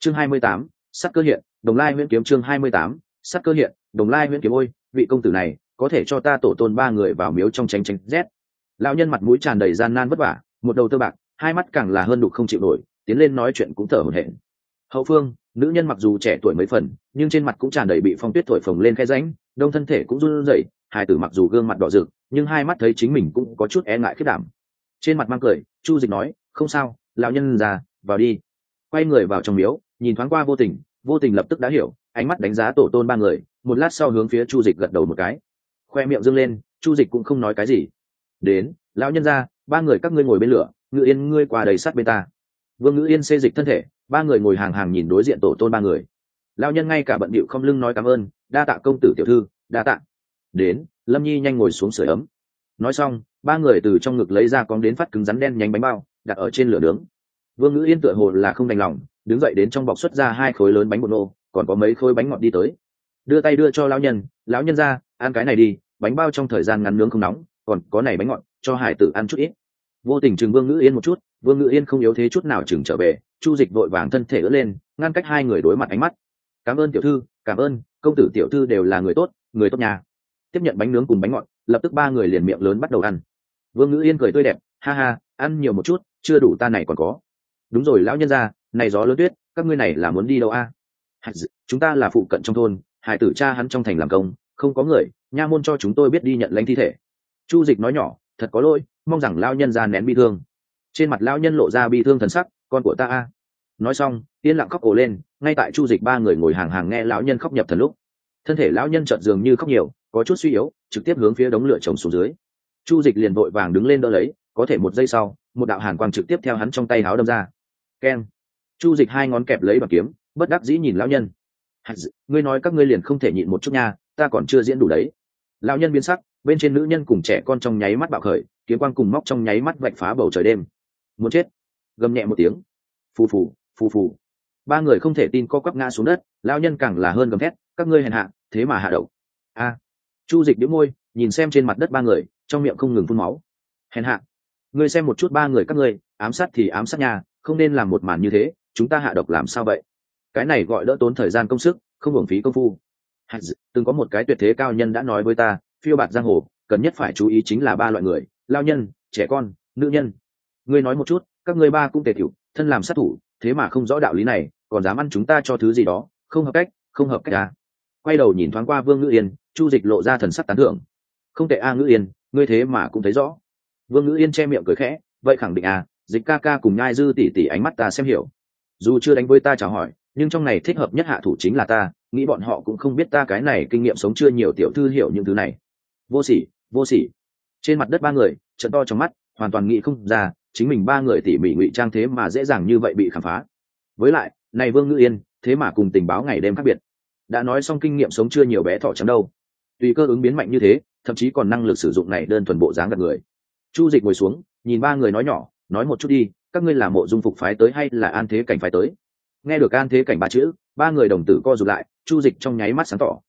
Chương 28, sắt cơ hiện, Đồng Lai Huyễn Kiếm. Chương 28, sắt cơ hiện, Đồng Lai Huyễn Kiếm. Ôi, vị công tử này có thể cho ta tổ tôn ba người vào miếu trong tránh rét. Lão nhân mặt mũi tràn đầy gian nan vất vả, một đầu tơ bạc, hai mắt càng là hơn đục không chịu nổi, tiến lên nói chuyện cũng thở hổn hển. Hậu phương, nữ nhân mặc dù trẻ tuổi mấy phần, nhưng trên mặt cũng tràn đầy bị phong tuyết thổi phồng lên khe rãnh, đông thân thể cũng run rẩy. Hài tử mặc dù gương mặt đỏ rực, nhưng hai mắt thấy chính mình cũng có chút e ngại khiếp đảm. Trên mặt mang cười, Chu Dịch nói, không sao, lão nhân già, vào đi. Quay người vào trong miếu, nhìn thoáng qua Vô Tình lập tức đã hiểu, ánh mắt đánh giá tổ tôn ba người, một lát sau hướng phía Chu Dịch gật đầu một cái, khoe miệng dương lên. Chu Dịch cũng không nói cái gì. Đến, lão nhân gia, ba người các ngươi ngồi bên lửa, Ngự Yên ngươi qua đầy sát bên ta. Vương Ngự Yên xê dịch thân thể, ba người ngồi hàng hàng nhìn đối diện tổ tôn ba người. Lão nhân ngay cả bận bịu không lưng nói cảm ơn, đa tạ công tử tiểu thư, đa tạ. Đến, Lâm Nhi nhanh ngồi xuống sưởi ấm. Nói xong, ba người từ trong ngực lấy ra cong đến phát cứng rắn đen nhánh bánh bao, đặt ở trên lửa nướng. Vương Ngự Yên tựa hồ là không đành lòng, đứng dậy đến trong bọc xuất ra hai khối lớn bánh bột nô, còn có mấy khối bánh ngọt đi tới, đưa tay đưa cho lão nhân ra, ăn cái này đi, bánh bao trong thời gian ngắn nướng không nóng, còn có này bánh ngọt, cho hải tử ăn chút ít. Vô Tình chừng Vương Ngự Yên một chút, Vương Ngự Yên không yếu thế chút nào chừng trở về. Chu Dịch vội vàng thân thể ưỡn lên, ngăn cách hai người đối mặt ánh mắt. Cảm ơn tiểu thư, cảm ơn công tử tiểu thư đều là người tốt nhà. Tiếp nhận bánh nướng cùng bánh ngọt, lập tức ba người liền miệng lớn bắt đầu ăn. Vương Ngự Yên cười tươi đẹp, ha ha, ăn nhiều một chút, chưa đủ ta này còn có. Đúng rồi lão nhân gia, này gió lớn tuyết, các ngươi này là muốn đi đâu a? Chúng ta là phụ cận trong thôn, hải tử cha hắn trong thành làm công, không có người, nha môn cho chúng tôi biết đi nhận lãnh thi thể. Chu Dịch nói nhỏ, thật có lỗi, mong rằng lão nhân gia nén bi thương. Trên mặt lão nhân lộ ra bi thương thần sắc, con của ta a. Nói xong, yên lặng khóc ồ lên. Ngay tại Chu Dịch ba người ngồi hàng hàng nghe lão nhân khóc nhập thần lúc, thân thể lão nhân chợt dường như khóc nhiều, có chút suy yếu, trực tiếp hướng phía đống lửa chồng xuống dưới. Chu Dịch liền vội vàng đứng lên đỡ lấy, có thể một giây sau, một đạo hàn quang trực tiếp theo hắn trong tay áo đâm ra. Keng. Chu Dịch hai ngón kẹp lấy bảo kiếm, bất đắc dĩ nhìn lão nhân. Ngươi nói các ngươi liền không thể nhịn một chút nha, ta còn chưa diễn đủ đấy. Lão nhân biến sắc, bên trên nữ nhân cùng trẻ con trong nháy mắt bạo khởi, kiếm quang cùng móc trong nháy mắt vạch phá bầu trời đêm. Muốn chết. Gầm nhẹ một tiếng. Phù phù. Ba người không thể tin co quắp ngã xuống đất, lão nhân càng là hơn gầm thét, các ngươi hèn hạ, thế mà hạ độc. A. Chu Dịch bĩu môi, nhìn xem trên mặt đất ba người, trong miệng không ngừng phun máu. Hèn hạ. Ngươi xem một chút ba người các ngươi, ám sát thì ám sát nhà, không nên làm một màn như thế, chúng ta hạ độc làm sao vậy? Cái này gọi đỡ tốn thời gian công sức, không uổng phí công phu. Từng có một cái tuyệt thế cao nhân đã nói với ta, phiêu bạt giang hồ, cần nhất phải chú ý chính là ba loại người, lao nhân, trẻ con, nữ nhân. Ngươi nói một chút, các ngươi ba cũng tề tiểu, thân làm sát thủ, thế mà không rõ đạo lý này, còn dám ăn chúng ta cho thứ gì đó, không hợp cách à? Quay đầu nhìn thoáng qua Vương Ngự Yên, Chu Dịch lộ ra thần sắc tán thưởng. Không tệ a Ngự Yên, ngươi thế mà cũng thấy rõ. Vương Ngự Yên che miệng cười khẽ, vậy khẳng định à, Dịch ca ca cùng Nhai Dư tỷ ánh mắt ta xem hiểu. Dù chưa đánh với ta chào hỏi, nhưng trong này thích hợp nhất hạ thủ chính là ta, nghĩ bọn họ cũng không biết ta cái này kinh nghiệm sống chưa nhiều tiểu thư hiểu những thứ này. Vô sỉ. Trên mặt đất ba người trợn to trong mắt, hoàn toàn nghĩ không ra chính mình ba người tỉ mỉ ngụy trang thế mà dễ dàng như vậy bị khám phá. Với lại này Vương Ngự Yên thế mà cùng tình báo ngày đêm khác biệt, đã nói xong kinh nghiệm sống chưa nhiều bé thỏ trắng đâu, tùy cơ ứng biến mạnh như thế, thậm chí còn năng lực sử dụng này đơn thuần bộ dáng gạt người. Chu Dịch ngồi xuống, nhìn ba người nói nhỏ, nói một chút đi, các ngươi là Mộ Dung Phục phái tới hay là An Thế Cảnh phái tới? Nghe được An Thế Cảnh ba chữ, ba người đồng tử co rụt lại. Chu Dịch trong nháy mắt sáng tỏ.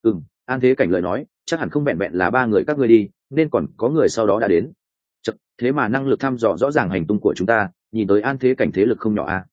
An Thế Cảnh lời nói, chắc hẳn không vẹn vẹn là ba người các ngươi đi, nên còn có người sau đó đã đến. Chật, thế mà năng lực thăm dò rõ ràng hành tung của chúng ta, nhìn tới An Thế Cảnh thế lực không nhỏ a.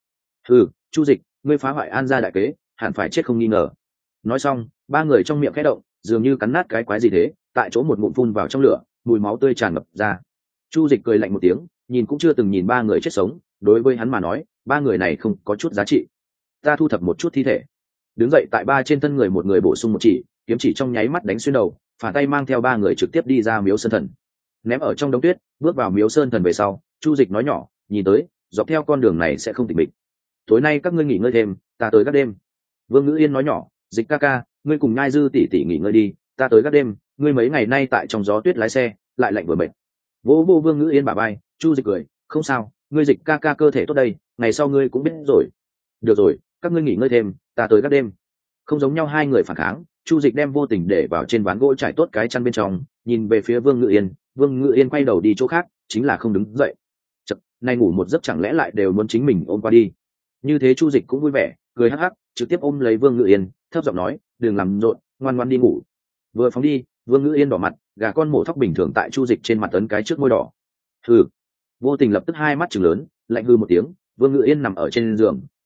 Chu Dịch, ngươi phá hoại An gia đại kế, hẳn phải chết không nghi ngờ. Nói xong, ba người trong miệng khẽ động, dường như cắn nát cái quái gì thế, tại chỗ một ngụm phun vào trong lửa, mùi máu tươi tràn ngập ra. Chu Dịch cười lạnh một tiếng, nhìn cũng chưa từng nhìn ba người chết sống, đối với hắn mà nói, ba người này không có chút giá trị. Ta thu thập một chút thi thể. Đứng dậy tại ba trên thân người một người bổ sung một chỉ, kiếm chỉ trong nháy mắt đánh xuyên đầu, phản tay mang theo ba người trực tiếp đi ra miếu sơn thần. Ném ở trong đống tuyết, bước vào miếu sơn thần về sau, Chu Dịch nói nhỏ, nhìn tới, dọc theo con đường này sẽ không tịch mịch. Tối nay các ngươi nghỉ ngơi thêm, ta tới gác đêm. Vương Ngự Yên nói nhỏ, Dịch ca ca, ngươi cùng Nhai Dư tỷ nghỉ ngơi đi, ta tới gác đêm, ngươi mấy ngày nay tại trong gió tuyết lái xe, lại lạnh vừa mệt. Vô Vương Ngự Yên bả vai, Chu Dịch cười, không sao, ngươi Dịch ca ca cơ thể tốt đây, ngày sau ngươi cũng biết rồi. Được rồi, các ngươi nghỉ ngơi thêm, ta tới gác đêm. Không giống nhau hai người phản kháng, Chu Dịch đem Vô Tình để vào trên ván gỗ trải tốt cái chăn bên trong, nhìn về phía Vương Ngự Yên. Vương Ngự Yên quay đầu đi chỗ khác, chính là không đứng dậy. Chậc, nay ngủ một giấc chẳng lẽ lại đều muốn chính mình ôm qua đi. Như thế Chu Dịch cũng vui vẻ, cười hắc hắc, trực tiếp ôm lấy Vương Ngự Yên, thấp giọng nói, đừng làm rộn, ngoan ngoãn đi ngủ. Vừa phóng đi, Vương Ngự Yên đỏ mặt, gà con mổ thóc bình thường tại Chu Dịch trên mặt ấn cái trước môi đỏ. Vô Tình lập tức hai mắt trừng lớn, lạnh hư một tiếng. Vương Ngự Yên nằm ở trên giường,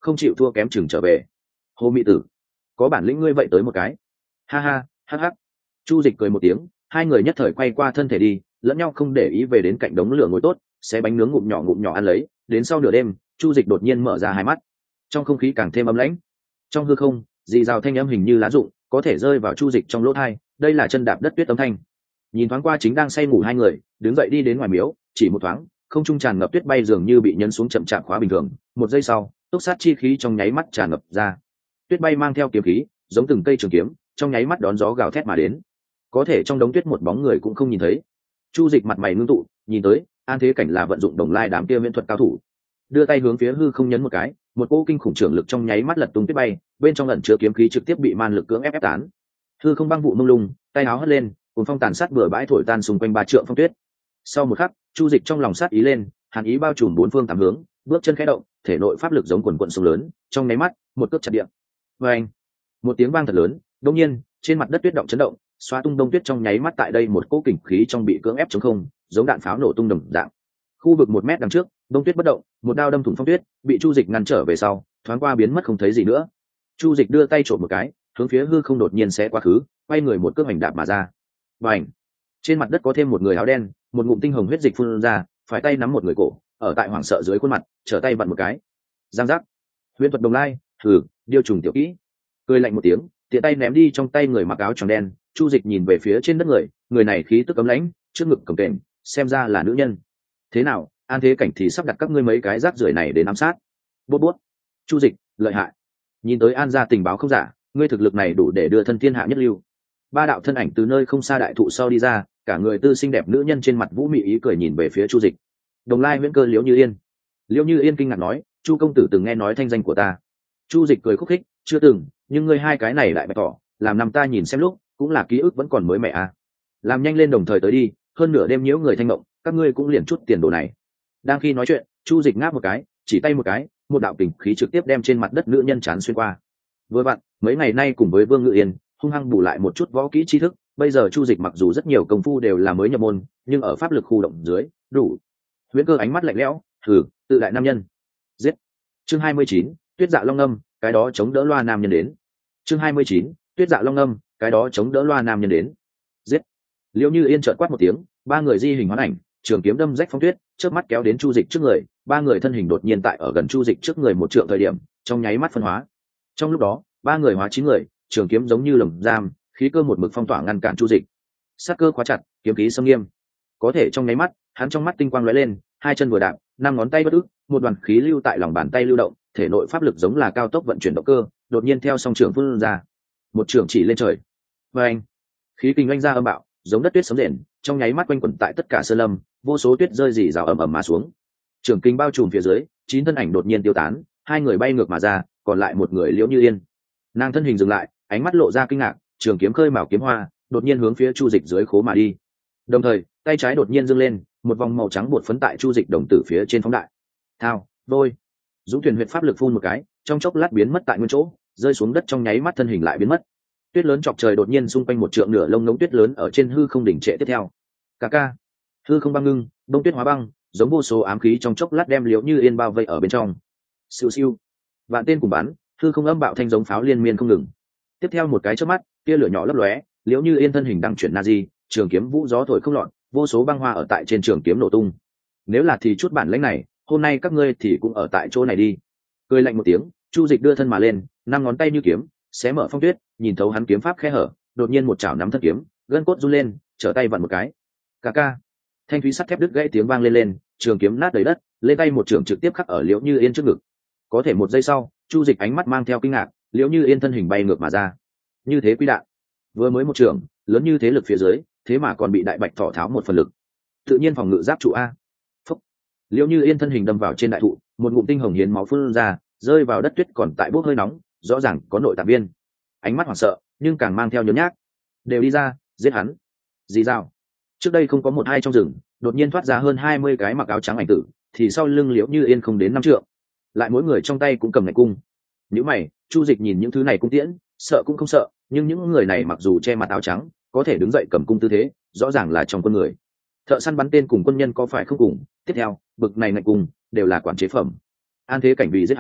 không chịu thua kém chừng trở về. Hồ Mị Tử, có bản lĩnh ngươi vậy tới một cái. Ha ha, hắc hắc. Chu Dịch cười một tiếng, hai người nhất thời quay qua thân thể đi, lẫn nhau không để ý về đến cạnh đống lửa ngồi tốt, xé bánh nướng ngụm nhỏ ăn lấy. Đến sau nửa đêm, Chu Dịch đột nhiên mở ra hai mắt, trong không khí càng thêm ấm lãnh. Trong hư không, dì rào thanh âm hình như lá rụng, có thể rơi vào Chu Dịch trong lỗ tai. Đây là chân đạp đất tuyết âm thanh. Nhìn thoáng qua chính đang say ngủ hai người, đứng dậy đi đến ngoài miếu, chỉ một thoáng, không trung tràn ngập tuyết bay dường như bị nhấn xuống chậm chạp khóa bình thường. Một giây sau, túc sát chi khí trong nháy mắt tràn ngập ra. Tuyết bay mang theo kiếm khí, giống từng cây trường kiếm, trong nháy mắt đón gió gào thét mà đến. Có thể trong đống tuyết một bóng người cũng không nhìn thấy. Chu Dịch mặt mày ngưng tụ, nhìn tới, An Thế Cảnh là vận dụng Đồng Lai đám kia viễn thuật cao thủ. Đưa tay hướng phía hư không nhấn một cái, một cỗ kinh khủng trưởng lực trong nháy mắt lật tung tuyết bay, bên trong ẩn chứa kiếm khí trực tiếp bị man lực cưỡng ép tán. Hư không băng vụ mông lung, tay áo hất lên, cuốn phong tàn sát bừa bãi thổi tan xung quanh 3 trượng phong tuyết. Sau một khắc, Chu Dịch trong lòng sát ý lên, hàn ý bao trùm 4 phương 8 hướng, bước chân khẽ động, thể nội pháp lực giống quần quần sông lớn, trong nháy mắt, một cước chặt địa. Oeng! Một tiếng vang thật lớn, đột nhiên, trên mặt đất tuyết động chấn động, xóa tung đông tuyết trong nháy mắt tại đây một cỗ kình khí trong bị cưỡng ép trống không, giống đạn pháo nổ tung đồng dạng. Khu vực 1 mét đằng trước, đông tuyết bất động, một đao đâm thủng phong tuyết, bị Chu Dịch ngăn trở về sau, thoáng qua biến mất không thấy gì nữa. Chu Dịch đưa tay trộm một cái, hướng phía hư không đột nhiên sẽ quá khứ, quay người một cước hành đạp mà ra. Bành! Trên mặt đất có thêm một người áo đen, một ngụm tinh hồng huyết dịch phun ra, phải tay nắm một người cổ, ở tại hoảng sợ dưới khuôn mặt, trở tay vặn một cái. Giang giác! Huyền thuật Đồng Lai, điêu trùng tiểu kỹ. Cười lạnh một tiếng, tiện tay ném đi trong tay người mặc áo tròn đen. Chu Dịch nhìn về phía trên đất người này khí tức cấm lãnh, trước ngực cầm kềnh, xem ra là nữ nhân. Thế nào, An Thế Cảnh thì sắp đặt các ngươi mấy cái rác rưởi này đến ám sát. Bút bút. Chu Dịch, lợi hại. Nhìn tới An gia tình báo không giả, ngươi thực lực này đủ để đưa thân thiên hạ nhất lưu. 3 đạo thân ảnh từ nơi không xa đại thụ sau đi ra, cả người tư xinh đẹp nữ nhân trên mặt vũ mị ý cười nhìn về phía Chu Dịch. Đồng Lai Huyễn Cơ Liễu Như Yên. Liễu Như Yên kinh ngạc nói, Chu công tử từng nghe nói thanh danh của ta. Chu Dịch cười khúc khích, chưa từng, nhưng ngươi hai cái này lại bày tỏ, làm năm ta nhìn xem lúc, cũng là ký ức vẫn còn mới mẻ à. Làm nhanh lên đồng thời tới đi, hơn nửa đêm nhiễu người thanh mộng, các ngươi cũng liền chút tiền đồ này. Đang khi nói chuyện, Chu Dịch ngáp một cái, chỉ tay một cái, một đạo kình khí trực tiếp đem trên mặt đất nữ nhân chán xuyên qua. Vừa vặn, mấy ngày nay cùng với Vương Ngự Yên, hung hăng bù lại một chút võ kỹ tri thức, bây giờ Chu Dịch mặc dù rất nhiều công phu đều là mới nhập môn, nhưng ở pháp lực khu động dưới, đủ. Huyễn Cơ ánh mắt lạnh lẽo, tự đại nam nhân. Giết. Chương 29, Tuyết Dạ Long Ngâm, cái đó chống đỡ loa nam nhân đến. Chương 29, Tuyết Dạ Long Ngâm, cái đó chống đỡ loa nam nhân đến. Giết. Liễu Như Yên chợt quát một tiếng, 3 người di hình hóa ảnh, trường kiếm đâm rách phong tuyết, chớp mắt kéo đến Chu Dịch trước người, 3 người thân hình đột nhiên tại ở gần Chu Dịch trước người một trượng thời điểm, trong nháy mắt phân hóa. Trong lúc đó, 3 người hóa 9 người, trường kiếm giống như lồng giam, khí cơ một mực phong tỏa ngăn cản Chu Dịch. Sát cơ khóa chặt, kiếm khí xâm nghiêm. Có thể trong nháy mắt, hắn trong mắt tinh quang lóe lên, hai chân vừa đạp, 5 ngón tay bất ức, một đoàn khí lưu tại lòng bàn tay lưu động, thể nội pháp lực giống là cao tốc vận chuyển động cơ, đột nhiên theo song trường phun ra. Một trường chỉ lên trời. Oeng! Khí kình oanh ra âm bạo, giống đất tuyết sấm rền, trong nháy mắt quanh quẩn tại tất cả sơn lâm, vô số tuyết rơi rỉ rào ầm ầm mà xuống. Trường kinh bao trùm phía dưới, 9 thân ảnh đột nhiên tiêu tán, 2 người bay ngược mà ra, còn lại một người Liễu Như Yên. Nàng thân hình dừng lại, ánh mắt lộ ra kinh ngạc, trường kiếm khơi mào kiếm hoa, đột nhiên hướng phía Chu Dịch dưới khố mà đi. Đồng thời, tay trái đột nhiên giương lên, một vòng màu trắng bột phấn tại Chu Dịch đồng tử phía trên phóng đại. Thao, vôi. Dũng Thuyền huyệt pháp lực phun một cái, trong chốc lát biến mất tại nguyên chỗ, rơi xuống đất trong nháy mắt thân hình lại biến mất. Tuyết lớn chọc trời đột nhiên xung quanh một trượng nửa lông ngỗng tuyết lớn ở trên hư không đỉnh trệ tiếp theo. Ca. Hư không băng ngưng, đông tuyết hóa băng, giống vô số ám khí trong chốc lát đem Liễu Như Yên bao vây ở bên trong. Siêu siêu. Vạn tên cùng bắn, hư không âm bạo thanh giống pháo liên miên không ngừng. Tiếp theo một cái chớp mắt, tia lửa nhỏ lấp lóe, Liễu Như Yên thân hình đang chuyển Nazi, trường kiếm vũ gió thổi không lọt, vô số băng hoa ở tại trên trường kiếm nổ tung. Nếu là thì chút bản lĩnh này, hôm nay các ngươi thì cũng ở tại chỗ này đi. Cười lạnh một tiếng, Chu Dịch đưa thân mà lên, 5 ngón tay như kiếm, xé mở phong tuyết, nhìn thấu hắn kiếm pháp khe hở, đột nhiên một chảo nắm thân kiếm, gân cốt run lên, trở tay vặn một cái. Ca. Thanh thúy sắt thép đứt gãy tiếng vang lên, trường kiếm nát đầy đất, lên tay một trường trực tiếp khắc ở Liễu Như Yên trước ngực. Có thể một giây sau, Chu Dịch ánh mắt mang theo kinh ngạc, Liễu Như Yên thân hình bay ngược mà ra. Như thế quý đạn, vừa mới một trường, lớn như thế lực phía dưới, thế mà còn bị đại bạch thỏ tháo một phần lực. Tự nhiên phòng ngự giáp trụ a. Phúc. Liễu Như Yên thân hình đâm vào trên đại thụ, một ngụm tinh hồng hiến máu phun ra, rơi vào đất tuyết còn tại bốc hơi nóng, rõ ràng có nội tạng viên. Ánh mắt hoảng sợ, nhưng càng mang theo nhớn nhác. Đều đi ra, giết hắn. Dì dao. Trước đây không có một hai trong rừng, đột nhiên thoát ra hơn 20 cái mặc áo trắng ảnh tử, thì sau lưng Liễu Như Yên không đến 5 trượng. Lại mỗi người trong tay cũng cầm ngạch cung. Nhíu mày, Chu Dịch nhìn những thứ này cung tiễn, sợ cũng không sợ, nhưng những người này mặc dù che mặt áo trắng, có thể đứng dậy cầm cung tư thế, rõ ràng là trong quân người. Thợ săn bắn tên cùng quân nhân có phải không cùng? Tiếp theo, bực này ngạch cung đều là quản chế phẩm. An Thế Cảnh vì giết hắn,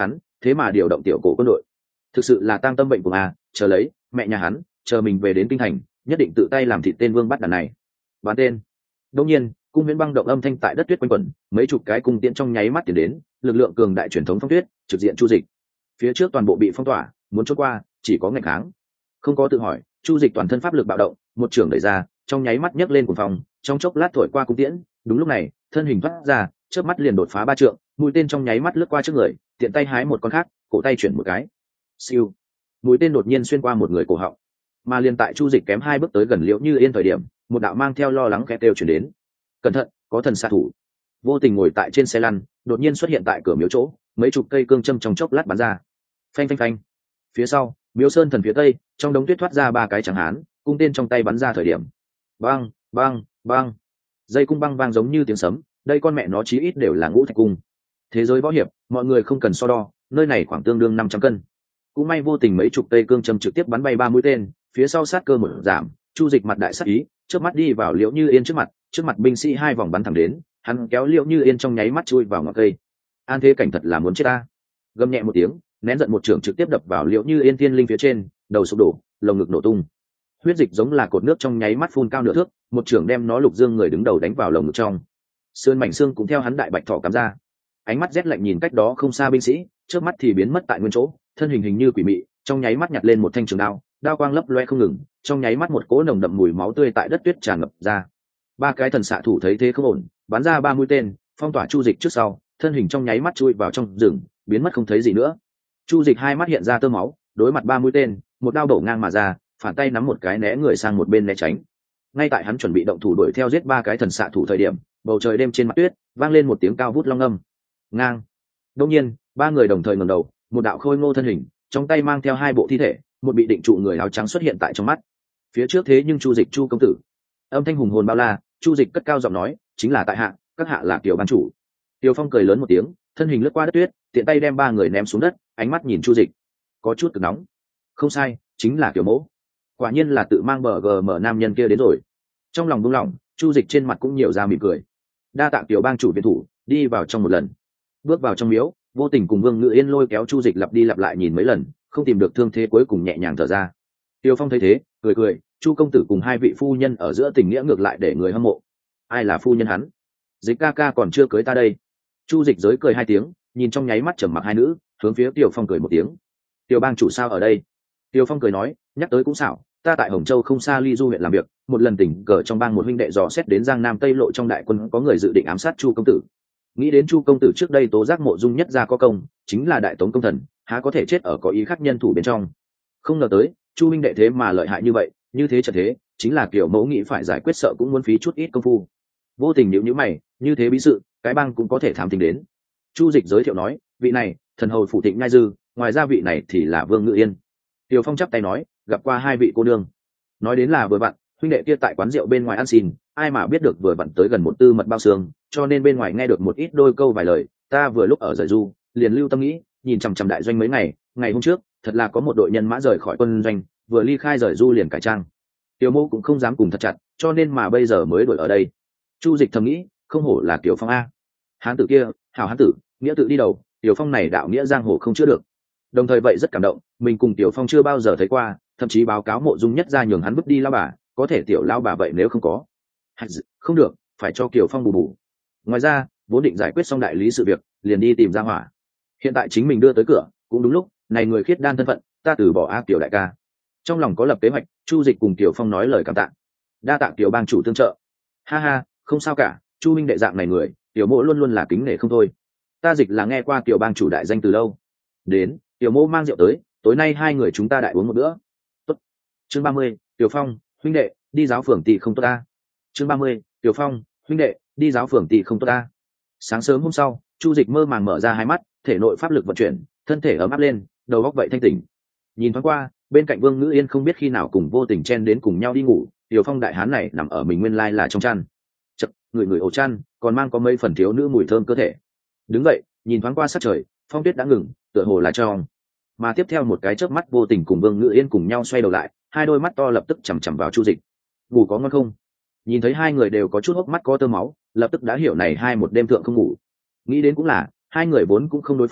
thế mà điều động tiểu cổ quân đội, thực sự là tang tâm bệnh của chờ lấy mẹ nhà hắn, chờ mình về đến kinh thành nhất định tự tay làm thịt tên vương bắt đàn này. Bán tên. Đương nhiên, cung huyễn băng động âm thanh tại đất tuyết quanh quẩn, mấy chục cái cung tiễn trong nháy mắt tiến đến, lực lượng cường đại truyền thống phong tuyết trực diện Chu Dịch. Phía trước toàn bộ bị phong tỏa, muốn trốn qua chỉ có nghịch kháng. Không có tự hỏi, Chu Dịch toàn thân pháp lực bạo động, một trường đẩy ra, trong nháy mắt nhấc lên cuồng phong, trong chốc lát thổi qua cung tiễn. Đúng lúc này, thân hình thoát ra, chớp mắt liền đột phá 3 trượng, mũi tên trong nháy mắt lướt qua trước người, tiện tay hái một con khác, cổ tay chuyển một cái. Siêu. Mũi tên đột nhiên xuyên qua một người cổ họng. Mà liền tại Chu Dịch kém 2 bước tới gần Liễu Như Yên thời điểm, một đạo mang theo lo lắng khẽ kêu truyền đến. Cẩn thận, có thần xạ thủ. Vô Tình ngồi tại trên xe lăn, đột nhiên xuất hiện tại cửa miếu chỗ, mấy chục cây cương châm trong chốc lát bắn ra. Phanh phanh phanh. Phía sau, Miếu Sơn thần phía tây, trong đống tuyết thoát ra 3 cái chẳng hán, cung tên trong tay bắn ra thời điểm. Bang, bang, bang. Dây cung băng vang giống như tiếng sấm, đây con mẹ nó chí ít đều là ngũ thạch cung. Thế giới võ hiệp, mọi người không cần so đo, nơi này khoảng tương đương 500 cân. Cũng may Vô Tình mấy chục cây cương châm trực tiếp bắn bay 3 mũi tên, phía sau sát cơ một giảm, Chu Dịch mặt đại sắc ý, chớp mắt đi vào Liễu Như Yên trước mặt binh sĩ 2 vòng bắn thẳng đến, hắn kéo Liễu Như Yên trong nháy mắt chui vào ngọn cây. An thế cảnh thật là muốn chết ta. Gầm nhẹ một tiếng, nén giận một trường trực tiếp đập vào Liễu Như Yên tiên linh phía trên, đầu sụp đổ, lồng ngực nổ tung. Huyết dịch giống là cột nước trong nháy mắt phun cao nửa thước, một trường đem nó Lục Dương người đứng đầu đánh vào lồng ngực trong. Sơn mảnh xương cũng theo hắn đại bạch thỏ cắm ra. Ánh mắt rét lạnh nhìn cách đó không xa binh sĩ, trước mắt thì biến mất tại nguyên chỗ, thân hình như quỷ mị, trong nháy mắt nhặt lên một thanh trường đao, đao quang lấp loe không ngừng, trong nháy mắt một cỗ nồng đậm mùi máu tươi tại đất tuyết tràn ngập ra. 3 cái thần xạ thủ thấy thế không ổn, bắn ra 3 mũi tên, phong tỏa Chu Dịch trước sau, thân hình trong nháy mắt chui vào trong rừng, biến mất không thấy gì nữa. Chu Dịch hai mắt hiện ra tơ máu, đối mặt 3 mũi tên, một đao bổ ngang mà ra, phản tay nắm một cái né người sang một bên né tránh. Ngay tại hắn chuẩn bị động thủ đuổi theo giết 3 cái thần xạ thủ thời điểm, bầu trời đêm trên mặt tuyết vang lên một tiếng cao vút long âm. Ngang. Đột nhiên, 3 người đồng thời ngẩng đầu, một đạo khôi ngô thân hình, trong tay mang theo 2 bộ thi thể, một bị định trụ người áo trắng xuất hiện tại trong mắt. Phía trước thế nhưng Chu Dịch Chu công tử. Âm thanh hùng hồn bao la, Chu Dịch cất cao giọng nói, chính là tại hạ, các hạ là Kiều ban chủ. Tiêu Phong cười lớn một tiếng, thân hình lướt qua đất tuyết, tiện tay đem 3 người ném xuống đất, ánh mắt nhìn Chu Dịch, có chút cực nóng. Không sai, chính là Kiều Mỗ. Quả nhiên là tự mang bờ gm nam nhân kia đến rồi. Trong lòng buông lỏng, Chu Dịch trên mặt cũng nhiều ra mỉm cười. Đa tạ Kiều bang chủ viện thủ, đi vào trong một lần. Bước vào trong miếu, Vô Tình cùng Vương Ngự Yên lôi kéo Chu Dịch lặp đi lặp lại nhìn mấy lần, không tìm được thương thế, cuối cùng nhẹ nhàng thở ra. Tiêu Phong thấy thế, cười cười, Chu công tử cùng 2 vị phu nhân ở giữa tình nghĩa ngược lại để người hâm mộ. Ai là phu nhân hắn? Dịch ca ca còn chưa cưới ta đây. Chu Dịch giới cười 2 tiếng, nhìn trong nháy mắt trầm mặc 2 nữ, hướng phía Tiêu Phong cười một tiếng. Tiêu bang chủ sao ở đây? Tiêu Phong cười nói, nhắc tới cũng xảo, ta tại Hồng Châu không xa Ly Du huyện làm việc, một lần tình cờ trong bang một huynh đệ dò xét đến Giang Nam Tây Lộ trong đại quân có người dự định ám sát Chu công tử. Nghĩ đến Chu công tử trước đây tố giác Mộ Dung Nhất gia có công, chính là đại tống công thần, há có thể chết ở có ý khác nhân thủ bên trong. Không ngờ tới, Chu huynh đệ thế mà lợi hại như vậy, như thế trận thế, chính là kiểu mẫu nghĩ phải giải quyết sợ cũng muốn phí chút ít công phu. Vô Tình nhíu nhíu mày, như thế bí sự, cái bang cũng có thể thám tính đến. Chu Dịch giới thiệu nói, vị này, thần hầu phủ Thịnh Nhai Dư, ngoài ra vị này thì là Vương Ngự Yên. Tiêu Phong chắp tay nói, gặp qua 2 vị cô nương. Nói đến là vừa vặn, huynh đệ kia tại quán rượu bên ngoài ăn xin, ai mà biết được vừa vặn tới gần một tư mật bao xương, cho nên bên ngoài nghe được một ít đôi câu vài lời, ta vừa lúc ở rời du, liền lưu tâm nghĩ, nhìn chằm chằm đại doanh mấy ngày, ngày hôm trước, thật là có một đội nhân mã rời khỏi quân doanh, vừa ly khai rời du liền cải trang. Tiêu Mô cũng không dám cùng thật chặt, cho nên mà bây giờ mới đuổi ở đây. Chu Dịch thầm nghĩ, không hổ là Tiểu Phong a. Hán tử kia, hảo hán tử, nghĩa tự đi đầu, Tiểu Phong này đạo nghĩa giang hồ không chữa được. Đồng thời vậy rất cảm động, mình cùng Tiểu Phong chưa bao giờ thấy qua, thậm chí báo cáo Mộ Dung Nhất gia nhường hắn bước đi lao bà, có thể tiểu lao bà vậy nếu không có. Không được, phải cho Kiều Phong bù bù. Ngoài ra, vốn định giải quyết xong đại lý sự việc, liền đi tìm Gia Hỏa. Hiện tại chính mình đưa tới cửa, cũng đúng lúc, này người khiết đan thân phận, ta từ bỏ Tiểu đại ca. Trong lòng có lập kế hoạch, Chu Dịch cùng Kiều Phong nói lời cảm tạ. Đa tạ Kiều bang chủ tương trợ. Ha ha, không sao cả, Chu minh đệ dạng này người, Tiểu Mộ luôn luôn là kính nể không thôi. Ta Dịch là nghe qua Kiều bang chủ đại danh từ lâu. Đến, Tiểu Mộ mang rượu tới, tối nay 2 người chúng ta đại uống một bữa. Tốt. Chương 30, Tiểu Phong, huynh đệ, đi giáo phường tỷ không tốt ta. Chương 30, Tiểu Phong, huynh đệ, đi giáo phường tỷ không tốt ta. Sáng sớm hôm sau, Chu Dịch mơ màng mở ra 2 mắt, thể nội pháp lực vận chuyển, thân thể ấm áp lên, đầu óc vậy thanh tỉnh. Nhìn thoáng qua, bên cạnh Vương Ngữ Yên không biết khi nào cùng Vô Tình chen đến cùng nhau đi ngủ, Tiểu Phong đại hán này nằm ở mình nguyên lai là trong chăn. Chậc, người ổ chăn, còn mang có mấy phần thiếu nữ mùi thơm cơ thể. Đứng dậy, nhìn thoáng qua sát trời, phong tuyết đã ngừng, tựa hồ là trong. Mà tiếp theo một cái chớp mắt Vô Tình cùng Vương Ngữ Yên cùng nhau xoay đầu lại, 2 đôi mắt to lập tức chằm chằm vào Chu Dịch. Ngủ có ngon không? Nhìn thấy 2 người đều có chút hốc mắt có tơ máu, lập tức đã hiểu này 2 một đêm thượng không ngủ. Nghĩ đến cũng là, 2 người vốn cũng không đối phó,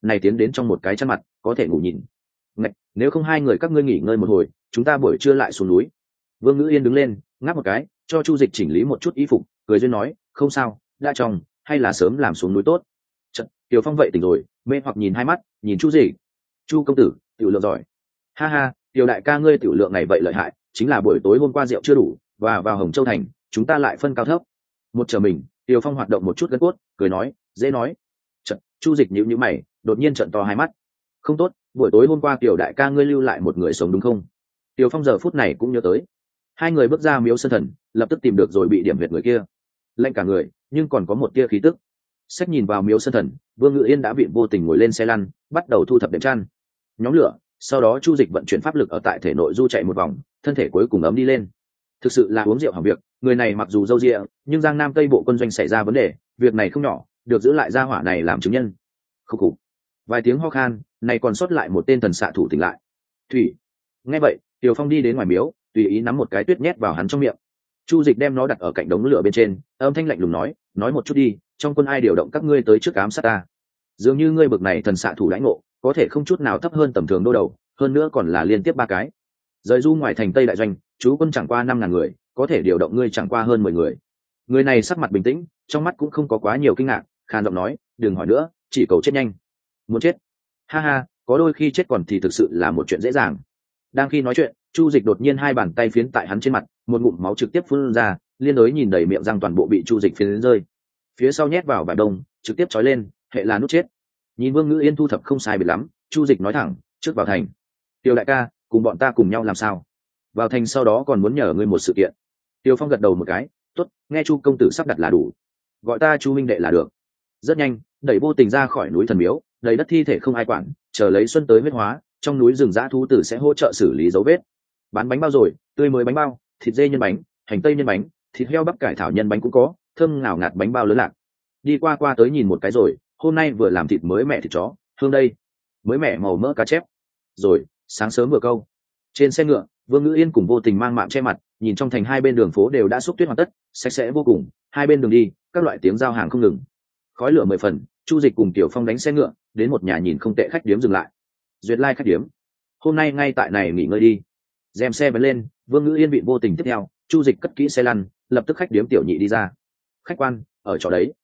này tiến đến trong một cái chăn mặt có thể ngủ nhìn. Ngạch, nếu không hai người các ngươi nghỉ ngơi một hồi, chúng ta buổi trưa lại xuống núi. Vương Ngữ Yên đứng lên ngáp một cái, cho Chu Dịch chỉnh lý một chút y phục, cười duyên nói, không sao, đã trong, hay là sớm làm xuống núi tốt. Chợt Tiểu Phong vậy tỉnh rồi, mê hoặc nhìn hai mắt, nhìn Chu Dịch. Chu công tử, tiểu lượng giỏi. Ha ha, Tiểu đại ca ngươi tiểu lượng này vậy lợi hại, chính là buổi tối hôm qua rượu chưa đủ, và vào Hồng Châu thành, chúng ta lại phân cao thấp. Một chờ mình, Tiểu Phong hoạt động một chút gân cốt, cười nói, dễ nói. Chợt Chu Dịch nhíu nhíu mày, đột nhiên trợn to hai mắt. Không tốt, buổi tối hôm qua Tiểu đại ca ngươi lưu lại một người sống đúng không? Tiểu Phong giờ phút này cũng nhớ tới. Hai người bước ra miếu sơn thần, lập tức tìm được rồi bị điểm huyệt người kia. Lạnh cả người, nhưng còn có một tia khí tức. Xét nhìn vào miếu sơn thần, Vương Ngự Yên đã bị vô tình ngồi lên xe lăn, bắt đầu thu thập đệm chăn, nhóm lửa. Sau đó Chu Dịch vận chuyển pháp lực ở tại thể nội du chạy một vòng, thân thể cuối cùng ấm đi lên. Thực sự là uống rượu hỏng việc, người này mặc dù dâu dịa, nhưng Giang Nam Tây Bộ quân doanh xảy ra vấn đề, việc này không nhỏ, được giữ lại gia hỏa này làm chứng nhân. Khúc khục. Vài tiếng ho khan, này còn sót lại một tên thần xạ thủ tỉnh lại. Thủy. Nghe vậy, Tiểu Phong đi đến ngoài miếu, tùy ý nắm một cái tuyết nhét vào hắn trong miệng. Chu Dịch đem nó đặt ở cạnh đống lửa bên trên, âm thanh lạnh lùng nói một chút đi, trong quân ai điều động các ngươi tới trước ám sát ta? Dường như ngươi bực này thần xạ thủ lãnh ngộ, có thể không chút nào thấp hơn tầm thường đô đầu, hơn nữa còn là liên tiếp 3 cái. Rời du ngoài thành Tây đại doanh, chú quân chẳng qua 5.000 người, có thể điều động ngươi chẳng qua hơn 10 người. Người này sắc mặt bình tĩnh, trong mắt cũng không có quá nhiều kinh ngạc, khan giọng nói, đừng hỏi nữa, chỉ cầu chết nhanh. Muốn chết? Ha ha, có đôi khi chết còn thì thực sự là một chuyện dễ dàng. Đang khi nói chuyện, Chu Dịch đột nhiên hai bàn tay phiến tại hắn trên mặt, một ngụm máu trực tiếp phun ra, liên đối nhìn đầy miệng răng toàn bộ bị Chu Dịch phiến rơi. Phía sau nhét vào vải đông, trực tiếp trói lên, hệ là nút chết. Nhìn Vương Ngữ Yên thu thập không sai biệt lắm, Chu Dịch nói thẳng, trước vào thành. Tiêu đại ca, cùng bọn ta cùng nhau làm sao? Vào thành sau đó còn muốn nhờ ngươi một sự kiện. Tiêu Phong gật đầu một cái, tốt, nghe Chu công tử sắp đặt là đủ. Gọi ta Chu minh đệ là được. Rất nhanh, đẩy vô tình ra khỏi núi thần miếu, đầy đất thi thể không ai quản, chờ lấy xuân tới huyết hóa, trong núi rừng dã thú tử sẽ hỗ trợ xử lý dấu vết. Bán bánh bao rồi, tươi mới bánh bao, thịt dê nhân bánh, hành tây nhân bánh, thịt heo bắp cải thảo nhân bánh cũng có, thơm ngào ngạt bánh bao lớn lạc. Đi qua tới nhìn một cái rồi, hôm nay vừa làm thịt mới mẹ thịt chó, hương đây. Mới mẹ màu mỡ cá chép. Rồi, sáng sớm vừa câu. Trên xe ngựa, Vương Ngữ Yên cùng vô tình mang mạm che mặt, nhìn trong thành hai bên đường phố đều đã xúc tuyết hoàn tất, sạch sẽ vô cùng, hai bên đường đi, các loại tiếng giao hàng không ngừng. Khói lửa 10 phần, Chu Dịch cùng Tiểu Phong đánh xe ngựa, đến một nhà nhìn không tệ khách điếm dừng lại. Duyệt Lai khách điếm. Hôm nay ngay tại này nghỉ ngơi đi. Rèm xe bắn lên, Vương Ngữ Yên bị vô tình tiếp theo, Chu Dịch cất kỹ xe lăn, lập tức khách điếm tiểu nhị đi ra. Khách quan, ở trọ đấy.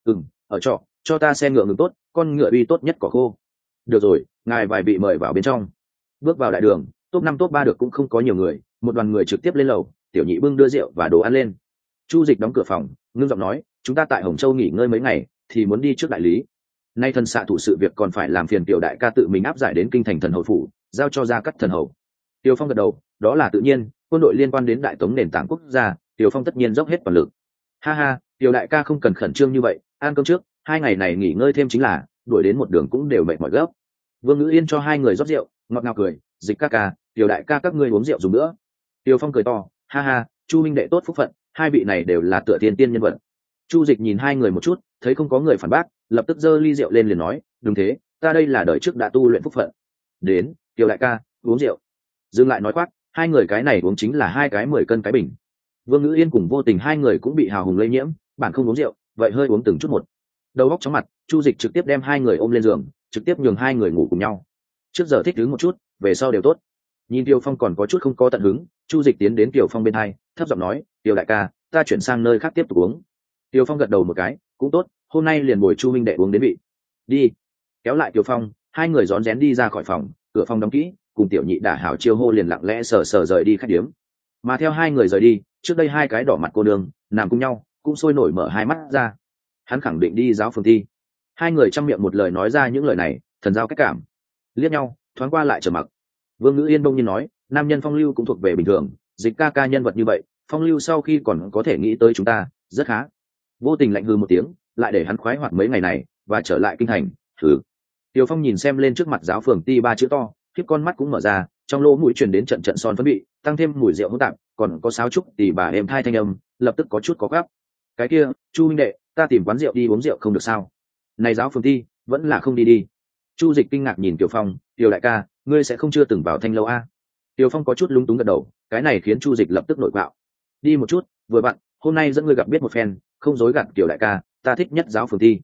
Ở trọ, cho ta xe ngựa ngừng tốt, con ngựa uy tốt nhất cỏ khô. Được rồi, ngài vài vị mời vào bên trong. Bước vào đại đường, top 5 top 3 được cũng không có nhiều người, một đoàn người trực tiếp lên lầu, tiểu nhị bưng đưa rượu và đồ ăn lên. Chu Dịch đóng cửa phòng, ngưng giọng nói, chúng ta tại Hồng Châu nghỉ ngơi mấy ngày, thì muốn đi trước đại lý. Nay thần xạ thủ sự việc còn phải làm phiền tiểu đại ca tự mình áp giải đến kinh thành thần hầu phủ, giao cho gia cắt thần hầu. Tiêu Phong gật đầu, đó là tự nhiên, quân đội liên quan đến đại tống nền tảng quốc gia, Tiêu Phong tất nhiên dốc hết toàn lực. Ha ha, tiểu đại ca không cần khẩn trương như vậy, ăn cơm trước, 2 ngày này nghỉ ngơi thêm chính là, đuổi đến một đường cũng đều mệt mỏi gấp. Vương Ngữ Yên cho hai người rót rượu, ngọt ngào cười, Dịch ca ca, tiểu đại ca các ngươi uống rượu dùng nữa. Tiêu Phong cười to, ha ha, Chu minh đệ tốt phúc phận, hai vị này đều là tựa tiên tiên nhân vật. Chu Dịch nhìn hai người một chút, thấy không có người phản bác, lập tức giơ ly rượu lên liền nói, đúng thế, ta đây là đời trước đã tu luyện phúc phận. Đến, tiểu đại ca, uống rượu. Dừng lại nói khoác, hai người cái này uống chính là 2 cái 10 cân cái bình. Vương Ngữ Yên cùng vô tình hai người cũng bị hào hùng lây nhiễm, bản không uống rượu, vậy hơi uống từng chút một. Đầu óc chóng mặt, Chu Dịch trực tiếp đem hai người ôm lên giường, trực tiếp nhường hai người ngủ cùng nhau. Trước giờ thích đứng một chút, về sau đều tốt. Nhìn Tiêu Phong còn có chút không có tận hứng, Chu Dịch tiến đến Tiêu Phong bên hai, thấp giọng nói, Tiêu đại ca, ta chuyển sang nơi khác tiếp tục uống. Tiêu Phong gật đầu một cái, cũng tốt, hôm nay liền bồi Chu minh đệ uống đến vị. Đi. Kéo lại Tiêu Phong, hai người rón rén đi ra khỏi phòng, cửa phòng đóng kỹ, cùng tiểu nhị đả hảo chiêu hô liền lặng lẽ sờ rời đi khách điếm. Mà theo hai người rời đi, trước đây 2 cái đỏ mặt cô nương nằm cùng nhau, cũng sôi nổi mở hai mắt ra. Hắn khẳng định đi giáo phường thi. Hai người trong miệng một lời nói ra những lời này, thần giao cách cảm. Liếc nhau, thoáng qua lại trầm mặc. Vương Ngữ Yên bỗng nhiên nói, nam nhân Phong lưu cũng thuộc về bình thường, Dịch ca ca nhân vật như vậy, Phong lưu sau khi còn có thể nghĩ tới chúng ta, rất khá. Vô tình lạnh hừ một tiếng, lại để hắn khoái hoạt mấy ngày này và trở lại kinh thành. Thử. Tiêu Phong nhìn xem lên trước mặt giáo phường ti 3 chữ to, khiếp con mắt cũng mở ra, trong lỗ mũi truyền đến trận trận son phấn bị, tăng thêm mùi rượu hỗn tạp, còn có sáo trúc tỉ bà êm thai thanh âm, lập tức có chút có gáp. Cái kia, Chu huynh đệ, ta tìm quán rượu đi uống rượu không được sao? Này giáo phường ti, vẫn là không đi đi. Chu Dịch kinh ngạc nhìn Tiểu Phong, Tiểu đại ca, ngươi sẽ không chưa từng vào thanh lâu a? Tiểu Phong có chút lúng túng gật đầu, cái này khiến Chu Dịch lập tức nổi bạo. Đi một chút, vừa vặn, hôm nay dẫn ngươi gặp biết một phen, không dối gạt Tiểu đại ca, ta thích nhất giáo phường ti.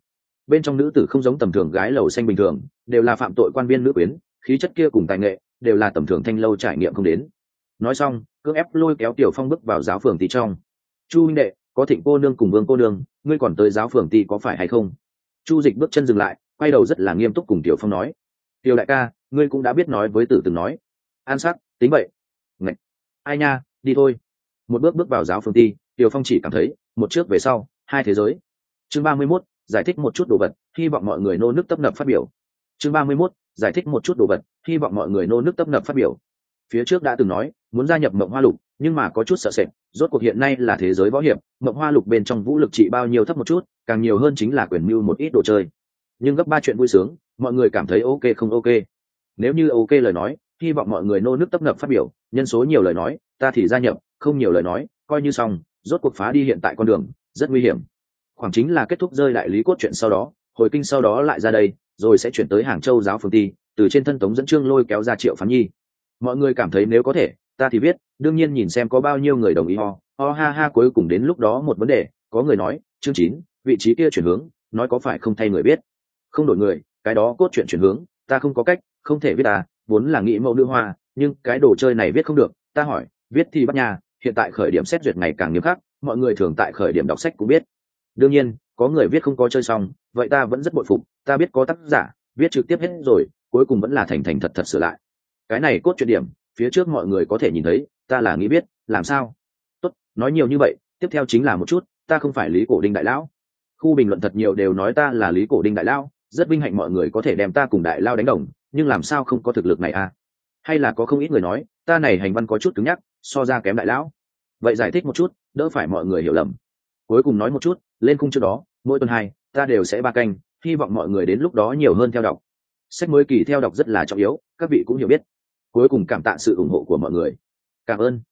bên trong nữ tử không giống tầm thường gái lầu xanh bình thường, đều là phạm tội quan viên nữ quyến, khí chất kia cùng tài nghệ đều là tầm thường thanh lâu trải nghiệm không đến. Nói xong cưỡng ép lôi kéo Tiểu Phong bước vào giáo phường tỷ trong. Chu huynh đệ, có Thịnh cô nương cùng Vương cô nương, ngươi còn tới giáo phường tỷ có phải hay không? Chu Dịch bước chân dừng lại, quay đầu rất là nghiêm túc cùng Tiểu Phong nói: Tiểu đại ca, ngươi cũng đã biết nói với Tử từng nói, an sắc tính vậy. Ngạch, ai nha, đi thôi. Một bước bước vào giáo phường tỷ, Tiểu Phong chỉ cảm thấy một trước về sau, hai thế giới. Chương 31, giải thích một chút đồ vật, hy vọng mọi người nô nước tấp nập phát biểu. Chương 31, giải thích một chút đồ vật, hy vọng mọi người nô nước tấp nập phát biểu. Phía trước đã từng nói muốn gia nhập Mộng Hoa Lục, nhưng mà có chút sợ sệt, rốt cuộc hiện nay là thế giới võ hiệp, Mộng Hoa Lục bên trong vũ lực trị bao nhiêu thấp một chút, càng nhiều hơn chính là quyền mưu một ít đồ chơi. Nhưng gấp ba chuyện vui sướng, mọi người cảm thấy ok không ok. Nếu như ok lời nói, hy vọng mọi người nô nước tấp nập phát biểu, nhân số nhiều lời nói, ta thì gia nhập, không nhiều lời nói, coi như xong, rốt cuộc phá đi hiện tại con đường, rất nguy hiểm. Khoảng chính là kết thúc rơi đại lý cốt chuyện sau đó, hồi kinh sau đó lại ra đây, rồi sẽ chuyển tới Hàng Châu giáo phường ti, từ trên thân Tống dẫn Chương lôi kéo ra Triệu Phán Nhi. Mọi người cảm thấy nếu có thể, ta thì biết, đương nhiên nhìn xem có bao nhiêu người đồng ý ho ha ha. Cuối cùng đến lúc đó một vấn đề, có người nói chương 9, vị trí kia chuyển hướng, nói có phải không thay người biết, không đổi người, cái đó cốt truyện chuyển hướng, ta không có cách, không thể viết ta, vốn là nghĩ mẫu nữ hoa, nhưng cái đồ chơi này viết không được, ta hỏi, viết thì bắt nhà, hiện tại khởi điểm xét duyệt ngày càng nghiêm khắc, mọi người thường tại khởi điểm đọc sách cũng biết. Đương nhiên, có người viết không có chơi xong, vậy ta vẫn rất bội phục, ta biết có tác giả viết trực tiếp hết rồi, cuối cùng vẫn là thành thành thật thật sửa lại. Cái này cốt truyện điểm, phía trước mọi người có thể nhìn thấy, ta là nghĩ biết, làm sao? Tốt, nói nhiều như vậy, tiếp theo chính là một chút, ta không phải Lý Cổ Đinh đại lão. Khu bình luận thật nhiều đều nói ta là Lý Cổ Đinh đại lão, rất vinh hạnh mọi người có thể đem ta cùng đại lao đánh đồng, nhưng làm sao không có thực lực này à? Hay là có không ít người nói, ta này hành văn có chút cứng nhắc, so ra kém đại lão. Vậy giải thích một chút, đỡ phải mọi người hiểu lầm. Cuối cùng nói một chút, lên khung trước đó, mỗi tuần 2, ta đều sẽ 3 canh, hy vọng mọi người đến lúc đó nhiều hơn theo đọc. Sách mới kỳ theo đọc rất là trọng yếu, các vị cũng hiểu biết. Cuối cùng cảm tạ sự ủng hộ của mọi người, cảm ơn.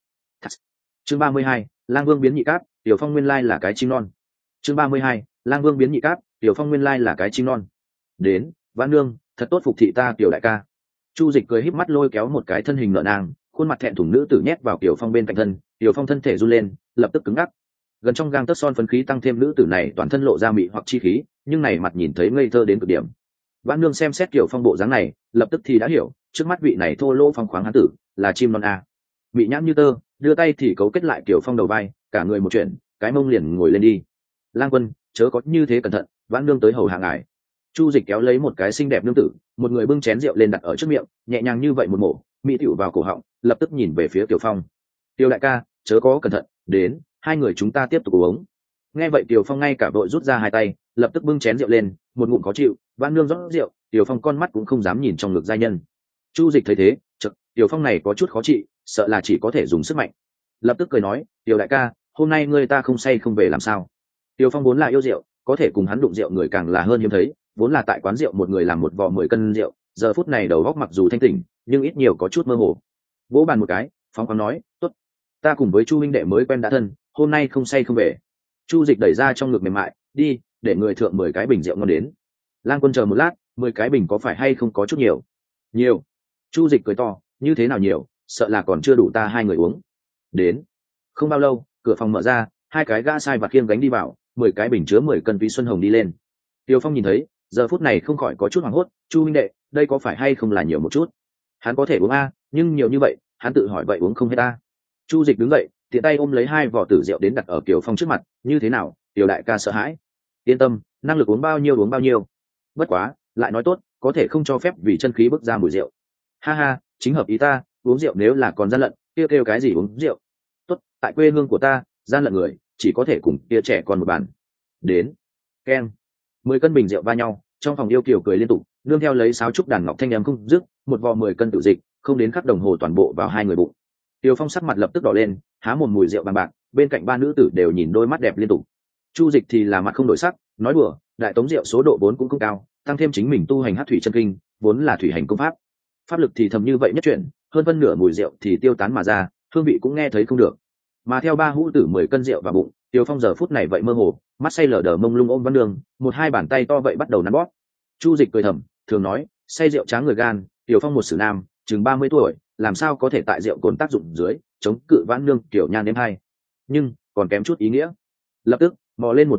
Chương 32, Lang Vương biến nhị cáp, Tiểu Phong nguyên lai là cái chim non. Chương 32, Lang Vương biến nhị cáp, Tiểu Phong nguyên lai là cái chim non. Đến, Vãn Nương, thật tốt phục thị ta Tiểu đại ca. Chu Dịch cười híp mắt lôi kéo một cái thân hình nợ nàng, khuôn mặt thẹn thùng nữ tử nhét vào Tiểu Phong bên cạnh thân, Tiểu Phong thân thể run lên, lập tức cứng ngắc. Gần trong gang tấc son phấn khí tăng thêm nữ tử này toàn thân lộ ra mị hoặc chi khí, nhưng này mặt nhìn thấy ngây thơ đến cực điểm. Vãn Nương xem xét Tiểu Phong bộ dáng này, lập tức thì đã hiểu, trước mắt vị này thô lỗ phong khoáng hán tử, là chim non a. Mị nhãn như tơ, đưa tay thì cấu kết lại Tiểu Phong đầu vai, cả người một chuyện, cái mông liền ngồi lên đi. Lang Quân, chớ có như thế cẩn thận, Vãn Nương tới hầu hạ ngài. Chu Dịch kéo lấy một cái xinh đẹp nương tử, một người bưng chén rượu lên đặt ở trước miệng, nhẹ nhàng như vậy một mổ, mỹ tiểu vào cổ họng, lập tức nhìn về phía Tiểu Phong. Tiểu đại ca, chớ có cẩn thận, đến, hai người chúng ta tiếp tục uống. Nghe vậy Tiểu Phong ngay cả vội rút ra hai tay, lập tức bưng chén rượu lên, một ngụm khó chịu, Vãn Nương rót rượu, Tiểu Phong con mắt cũng không dám nhìn trong ngực giai nhân. Chu Dịch thấy thế, chợt, Tiểu Phong này có chút khó trị, sợ là chỉ có thể dùng sức mạnh. Lập tức cười nói, Tiểu đại ca, hôm nay ngươi ta không say không về làm sao? Tiểu Phong vốn là yêu rượu, có thể cùng hắn đụng rượu người càng là hơn hiếm thấy, vốn là tại quán rượu một người làm một vò 10 cân rượu, giờ phút này đầu óc mặc dù thanh tỉnh, nhưng ít nhiều có chút mơ hồ. Vỗ bàn một cái, Phong khoáng nói, tốt, ta cùng với Chu huynh đệ mới quen đã thân, hôm nay không say không về. Chu Dịch đẩy ra trong ngực mềm mại, đi, để người thượng 10 cái bình rượu ngon đến. Lang Quân chờ một lát, 10 cái bình có phải hay không có chút nhiều? Nhiều. Chu Dịch cười to, như thế nào nhiều, sợ là còn chưa đủ ta hai người uống. Đến. Không bao lâu, cửa phòng mở ra, hai cái gã sai vặt khiêng gánh đi vào, 10 cái bình chứa 10 cân túy xuân hồng đi lên. Tiêu Phong nhìn thấy, giờ phút này không khỏi có chút hoảng hốt, Chu huynh đệ, đây có phải hay không là nhiều một chút? Hắn có thể uống a, nhưng nhiều như vậy, hắn tự hỏi vậy uống không hết a. Chu Dịch đứng dậy, tiện tay ôm lấy hai vỏ tử rượu đến đặt ở Kiều Phong trước mặt, như thế nào, Tiểu đại ca sợ hãi? Yên tâm, năng lực uống bao nhiêu uống bao nhiêu. Bất quá, lại nói tốt, có thể không cho phép vì chân khí bức ra mùi rượu. Ha ha, chính hợp ý ta, uống rượu nếu là còn gian lận, kêu cái gì uống rượu. Tốt, tại quê hương của ta, gian lận người chỉ có thể cùng kia trẻ con một bàn. Đến. Keng. 10 cân bình rượu va nhau, trong phòng yêu kiều cười liên tục, nương theo lấy sáo trúc đàn ngọc thanh âm không dứt, một vò 10 cân tự dịch, không đến khắc đồng hồ toàn bộ vào hai người bụng. Tiêu Phong sắc mặt lập tức đỏ lên, há mồm mùi rượu bằng bạc, bên cạnh ba nữ tử đều nhìn đôi mắt đẹp liên tục. Chu Dịch thì là mặt không đổi sắc, nói đùa, đại tống rượu số độ 4 cũng không cao, tăng thêm chính mình tu hành hắc thủy chân kinh, vốn là thủy hành công pháp. Pháp lực thì thầm như vậy nhất chuyện, hơn phân nửa mùi rượu thì tiêu tán mà ra, hương vị cũng nghe thấy không được. Mà theo ba hũ tử 10 cân rượu vào bụng, Tiêu Phong giờ phút này vậy mơ hồ, mắt say lờ đờ mông lung ôm Văn Đường, một hai bàn tay to vậy bắt đầu nắn bóp. Chu Dịch cười thầm, thường nói, say rượu tráng người gan, Tiêu Phong một sử nam, chừng 30 tuổi, làm sao có thể tại rượu cồn tác dụng dưới, chống cự Vãn Nương kiểu nhan đêm hai. Nhưng, còn kém chút ý nghĩa. Lập tức, mò lên một vò rượu,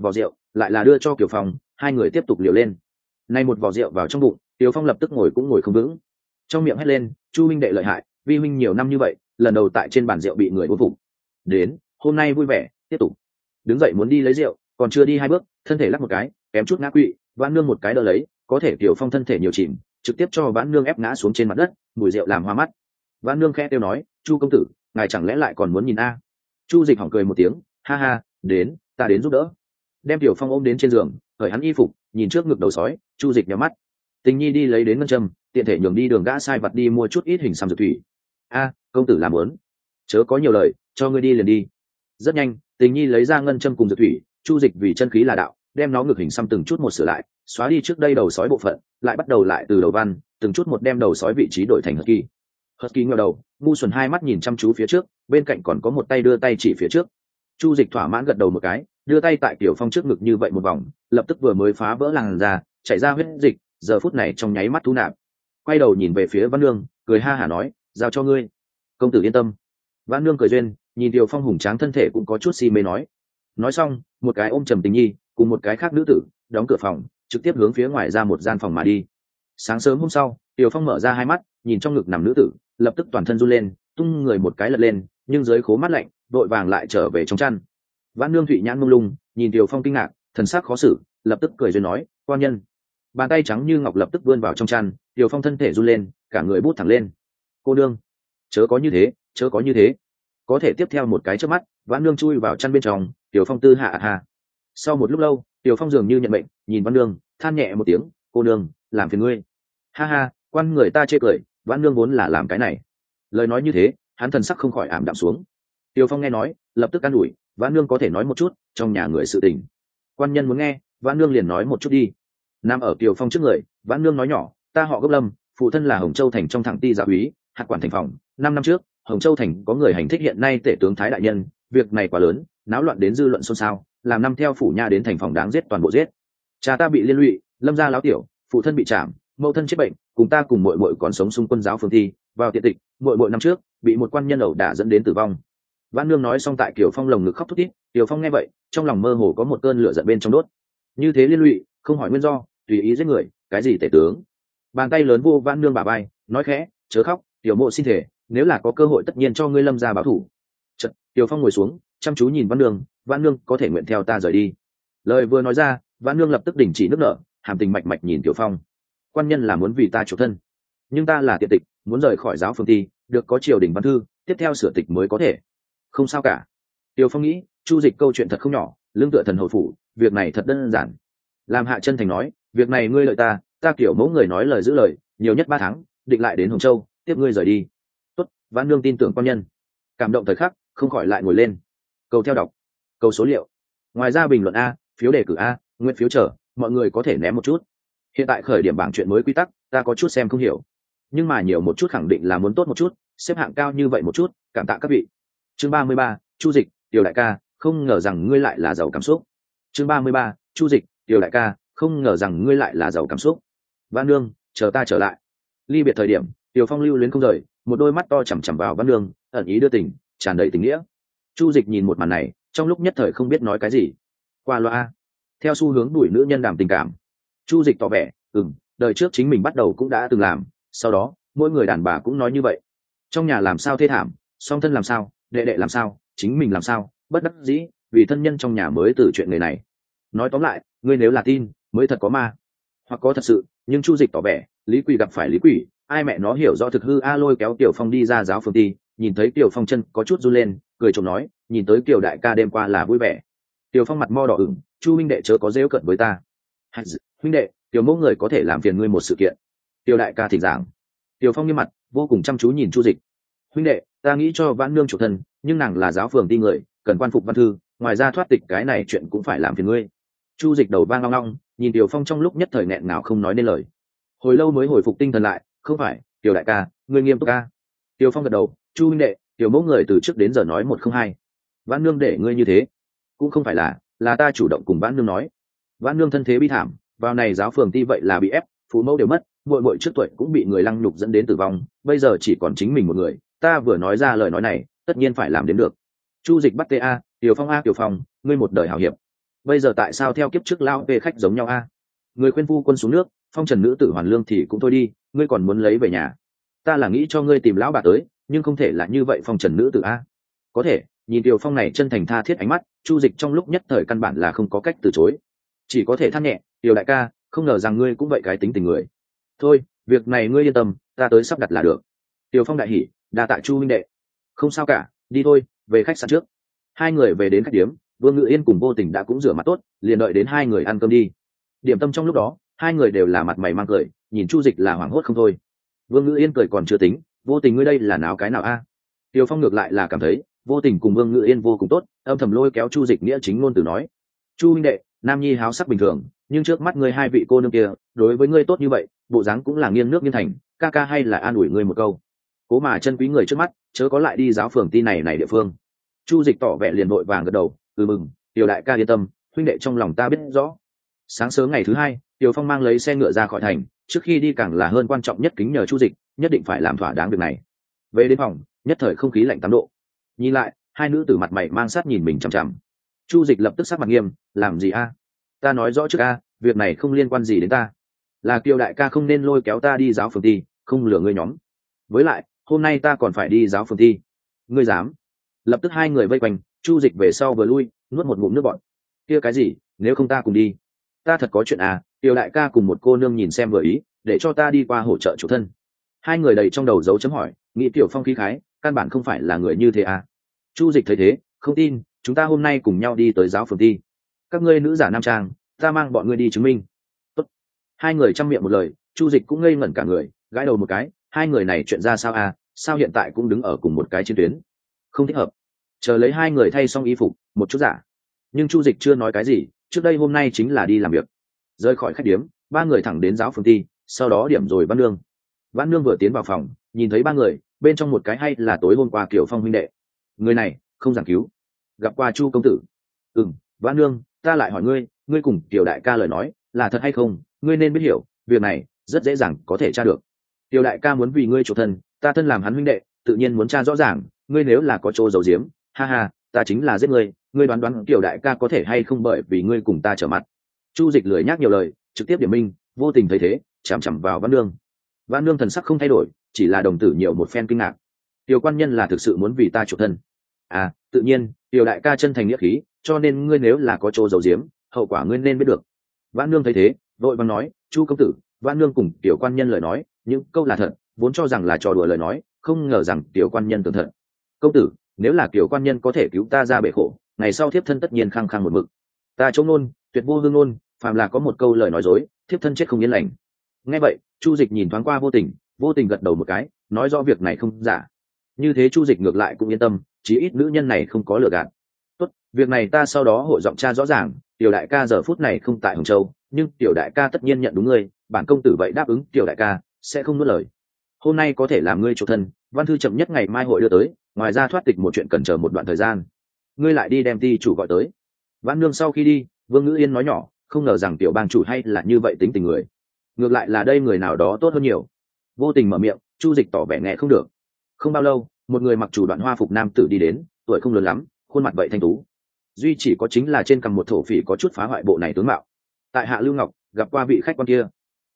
lại là đưa cho Kiều Phong, hai người tiếp tục liều lên. Nay một vò rượu vào trong bụng, Kiều Phong lập tức ngồi cũng ngồi không vững, trong miệng hét lên, chu minh đệ lợi hại, vi huynh nhiều năm như vậy, lần đầu tại trên bàn rượu bị người uống phục. Đến, hôm nay vui vẻ, tiếp tục. Đứng dậy muốn đi lấy rượu, còn chưa đi hai bước, thân thể lắc một cái, kém chút ngã quỵ, Vãn Nương một cái đỡ lấy, có thể Kiều Phong thân thể nhiều chìm, trực tiếp cho Vãn Nương ép ngã xuống trên mặt đất, mùi rượu làm hoa mắt. Vãn Nương khẽ kêu nói, chu công tử, ngài chẳng lẽ lại còn muốn nhìn a? Chu Dịch hỏng cười một tiếng, ha ha, đến, ta đến giúp đỡ. Đem Kiều Phong ôm đến trên giường, cởi hắn y phục, nhìn trước ngực đầu sói, Chu Dịch nhắm mắt. Tình Nhi đi lấy đến ngân châm, tiện thể nhường đi đường gã sai vật đi mua chút ít hình xăm dược thủy. A, công tử làm muốn, chớ có nhiều lời, cho ngươi đi liền đi. Rất nhanh, Tình Nhi lấy ra ngân châm cùng dược thủy, Chu Dịch vì chân khí là đạo, đem nó ngược hình xăm từng chút một sửa lại, xóa đi trước đây đầu sói bộ phận, lại bắt đầu lại từ đầu văn, từng chút một đem đầu sói vị trí đổi thành hất kỳ. Hất kỳ ngẩng đầu, ngu xuẩn hai mắt nhìn chăm chú phía trước, bên cạnh còn có một tay đưa tay chỉ phía trước. Chu Dịch thỏa mãn gật đầu một cái, đưa tay tại Tiểu Phong trước ngực như vậy một vòng, lập tức vừa mới phá vỡ làn da, chảy ra huyết dịch, giờ phút này trong nháy mắt thu nạp. Quay đầu nhìn về phía Văn Nương, cười ha hả nói, giao cho ngươi, công tử yên tâm. Văn Nương cười duyên, nhìn Tiểu Phong hùng tráng thân thể cũng có chút si mê nói xong, một cái ôm Trầm Tình Nhi, cùng một cái khác nữ tử, đóng cửa phòng, trực tiếp hướng phía ngoài ra một gian phòng mà đi. Sáng sớm hôm sau, Tiểu Phong mở ra hai mắt, nhìn trong ngực nằm nữ tử, lập tức toàn thân run lên, tung người một cái lật lên, nhưng dưới khố mắt lạnh, đội vàng lại trở về trong chăn. Vãn Nương thụy nhãn mông lung, nhìn Tiểu Phong kinh ngạc, thần sắc khó xử, lập tức cười duyên nói, quan nhân. Bàn tay trắng như ngọc lập tức vươn vào trong chăn, Tiểu Phong thân thể run lên, cả người bút thẳng lên. Cô đương, chớ có như thế, chớ có như thế. Có thể tiếp theo một cái chớp mắt, Vãn Nương chui vào chăn bên trong, Tiểu Phong tư hạ hạ. Sau một lúc lâu, Tiểu Phong dường như nhận mệnh, nhìn Vãn Nương, than nhẹ một tiếng, cô đương, làm phiền ngươi. Ha ha, quan người ta chê cười, Vãn Nương vốn là làm cái này. Lời nói như thế, hắn thần sắc không khỏi ảm đạm xuống. Tiểu Phong nghe nói, lập tức an ủi, Vãn Nương có thể nói một chút, trong nhà người sự tình. Quan nhân muốn nghe, Vãn Nương liền nói một chút đi. Nằm ở Tiểu Phong trước người, Vãn Nương nói nhỏ, ta họ Gốc Lâm, phụ thân là Hồng Châu thành trong thẳng ti gia úy, hạt quản thành phòng. 5 năm trước, Hồng Châu thành có người hành thích hiện nay tể tướng Thái đại nhân, việc này quá lớn, náo loạn đến dư luận xôn xao, làm năm theo phủ nha đến thành phòng đáng giết toàn bộ giết. Cha ta bị liên lụy, Lâm gia láo tiểu, phụ thân bị trảm, mẫu thân chết bệnh, cùng ta cùng muội muội còn sống xung quân giáo phường thi, vào tiện tịch, muội năm trước bị một quan nhân ẩu đả dẫn đến tử vong. Vãn Nương nói xong tại Kiều Phong lồng ngực khóc thút thít, Kiều Phong nghe vậy, trong lòng mơ hồ có một cơn lửa giận bên trong đốt. Như thế liên lụy, không hỏi nguyên do, tùy ý giết người, cái gì tể tướng. Bàn tay lớn vô Vãn Nương bả vai, nói khẽ, chớ khóc, tiểu mộ xin thể, nếu là có cơ hội tất nhiên cho ngươi Lâm gia báo thù. Chợt, Kiều Phong ngồi xuống, chăm chú nhìn Vãn Nương có thể nguyện theo ta rời đi. Lời vừa nói ra, Vãn Nương lập tức đình chỉ nước nở, hàm tình mạch mạch nhìn Kiều Phong. Quan nhân là muốn vì ta chuộc thân, nhưng ta là tiện tịch, muốn rời khỏi giáo phường ti, được có triều đình văn thư, tiếp theo sửa tịch mới có thể. Không sao cả. Kiều Phong nghĩ, Chu Dịch câu chuyện thật không nhỏ, lương tựa thần hồi phủ, việc này thật đơn giản. Làm Hạ Chân Thành nói, việc này ngươi lợi ta kiểu mẫu người nói lời giữ lời, nhiều nhất 3 tháng, định lại đến Hồng Châu, tiếp ngươi rời đi. Tốt, Vãn Nương tin tưởng quan nhân. Cảm động thời khắc, không khỏi lại ngồi lên. Cầu theo đọc, cầu số liệu. Ngoài ra bình luận a, phiếu đề cử a, nguyện phiếu chờ, mọi người có thể ném một chút. Hiện tại khởi điểm bảng chuyện mới quy tắc, ta có chút xem không hiểu, nhưng mà nhiều một chút khẳng định là muốn tốt một chút, xếp hạng cao như vậy một chút, cảm tạ các vị. Chương 33, Chu Dịch, Tiểu đại ca, không ngờ rằng ngươi lại là giàu cảm xúc. Chương 33, Chu Dịch, Tiểu đại ca, không ngờ rằng ngươi lại là giàu cảm xúc. Vãn Nương, chờ ta trở lại. Ly biệt thời điểm, Tiểu Phong lưu luyến không rời, một đôi mắt to chằm chằm vào Vãn Nương, ẩn ý đưa tình, tràn đầy tình nghĩa. Chu Dịch nhìn một màn này, trong lúc nhất thời không biết nói cái gì. Qua loa, theo xu hướng đuổi nữ nhân đàm tình cảm. Chu Dịch tỏ vẻ, đời trước chính mình bắt đầu cũng đã từng làm, sau đó mỗi người đàn bà cũng nói như vậy. Trong nhà làm sao thê thảm, song thân làm sao, đệ đệ làm sao, chính mình làm sao, bất đắc dĩ, vì thân nhân trong nhà mới từ chuyện người này. Nói tóm lại, ngươi nếu là tin, mới thật có ma, hoặc có thật sự. Nhưng Chu Dịch tỏ vẻ, Lý Quỷ gặp phải Lý Quỷ, ai mẹ nó hiểu rõ thực hư a. Lôi kéo Tiểu Phong đi ra giáo phường ti, nhìn thấy Tiểu Phong chân có chút run lên, cười trộm nói, nhìn tới Kiều đại ca đêm qua là vui vẻ. Tiểu Phong mặt mo đỏ ửng, Chu huynh đệ chớ có giễu cợt với ta. Huynh đệ, Tiểu mẫu người có thể làm phiền ngươi một sự kiện. Tiểu đại ca thỉnh giảng. Tiểu Phong nghiêm mặt, vô cùng chăm chú nhìn Chu Dịch. Huynh đệ, ta nghĩ cho Vãn Nương chủ thân, nhưng nàng là giáo phường ti người, cần quan phục văn thư, ngoài ra thoát tịch cái này chuyện cũng phải làm phiền ngươi. Chu Dịch đầu vang long long, nhìn Tiểu Phong trong lúc nhất thời nghẹn ngào không nói nên lời. Hồi lâu mới hồi phục tinh thần lại, không phải, Tiểu đại ca, ngươi nghiêm túc ca. Tiểu Phong gật đầu, Chu huynh đệ, Tiểu mẫu người từ trước đến giờ nói một không hai. Vãn Nương để ngươi như thế, cũng không phải là ta chủ động cùng Vãn Nương nói. Vãn Nương thân thế bi thảm, vào này giáo phường ti vậy là bị ép, phụ mẫu đều mất, muội trước tuổi cũng bị người lăng nhục dẫn đến tử vong, bây giờ chỉ còn chính mình một người, ta vừa nói ra lời nói này, tất nhiên phải làm đến được. Chu Dịch bắt ta, Tiểu Phong a, Tiểu Phong, ngươi một đời hảo hiệp, bây giờ tại sao theo kiếp trước lao về khách giống nhau a? Người khuyên phu quân xuống nước, phong trần nữ tử hoàn lương thì cũng thôi đi, ngươi còn muốn lấy về nhà. Ta là nghĩ cho ngươi tìm lão bà tới, nhưng không thể là như vậy phong trần nữ tử a. Có thể, nhìn Tiểu Phong này chân thành tha thiết ánh mắt, Chu Dịch trong lúc nhất thời căn bản là không có cách từ chối, chỉ có thể than nhẹ, Tiểu đại ca, không ngờ rằng ngươi cũng vậy cái tính tình người. Thôi, việc này ngươi yên tâm, ta tới sắp đặt là được. Tiểu Phong đại hỉ, đa tạ Chu huynh đệ. Không sao cả, đi thôi, về khách sạn trước. Hai người về đến khách điếm, Vương Ngự Yên cùng Vô Tình đã cũng rửa mặt tốt, liền đợi đến hai người ăn cơm đi. Điểm tâm trong lúc đó, hai người đều là mặt mày mang cười, nhìn Chu Dịch là hoảng hốt không thôi. Vương Ngự Yên cười còn chưa tính, Vô Tình ngươi đây là náo cái nào a? Tiểu Phong ngược lại là cảm thấy Vô Tình cùng Vương Ngự Yên vô cùng tốt, âm thầm lôi kéo Chu Dịch nghĩa chính ngôn từ nói: Chu huynh đệ, nam nhi háo sắc bình thường, nhưng trước mắt ngươi hai vị cô nương kia đối với ngươi tốt như vậy, bộ dáng cũng là nghiêng nước nghiêng thành, ca ca hay là an ủi ngươi một câu, cố mà chân quý người trước mắt, chớ có lại đi giáo phường ti này địa phương. Chu Dịch tỏ vẻ liền vội vàng gật đầu, mừng, Tiểu đại ca yên tâm, huynh đệ trong lòng ta biết rõ. Sáng sớm ngày thứ hai, Tiểu Phong mang lấy xe ngựa ra khỏi thành, trước khi đi càng là hơn quan trọng nhất kính nhờ Chu Dịch nhất định phải làm thỏa đáng việc này. Về đến phòng, nhất thời không khí lạnh 8 độ. Nhìn lại, hai nữ tử mặt mày mang sát nhìn mình chằm chằm. Chu Dịch lập tức sắc mặt nghiêm, làm gì a? Ta nói rõ trước a, việc này không liên quan gì đến ta. Là Kiều đại ca không nên lôi kéo ta đi giáo phường ti, không lừa ngươi nhóm. Với lại, hôm nay ta còn phải đi giáo phường ti. Ngươi dám? Lập tức hai người vây quanh, Chu Dịch về sau vừa lui, nuốt một ngụm nước bọt. Kia cái gì, nếu không ta cùng đi. Ta thật có chuyện à, Kiều đại ca cùng một cô nương nhìn xem vừa ý, để cho ta đi qua hỗ trợ chủ thân. Hai người đầy trong đầu dấu chấm hỏi, nghĩ Tiểu Phong khí khái, căn bản không phải là người như thế à. Chu Dịch thấy thế, không tin, chúng ta hôm nay cùng nhau đi tới giáo phường ti. Các ngươi nữ giả nam trang, ta mang bọn ngươi đi chứng minh. Tốt. Hai người chăm miệng một lời, Chu Dịch cũng ngây ngẩn cả người, gãi đầu một cái, hai người này chuyện ra sao à, sao hiện tại cũng đứng ở cùng một cái chiến tuyến. Không thích hợp. Chờ lấy hai người thay xong y phục, một chút giả. Nhưng Chu Dịch chưa nói cái gì, trước đây hôm nay chính là đi làm việc. Rời khỏi khách điếm, ba người thẳng đến giáo phường ti, sau đó điểm rồi Vãn Nương. Vãn Nương vừa tiến vào phòng, nhìn thấy ba người, bên trong một cái hay là tối hôm qua Kiều Phong huynh đệ. Người này, không giảng cứu. Gặp qua Chu công tử. Vãn Nương, ta lại hỏi ngươi, ngươi cùng Kiều đại ca lời nói, là thật hay không? Ngươi nên biết hiểu, việc này rất dễ dàng có thể tra được. Kiều đại ca muốn vì ngươi chủ thân, ta thân làm hắn huynh đệ, tự nhiên muốn tra rõ ràng. Ngươi nếu là có chỗ giấu giếm, ha ha, ta chính là giết ngươi. Ngươi đoán đoán Kiều đại ca có thể hay không bởi vì ngươi cùng ta trở mặt. Chu Dịch lười nhác nhiều lời, trực tiếp điểm minh. Vô Tình thấy thế, chằm chằm vào Vãn Nương. Vãn Nương thần sắc không thay đổi, chỉ là đồng tử nhiều một phen kinh ngạc. Tiểu quan nhân là thực sự muốn vì ta chủ thân. À, tự nhiên, Tiểu đại ca chân thành nghĩa khí, cho nên ngươi nếu là có chỗ giấu giếm, hậu quả ngươi nên biết được. Vãn Nương thấy thế, vội vàng nói, Chu công tử, Vãn Nương cùng Tiểu quan nhân lời nói, những câu là thật, vốn cho rằng là trò đùa lời nói, không ngờ rằng Tiểu quan nhân tưởng thật. Công tử, nếu là Tiểu quan nhân có thể cứu ta ra bể khổ, ngày sau thiếp thân tất nhiên khăng khăng một mực. Ta chống nôn, tuyệt vô hương nôn, phàm là có một câu lời nói dối, thiếp thân chết không yên lành. Nghe vậy, Chu Dịch nhìn thoáng qua Vô Tình gật đầu một cái, nói rõ việc này không giả. Như thế Chu Dịch ngược lại cũng yên tâm, chí ít nữ nhân này không có lừa gạt. Tốt, việc này ta sau đó hội giọng tra rõ ràng. Tiểu đại ca giờ phút này không tại Hồng Châu, nhưng Tiểu đại ca tất nhiên nhận đúng ngươi, bản công tử vậy đáp ứng Tiểu đại ca sẽ không nuốt lời. Hôm nay có thể làm ngươi chủ thân, văn thư chậm nhất ngày mai hội đưa tới, ngoài ra thoát tịch một chuyện cần chờ một đoạn thời gian. Ngươi lại đi đem ty chủ gọi tới. Vãn Nương sau khi đi, Vương Ngữ Yên nói nhỏ, không ngờ rằng Tiểu bang chủ hay là như vậy tính tình người. Ngược lại là đây người nào đó tốt hơn nhiều. Vô Tình mở miệng, Chu Dịch tỏ vẻ nghe không được. Không bao lâu, một người mặc chủ đoạn hoa phục nam tử đi đến, tuổi không lớn lắm, khuôn mặt vậy thanh tú, duy chỉ có chính là trên cằm một thổ phỉ có chút phá hoại bộ này tướng mạo. Tại hạ Lưu Ngọc, gặp qua vị khách quan kia.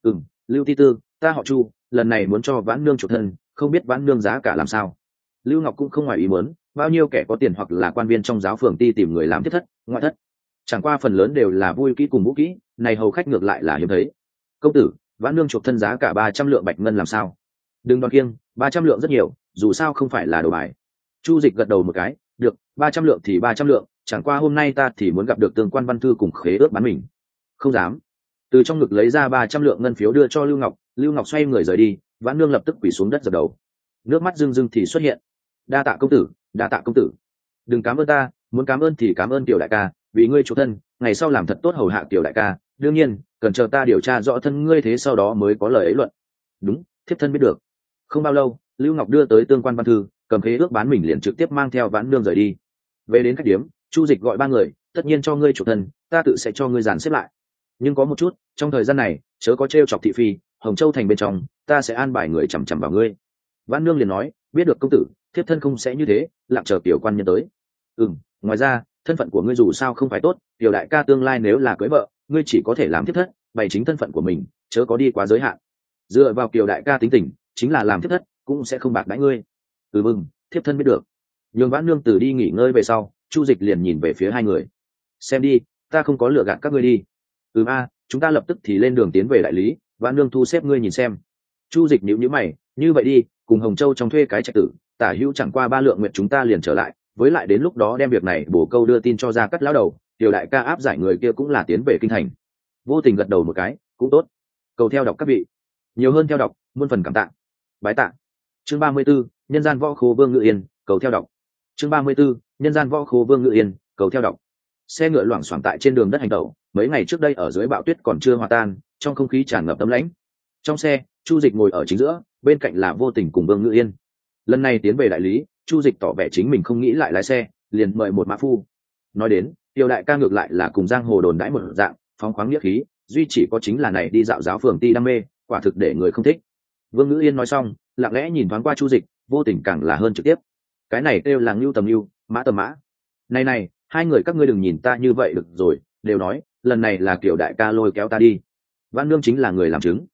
Lưu Ti Tư, ta họ Chu, lần này muốn cho Vãn Nương chủ thân, không biết Vãn Nương giá cả làm sao. Lưu Ngọc cũng không ngoài ý muốn, bao nhiêu kẻ có tiền hoặc là quan viên trong giáo phường ti tìm người làm thiết thất, ngoại thất, chẳng qua phần lớn đều là vui kỹ cùng vũ kỹ, này hầu khách ngược lại là hiếm thấy. Công tử, Vãn Nương chuộc thân giá cả 300 lượng bạch ngân làm sao? Đừng đoan kiêng, 300 lượng rất nhiều, dù sao không phải là đồ bài. Chu Dịch gật đầu một cái, được, 300 lượng thì 300 lượng, chẳng qua hôm nay ta thì muốn gặp được tương quan văn thư cùng khế ước bán mình. Không dám. Từ trong ngực lấy ra 300 lượng ngân phiếu đưa cho Lưu Ngọc xoay người rời đi, Vãn Nương lập tức quỳ xuống đất dập đầu. Nước mắt rưng rưng thì xuất hiện. Đa tạ công tử, đa tạ công tử. Đừng cảm ơn ta, muốn cảm ơn thì cảm ơn Tiểu đại ca, vì ngươi chủ thân, ngày sau làm thật tốt hầu hạ Tiểu đại ca, đương nhiên, cần chờ ta điều tra rõ thân ngươi thế sau đó mới có lời ấy luận. Đúng, thiếp thân biết được. Không bao lâu, Lưu Ngọc đưa tới tương quan văn thư, cầm khế ước bán mình liền trực tiếp mang theo Vãn Nương rời đi. Về đến khách điếm, Chu Dịch gọi ba người, tất nhiên cho ngươi chủ thân, ta tự sẽ cho ngươi dàn xếp lại. Nhưng có một chút, trong thời gian này, chớ có trêu chọc thị phi, Hồng Châu thành bên trong, ta sẽ an bài người chằm chằm vào ngươi. Vãn Nương liền nói, biết được công tử, thiếp thân không sẽ như thế, lặng chờ tiểu quan nhân tới. Ngoài ra, thân phận của ngươi dù sao không phải tốt, tiểu đại ca tương lai nếu là cưới vợ, ngươi chỉ có thể làm thiết thất, bày chính thân phận của mình, chớ có đi quá giới hạn. Dựa vào kiều đại ca tính tình, chính là làm thiết thất cũng sẽ không bạc đãi ngươi. Vâng, thiếp thân biết được. Nhường Vãn Nương Tử đi nghỉ ngơi về sau, Chu Dịch liền nhìn về phía hai người. Xem đi, ta không có lừa gạt các ngươi đi. Chúng ta lập tức thì lên đường tiến về đại lý, Vãn Nương thu xếp ngươi nhìn xem. Chu Dịch nhíu nhíu mày, như vậy đi, cùng Hồng Châu trong thuê cái trạch tử, tả hữu chẳng qua 3 lượng nguyện chúng ta liền trở lại, với lại đến lúc đó đem việc này bổ câu đưa tin cho Gia Cát lão đầu, tiểu đại ca áp giải người kia cũng là tiến về kinh thành. Vô Tình gật đầu một cái, cũng tốt. Cầu theo đọc các vị, nhiều hơn theo đọc, muôn phần cảm tạ. Bái tạ. Chương 34, nhân gian võ khố Vương Ngự Yên, cầu theo đọc. Chương 34, nhân gian võ khố Vương Ngự Yên, cầu theo đọc. Xe ngựa loảng xoảng tại trên đường đất hành tẩu, mấy ngày trước đây ở dưới bão tuyết còn chưa hòa tan, trong không khí tràn ngập tấm lãnh. Trong xe, Chu Dịch ngồi ở chính giữa, bên cạnh là Vô Tình cùng Vương Ngự Yên. Lần này tiến về đại lý, Chu Dịch tỏ vẻ chính mình không nghĩ lại lái xe, liền mời một mã phu. Nói đến, tiểu đại ca ngược lại là cùng giang hồ đồn đãi một dạng, phóng khoáng nghĩa khí, duy chỉ có chính là này đi dạo giáo phường ti đam mê, quả thực để người không thích. Vương Ngự Yên nói xong, lặng lẽ nhìn thoáng qua Chu Dịch, Vô Tình càng là hơn trực tiếp. Cái này kêu là ngưu tầm ngưu, mã tầm mã. Này, hai người các ngươi đừng nhìn ta như vậy được rồi, đều nói, lần này là kiểu đại ca lôi kéo ta đi. Vãn Nương chính là người làm chứng.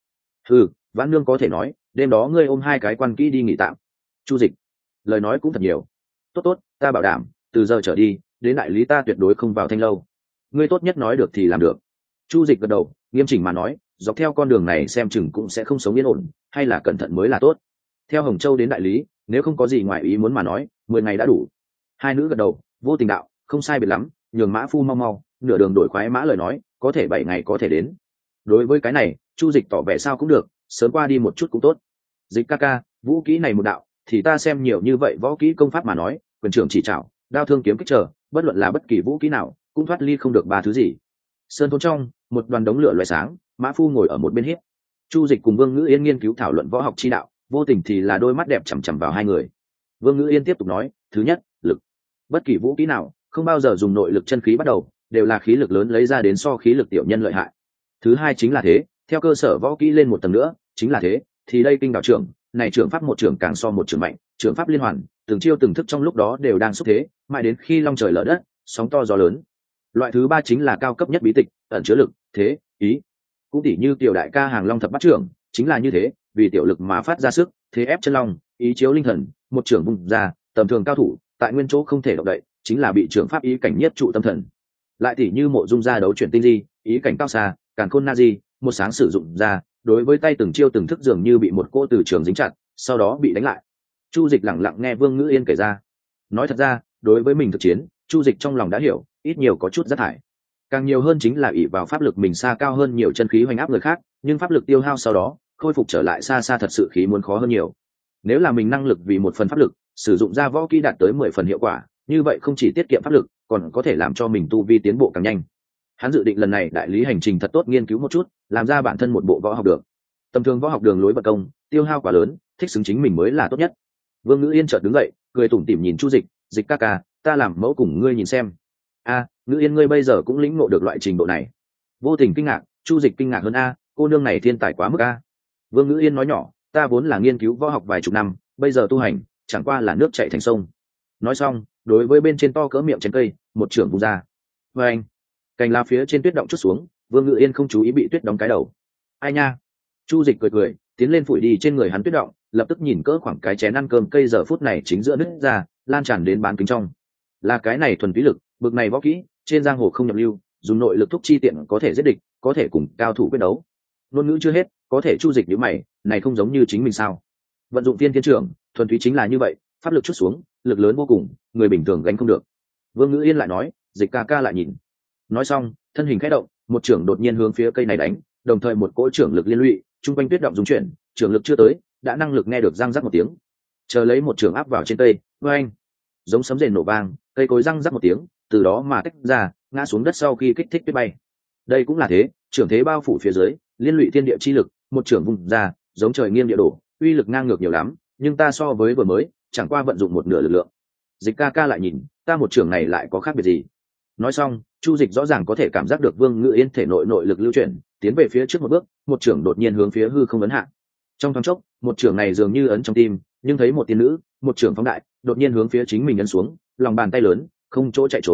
Vãn Nương có thể nói, đêm đó ngươi ôm 2 cái quan kỹ đi nghỉ tạm. Chu Dịch, lời nói cũng thật nhiều. Tốt, ta bảo đảm, từ giờ trở đi, đến đại lý ta tuyệt đối không vào thanh lâu. Ngươi tốt nhất nói được thì làm được. Chu Dịch gật đầu, nghiêm chỉnh mà nói, dọc theo con đường này xem chừng cũng sẽ không sống yên ổn, hay là cẩn thận mới là tốt. Theo Hồng Châu đến đại lý, nếu không có gì ngoài ý muốn mà nói, 10 ngày đã đủ. Hai nữ gật đầu, Vô Tình đạo, không sai biệt lắm, nhường mã phu mau, nửa đường đổi khoái mã lời nói, có thể 7 ngày có thể đến. Đối với cái này, Chu Dịch tỏ vẻ sao cũng được, sớm qua đi một chút cũng tốt. Dịch ca, vũ kỹ này một đạo, thì ta xem nhiều như vậy võ kỹ công pháp mà nói, quyền trưởng chỉ trảo, đao thương kiếm kích trở, bất luận là bất kỳ vũ kỹ nào, cũng thoát ly không được 3 thứ gì. Sơn thôn trong, một đoàn đống lửa loé sáng, mã phu ngồi ở một bên hít. Chu Dịch cùng Vương Ngự Yên nghiên cứu thảo luận võ học chi đạo, Vô Tình thì là đôi mắt đẹp chằm chằm vào hai người. Vương Ngự Yên tiếp tục nói, thứ nhất, lực. Bất kỳ vũ kỹ nào, không bao giờ dùng nội lực chân khí bắt đầu, đều là khí lực lớn lấy ra đến so khí lực tiểu nhân lợi hại. Thứ hai chính là thế, theo cơ sở võ kỹ lên một tầng nữa, chính là thế, thì đây kinh đạo trưởng, này trưởng pháp một trưởng càng so một trưởng mạnh, trưởng pháp liên hoàn, từng chiêu từng thức trong lúc đó đều đang xúc thế, mãi đến khi long trời lở đất, sóng to gió lớn. Loại thứ ba chính là cao cấp nhất bí tịch, ẩn chứa lực, thế, ý. Cũng tỉ như tiểu đại ca hàng long thập bát trưởng, chính là như thế, vì tiểu lực mà phát ra sức, thế ép chân long, ý chiếu linh thần, một trưởng vùng ra, tầm thường cao thủ, tại nguyên chỗ không thể động đậy, chính là bị trưởng pháp ý cảnh nhiếp trụ tâm thần. Lại tỉ như mộ dung ra đấu chuyển tinh di, ý cảnh cao xa, càn khôn na di, một sáng sử dụng ra, đối với tay từng chiêu từng thức dường như bị một cô từ trường dính chặt, sau đó bị đánh lại. Chu Dịch lặng lặng nghe Vương Ngự Yên kể ra. Nói thật ra, đối với mình thực chiến, Chu Dịch trong lòng đã hiểu, ít nhiều có chút rất hại. Càng nhiều hơn chính là ỷ vào pháp lực mình xa cao hơn nhiều chân khí hoành áp người khác, nhưng pháp lực tiêu hao sau đó, khôi phục trở lại xa thật sự khí muốn khó hơn nhiều. Nếu là mình năng lực vì một phần pháp lực, sử dụng ra võ kỹ đạt tới 10 phần hiệu quả, như vậy không chỉ tiết kiệm pháp lực, còn có thể làm cho mình tu vi tiến bộ càng nhanh. Hắn dự định lần này đại lý hành trình thật tốt nghiên cứu một chút, làm ra bản thân một bộ võ học đường. Tầm thường võ học đường lối bật công, tiêu hao quá lớn, thích xứng chính mình mới là tốt nhất. Vương Ngự Yên chợt đứng dậy, cười tủm tỉm nhìn Chu Dịch, Dịch ca, ta làm mẫu cùng ngươi nhìn xem. Ngự Yên ngươi bây giờ cũng lĩnh ngộ được loại trình độ này. Vô Tình kinh ngạc, Chu Dịch kinh ngạc hơn cô nương này thiên tài quá mức Vương Ngự Yên nói nhỏ, ta vốn là nghiên cứu võ học vài chục năm, bây giờ tu hành, chẳng qua là nước chảy thành sông. Nói xong, đối với bên trên to cỡ miệng trên cây, một trưởng vung ra. Và anh, cành lá phía trên tuyết động chút xuống, Vương Ngự Yên không chú ý bị tuyết đóng cái đầu. Ai nha? Chu Dịch cười, tiến lên phủi đi trên người hắn tuyết động, lập tức nhìn cỡ khoảng cái chén ăn cơm cây giờ phút này chính giữa nứt ra, lan tràn đến bán kính trong. Là cái này thuần túy lực, bực này võ kỹ, trên giang hồ không nhập lưu, dùng nội lực thúc chi tiện có thể giết địch, có thể cùng cao thủ quyết đấu. Ngôn ngữ chưa hết, có thể Chu Dịch nhíu mày, này không giống như chính mình sao? Vận dụng tiên thiên trưởng, thuần túy chính là như vậy, pháp lực chút xuống, lực lớn vô cùng, người bình thường gánh không được. Vương Ngự Yên lại nói, Dịch ca lại nhìn. Nói xong, thân hình khẽ động, một trưởng đột nhiên hướng phía cây này đánh, đồng thời một cỗ trưởng lực liên lụy, trung quanh tuyết động rung chuyển, trưởng lực chưa tới, đã năng lực nghe được răng rắc một tiếng. Chờ lấy một trưởng áp vào trên cây, oeng, giống sấm rền nổ vang, cây cối răng rắc một tiếng, từ đó mà tách ra, ngã xuống đất sau khi kích thích tuyết bay. Đây cũng là thế, trưởng thế bao phủ phía dưới, liên lụy thiên địa chi lực, một trưởng vùng ra, giống trời nghiêng địa đổ, uy lực ngang ngược nhiều lắm, nhưng ta so với vừa mới, chẳng qua vận dụng một nửa lực lượng. Dịch ca lại nhìn, ta một trưởng này lại có khác biệt gì? Nói xong, Chu Dịch rõ ràng có thể cảm giác được Vương Ngự Yên thể nội nội lực lưu chuyển, tiến về phía trước một bước, một trưởng đột nhiên hướng phía hư không ấn hạ. Trong thoáng chốc, một trưởng này dường như ấn trong tim, nhưng thấy một tiên nữ, một trưởng phóng đại, đột nhiên hướng phía chính mình ấn xuống, lòng bàn tay lớn, không chỗ chạy trốn,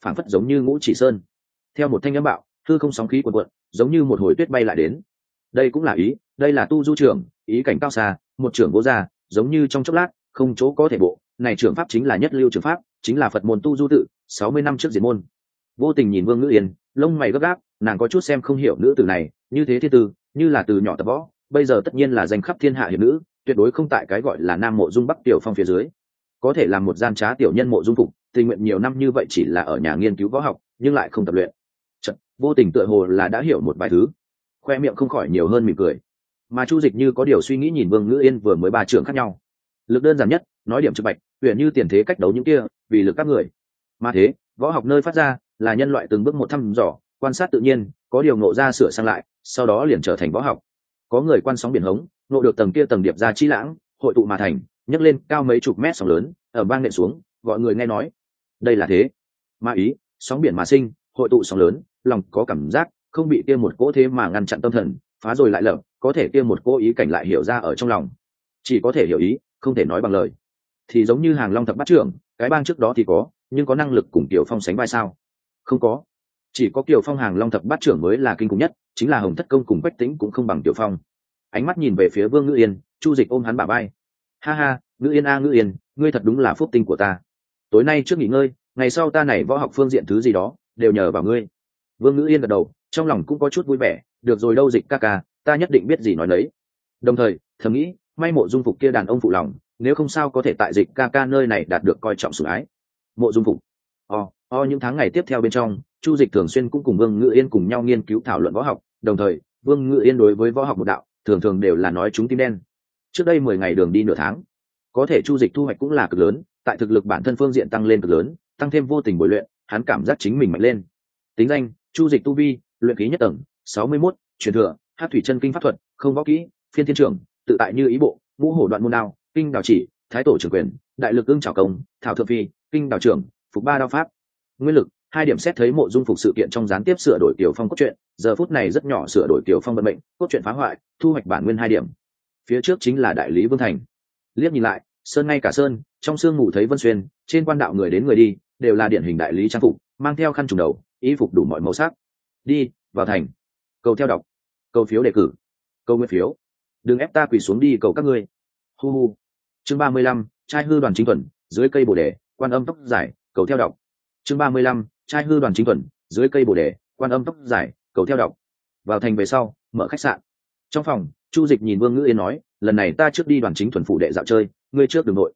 phảng phất giống như ngũ chỉ sơn. Theo một thanh âm bạo, hư không sóng khí cuồn cuộn, giống như một hồi tuyết bay lại đến. Đây cũng là ý, đây là tu du trưởng, ý cảnh cao xa, một trưởng vô ra, giống như trong chốc lát, không chỗ có thể bộ. Này trưởng pháp chính là nhất lưu trưởng pháp, chính là Phật môn tu du tự, 60 năm trước diệt môn. Vô Tình nhìn Vương Ngữ Yên, lông mày gấp gáp, nàng có chút xem không hiểu nữ tử này, như thế thiên tử, như là từ nhỏ tập võ, bây giờ tất nhiên là danh khắp thiên hạ hiệp nữ, tuyệt đối không tại cái gọi là Nam Mộ Dung Bắc Tiểu Phong phía dưới. Có thể làm một gian trá tiểu nhân Mộ Dung Phục, tình nguyện nhiều năm như vậy chỉ là ở nhà nghiên cứu võ học, nhưng lại không tập luyện. Chật, Vô Tình tựa hồ là đã hiểu một vài thứ, khoe miệng không khỏi nhiều hơn mỉm cười. Mà Chu Dịch như có điều suy nghĩ nhìn Vương Ngữ Yên vừa mới ba trưởng khác nhau. Lực đơn giản nhất, nói điểm trực bạch, huyền như tiền thế cách đấu những kia, vì lực các người. Mà thế, võ học nơi phát ra là nhân loại từng bước một thăm dò, quan sát tự nhiên, có điều ngộ ra sửa sang lại, sau đó liền trở thành võ học. Có người quan sóng biển hống, ngộ được tầng kia tầng điệp ra chi lãng, hội tụ mà thành, nhấc lên cao mấy chục mét sóng lớn, ở bang nện xuống, gọi người nghe nói. Đây là thế. Ma ý, sóng biển mà sinh, hội tụ sóng lớn, lòng có cảm giác, không bị kia một cỗ thế mà ngăn chặn tâm thần, phá rồi lại lở, có thể kia một cỗ ý cảnh lại hiểu ra ở trong lòng. Chỉ có thể hiểu ý, không thể nói bằng lời. Thì giống như Hàng Long thập bát trưởng, cái bang trước đó thì có, nhưng có năng lực cùng Tiểu Phong sánh vai sao? Không có. Chỉ có Tiểu Phong Hàng Long thập bát trưởng mới là kinh khủng nhất, chính là Hồng Thất Công cùng Quách Tĩnh cũng không bằng Tiểu Phong. Ánh mắt nhìn về phía Vương Ngữ Yên, Chu Dịch ôm hắn bả vai. Ha ha, Ngữ Yên a Ngữ Yên, ngươi thật đúng là phúc tinh của ta. Tối nay trước nghỉ ngơi, ngày sau ta này võ học phương diện thứ gì đó, đều nhờ vào ngươi. Vương Ngữ Yên gật đầu, trong lòng cũng có chút vui vẻ, được rồi đâu Dịch ca ca, ta nhất định biết gì nói đấy. Đồng thời, thầm nghĩ, may Mộ Dung Phục kia đàn ông phụ lòng, nếu không sao có thể tại Dịch ca ca nơi này đạt được coi trọng sủng ái. Mộ Dung Phục. Những tháng ngày tiếp theo bên trong, Chu Dịch thường xuyên cũng cùng Vương Ngữ Yên cùng nhau nghiên cứu thảo luận võ học, đồng thời, Vương Ngữ Yên đối với võ học một đạo, thường thường đều là nói chúng tim đen. Trước đây 10 ngày đường đi nửa tháng, có thể Chu Dịch thu hoạch cũng là cực lớn, tại thực lực bản thân phương diện tăng lên cực lớn, tăng thêm Vô Tình bồi luyện, hắn cảm giác chính mình mạnh lên. Tính danh: Chu Dịch tu vi, luyện khí nhất tầng, 61, truyền thừa: Hắc thủy chân kinh pháp thuật, không võ kỹ, phiên thiên trưởng, tự tại như ý bộ, ngũ hổ đoạn môn đao, kinh đào chỉ, thái tổ trưởng quyền, đại lực ưng trảo công, thảo thượng phi, kinh đào trưởng, phục ba đao pháp. Nguyên lực: 2 điểm. Xét thấy Mộ Dung Phục sự kiện trong gián tiếp sửa đổi Tiểu Phong cốt truyện, giờ phút này rất nhỏ sửa đổi Tiểu Phong vận mệnh, cốt truyện phá hoại, thu hoạch bản nguyên 2 điểm. Phía trước chính là đại lý Vương Thành. Liếc nhìn lại, sơn ngay cả sơn, trong sương mù thấy Vân Xuyên, trên quan đạo người đến người đi, đều là điển hình đại lý trang phục, mang theo khăn trùm đầu, y phục đủ mọi màu sắc. Đi vào thành. Cầu theo đọc, cầu phiếu đề cử, cầu nguyện phiếu. Đừng ép ta quỳ xuống đi cầu các ngươi. Hu hu. Chương 35, trai hư đoàn chính thuần, dưới cây bồ đề, quan âm tóc dài, cầu theo đọc. Chương 35, trai hư đoàn chính thuần, dưới cây bồ đề, quan âm tóc dài, cầu theo đọc. Vào thành về sau, mở khách sạn. Trong phòng, Chu Dịch nhìn Vương Ngữ Yên nói, lần này ta trước đi đoàn chính thuần phủ đệ dạo chơi, ngươi trước đừng nội.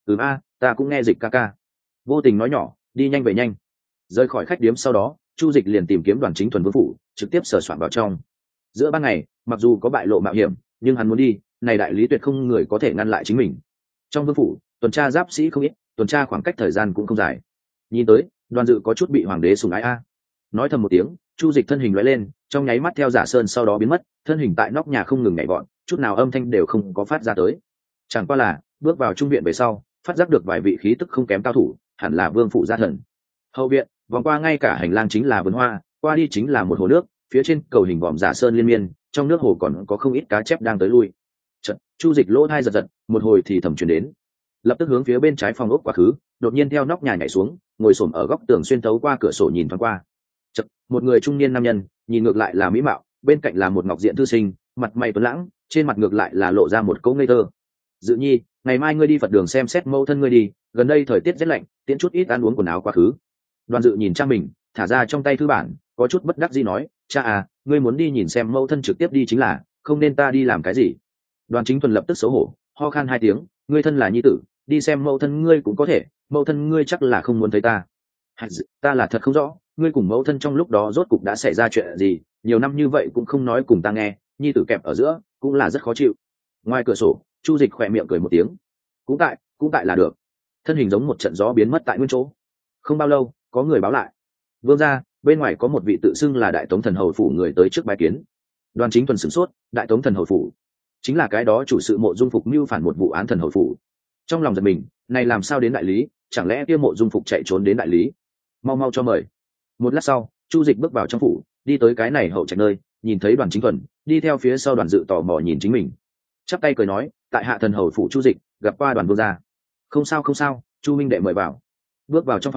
Ta cũng nghe Dịch ca ca. Vô Tình nói nhỏ, đi nhanh về nhanh. Rời khỏi khách điếm sau đó, Chu Dịch liền tìm kiếm đoàn chính thuần vương phủ, trực tiếp sờ soạn vào trong. Giữa ban ngày, mặc dù có bại lộ mạo hiểm, nhưng hắn muốn đi, này đại lý tuyệt không người có thể ngăn lại chính mình. Trong vương phủ, tuần tra giáp sĩ không ít, tuần tra khoảng cách thời gian cũng không dài. Nhìn tới, Đoàn Dự có chút bị hoàng đế sủng ái a. Nói thầm một tiếng, Chu Dịch thân hình lóe lên, trong nháy mắt theo Giả Sơn sau đó biến mất, thân hình tại nóc nhà không ngừng nhảy vọt, chút nào âm thanh đều không có phát ra tới. Chẳng qua là, bước vào trung viện về sau, phát giác được vài vị khí tức không kém cao thủ, hẳn là vương phủ gia thần. Hậu viện, vòng qua ngay cả hành lang chính là vườn hoa, qua đi chính là một hồ nước, phía trên cầu hình vòm Giả Sơn liên miên, trong nước hồ còn có không ít cá chép đang tới lui. Chợt, Chu Dịch lỗ tai giật giật, một hồi thì thầm truyền đến. Lập tức hướng phía bên trái phòng ốc quá khứ, đột nhiên theo nóc nhà nhảy xuống, ngồi xổm ở góc tường xuyên thấu qua cửa sổ nhìn thoáng qua. Chợt, một người trung niên nam nhân, nhìn ngược lại là mỹ mạo, bên cạnh là một ngọc diện thư sinh, mặt mày tuấn lãng, trên mặt ngược lại là lộ ra một cỗ ngây thơ. Dự Nhi, ngày mai ngươi đi Phật đường xem xét mẫu thân ngươi đi, gần đây thời tiết rất lạnh, tiễn chút ít ăn uống quần áo quá khứ. Đoàn Dự nhìn cha mình, thả ra trong tay thư bản, có chút bất đắc dĩ nói, cha à, ngươi muốn đi nhìn xem mẫu thân trực tiếp đi chính là, không nên ta đi làm cái gì. Đoàn Chính Thuần lập tức xấu hổ, ho khan 2 tiếng, ngươi thân là nhi tử, đi xem mẫu thân ngươi cũng có thể, mẫu thân ngươi chắc là không muốn thấy ta. Ta là thật không rõ, ngươi cùng mẫu thân trong lúc đó rốt cục đã xảy ra chuyện gì, nhiều năm như vậy cũng không nói cùng ta nghe, nhi tử kẹp ở giữa, cũng là rất khó chịu. Ngoài cửa sổ, Chu Dịch khỏe miệng cười một tiếng, cũng tại là được. Thân hình giống một trận gió biến mất tại nguyên chỗ. Không bao lâu, có người báo lại, vương gia, bên ngoài có một vị tự xưng là đại tống thần hầu phủ người tới trước bái kiến. Đoàn Chính Thuần sửng sốt, đại tống thần hầu phủ chính là cái đó chủ sự Mộ Dung Phục mưu phản một vụ án thần hầu phủ. Trong lòng giật mình, này làm sao đến đại lý, chẳng lẽ kia Mộ Dung Phục chạy trốn đến đại lý? Mau mau cho mời. Một lát sau, Chu Dịch bước vào trong phủ, đi tới cái này hậu trạch nơi, nhìn thấy Đoàn Chính Thuần đi theo phía sau Đoàn Dự tò mò nhìn chính mình, chắp tay cười nói, tại hạ thần hầu phủ Chu Dịch, gặp qua Đoàn vương gia. Không sao, Chu minh đệ mời vào. Bước vào trong phòng,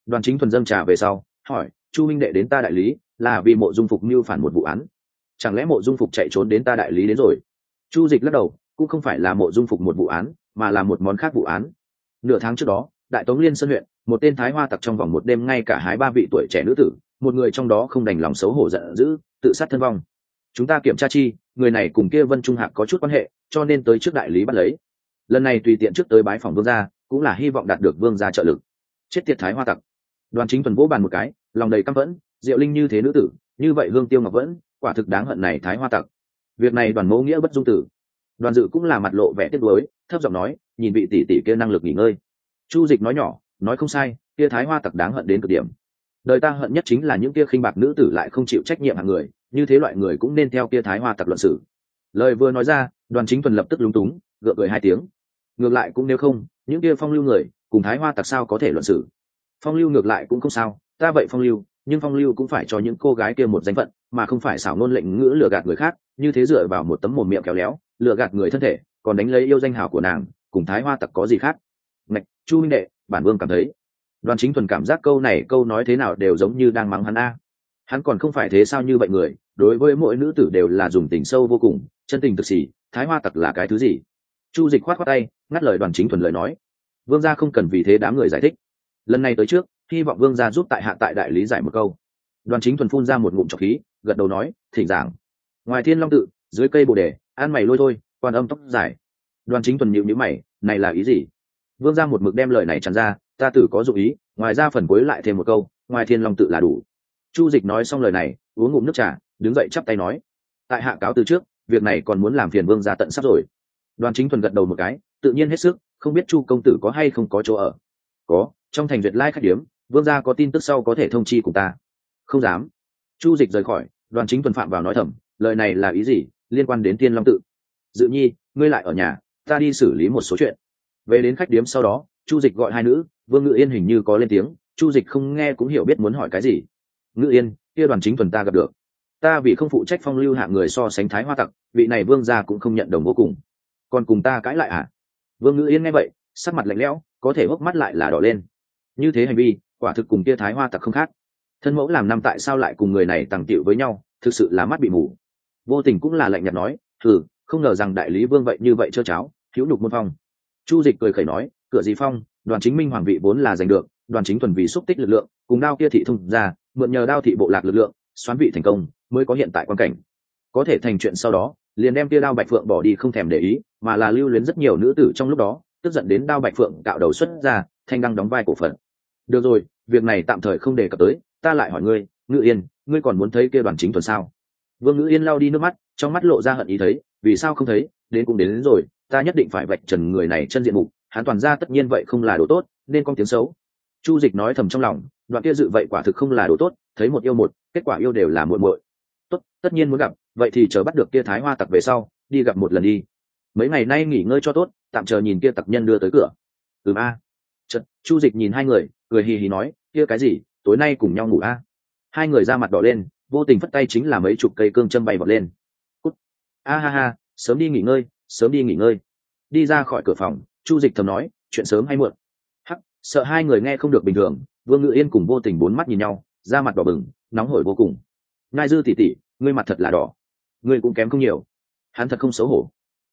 Đoàn Chính Thuần dâng trà về sau hỏi, chu minh đệ đến ta đại lý là vì Mộ Dung Phục mưu phản một vụ án, chẳng lẽ Mộ Dung Phục chạy trốn đến ta đại lý đến rồi? Chu Dịch lắc đầu, cũng không phải là Mộ Dung Phục một vụ án, mà là một món khác vụ án. Nửa tháng trước đó, đại Tống Liên Sơn huyện, một tên thái hoa tặc trong vòng một đêm ngay cả hái 3 vị tuổi trẻ nữ tử, một người trong đó không đành lòng xấu hổ giận dữ, tự sát thân vong. Chúng ta kiểm tra chi, người này cùng kia Vân Trung Hạc có chút quan hệ, cho nên tới trước đại lý bắt lấy. Lần này tùy tiện trước tới bái phòng vương gia, cũng là hy vọng đạt được vương gia trợ lực. Chết tiệt thái hoa tặc! Đoàn Chính Thuần vỗ bàn một cái, lòng đầy căm phẫn, Diệu Linh như thế nữ tử, như vậy Hương Tiêu Ngọc vẫn, quả thực đáng hận này thái hoa tặc. Việc này Đoàn Mẫu nghĩa bất dung tử. Đoàn Dự cũng là mặt lộ vẻ tiếc nuối, thấp giọng nói, nhìn vị tỷ tỷ kia năng lực nghỉ ngơi. Chu Dịch nói nhỏ, nói không sai, kia thái hoa tặc đáng hận đến cực điểm. Đời ta hận nhất chính là những kia khinh bạc nữ tử lại không chịu trách nhiệm hạng người, như thế loại người cũng nên theo kia thái hoa tặc luận xử. Lời vừa nói ra, Đoàn Chính Thuần lập tức lúng túng, gượng cười 2 tiếng. Ngược lại cũng nếu không, những kia phong lưu người cùng thái hoa tặc sao có thể luận xử? Phong lưu ngược lại cũng không sao, ta vậy phong lưu, nhưng phong lưu cũng phải cho những cô gái kia một danh phận, mà không phải xảo ngôn lệnh ngữ lừa gạt người khác, như thế dựa vào một tấm mồm miệng khéo léo, lừa gạt người thân thể, còn đánh lấy yêu danh hào của nàng, cùng thái hoa tặc có gì khác? Ngạch, Chu minh đệ, bản vương cảm thấy. Đoàn Chính Thuần cảm giác câu này câu nói thế nào đều giống như đang mắng hắn a. Hắn còn không phải thế sao như vậy người, đối với mỗi nữ tử đều là dùng tình sâu vô cùng, chân tình thực sĩ, thái hoa tặc là cái thứ gì? Chu Dịch khoát khoát tay, ngắt lời Đoàn Chính Thuần lời nói. Vương gia không cần vì thế đám người giải thích. Lần này tới trước, hy vọng vương gia giúp tại hạ tại đại lý giải một câu. Đoàn Chính Thuần phun ra một ngụm trọc khí, gật đầu nói, thỉnh giảng. Ngoài Thiên Long tự, dưới cây bồ đề, ăn mày lôi thôi, quan âm tóc dài. Đoàn Chính Thuần nhíu nhíu mày, này là ý gì? Vương gia một mực đem lời này tràn ra, ta tử có dụng ý, ngoài ra phần cuối lại thêm một câu, ngoài Thiên Long tự là đủ. Chu Dịch nói xong lời này, uống ngụm nước trà, đứng dậy chắp tay nói, tại hạ cáo từ trước, việc này còn muốn làm phiền vương gia tận sắp rồi. Đoàn Chính Thuần gật đầu một cái, tự nhiên hết sức, không biết Chu công tử có hay không có chỗ ở. Có, trong thành Duyệt Lai khách điếm, vương gia có tin tức sau có thể thông chi cùng ta. Không dám. Chu Dịch rời khỏi, Đoàn Chính Thuần phạm vào nói thầm, lời này là ý gì, liên quan đến Thiên Long tự. Dự Nhi, ngươi lại ở nhà, ta đi xử lý một số chuyện. Về đến khách điếm sau đó, Chu Dịch gọi 2 nữ, Vương Ngự Yên hình như có lên tiếng, Chu Dịch không nghe cũng hiểu biết muốn hỏi cái gì. Ngự Yên, kia Đoàn Chính Thuần ta gặp được. Ta vì không phụ trách phong lưu hạng người so sánh thái hoa tặc, vị này vương gia cũng không nhận đồng vô cùng. Còn cùng ta cãi lại à? Vương Ngự Yên nghe vậy, sắc mặt lạnh lẽo, có thể hốc mắt lại là đỏ lên. Như thế hành vi, quả thực cùng kia thái hoa tặc không khác. Thân mẫu làm năm tại sao lại cùng người này tàng tiệu với nhau, thực sự là mắt bị mù. Vô Tình cũng là lạnh nhạt nói, không ngờ rằng đại lý vương vậy như vậy trơ cháo, hữu nhục môn phong. Chu Dịch cười khẩy nói, cửa gì phong, Đoàn Chính Minh hoàng vị vốn là giành được, Đoàn Chính Thuần vì xúc tích lực lượng, cùng Đao kia thị thông ra, mượn nhờ Đao thị bộ lạc lực lượng, xoán vị thành công, mới có hiện tại quan cảnh. Có thể thành chuyện sau đó, liền đem kia Đao Bạch Phượng bỏ đi không thèm để ý, mà là lưu luyến rất nhiều nữ tử trong lúc đó, tức giận đến Đao Bạch Phượng cạo đầu xuất ra, thanh đăng đóng vai cổ phận. Được rồi, việc này tạm thời không đề cập tới, ta lại hỏi ngươi, Ngự Yên, ngươi còn muốn thấy kia Đoàn Chính Thuần sao? Vương Ngự Yên lau đi nước mắt, trong mắt lộ ra hận ý thấy, vì sao không thấy, đến cũng đến rồi, ta nhất định phải vạch trần người này chân diện mục, hắn toàn ra tất nhiên vậy không là đồ tốt, nên con tiếng xấu. Chu Dịch nói thầm trong lòng, Đoạn kia dự vậy quả thực không là đồ tốt, thấy một yêu một, kết quả yêu đều là muội muội. Tốt, tất nhiên muốn gặp, vậy thì chờ bắt được kia thái hoa tặc về sau, đi gặp một lần đi. Mấy ngày nay nghỉ ngơi cho tốt, tạm chờ nhìn kia tặc nhân đưa tới cửa. A. Chợt, Chu Dịch nhìn 2 người, cười hì hì nói, kia cái gì, tối nay cùng nhau ngủ a? 2 người ra mặt đỏ lên, Vô Tình phất tay chính là mấy chục cây cương châm bay vọt lên. Cút. A ha ha, sớm đi nghỉ ngơi, sớm đi nghỉ ngơi. Đi ra khỏi cửa phòng, Chu Dịch thầm nói, chuyện sớm hay muộn. Hắc, sợ 2 người nghe không được bình thường, Vương Ngự Yên cùng Vô Tình 4 mắt nhìn nhau, da mặt đỏ bừng, nóng hổi vô cùng. Ngai Dư tỷ tỷ, ngươi mặt thật là đỏ, ngươi cũng kém không nhiều. Hắn thật không xấu hổ.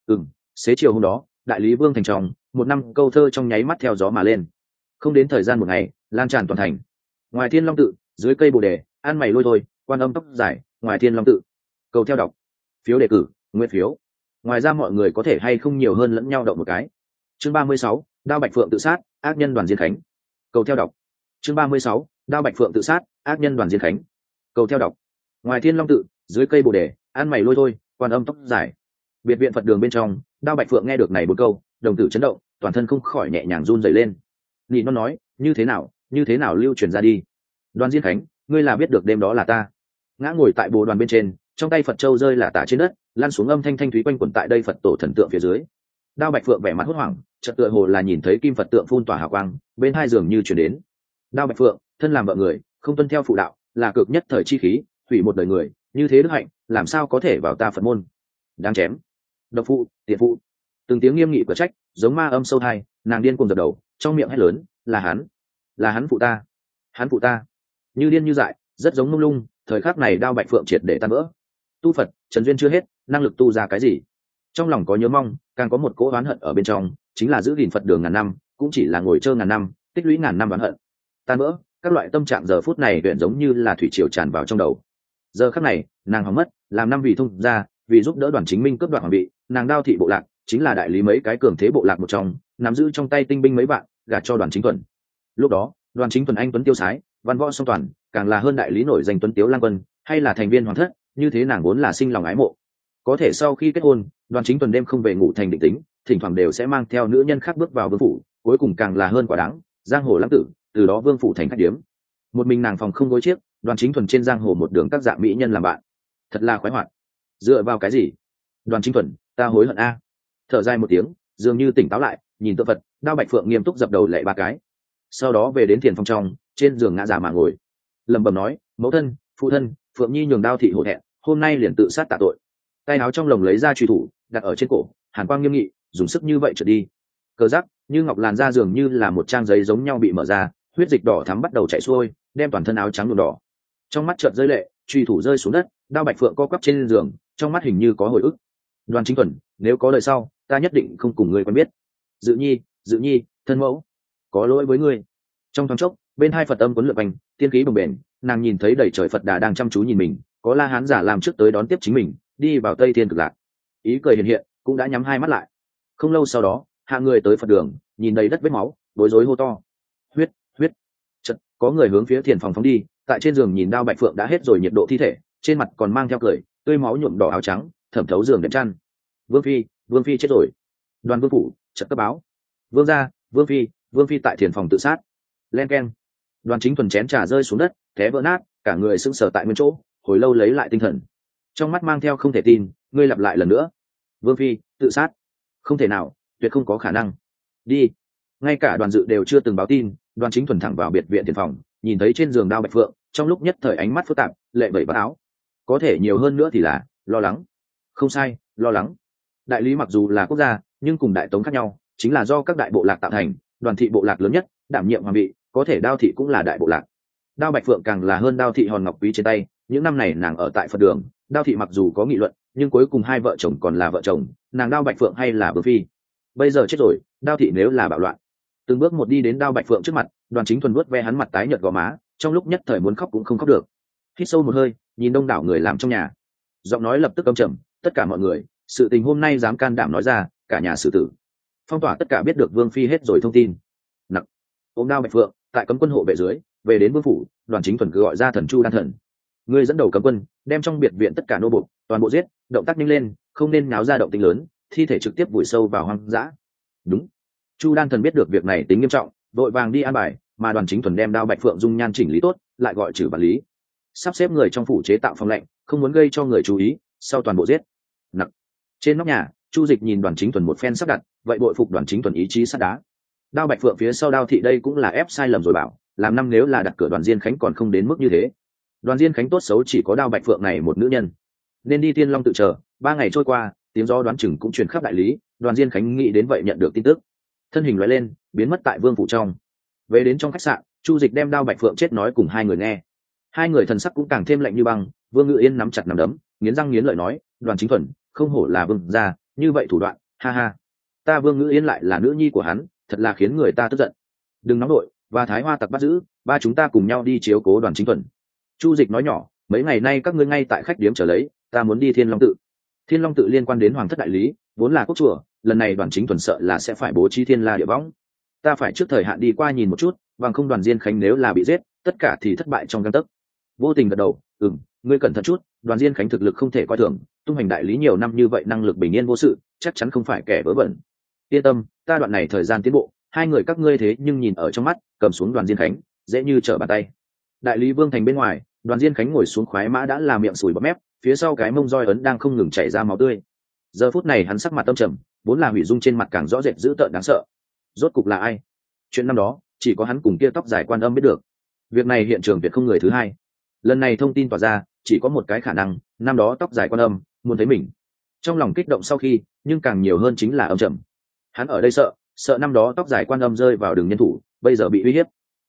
Xế chiều hôm đó, đại lý Vương thành tròng, một năm câu thơ trong nháy mắt theo gió mà lên. Không đến thời gian một ngày, lan tràn toàn thành. Ngoài Thiên Long tự, dưới cây bồ đề, ăn mày lôi thôi, quan âm tóc dài, ngoài Thiên Long tự. Cầu theo đọc, phiếu đề cử, nguyên phiếu. Ngoài ra mọi người có thể hay không nhiều hơn lẫn nhau động một cái. Chương 36, Đao Bạch Phượng tự sát, ác nhân Đoàn Diên Khánh. Cầu theo đọc. Chương 36, Đao Bạch Phượng tự sát, ác nhân Đoàn Diên Khánh. Cầu theo đọc. Ngoài Thiên Long tự, dưới cây bồ đề, ăn mày lôi thôi, quan âm tóc dài. Biệt viện Phật đường bên trong, Đao Bạch Phượng nghe được này 4 câu, đồng tử chấn động, toàn thân không khỏi nhẹ nhàng run rẩy lên. Nhị nó nói, như thế nào lưu truyền ra đi? Đoàn Diên Khánh, ngươi là biết được đêm đó là ta. Ngã ngồi tại bồ đoàn bên trên, trong tay Phật châu rơi là tả trên đất, lan xuống âm thanh thanh thúy quanh quẩn tại đây Phật tổ thần tượng phía dưới. Đao Bạch Phượng vẻ mặt hốt hoảng, chợt tựa hồ là nhìn thấy kim Phật tượng phun tỏa hào quang, bên 2 giường như truyền đến. Đao Bạch Phượng, thân làm vợ người, không tuân theo phụ đạo, là cực nhất thời chi khí, hủy một đời người, như thế đức hạnh, làm sao có thể vào ta Phật môn? Đáng chém. Độc phụ, tiện phụ. Từng tiếng nghiêm nghị của trách, giống ma âm sâu tai, nàng điên cuồng dập đầu, trong miệng hét lớn, là hắn phụ ta. hắn phụ ta. Như điên như dại, rất giống mông lung, thời khắc này đao bạch phượng triệt để tan vỡ. Tu Phật, trần duyên chưa hết, năng lực tu ra cái gì? Trong lòng có nhớ mong, càng có một cỗ oán hận ở bên trong, chính là giữ gìn Phật đường ngàn năm, cũng chỉ là ngồi chơi ngàn năm, tích lũy ngàn năm oán hận. Tan vỡ, các loại tâm trạng giờ phút này huyện giống như là thủy triều tràn vào trong đầu. Giờ khắc này, nàng hỏng mất, làm năm vì thông ra, vì giúp đỡ Đoàn Chính Minh cướp đoạt hoàng vị, nàng Đao thị bộ lạc chính là đại lý mấy cái cường thế bộ lạc một trong, nắm giữ trong tay tinh binh mấy vạn, gả cho Đoàn Chính Thuần. Lúc đó, Đoàn Chính Thuần anh tuấn tiêu sái, văn võ song toàn, càng là hơn đại lý nổi danh tuấn tiếu lang quân, hay là thành viên hoàng thất, như thế nàng vốn là sinh lòng ái mộ. Có thể sau khi kết hôn, Đoàn Chính Thuần đêm không về ngủ thành định tính, thỉnh thoảng đều sẽ mang theo nữ nhân khác bước vào vương phủ, cuối cùng càng là hơn quả đáng, giang hồ lãng tử, từ đó vương phủ thành khách điếm. Một mình nàng phòng không gối chiếc, Đoàn Chính Thuần trên giang hồ một đường các dạng mỹ nhân làm bạn, thật là khoái hoạt. Dựa vào cái gì? Đoàn Chính Thuần, ta hối hận a. Thở dài một tiếng, dường như tỉnh táo lại, nhìn tượng Phật, Đao Bạch Phượng nghiêm túc dập đầu lạy ba cái, sau đó về đến tiền phòng trong, trên giường ngã giả mà ngồi, lẩm bẩm nói: mẫu thân, phụ thân, Phượng Nhi nhường Đao thị hổ thẹn, hôm nay liền tự sát tạ tội. Tay áo trong lồng lấy ra truy thủ, đặt ở trên cổ, hàn quang nghiêm nghị, dùng sức như vậy trượt đi. Cờ giắc như ngọc làn da dường như là một trang giấy giống nhau bị mở ra, huyết dịch đỏ thắm bắt đầu chảy xuôi, đem toàn thân áo trắng nhuộm đỏ. Trong mắt chợt rơi lệ, truy thủ rơi xuống đất, Đao Bạch Phượng co quắp trên giường, trong mắt hình như có hồi ức. Đoàn Chính Thuần, nếu có lời sau, ta nhất định không cùng ngươi quen biết. Dự nhi, thân mẫu, có lỗi với ngươi. Trong thoáng chốc, bên hai Phật âm cuốn lượn quanh, tiên khí bồng bềnh, nàng nhìn thấy đầy trời Phật Đà đang chăm chú nhìn mình, có La Hán giả làm trước tới đón tiếp chính mình, đi vào Tây Thiên Cực Lạc. Ý cười hiện hiện, cũng đã nhắm hai mắt lại. Không lâu sau đó, hạ người tới Phật đường, nhìn đầy đất vết máu, bối rối hô to: huyết, huyết! Chợt có người hướng phía thiền phòng phóng đi, tại trên giường nhìn Đao Bạch Phượng đã hết rồi nhiệt độ thi thể, trên mặt còn mang theo cười, tươi máu nhuộm đỏ áo trắng, thẩm thấu giường đệm chăn. Vương phi chết rồi. Đoàn vương phủ chợt cấp báo: vương gia, vương phi tại thiền phòng tự sát. Len keng. Đoàn Chính Thuần chén trà rơi xuống đất, té vỡ nát, cả người sững sờ tại nguyên chỗ, hồi lâu lấy lại tinh thần, trong mắt mang theo không thể tin. Ngươi lặp lại lần nữa: vương phi tự sát? Không thể nào, tuyệt không có khả năng. Đi. Ngay cả Đoàn Dự đều chưa từng báo tin, Đoàn Chính Thuần thẳng vào biệt viện tiền phòng, nhìn thấy trên giường Đao Bạch Phượng, trong lúc nhất thời ánh mắt phức tạp, lệ vẩy vắt áo. Có thể nhiều hơn nữa thì là lo lắng. Không sai, lo lắng. Đại lý mặc dù là quốc gia, nhưng cùng đại tống khác nhau, chính là do các đại bộ lạc tạo thành. Đoàn thị bộ lạc lớn nhất, đảm nhiệm hoàng vị, có thể Đao thị cũng là đại bộ lạc. Đao Bạch Phượng càng là hơn Đao thị hòn ngọc quý trên tay. Những năm này nàng ở tại Phật đường, Đao thị mặc dù có nghị luận, nhưng cuối cùng hai vợ chồng còn là vợ chồng, nàng Đao Bạch Phượng hay là vương phi. Bây giờ chết rồi, Đao thị nếu là bạo loạn. Từng bước một đi đến Đao Bạch Phượng trước mặt, Đoàn Chính Thuần vuốt ve hắn mặt tái nhợt gò má, trong lúc nhất thời muốn khóc cũng không khóc được. Hít sâu một hơi, nhìn đông đảo người làm trong nhà, giọng nói lập tức âm trầm: tất cả mọi người, sự tình hôm nay dám can đảm nói ra, cả nhà xử tử. Phong tỏa tất cả biết được vương phi hết rồi thông tin. Nặc. Ôm Đao Bạch Phượng, tại cấm quân hộ vệ dưới, về đến vương phủ. Đoàn Chính Thuần cứ gọi ra Thần Chu Đan Thần: ngươi dẫn đầu cấm quân, đem trong biệt viện tất cả nô bộc toàn bộ giết, động tác nhanh lên, không nên náo ra động tĩnh lớn, thi thể trực tiếp vùi sâu vào hoang dã. Đúng. Chu Đan Thần biết được việc này tính nghiêm trọng, đội vàng đi an bài, mà Đoàn Chính Thuần đem Đao Bạch Phượng dung nhan chỉnh lý tốt, lại gọi trừ bản lý, sắp xếp người trong phủ chế tạo phòng lạnh, không muốn gây cho người chú ý, sau toàn bộ giết. Nặc. Trên nóc nhà, Chu Dịch nhìn Đoàn Chính Thuần một phen sắp đặt, vậy bội phục Đoàn Chính Thuần ý chí sắt đá. Đao Bạch Phượng phía sau Đao thị đây cũng là ép sai lầm rồi bảo, làm năm nếu là đặt cửa Đoàn Diên Khánh còn không đến mức như thế. Đoàn Diên Khánh tốt xấu chỉ có Đao Bạch Phượng này một nữ nhân, nên đi Tiên Long tự chờ. 3 ngày trôi qua, tiếng gió đoán chừng cũng truyền khắp đại lý. Đoàn Diên Khánh nghĩ đến vậy nhận được tin tức, thân hình lóe lên, biến mất tại vương phủ trong. Về đến trong khách sạn, Chu Dịch đem Đao Bạch Phượng chết nói cùng hai người nghe. Hai người thần sắc cũng càng thêm lạnh như băng. Vương Ngự Yên nắm chặt nắm đấm, nghiến răng nghiến lợi nói: Đoàn Chính Thuần, không hổ là vương gia, như vậy thủ đoạn, ha ha. Ta Vương Ngự Yên lại là nữ nhi của hắn, thật là khiến người ta tức giận. Đừng nóng đội, và Thái Hoa tặc bắt giữ, ba chúng ta cùng nhau đi chiếu cố Đoàn Chính Thuần. Chu Dịch nói nhỏ: mấy ngày nay các ngươi ngay tại khách điếm chờ lấy, ta muốn đi Thiên Long tự. Thiên Long tự liên quan đến hoàng thất đại lý, vốn là quốc chùa, lần này Đoàn Chính Thuần sợ là sẽ phải bố trí thiên la địa võng. Ta phải trước thời hạn đi qua nhìn một chút, bằng không Đoàn Diên Khánh nếu là bị giết, tất cả thì thất bại trong gang tấc. Vô Tình gật đầu: ngươi cẩn thận chút, Đoàn Diên Khánh thực lực không thể coi thường, tung hành đại lý nhiều năm như vậy năng lực bình yên vô sự, chắc chắn không phải kẻ vớ vẩn. Yên tâm, ta đoạn này thời gian tiến bộ, hai người các ngươi thế nhưng nhìn ở trong mắt, cầm xuống Đoàn Diên Khánh dễ như trở bàn tay. Đại lý Vương thành bên ngoài, Đoàn Diên Khánh ngồi xuống khoái mã đã là miệng sùi bọt mép, phía sau cái mông roi ấn đang không ngừng chảy ra máu tươi. Giờ phút này hắn sắc mặt tâm trầm, vốn là hủy dung trên mặt càng rõ rệt dữ tợn đáng sợ. Rốt cục là ai? Chuyện năm đó chỉ có hắn cùng kia tóc dài Quan Âm biết được. Việc này hiện trường tuyệt không người thứ hai. Lần này thông tin tỏa ra, chỉ có một cái khả năng, năm đó tóc dài Quan Âm muốn thấy mình. Trong lòng kích động sau khi, nhưng càng nhiều hơn chính là âm trầm. Hắn ở đây sợ năm đó tóc dài Quan Âm rơi vào đường nhân thủ, bây giờ bị uy hiếp.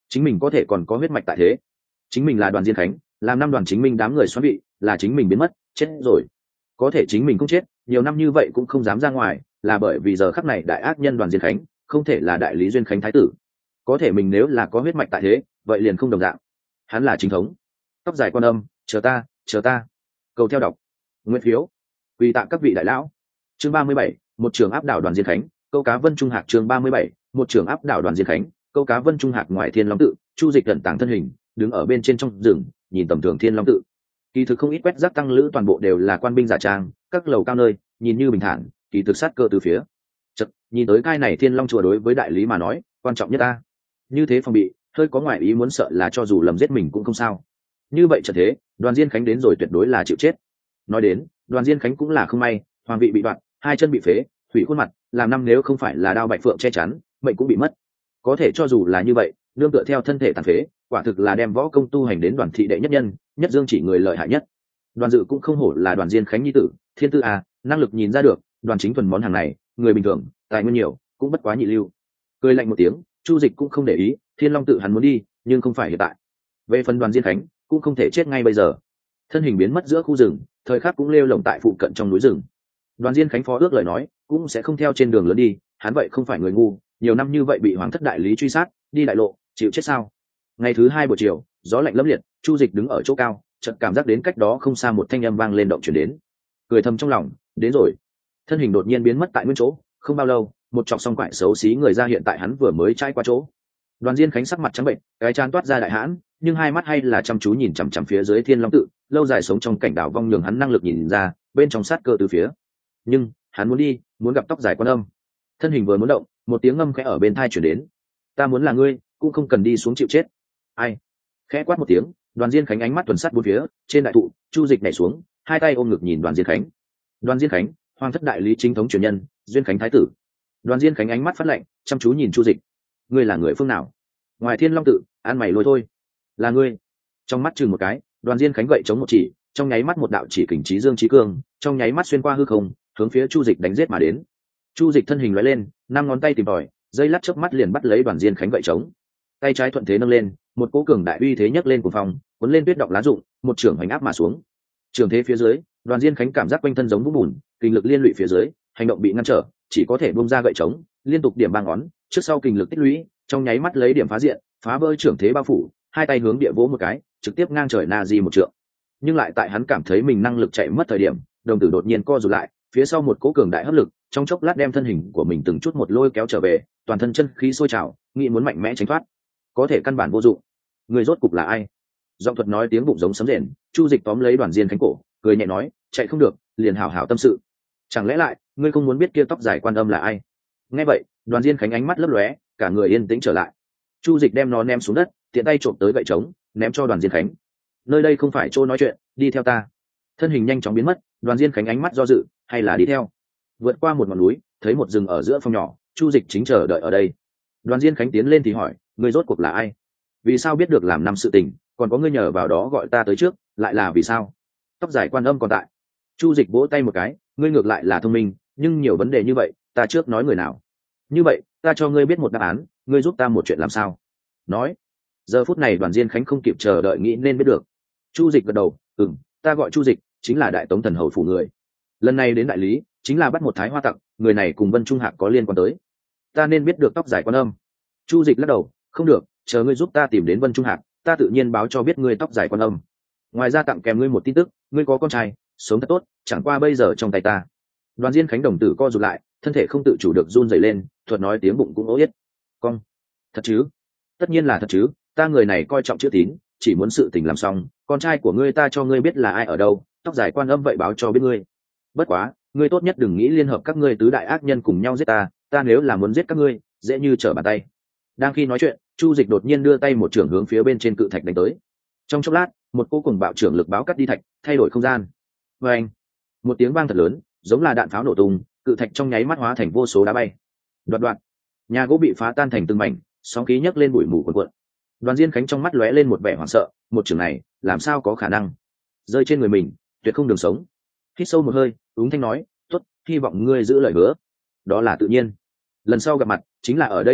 chính mình có thể còn có huyết mạch tại thế. Chính mình là Đoàn Diên Khánh, làm năm đoàn chính minh đám người xoắn vị, là chính mình biến mất, chết rồi. Có thể chính mình cũng chết, nhiều năm như vậy cũng không dám ra ngoài, là bởi vì giờ khắc này đại ác nhân Đoàn Diên Khánh không thể là đại lý duyên khánh thái tử. Có thể mình nếu là có huyết mạch tại thế, vậy liền không đồng dạng. Hắn là chính thống. Tóc dài quan âm, chờ ta. Cầu theo đọc. Nguyện phiếu. Quy tạ các vị đại lão. Chương 37, một trường áp đảo Đoàn Diên Khánh, câu cá Vân Trung Hạc. Chương 37, một trường áp đảo Đoàn Diên Khánh, câu cá Vân Trung Hạc. Ngoài Thiên Long tự, Chu Dịch gần tàng thân hình, đứng ở bên trên trong rừng, nhìn tầm thường Thiên Long tự. Kỳ thực không ít quét rác tăng lữ toàn bộ đều là quan binh giả trang, các lầu cao nơi nhìn như bình thản, kỳ thực sát cơ từ phía. Chật, nhìn tới cái này Thiên Long chùa đối với đại lý mà nói, quan trọng nhất ta. Như thế phòng bị, hơi có ngoại ý muốn sợ là cho dù lầm giết mình cũng không sao. Như vậy trận thế, Đoàn Diên Khánh đến rồi tuyệt đối là chịu chết. Nói đến, Đoàn Diên Khánh cũng là không may, hoàng vị bị đoạn, hai chân bị phế, hủy khuôn mặt, làm năm nếu không phải là đao bạch phượng che chắn, mệnh cũng bị mất. Có thể cho dù là như vậy, nương tựa theo thân thể tàn phế, quả thực là đem võ công tu hành đến Đoàn thị đệ nhất nhân, nhất dương chỉ người lợi hại nhất. Đoàn Dự cũng không hổ là Đoàn Diên Khánh nhi tử, thiên tư à, năng lực nhìn ra được, Đoàn Chính thuần món hàng này, người bình thường, tài nguyên nhiều, cũng bất quá nhị lưu. Cười lạnh một tiếng, Chu Dịch cũng không để ý, Thiên Long tự hắn muốn đi, nhưng không phải hiện tại. Về phần Đoàn Diên Khánh, cũng không thể chết ngay bây giờ. Thân hình biến mất giữa khu rừng, thời khắc cũng lêu lổng tại phụ cận trong núi rừng. Đoàn Diên Khánh phó ước lời nói, cũng sẽ không theo trên đường lớn đi, hắn vậy không phải người ngu, nhiều năm như vậy bị hoàng thất đại lý truy sát, đi đại lộ, chịu chết sao? Ngày thứ hai buổi chiều, gió lạnh lẫm liệt, Chu Dịch đứng ở chỗ cao, chợt cảm giác đến cách đó không xa một thanh âm vang lên động chuyển đến. Cười thầm trong lòng, đến rồi. Thân hình đột nhiên biến mất tại nguyên chỗ, không bao lâu, một chọc song quại xấu xí người ra hiện tại hắn vừa mới trai qua chỗ. Đoàn Diên Khánh sắc mặt trắng bệnh, cái trán toát ra đại hãn, nhưng hai mắt hay là chăm chú nhìn chằm chằm phía dưới Thiên Long tự, lâu dài sống trong cảnh đảo vong nhường hắn năng lực nhìn ra, bên trong sát cơ từ phía. Nhưng, hắn muốn đi, muốn gặp tóc dài quan âm. Thân hình vừa muốn động, một tiếng ngâm khẽ ở bên tai truyền đến. Ta muốn là ngươi, cũng không cần đi xuống chịu chết. Ai? Khẽ quát một tiếng, Đoàn Diên Khánh ánh mắt tuần sát bốn phía, trên đại thụ, Chu Dịch nhảy xuống, hai tay ôm ngực nhìn Đoàn Diên Khánh. Đoàn Diên Khánh, hoàng thất đại lý chính thống truyền nhân, Duyên Khánh thái tử. Đoàn Diên Khánh ánh mắt phát lạnh, chăm chú nhìn Chu Dịch. Ngươi là người phương nào? Ngoài Thiên Long tự, ăn mày lôi thôi. Là ngươi. Trong mắt chừng một cái, Đoàn Diên Khánh gậy chống một chỉ, trong nháy mắt một đạo chỉ kình trí dương trí cương, trong nháy mắt xuyên qua hư không, hướng phía Chu Dịch đánh giết mà đến. Chu Dịch thân hình lóe lên, năm ngón tay tìm tòi, dây lát chớp mắt liền bắt lấy Đoàn Diên Khánh gậy chống. Tay trái thuận thế nâng lên, một cỗ cường đại uy thế nhấc lên cuồng phong, cuốn lên tuyết động lá rụng, một trường hoành áp mà xuống. Trường thế phía dưới, Đoàn Diên Khánh cảm giác quanh thân giống vũng bùn, kinh lực liên lụy phía dưới, hành động bị ngăn trở, chỉ có thể buông ra gậy chống, liên tục điểm ba ngón, trước sau kinh lực tích lũy, trong nháy mắt lấy điểm phá diện, phá vỡ trưởng thế bao phủ, hai tay hướng địa vỗ một cái, trực tiếp ngang trời na di một trượng. Nhưng lại tại hắn cảm thấy mình năng lực chạy mất thời điểm, đồng tử đột nhiên co rụt lại, phía sau một cỗ cường đại hấp lực, trong chốc lát đem thân hình của mình từng chút một lôi kéo trở về, toàn thân chân khí sôi trào, nghĩ muốn mạnh mẽ tránh thoát, có thể căn bản vô dụng. Người rốt cục là ai? Giọng thuật nói tiếng bụng giống sấm rền, Chu Dịch tóm lấy Đoàn Diên Khánh cổ, cười nhẹ nói, chạy không được, liền hảo hảo tâm sự. Chẳng lẽ lại, ngươi không muốn biết kia tóc dài quan âm là ai? Nghe vậy, Đoàn Diên Khánh ánh mắt lấp lóe, cả người yên tĩnh trở lại. Chu Dịch đem nó ném xuống đất, tiện tay trộm tới gậy trống, ném cho Đoàn Diên Khánh. Nơi đây không phải chỗ nói chuyện, đi theo ta. Thân hình nhanh chóng biến mất, Đoàn Diên Khánh ánh mắt do dự, hay là đi theo. Vượt qua một ngọn núi, thấy một rừng ở giữa phong nhỏ, Chu Dịch chính chờ đợi ở đây. Đoàn Diên Khánh tiến lên thì hỏi, ngươi rốt cuộc là ai? Vì sao biết được làm năm sự tình, còn có ngươi nhờ vào đó gọi ta tới trước, lại là vì sao? Tóc dài quan âm còn tại. Chu Dịch vỗ tay một cái, ngươi ngược lại là thông minh, nhưng nhiều vấn đề như vậy, ta trước nói người nào? Như vậy, ta cho ngươi biết một đáp án, ngươi giúp ta một chuyện làm sao? Nói. Giờ phút này Đoàn Diên Khánh không kịp chờ đợi nghĩ nên biết được. Chu Dịch gật đầu, ta gọi Chu Dịch, chính là Đại Tống Thần hầu phủ người. Lần này đến đại lý, chính là bắt một thái hoa tặc, người này cùng Vân Trung Hạc có liên quan tới. Ta nên biết được tóc dài quan âm. Chu Dịch lắc đầu, không được, chờ ngươi giúp ta tìm đến Vân Trung Hạc, ta tự nhiên báo cho biết ngươi tóc dài quan âm. Ngoài ra tặng kèm ngươi một tin tức, ngươi có con trai, sống thật tốt, chẳng qua bây giờ trong tay ta. Đoàn Diên Khánh đồng tử co rụt lại, thân thể không tự chủ được run rẩy lên, thuật nói tiếng bụng cũng ố yết. Con, thật chứ? Tất nhiên là thật chứ, ta người này coi trọng chữ tín, chỉ muốn sự tình làm xong, con trai của ngươi ta cho ngươi biết là ai ở đâu, tóc dài quan âm vậy báo cho biết ngươi. Bất quá, ngươi tốt nhất đừng nghĩ liên hợp các ngươi tứ đại ác nhân cùng nhau giết ta, ta nếu là muốn giết các ngươi, dễ như trở bàn tay. Đang khi nói chuyện, Chu Dịch đột nhiên đưa tay một trường hướng phía bên trên cự thạch đánh tới. Trong chốc lát, một cô cùng bạo trưởng lực báo cắt đi thạch, thay đổi không gian. Và anh, một tiếng vang thật lớn, giống là đạn pháo nổ tung, cự thạch trong nháy mắt hóa thành vô số đá bay. Đoạt đoạt, nhà gỗ bị phá tan thành từng mảnh, sóng khí nhấc lên bụi mù cuồn cuộn. Đoàn Diên Khánh trong mắt lóe lên một vẻ hoảng sợ, một trường này, làm sao có khả năng rơi trên người mình, tuyệt không đường sống. Hít sâu một hơi, ứng thanh nói, tốt, hy vọng ngươi giữ lời hứa. Đó là tự nhiên. Lần sau gặp mặt, chính là ở đây tụ hợp,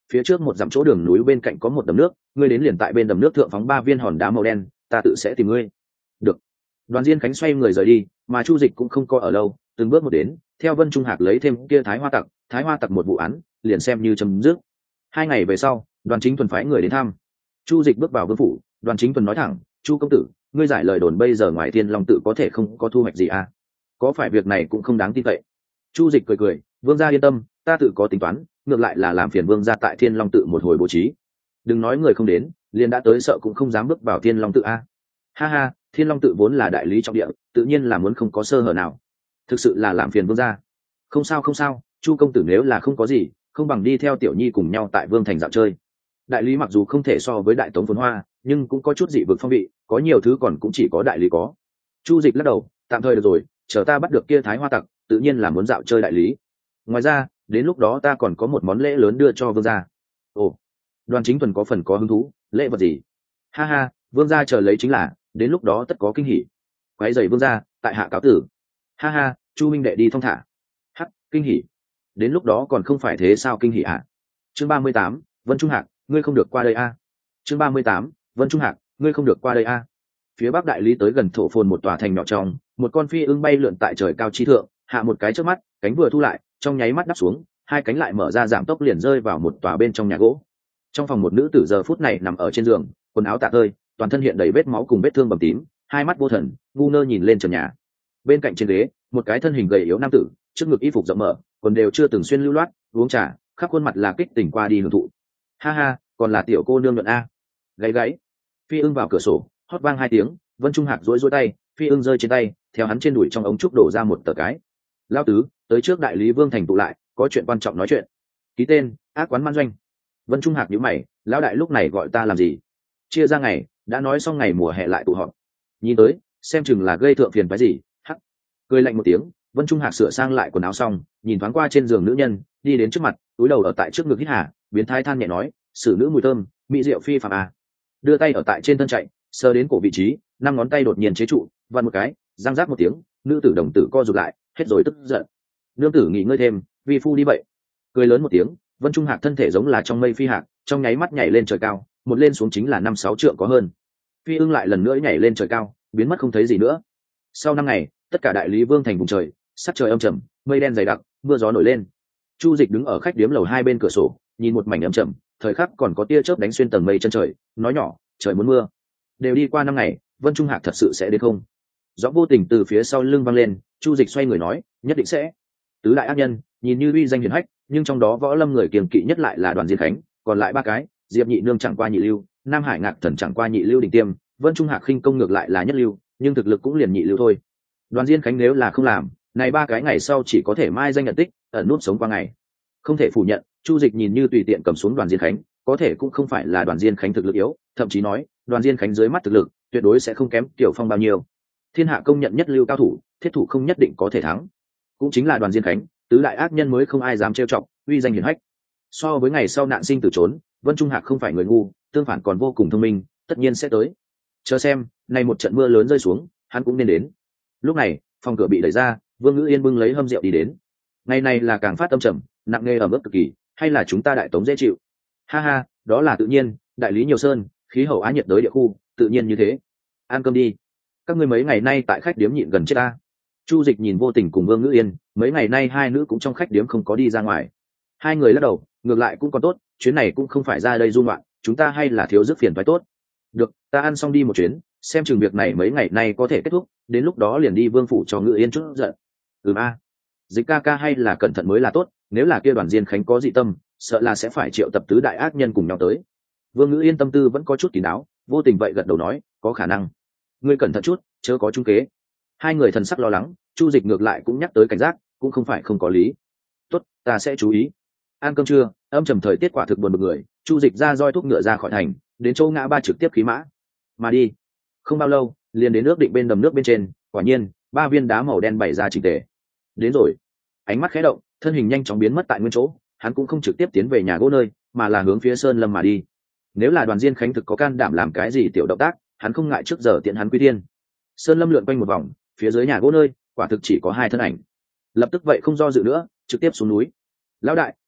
phía trước một dặm chỗ đường núi bên cạnh có một đầm nước, ngươi đến liền tại bên đầm nước thượng phóng 3 viên hòn đá màu đen, ta tự sẽ tìm ngươi. Được. Đoàn Diên Khánh xoay người rời đi, mà Chu Dịch cũng không coi ở lâu, từng bước một đến, theo Vân Trung Hạc lấy thêm kia Thái Hoa Tặc một vụ án, liền xem như chấm dứt. 2 ngày về sau, Đoàn Chính Thuần phái người đến thăm. Chu Dịch bước vào vương phủ, Đoàn Chính Thuần nói thẳng, "Chu công tử, ngươi giải lời đồn bây giờ ngoài Thiên Long tự có thể không có thu hoạch gì à? Có phải việc này cũng không đáng tin cậy?" Chu Dịch cười cười, "Vương gia yên tâm, ta tự có tính toán, ngược lại là làm phiền vương gia tại Thiên Long tự một hồi bố trí. Đừng nói người không đến, liền đã tới sợ cũng không dám bước vào Thiên Long tự a." Ha ha, Thiên Long tự vốn là đại lý trọng địa, tự nhiên là muốn không có sơ hở nào. Thực sự là làm phiền vương gia. Không sao không sao, Chu công tử nếu là không có gì, không bằng đi theo tiểu nhi cùng nhau tại Vương thành dạo chơi. Đại lý mặc dù không thể so với đại tống phồn hoa, nhưng cũng có chút dị vực phong vị, có nhiều thứ còn cũng chỉ có đại lý có. Chu Dịch lắc đầu, tạm thời được rồi, chờ ta bắt được kia Thái Hoa Tặc, tự nhiên là muốn dạo chơi đại lý. Ngoài ra, đến lúc đó ta còn có một món lễ lớn đưa cho vương gia. Ồ, Đoàn Chính Thuần có phần có hứng thú, lễ vật gì? Ha ha, vương gia chờ lấy chính là, đến lúc đó tất có kinh hỉ. Quấy rầy vương gia, tại hạ cáo tử. Ha ha, Chu minh đệ đi thong thả. Hắc, kinh hỉ. Đến lúc đó còn không phải thế sao kinh hỉ ạ? Chương 38, Vân Trung Hạc, ngươi không được qua đây a. Chương 38, Vân Trung Hạc, ngươi không được qua đây a. Phía bắc đại lý tới gần thổ phồn một tòa thành nhỏ trong, một con phi ưng bay lượn tại trời cao chi thượng, hạ một cái trước mắt, cánh vừa thu lại, trong nháy mắt đáp xuống, hai cánh lại mở ra giảm tốc liền rơi vào một tòa bên trong nhà gỗ. Trong phòng một nữ tử giờ phút này nằm ở trên giường, quần áo tả tơi, toàn thân hiện đầy vết máu cùng vết thương bầm tím, hai mắt vô thần, ngu ngơ nhìn lên trần nhà. Bên cạnh trên ghế, một cái thân hình gầy yếu nam tử, trước ngực y phục rộng mở, quần đều chưa từng xuyên lưu loát, uống trà, khắp khuôn mặt là kích tỉnh qua đi hưởng thụ. Ha ha, còn là tiểu cô nương nhuận a. Gáy gáy. Phi ưng vào cửa sổ, hót vang 2 tiếng, Vân Trung Hạc duỗi tay, phi ưng rơi trên tay, theo hắn trên đùi trong ống trúc đổ ra một tờ cái. Lao tứ, tới trước đại lý Vương thành tụ lại, có chuyện quan trọng nói chuyện. Ký tên, Ác quán man doanh. Vân Trung Hạc nhíu mày, lão đại lúc này gọi ta làm gì? Chia ra ngày, đã nói xong ngày mùa hè lại tụ họp. Nhìn tới, xem chừng là gây thượng phiền cái gì. Hắc. Cười lạnh một tiếng, Vân Trung Hạc sửa sang lại quần áo xong, nhìn thoáng qua trên giường nữ nhân, đi đến trước mặt, túi đầu ở tại trước ngực hít hà, biến thái than nhẹ nói, xử nữ mùi thơm, mỹ diệu phi phàm à. Đưa tay ở tại trên thân chạy, sờ đến cổ vị trí, 5 ngón tay đột nhiên chế trụ, vặn một cái, răng rác một tiếng, nữ tử đồng tử co rụt lại, hết rồi tức giận. Nương tử nghỉ ngơi thêm, vi phu đi vậy. Cười lớn một tiếng, Vân Trung Hạc thân thể giống là trong mây phi hạc, trong nháy mắt nhảy lên trời cao, một lên xuống chính là 5-6 trượng có hơn. Phi ưng lại lần nữa nhảy lên trời cao, biến mất không thấy gì nữa. Sau 5 ngày, tất cả đại lý Vương thành vùng trời, sắc trời âm trầm, mây đen dày đặc, mưa gió nổi lên. Chu Dịch đứng ở khách điếm lầu 2 bên cửa sổ, nhìn một mảnh âm trầm, thời khắc còn có tia chớp đánh xuyên tầng mây chân trời, nói nhỏ, trời muốn mưa. Đều đi qua 5 ngày, Vân Trung Hạc thật sự sẽ đến không? Rõ vô tình từ phía sau lưng vang lên, Chu Dịch xoay người nói, nhất định sẽ. Tứ đại ác nhân, nhìn như uy danh hiển hách, nhưng trong đó võ lâm người kiêng kỵ nhất lại là Đoàn Diên Khánh, còn lại 3 cái, Diệp Nhị Nương chẳng qua nhị lưu, Nam Hải Ngạc Thần chẳng qua nhị lưu đỉnh tiêm, Vân Trung Hạc khinh công ngược lại là nhất lưu, nhưng thực lực cũng liền nhị lưu thôi. Đoàn Diên Khánh nếu là không làm, này 3 cái ngày sau chỉ có thể mai danh nhận tích, ẩn núp sống qua ngày. Không thể phủ nhận, Chu Dịch nhìn như tùy tiện cầm xuống Đoàn Diên Khánh, có thể cũng không phải là Đoàn Diên Khánh thực lực yếu, thậm chí nói, Đoàn Diên Khánh dưới mắt thực lực, tuyệt đối sẽ không kém Tiểu Phong bao nhiêu. Thiên hạ công nhận nhất lưu cao thủ, thiết thủ không nhất định có thể thắng. Cũng chính là Đoàn Diên Khánh, tứ đại ác nhân mới không ai dám trêu chọc, uy danh hiển hách. So với ngày sau nạn sinh tử trốn, Vân Trung Hạc không phải người ngu, tương phản còn vô cùng thông minh, tất nhiên sẽ tới. Chờ xem, nay một trận mưa lớn rơi xuống, hắn cũng nên đến. Lúc này, phòng cửa bị đẩy ra, Vương Ngữ Yên bưng lấy hâm rượu đi đến. Ngày này là càng phát tâm trầm, nặng nề ở mức cực kỳ, hay là chúng ta đại tống dễ chịu? Ha ha, đó là tự nhiên, đại lý nhiều sơn, khí hậu á nhiệt đới địa khu, tự nhiên như thế. Ăn cơm đi. Các ngươi mấy ngày nay tại khách điếm nhịn gần chết ta. Chu Dịch nhìn Vô Tình cùng Vương Ngữ Yên, mấy ngày nay hai nữ cũng trong khách điếm không có đi ra ngoài. Hai người lắc đầu, ngược lại cũng còn tốt, chuyến này cũng không phải ra đây du ngoạn, chúng ta hay là thiếu rước phiền toái tốt. Được, ta ăn xong đi một chuyến, xem chừng việc này mấy ngày nay có thể kết thúc, đến lúc đó liền đi Vương phủ cho Ngữ Yên chút giận. A. Dịch ca ca hay là cẩn thận mới là tốt, nếu là kia Đoàn Diên Khánh có dị tâm, sợ là sẽ phải triệu tập tứ đại ác nhân cùng nhau tới. Vương Ngữ Yên tâm tư vẫn có chút kín đáo, Vô Tình vậy gật đầu nói, có khả năng. Ngươi cẩn thận chút, chớ có trung kế. Hai người thần sắc lo lắng, Chu Dịch ngược lại cũng nhắc tới cảnh giác, cũng không phải không có lý. Tốt, ta sẽ chú ý. Ăn cơm trưa, âm trầm thời tiết quả thực buồn bực người, Chu Dịch ra roi thúc ngựa ra khỏi thành, đến chỗ ngã ba trực tiếp khí mã. Mà đi. Không bao lâu, liền đến nước định bên đầm nước bên trên, quả nhiên, 3 viên đá màu đen bày ra chỉnh tề. Đến rồi. Ánh mắt khẽ động, thân hình nhanh chóng biến mất tại nguyên chỗ, hắn cũng không trực tiếp tiến về nhà gỗ nơi, mà là hướng phía sơn lâm mà đi. Nếu là Đoàn Diên Khánh thực có can đảm làm cái gì tiểu động tác, hắn không ngại trước giờ tiện hắn quy tiên. Sơn lâm lượn quanh một vòng, phía dưới nhà gỗ nơi, quả thực chỉ có 2 thân ảnh. Lập tức vậy không do dự nữa, trực tiếp xuống núi. Lão đại,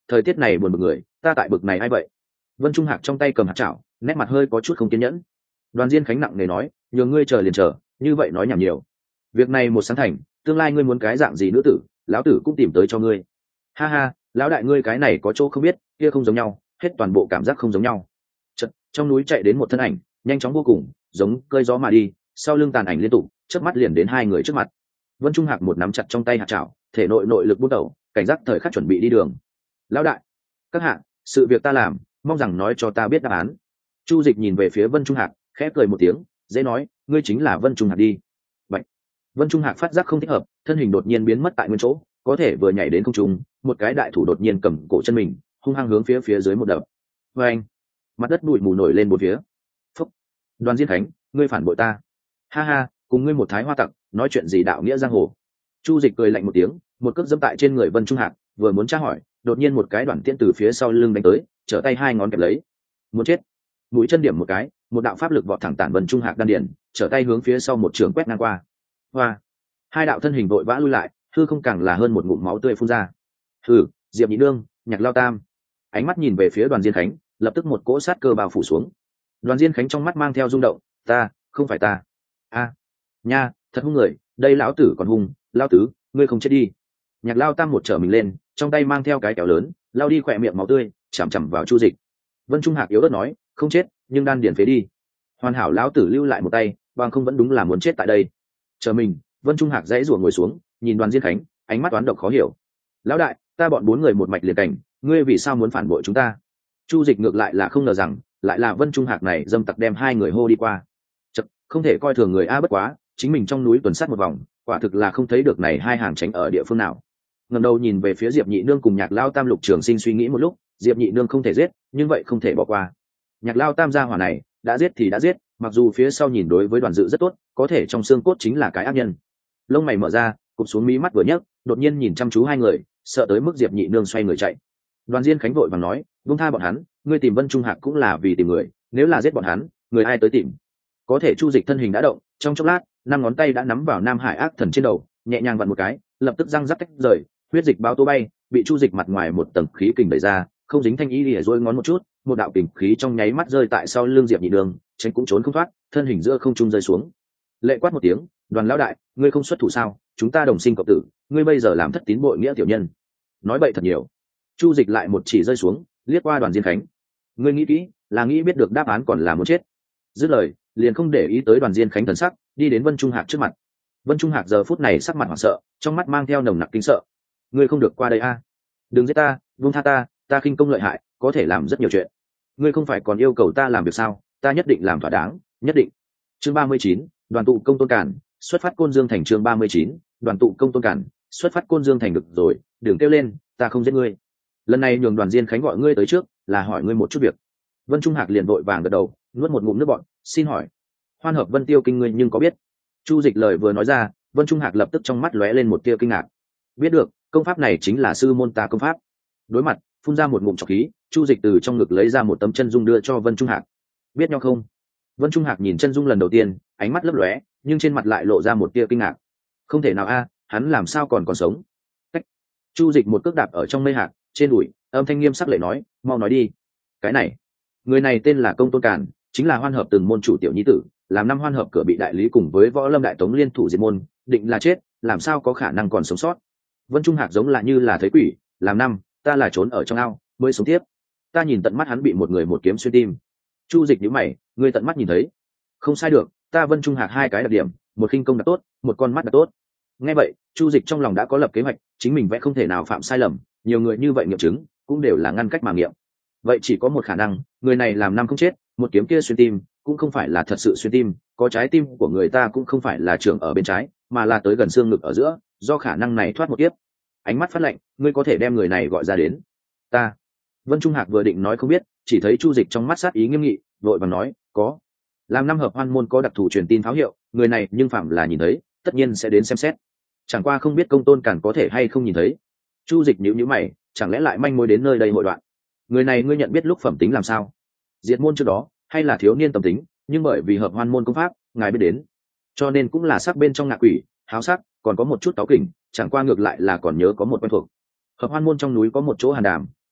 thời tiết này buồn bực người, ta tại bực này ai vậy? Vân Trung Hạc trong tay cầm hạt chảo, nét mặt hơi có chút không kiên nhẫn. Đoàn Diên Khánh nặng nề nói, nhường ngươi chờ liền chờ, như vậy nói nhảm nhiều. Việc này một sáng thành, tương lai ngươi muốn cái dạng gì nữ tử, lão tử cũng tìm tới cho ngươi. Ha ha, lão đại ngươi cái này có chỗ không biết, kia không giống nhau, hết toàn bộ cảm giác không giống nhau. Chợt, trong núi chạy đến một thân ảnh, nhanh chóng vô cùng, giống cơi gió mà đi, sau lưng tàn ảnh liên tục, chớp mắt liền đến hai người trước mặt. Vân Trung Hạc một nắm chặt trong tay hạt chảo, thể nội lực bút đầu, cảnh giác thời khắc chuẩn bị đi đường. Lão đại, các hạ, sự việc ta làm, mong rằng nói cho ta biết đáp án. Chu Dịch nhìn về phía Vân Trung Hạc, khẽ cười một tiếng, dễ nói, ngươi chính là Vân Trung Hạc đi. Bạch. Vân Trung Hạc phát giác không thích hợp, thân hình đột nhiên biến mất tại nguyên chỗ, có thể vừa nhảy đến không trung, một cái đại thủ đột nhiên cầm cổ chân mình, hung hăng hướng phía dưới một đập. Oeng! Mặt đất bụi mù nổi lên một phía. Phúc! Đoàn Diên Khánh, ngươi phản bội ta. Ha ha, cùng ngươi một thái hoa tặc, nói chuyện gì đạo nghĩa giang hồ. Chu Dịch cười lạnh một tiếng, một cước dẫm tại trên người Vân Trung Hạc, vừa muốn tra hỏi, đột nhiên một cái đoạn tiễn từ phía sau lưng đánh tới, trở tay hai ngón kẹp lấy. Muốn chết. Mũi chân điểm một cái, một đạo pháp lực vọt thẳng tản Vân Trung Hạc đan điền, trở tay hướng phía sau một trường quét ngang qua. Hoa! Hai đạo thân hình vội vã lui lại, hư không càng là hơn một ngụm máu tươi phun ra. Hừ, Diệp Nhị Nương, Nhạc Lao Tam. Ánh mắt nhìn về phía Đoàn Diên Khánh, lập tức một cỗ sát cơ bao phủ xuống. Đoàn Diên Khánh trong mắt mang theo rung động, ta, không phải ta. A, nha, thật hung người, đây lão tử còn hung, lão tứ, ngươi không chết đi. Nhạc Lao Tam một trở mình lên, trong tay mang theo cái kéo lớn, lao đi khỏe miệng máu tươi, chằm chằm vào Chu Dịch. Vân Trung Hạc yếu ớt nói, không chết, nhưng đan điển phế đi. Hoàn hảo lão tử lưu lại một tay, bằng không vẫn đúng là muốn chết tại đây. Chờ mình, Vân Trung Hạc dãy rủa ngồi xuống, nhìn Đoàn Diên Khánh, ánh mắt toán độc khó hiểu. Lão đại, ta bọn bốn người một mạch liền cảnh, ngươi vì sao muốn phản bội chúng ta? Chu Dịch ngược lại là không ngờ rằng, lại là Vân Trung Hạc này dâm tặc đem hai người hô đi qua. Chậc, không thể coi thường người a, bất quá, chính mình trong núi tuần sát một vòng, quả thực là không thấy được này hai hàng tránh ở địa phương nào. Ngẩng đầu nhìn về phía Diệp Nhị Nương cùng Nhạc Lao Tam Lục Trường Sinh suy nghĩ một lúc, Diệp Nhị Nương không thể giết, nhưng vậy không thể bỏ qua. Nhạc Lao Tam gia hỏa này, đã giết thì đã giết, mặc dù phía sau nhìn đối với Đoàn Dự rất tốt, có thể trong xương cốt chính là cái ác nhân. Lông mày mở ra, cụp xuống mí mắt vừa nhấc, đột nhiên nhìn chăm chú hai người, sợ tới mức Diệp Nhị Nương xoay người chạy. Đoàn Diên Khánh vội vàng nói, buông tha bọn hắn, ngươi tìm Vân Trung Hạc cũng là vì tìm người, nếu là giết bọn hắn, người ai tới tìm? Có thể Chu Dịch thân hình đã động, trong chốc lát, năm ngón tay đã nắm vào Nam Hải Ác Thần trên đầu, nhẹ nhàng vặn một cái, lập tức răng rắc tách rời, huyết dịch bao tô bay, bị Chu Dịch mặt ngoài một tầng khí kình đẩy ra, không dính thanh ý lìa rôi ngón một chút, một đạo kình khí trong nháy mắt rơi tại sau lưng Diệp Nhị Nương, tránh cũng trốn không thoát, thân hình giữa không trung rơi xuống. Lệ quát một tiếng, Đoàn lão đại, ngươi không xuất thủ sao? Chúng ta đồng sinh cộng tử, ngươi bây giờ làm thất tín bội nghĩa tiểu nhân. Nói bậy thật nhiều. Chu Dịch lại một chỉ rơi xuống, liếc qua Đoàn Diên Khánh. Ngươi nghĩ kỹ, là nghĩ biết được đáp án còn là muốn chết. Dứt lời, liền không để ý tới Đoàn Diên Khánh thần sắc, đi đến Vân Trung Hạc trước mặt. Vân Trung Hạc giờ phút này sắc mặt hoảng sợ, trong mắt mang theo nồng nặc kinh sợ. Ngươi không được qua đây a, đừng giết ta, buông tha ta, ta khinh công lợi hại, có thể làm rất nhiều chuyện. Ngươi không phải còn yêu cầu ta làm việc sao? Ta nhất định làm thỏa đáng, nhất định. Chương 39, Đoàn tụ công tôn cản, xuất phát Côn Dương thành. Chương 39, Đoàn tụ công tôn cản, xuất phát Côn Dương thành. Được rồi, đừng kêu lên, ta không giết ngươi. Lần này nhường Đoàn Diên Khánh gọi ngươi tới trước, là hỏi ngươi một chút việc. Vân Trung Hạc liền vội vàng gật đầu, nuốt một ngụm nước bọt, xin hỏi, Hoan Hợp Vân Tiêu kinh ngươi nhưng có biết? Chu Dịch lời vừa nói ra, Vân Trung Hạc lập tức trong mắt lóe lên một tia kinh ngạc. Biết được, công pháp này chính là sư môn ta công pháp. Đối mặt, phun ra một ngụm trọc khí, Chu Dịch từ trong ngực lấy ra một tấm chân dung đưa cho Vân Trung Hạc. Biết nhau không? Vân Trung Hạc nhìn chân dung lần đầu tiên, ánh mắt lấp lóe, nhưng trên mặt lại lộ ra một tia kinh ngạc. Không thể nào a, hắn làm sao còn sống? Cách. Chu Dịch một cước đạp ở trong mây hạt, trên đùi, âm thanh nghiêm sắc lệ nói, mau nói đi. Cái này, người này tên là Công Tôn Cản, chính là Hoan Hợp từng môn chủ tiểu nhi tử, làm năm Hoan Hợp cửa bị đại lý cùng với Võ Lâm đại tống liên thủ diệt môn, định là chết, làm sao có khả năng còn sống sót? Vân Trung Hạc giống là như là thấy quỷ, làm năm, ta là trốn ở trong ao, mới sống tiếp. Ta nhìn tận mắt hắn bị một người một kiếm xuyên tim. Chu Dịch nhíu mày, ngươi tận mắt nhìn thấy? Không sai được, ta Vân Trung Hạc hai cái đặc điểm, một khinh công đặc tốt, một con mắt đặc tốt. Nghe vậy, Chu Dịch trong lòng đã có lập kế hoạch, chính mình vẽ không thể nào phạm sai lầm, nhiều người như vậy nghiệm chứng, cũng đều là ngăn cách mà nghiệm. Vậy chỉ có một khả năng, người này làm năm không chết, một kiếm kia xuyên tim, cũng không phải là thật sự xuyên tim, có trái tim của người ta cũng không phải là trưởng ở bên trái, mà là tới gần xương ngực ở giữa, do khả năng này thoát một kiếp. Ánh mắt phát lạnh, ngươi có thể đem người này gọi ra đến. Ta. Vân Trung Hạc vừa định nói không biết, chỉ thấy Chu Dịch trong mắt sát ý nghiêm nghị, vội vàng nói, có. Làm năm Hợp Hoan môn có đặc thù truyền tin pháo hiệu, người này nhưng phạm là nhìn thấy, tất nhiên sẽ đến xem xét. Chẳng qua không biết Công Tôn Cản có thể hay không nhìn thấy. Chu Dịch nhíu nhíu mày, chẳng lẽ lại manh mối đến nơi đây hội đoạn. Người này ngươi nhận biết lúc phẩm tính làm sao? Diệt môn trước đó, hay là thiếu niên tầm tính, nhưng bởi vì Hợp Hoan môn công pháp, ngài biết đến, cho nên cũng là sắc bên trong ngạ quỷ, háo sắc, còn có một chút cáu kỉnh, chẳng qua ngược lại là còn nhớ có một quen thuộc. Hợp Hoan môn trong núi có một chỗ hàn đàm,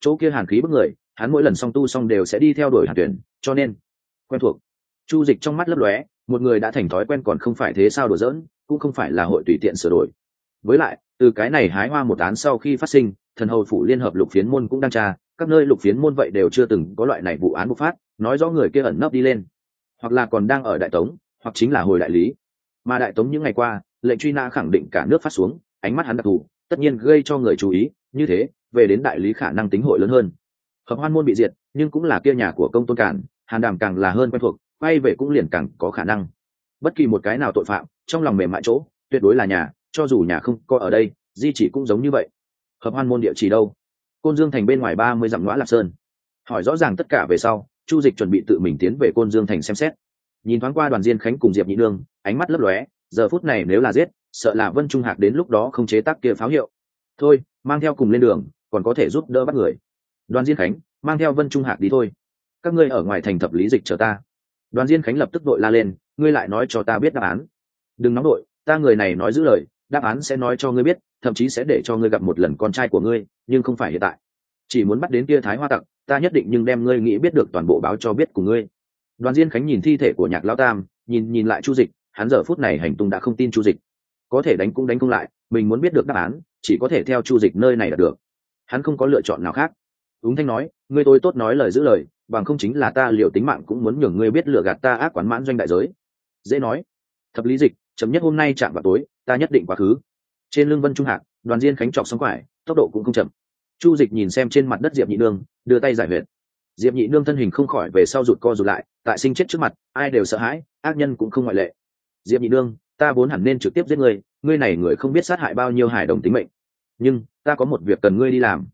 chỗ kia hàn khí bức người, hắn mỗi lần song tu xong đều sẽ đi theo đuổi Hàn Tuyển, cho nên quen thuộc. Chu Dịch trong mắt lấp lóe, một người đã thành thói quen còn không phải thế sao đùa giỡn, cũng không phải là hội tùy tiện sửa đổi. Với lại, từ cái này hái hoa một án sau khi phát sinh, thần hầu phủ liên hợp lục phiến môn cũng đang tra, các nơi lục phiến môn vậy đều chưa từng có loại này vụ án bộc phát, nói rõ người kia ẩn nấp đi lên, hoặc là còn đang ở Đại Tống, hoặc chính là hồi đại lý. Mà Đại Tống những ngày qua, lệnh truy nã khẳng định cả nước phát xuống, ánh mắt hắn đặc thù, tất nhiên gây cho người chú ý, như thế, về đến đại lý khả năng tính hội lớn hơn. Hợp Hoan môn bị diệt, nhưng cũng là kia nhà của Công Tôn Cản, Hàn Đàm càng là hơn quen thuộc, quay về cũng liền càng có khả năng. Bất kỳ một cái nào tội phạm, trong lòng mềm mại chỗ, tuyệt đối là nhà, cho dù nhà không có ở đây, di chỉ cũng giống như vậy. Hợp Hoan môn địa chỉ đâu? Côn Dương thành bên ngoài 30 dặm Ngõa Lạp Sơn. Hỏi rõ ràng tất cả về sau, Chu Dịch chuẩn bị tự mình tiến về Côn Dương thành xem xét. Nhìn thoáng qua Đoàn Diên Khánh cùng Diệp Nhị Nương, ánh mắt lấp lóe, giờ phút này nếu là giết, sợ là Vân Trung Hạc đến lúc đó không chế tác kia pháo hiệu. Thôi, mang theo cùng lên đường, còn có thể giúp đỡ bắt người. Đoàn Diên Khánh, mang theo Vân Trung Hạc đi thôi. Các ngươi ở ngoài thành thập lý dịch chờ ta. Đoàn Diên Khánh lập tức đội la lên, ngươi lại nói cho ta biết đáp án. Đừng nóng đội, ta người này nói giữ lời, đáp án sẽ nói cho ngươi biết, thậm chí sẽ để cho ngươi gặp một lần con trai của ngươi, nhưng không phải hiện tại. Chỉ muốn bắt đến kia Thái Hoa tặc, ta nhất định nhưng đem ngươi nghĩ biết được toàn bộ báo cho biết của ngươi. Đoàn Diên Khánh nhìn thi thể của Nhạc Lão Tam, nhìn lại Chu Dịch, hắn giờ phút này hành tung đã không tin Chu Dịch, có thể đánh cũng đánh không lại, mình muốn biết được đáp án, chỉ có thể theo Chu Dịch nơi này là được. Hắn không có lựa chọn nào khác. Úng Thanh nói, ngươi tôi tốt nói lời giữ lời, bằng không chính là ta liều tính mạng cũng muốn nhường ngươi biết lừa gạt ta ác quán mãn doanh đại giới. Dễ nói. Thập lý dịch, chấm nhất hôm nay chạm vào tối, ta nhất định quá khứ. Trên lưng Vân Trung Hạc, Đoàn Diên Khánh chọc xong quải, tốc độ cũng không chậm. Chu Dịch nhìn xem trên mặt đất Diệp Nhị Nương, đưa tay giải huyệt. Diệp Nhị Nương thân hình không khỏi về sau rụt co rụt lại, tại sinh chết trước mặt, ai đều sợ hãi, ác nhân cũng không ngoại lệ. Diệp Nhị Nương, ta vốn hẳn nên trực tiếp giết ngươi, ngươi này người không biết sát hại bao nhiêu hài đồng tính mệnh, nhưng ta có một việc cần ngươi đi làm.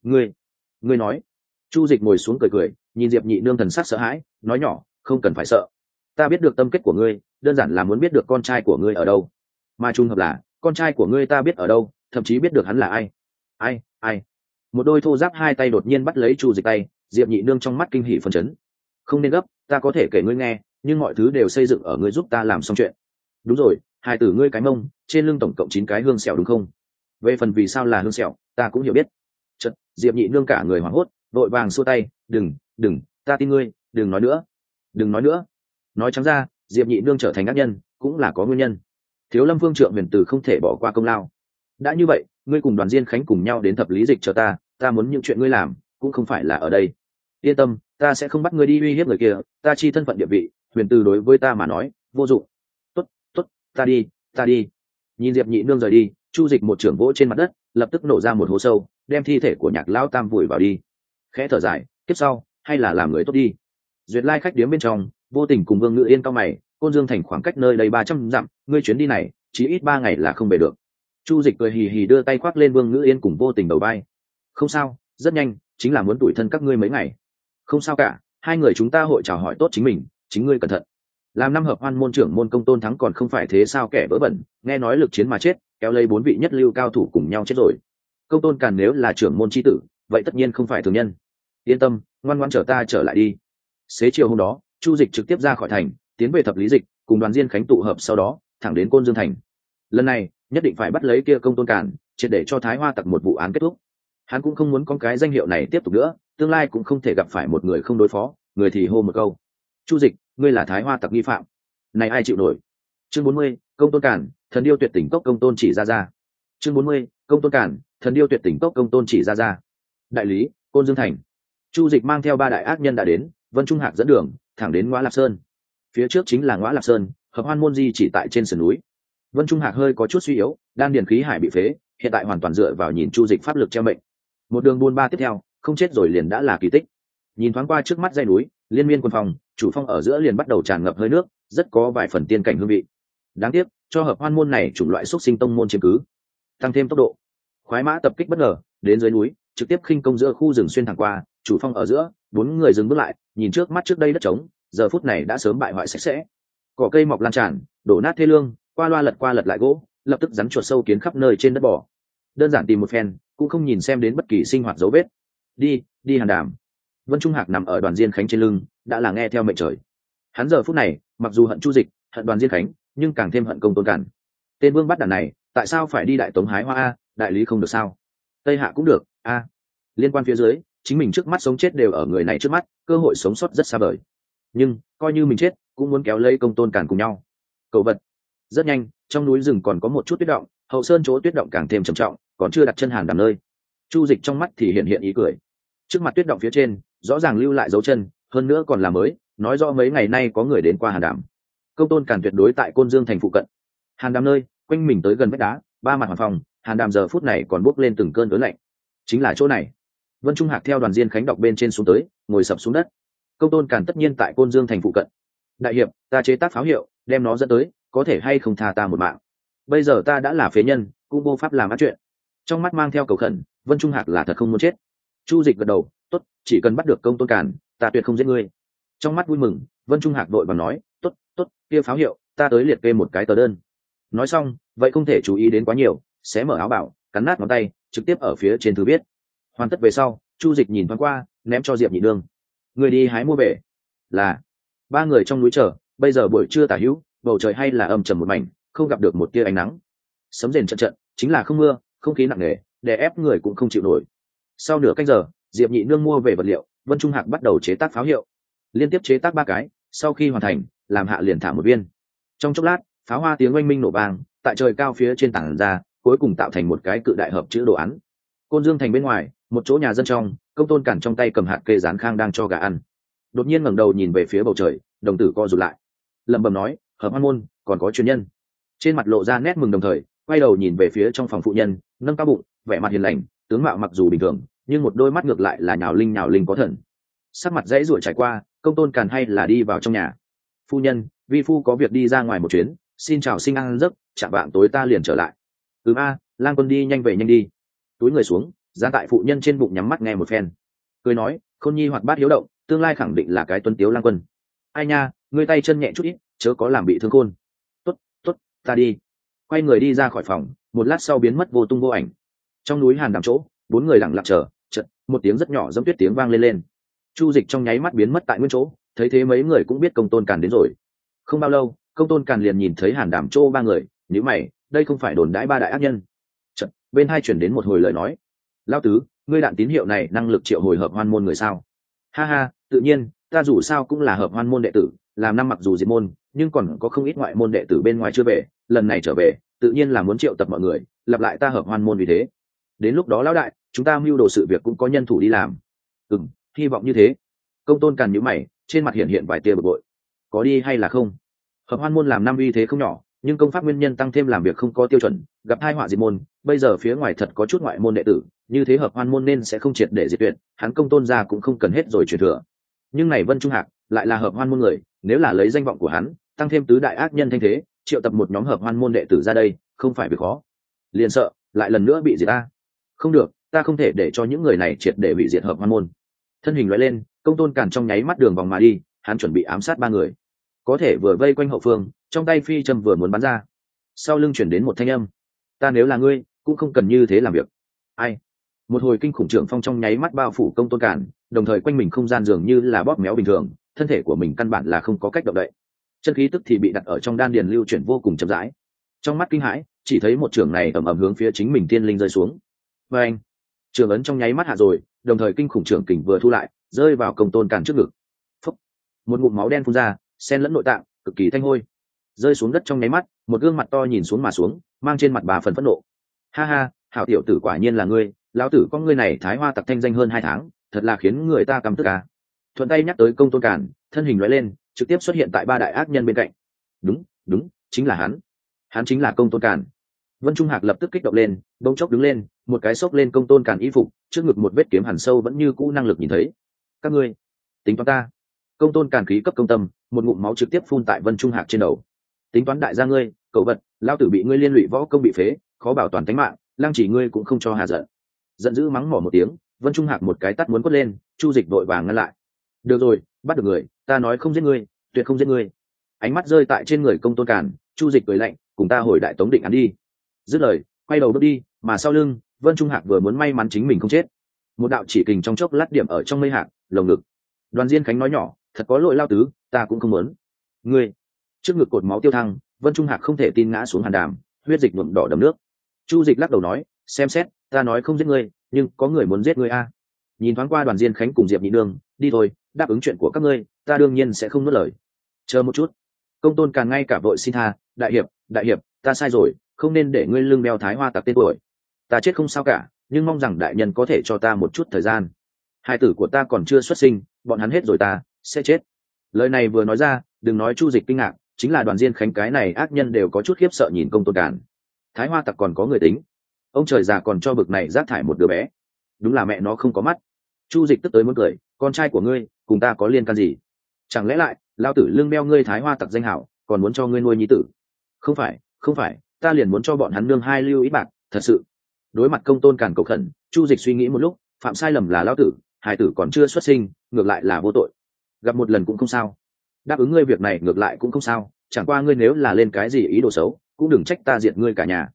Ngươi nói. Chu Dịch ngồi xuống cười cười, nhìn Diệp Nhị Nương thần sắc sợ hãi, nói nhỏ, không cần phải sợ, ta biết được tâm kết của ngươi, đơn giản là muốn biết được con trai của ngươi ở đâu, mà trùng hợp là con trai của ngươi ta biết ở đâu, thậm chí biết được hắn là ai. Một đôi thô ráp hai tay đột nhiên bắt lấy Chu Dịch tay, Diệp Nhị Nương trong mắt kinh hỉ phấn chấn. Không nên gấp, ta có thể kể ngươi nghe, nhưng mọi thứ đều xây dựng ở ngươi giúp ta làm xong chuyện. Đúng rồi, hài tử ngươi cái mông trên lưng tổng cộng 9 cái hương sẹo đúng không? Về phần vì sao là hương sẹo, ta cũng hiểu biết. Chợt, Diệp Nhị Nương cả người hoảng hốt, vội vàng xua tay, đừng, ta tin ngươi, đừng nói nữa. Nói trắng ra, Diệp Nhị Nương trở thành ác nhân, cũng là có nguyên nhân. Thiếu Lâm Vương Trượng Huyền Từ không thể bỏ qua công lao. Đã như vậy, ngươi cùng Đoàn Diên Khánh cùng nhau đến thập lý dịch chờ ta muốn những chuyện ngươi làm, cũng không phải là ở đây. Yên tâm, ta sẽ không bắt ngươi đi uy hiếp người kia, ta chi thân phận địa vị, Huyền Từ đối với ta mà nói, vô dụng. Tốt, ta đi. Nhìn Diệp Nhị Nương rời đi, Chu Dịch một trưởng vỗ trên mặt đất, lập tức nổ ra một hố sâu, đem thi thể của Nhạc Lão Tam vùi vào đi. Khẽ thở dài, tiếp sau, hay là làm người tốt đi. Duyệt Lai khách điếm bên trong, Vô Tình cùng Vương Ngự Yên cau mày, Côn Dương thành khoảng cách nơi đây 300 dặm, ngươi chuyến đi này, chỉ ít 3 ngày là không về được. Chu Dịch cười hì hì đưa tay khoác lên Vương Ngự Yên cùng Vô Tình đầu vai. Không sao, rất nhanh, chính là muốn tủi thân các ngươi mấy ngày. Không sao cả, hai người chúng ta hội chào hỏi tốt chính mình, chính ngươi cẩn thận. Làm năm Hợp Hoan môn trưởng môn Công Tôn Thắng còn không phải thế sao kẻ vớ vẩn, nghe nói lực chiến mà chết, kéo lấy 4 vị nhất lưu cao thủ cùng nhau chết rồi. Công Tôn Càn nếu là trưởng môn chi tử, vậy tất nhiên không phải thường nhân. Yên tâm, ngoan ngoãn chờ ta trở lại đi. Xế chiều hôm đó, Chu Dịch trực tiếp ra khỏi thành, tiến về thập lý dịch, cùng Đoàn Diên Khánh tụ hợp sau đó, thẳng đến Côn Dương thành. Lần này, nhất định phải bắt lấy kia Công Tôn Càn, triệt để cho Thái Hoa tặc một vụ án kết thúc. Hắn cũng không muốn con cái danh hiệu này tiếp tục nữa, tương lai cũng không thể gặp phải một người không đối phó, người thì hô một câu. Chu Dịch, ngươi là Thái Hoa tặc nghi phạm. Này ai chịu nổi. Chương 40, Công Tôn Càn, thần điêu tuyệt tỉnh cốc Công Tôn chỉ ra. Chương 40, Công Tôn Càn, thần điêu tuyệt tỉnh cốc Công Tôn chỉ ra. Đại lý, Côn Dương thành. Chu Dịch mang theo 3 đại ác nhân đã đến, Vân Trung Hạc dẫn đường, thẳng đến Ngõa Lạp Sơn. Phía trước chính là Ngõa Lạp Sơn, Hợp Hoan môn di chỉ tại trên sườn núi. Vân Trung Hạc hơi có chút suy yếu, đan điền khí hải bị phế, hiện tại hoàn toàn dựa vào nhìn Chu Dịch pháp lực treo mệnh. Một đường buôn ba tiếp theo, không chết rồi liền đã là kỳ tích. Nhìn thoáng qua trước mắt dãy núi, liên miên quân phòng, chủ phong ở giữa liền bắt đầu tràn ngập hơi nước, rất có vài phần tiên cảnh hương vị. Đáng tiếc, cho Hợp Hoan môn này chủng loại xuất sinh tông môn chiếm cứ, tăng thêm tốc độ. Khoái mã tập kích bất ngờ, đến dưới núi, trực tiếp khinh công giữa khu rừng xuyên thẳng qua, chủ phong ở giữa, 4 người dừng bước lại, nhìn trước mắt trước đây đất trống, giờ phút này đã sớm bại hoại sạch sẽ. Cỏ cây mọc lan tràn, đổ nát thê lương, qua lật lại gỗ, lập tức rắn chuột sâu kiến khắp nơi trên đất bò. Đơn giản tìm một phen, cũng không nhìn xem đến bất kỳ sinh hoạt dấu vết. Đi Hàn Đàm. Vân Trung Hạc nằm ở Đoàn Diên Khánh trên lưng, đã là nghe theo mệnh trời. Hắn giờ phút này, mặc dù hận Chu Dịch, hận Đoàn Diên Khánh, nhưng càng thêm hận Công Tôn Càn. Tên vương bắt đàn này, tại sao phải đi Đại Tống hái hoa a, đại lý không được sao? Tây Hạ cũng được a. Liên quan phía dưới, chính mình trước mắt sống chết đều ở người này trước mắt, cơ hội sống sót rất xa vời. Nhưng coi như mình chết cũng muốn kéo lấy Công Tôn Càn cùng nhau. Cậu vật. Rất nhanh, trong núi rừng còn có một chút tuyết động, hậu sơn chỗ tuyết động càng thêm trầm trọng, còn chưa đặt chân Hàn Đàm nơi. Chu Dịch trong mắt thì hiện hiện ý cười. Trước mặt tuyết động phía trên rõ ràng lưu lại dấu chân, hơn nữa còn là mới, nói rõ mấy ngày nay có người đến qua Hàn Đàm. Công Tôn Càn tuyệt đối tại Côn Dương thành phụ cận. Hàn Đàm nơi, quanh mình tới gần vách đá, ba mặt hoàn phòng, Hàn Đàm giờ phút này còn bốc lên từng cơn ớn lạnh. Chính là chỗ này. Vân Trung Hạc theo đoàn Diên Khánh đọc bên trên xuống tới, ngồi sập xuống đất. Công Tôn Càn tất nhiên tại Côn Dương thành phụ cận. Đại hiệp, ta chế tác pháo hiệu, đem nó dẫn tới, có thể hay không tha ta một mạng? Bây giờ ta đã là phế nhân, cũng vô pháp làm ác chuyện. Trong mắt mang theo cầu khẩn, Vân Trung Hạc là thật không muốn chết. Chu Dịch gật đầu, tốt, chỉ cần bắt được Công Tôn Càn, ta tuyệt không giết ngươi. Trong mắt vui mừng, Vân Trung Hạc đội và nói, tốt, tốt, kia pháo hiệu, ta tới liệt kê một cái tờ đơn. Nói xong, vậy không thể chú ý đến quá nhiều, xé mở áo bảo, cắn nát ngón tay, trực tiếp ở phía trên thư viết. Hoàn tất về sau, Chu Dịch nhìn thoáng qua, ném cho Diệp Nhị Nương. Người đi hái mua về. Là. Ba người trong núi chờ, bây giờ buổi trưa tả hữu, bầu trời hay là âm trầm một mảnh, không gặp được một tia ánh nắng. Sấm rền trận trận, chính là không mưa, không khí nặng nề, đè ép người cũng không chịu nổi. Sau nửa canh giờ, Diệp Nhị Nương mua về vật liệu, Vân Trung Hạc bắt đầu chế tác pháo hiệu. Liên tiếp chế tác 3 cái, sau khi hoàn thành, làm hạ liền thả một viên. Trong chốc lát, pháo hoa tiếng oanh minh nổ vang, tại trời cao phía trên tảng ra, cuối cùng tạo thành một cái cự đại hợp chữ đồ án. Côn Dương thành bên ngoài, một chỗ nhà dân trong, Công Tôn Càn trong tay cầm hạt kê rán khang đang cho gà ăn. Đột nhiên ngẩng đầu nhìn về phía bầu trời, đồng tử co rụt lại, lẩm bẩm nói, Hợp Hoan môn còn có truyền nhân. Trên mặt lộ ra nét mừng đồng thời, quay đầu nhìn về phía trong phòng phụ nhân, nâng cao bụng, vẻ mặt hiền lành, tướng mạo mặc dù bình thường, nhưng một đôi mắt ngược lại là nhào linh có thần. Sắc mặt dãy ruổi trải qua, Công Tôn Càn hay là đi vào trong nhà. Phu nhân, vi phu có việc đi ra ngoài một chuyến, xin chào sinh ăn giấc, chạm vạng tối ta liền trở lại. Lang Quân đi nhanh về nhanh đi. Túi người xuống, ra tại phụ nhân trên bụng nhắm mắt nghe một phen, cười nói, Khôn Nhi hoạt bát hiếu động, tương lai khẳng định là cái tuấn tiếu Lang Quân. Ai nha, ngươi tay chân nhẹ chút ít, chớ có làm bị thương Khôn. Tốt, tốt, ta đi. Quay người đi ra khỏi phòng, một lát sau biến mất vô tung vô ảnh. Trong núi Hàn Đàm chỗ, 4 người lặng lặng chờ, chợt một tiếng rất nhỏ giống tuyết tiếng vang lên. Chu Dịch trong nháy mắt biến mất tại nguyên chỗ, thấy thế mấy người cũng biết Công Tôn Càn đến rồi. Không bao lâu, Công Tôn Càn liền nhìn thấy Hàn Đàm chỗ 3 người, nhíu mày, đây không phải đồn đãi 3 đại ác nhân. Chợt, bên hai chuyển đến một hồi lời nói. Lão tứ, ngươi đạn tín hiệu này năng lực triệu hồi Hợp Hoan môn người sao? Ha ha, tự nhiên, ta dù sao cũng là Hợp Hoan môn đệ tử, làm năm mặc dù diệt môn, nhưng còn có không ít ngoại môn đệ tử bên ngoài chưa về, lần này trở về, tự nhiên là muốn triệu tập mọi người, lặp lại ta Hợp Hoan môn vì thế. Đến lúc đó lão đại, chúng ta mưu đồ sự việc cũng có nhân thủ đi làm. Hy vọng như thế. Công Tôn Càn nhíu mày, trên mặt hiện vài tia bực bội. Có đi hay là không? Hợp Hoan môn làm năm uy thế không nhỏ, nhưng công pháp nguyên nhân tăng thêm làm việc không có tiêu chuẩn, gặp tai họa diệt môn, bây giờ phía ngoài thật có chút ngoại môn đệ tử, như thế Hợp Hoan môn nên sẽ không triệt để diệt tuyệt, hắn Công Tôn gia cũng không cần hết rồi truyền thừa. Nhưng này Vân Trung Hạc lại là Hợp Hoan môn người, nếu là lấy danh vọng của hắn, tăng thêm tứ đại ác nhân thanh thế, triệu tập một nhóm Hợp Hoan môn đệ tử ra đây, không phải việc khó. Liền sợ lại lần nữa bị diệt ta. Không được, ta không thể để cho những người này triệt để bị diệt Hợp Hoan môn. Thân hình lóe lên, Công Tôn Càn trong nháy mắt đường vòng mà đi, hắn chuẩn bị ám sát 3 người. Có thể vừa vây quanh hậu phương, trong tay phi châm vừa muốn bắn ra, sau lưng chuyển đến một thanh âm, ta nếu là ngươi cũng không cần như thế làm việc. Ai? Một hồi kinh khủng trưởng phong trong nháy mắt bao phủ Công Tôn Càn, đồng thời quanh mình không gian dường như là bóp méo bình thường, thân thể của mình căn bản là không có cách động đậy, chân khí tức thì bị đặt ở trong đan điền lưu chuyển vô cùng chậm rãi. Trong mắt kinh hãi, chỉ thấy một trường này ầm ầm hướng phía chính mình tiên linh rơi xuống. Và anh, trường ấn trong nháy mắt hạ rồi, đồng thời kinh khủng trường kình vừa thu lại, rơi vào Công Tôn Càn trước ngực. Phúc. Một ngụm máu đen phun ra, xen lẫn nội tạng, cực kỳ thanh hôi. Rơi xuống đất trong nháy mắt, một gương mặt to nhìn xuống mà xuống, mang trên mặt 3 phần phẫn nộ. Ha ha, hảo tiểu tử quả nhiên là ngươi, lão tử có ngươi này Thái Hoa tặc thanh danh hơn 2 tháng, thật là khiến người ta căm tức à. Thuận tay nhắc tới Công Tôn Càn, thân hình lóe lên, trực tiếp xuất hiện tại 3 đại ác nhân bên cạnh. Đúng, đúng, chính là hắn chính là Công Tôn Càn. Vân Trung Hạc lập tức kích động lên, bỗng chốc đứng lên, một cái xốc lên Công Tôn Càn y phục, trước ngực một vết kiếm hằn sâu vẫn như cũ năng lực nhìn thấy. Các ngươi, tính toán ta. Công Tôn Càn khí cấp công tâm, một ngụm máu trực tiếp phun tại Vân Trung Hạc trên đầu. Tính toán đại gia ngươi, cậu vật, lao tử bị ngươi liên lụy võ công bị phế, khó bảo toàn tính mạng, Lang chỉ ngươi cũng không cho hà giận. Giận dữ mắng mỏ một tiếng, Vân Trung Hạc một cái tát muốn quất lên, Chu Dịch vội vàng ngăn lại. Được rồi, bắt được người, ta nói không giết ngươi, tuyệt không giết ngươi. Ánh mắt rơi tại trên người Công Tôn Càn, Chu Dịch cười lạnh, cùng ta hồi đại tống định án đi. Dứt lời, quay đầu bước đi, mà sau lưng, Vân Trung Hạc vừa muốn may mắn chính mình không chết. Một đạo chỉ kình trong chốc lát điểm ở trong mây hạc, lồng ngực. Đoàn Diên Khánh nói nhỏ, thật có lỗi lao tứ, ta cũng không muốn. Ngươi. Trước ngực cột máu tiêu thăng, Vân Trung Hạc không thể tin ngã xuống Hàn Đàm, huyết dịch nhuộm đỏ đầm nước. Chu Dịch lắc đầu nói, xem xét, ta nói không giết ngươi, nhưng có người muốn giết ngươi a. nhìn thoáng qua Đoàn Diên Khánh cùng Diệp Nhị Nương, đi thôi, đáp ứng chuyện của các ngươi, ta đương nhiên sẽ không nuốt lời. Chờ một chút. Công Tôn Càn ngay cả vội xin tha, đại hiệp, ta sai rồi, không nên để ngươi lưng đeo Thái Hoa tặc tên tuổi. Ta chết không sao cả, nhưng mong rằng đại nhân có thể cho ta một chút thời gian. Hai tử của ta còn chưa xuất sinh, bọn hắn hết rồi ta sẽ chết. Lời này vừa nói ra, đừng nói Chu Dịch kinh ngạc, chính là Đoàn Diên Khánh cái này ác nhân đều có chút khiếp sợ nhìn Công Tôn Càn. Thái Hoa tặc còn có người tính, ông trời già còn cho bực này rác thải một đứa bé, đúng là mẹ nó không có mắt. Chu Dịch tức tới muốn cười, con trai của ngươi cùng ta có liên can gì? Chẳng lẽ lại lao tử lưng đeo ngươi Thái Hoa tặc danh hảo, còn muốn cho ngươi nuôi nhi tử? Không phải, ta liền muốn cho bọn hắn nương hai lưu ít bạc, thật sự. Đối mặt Công Tôn Càn cầu khẩn, Chu Dịch suy nghĩ một lúc, phạm sai lầm là lao tử, hài tử còn chưa xuất sinh, ngược lại là vô tội. Gặp một lần cũng không sao, đáp ứng ngươi việc này ngược lại cũng không sao, chẳng qua ngươi nếu là lên cái gì ý đồ xấu, cũng đừng trách ta diệt ngươi cả nhà.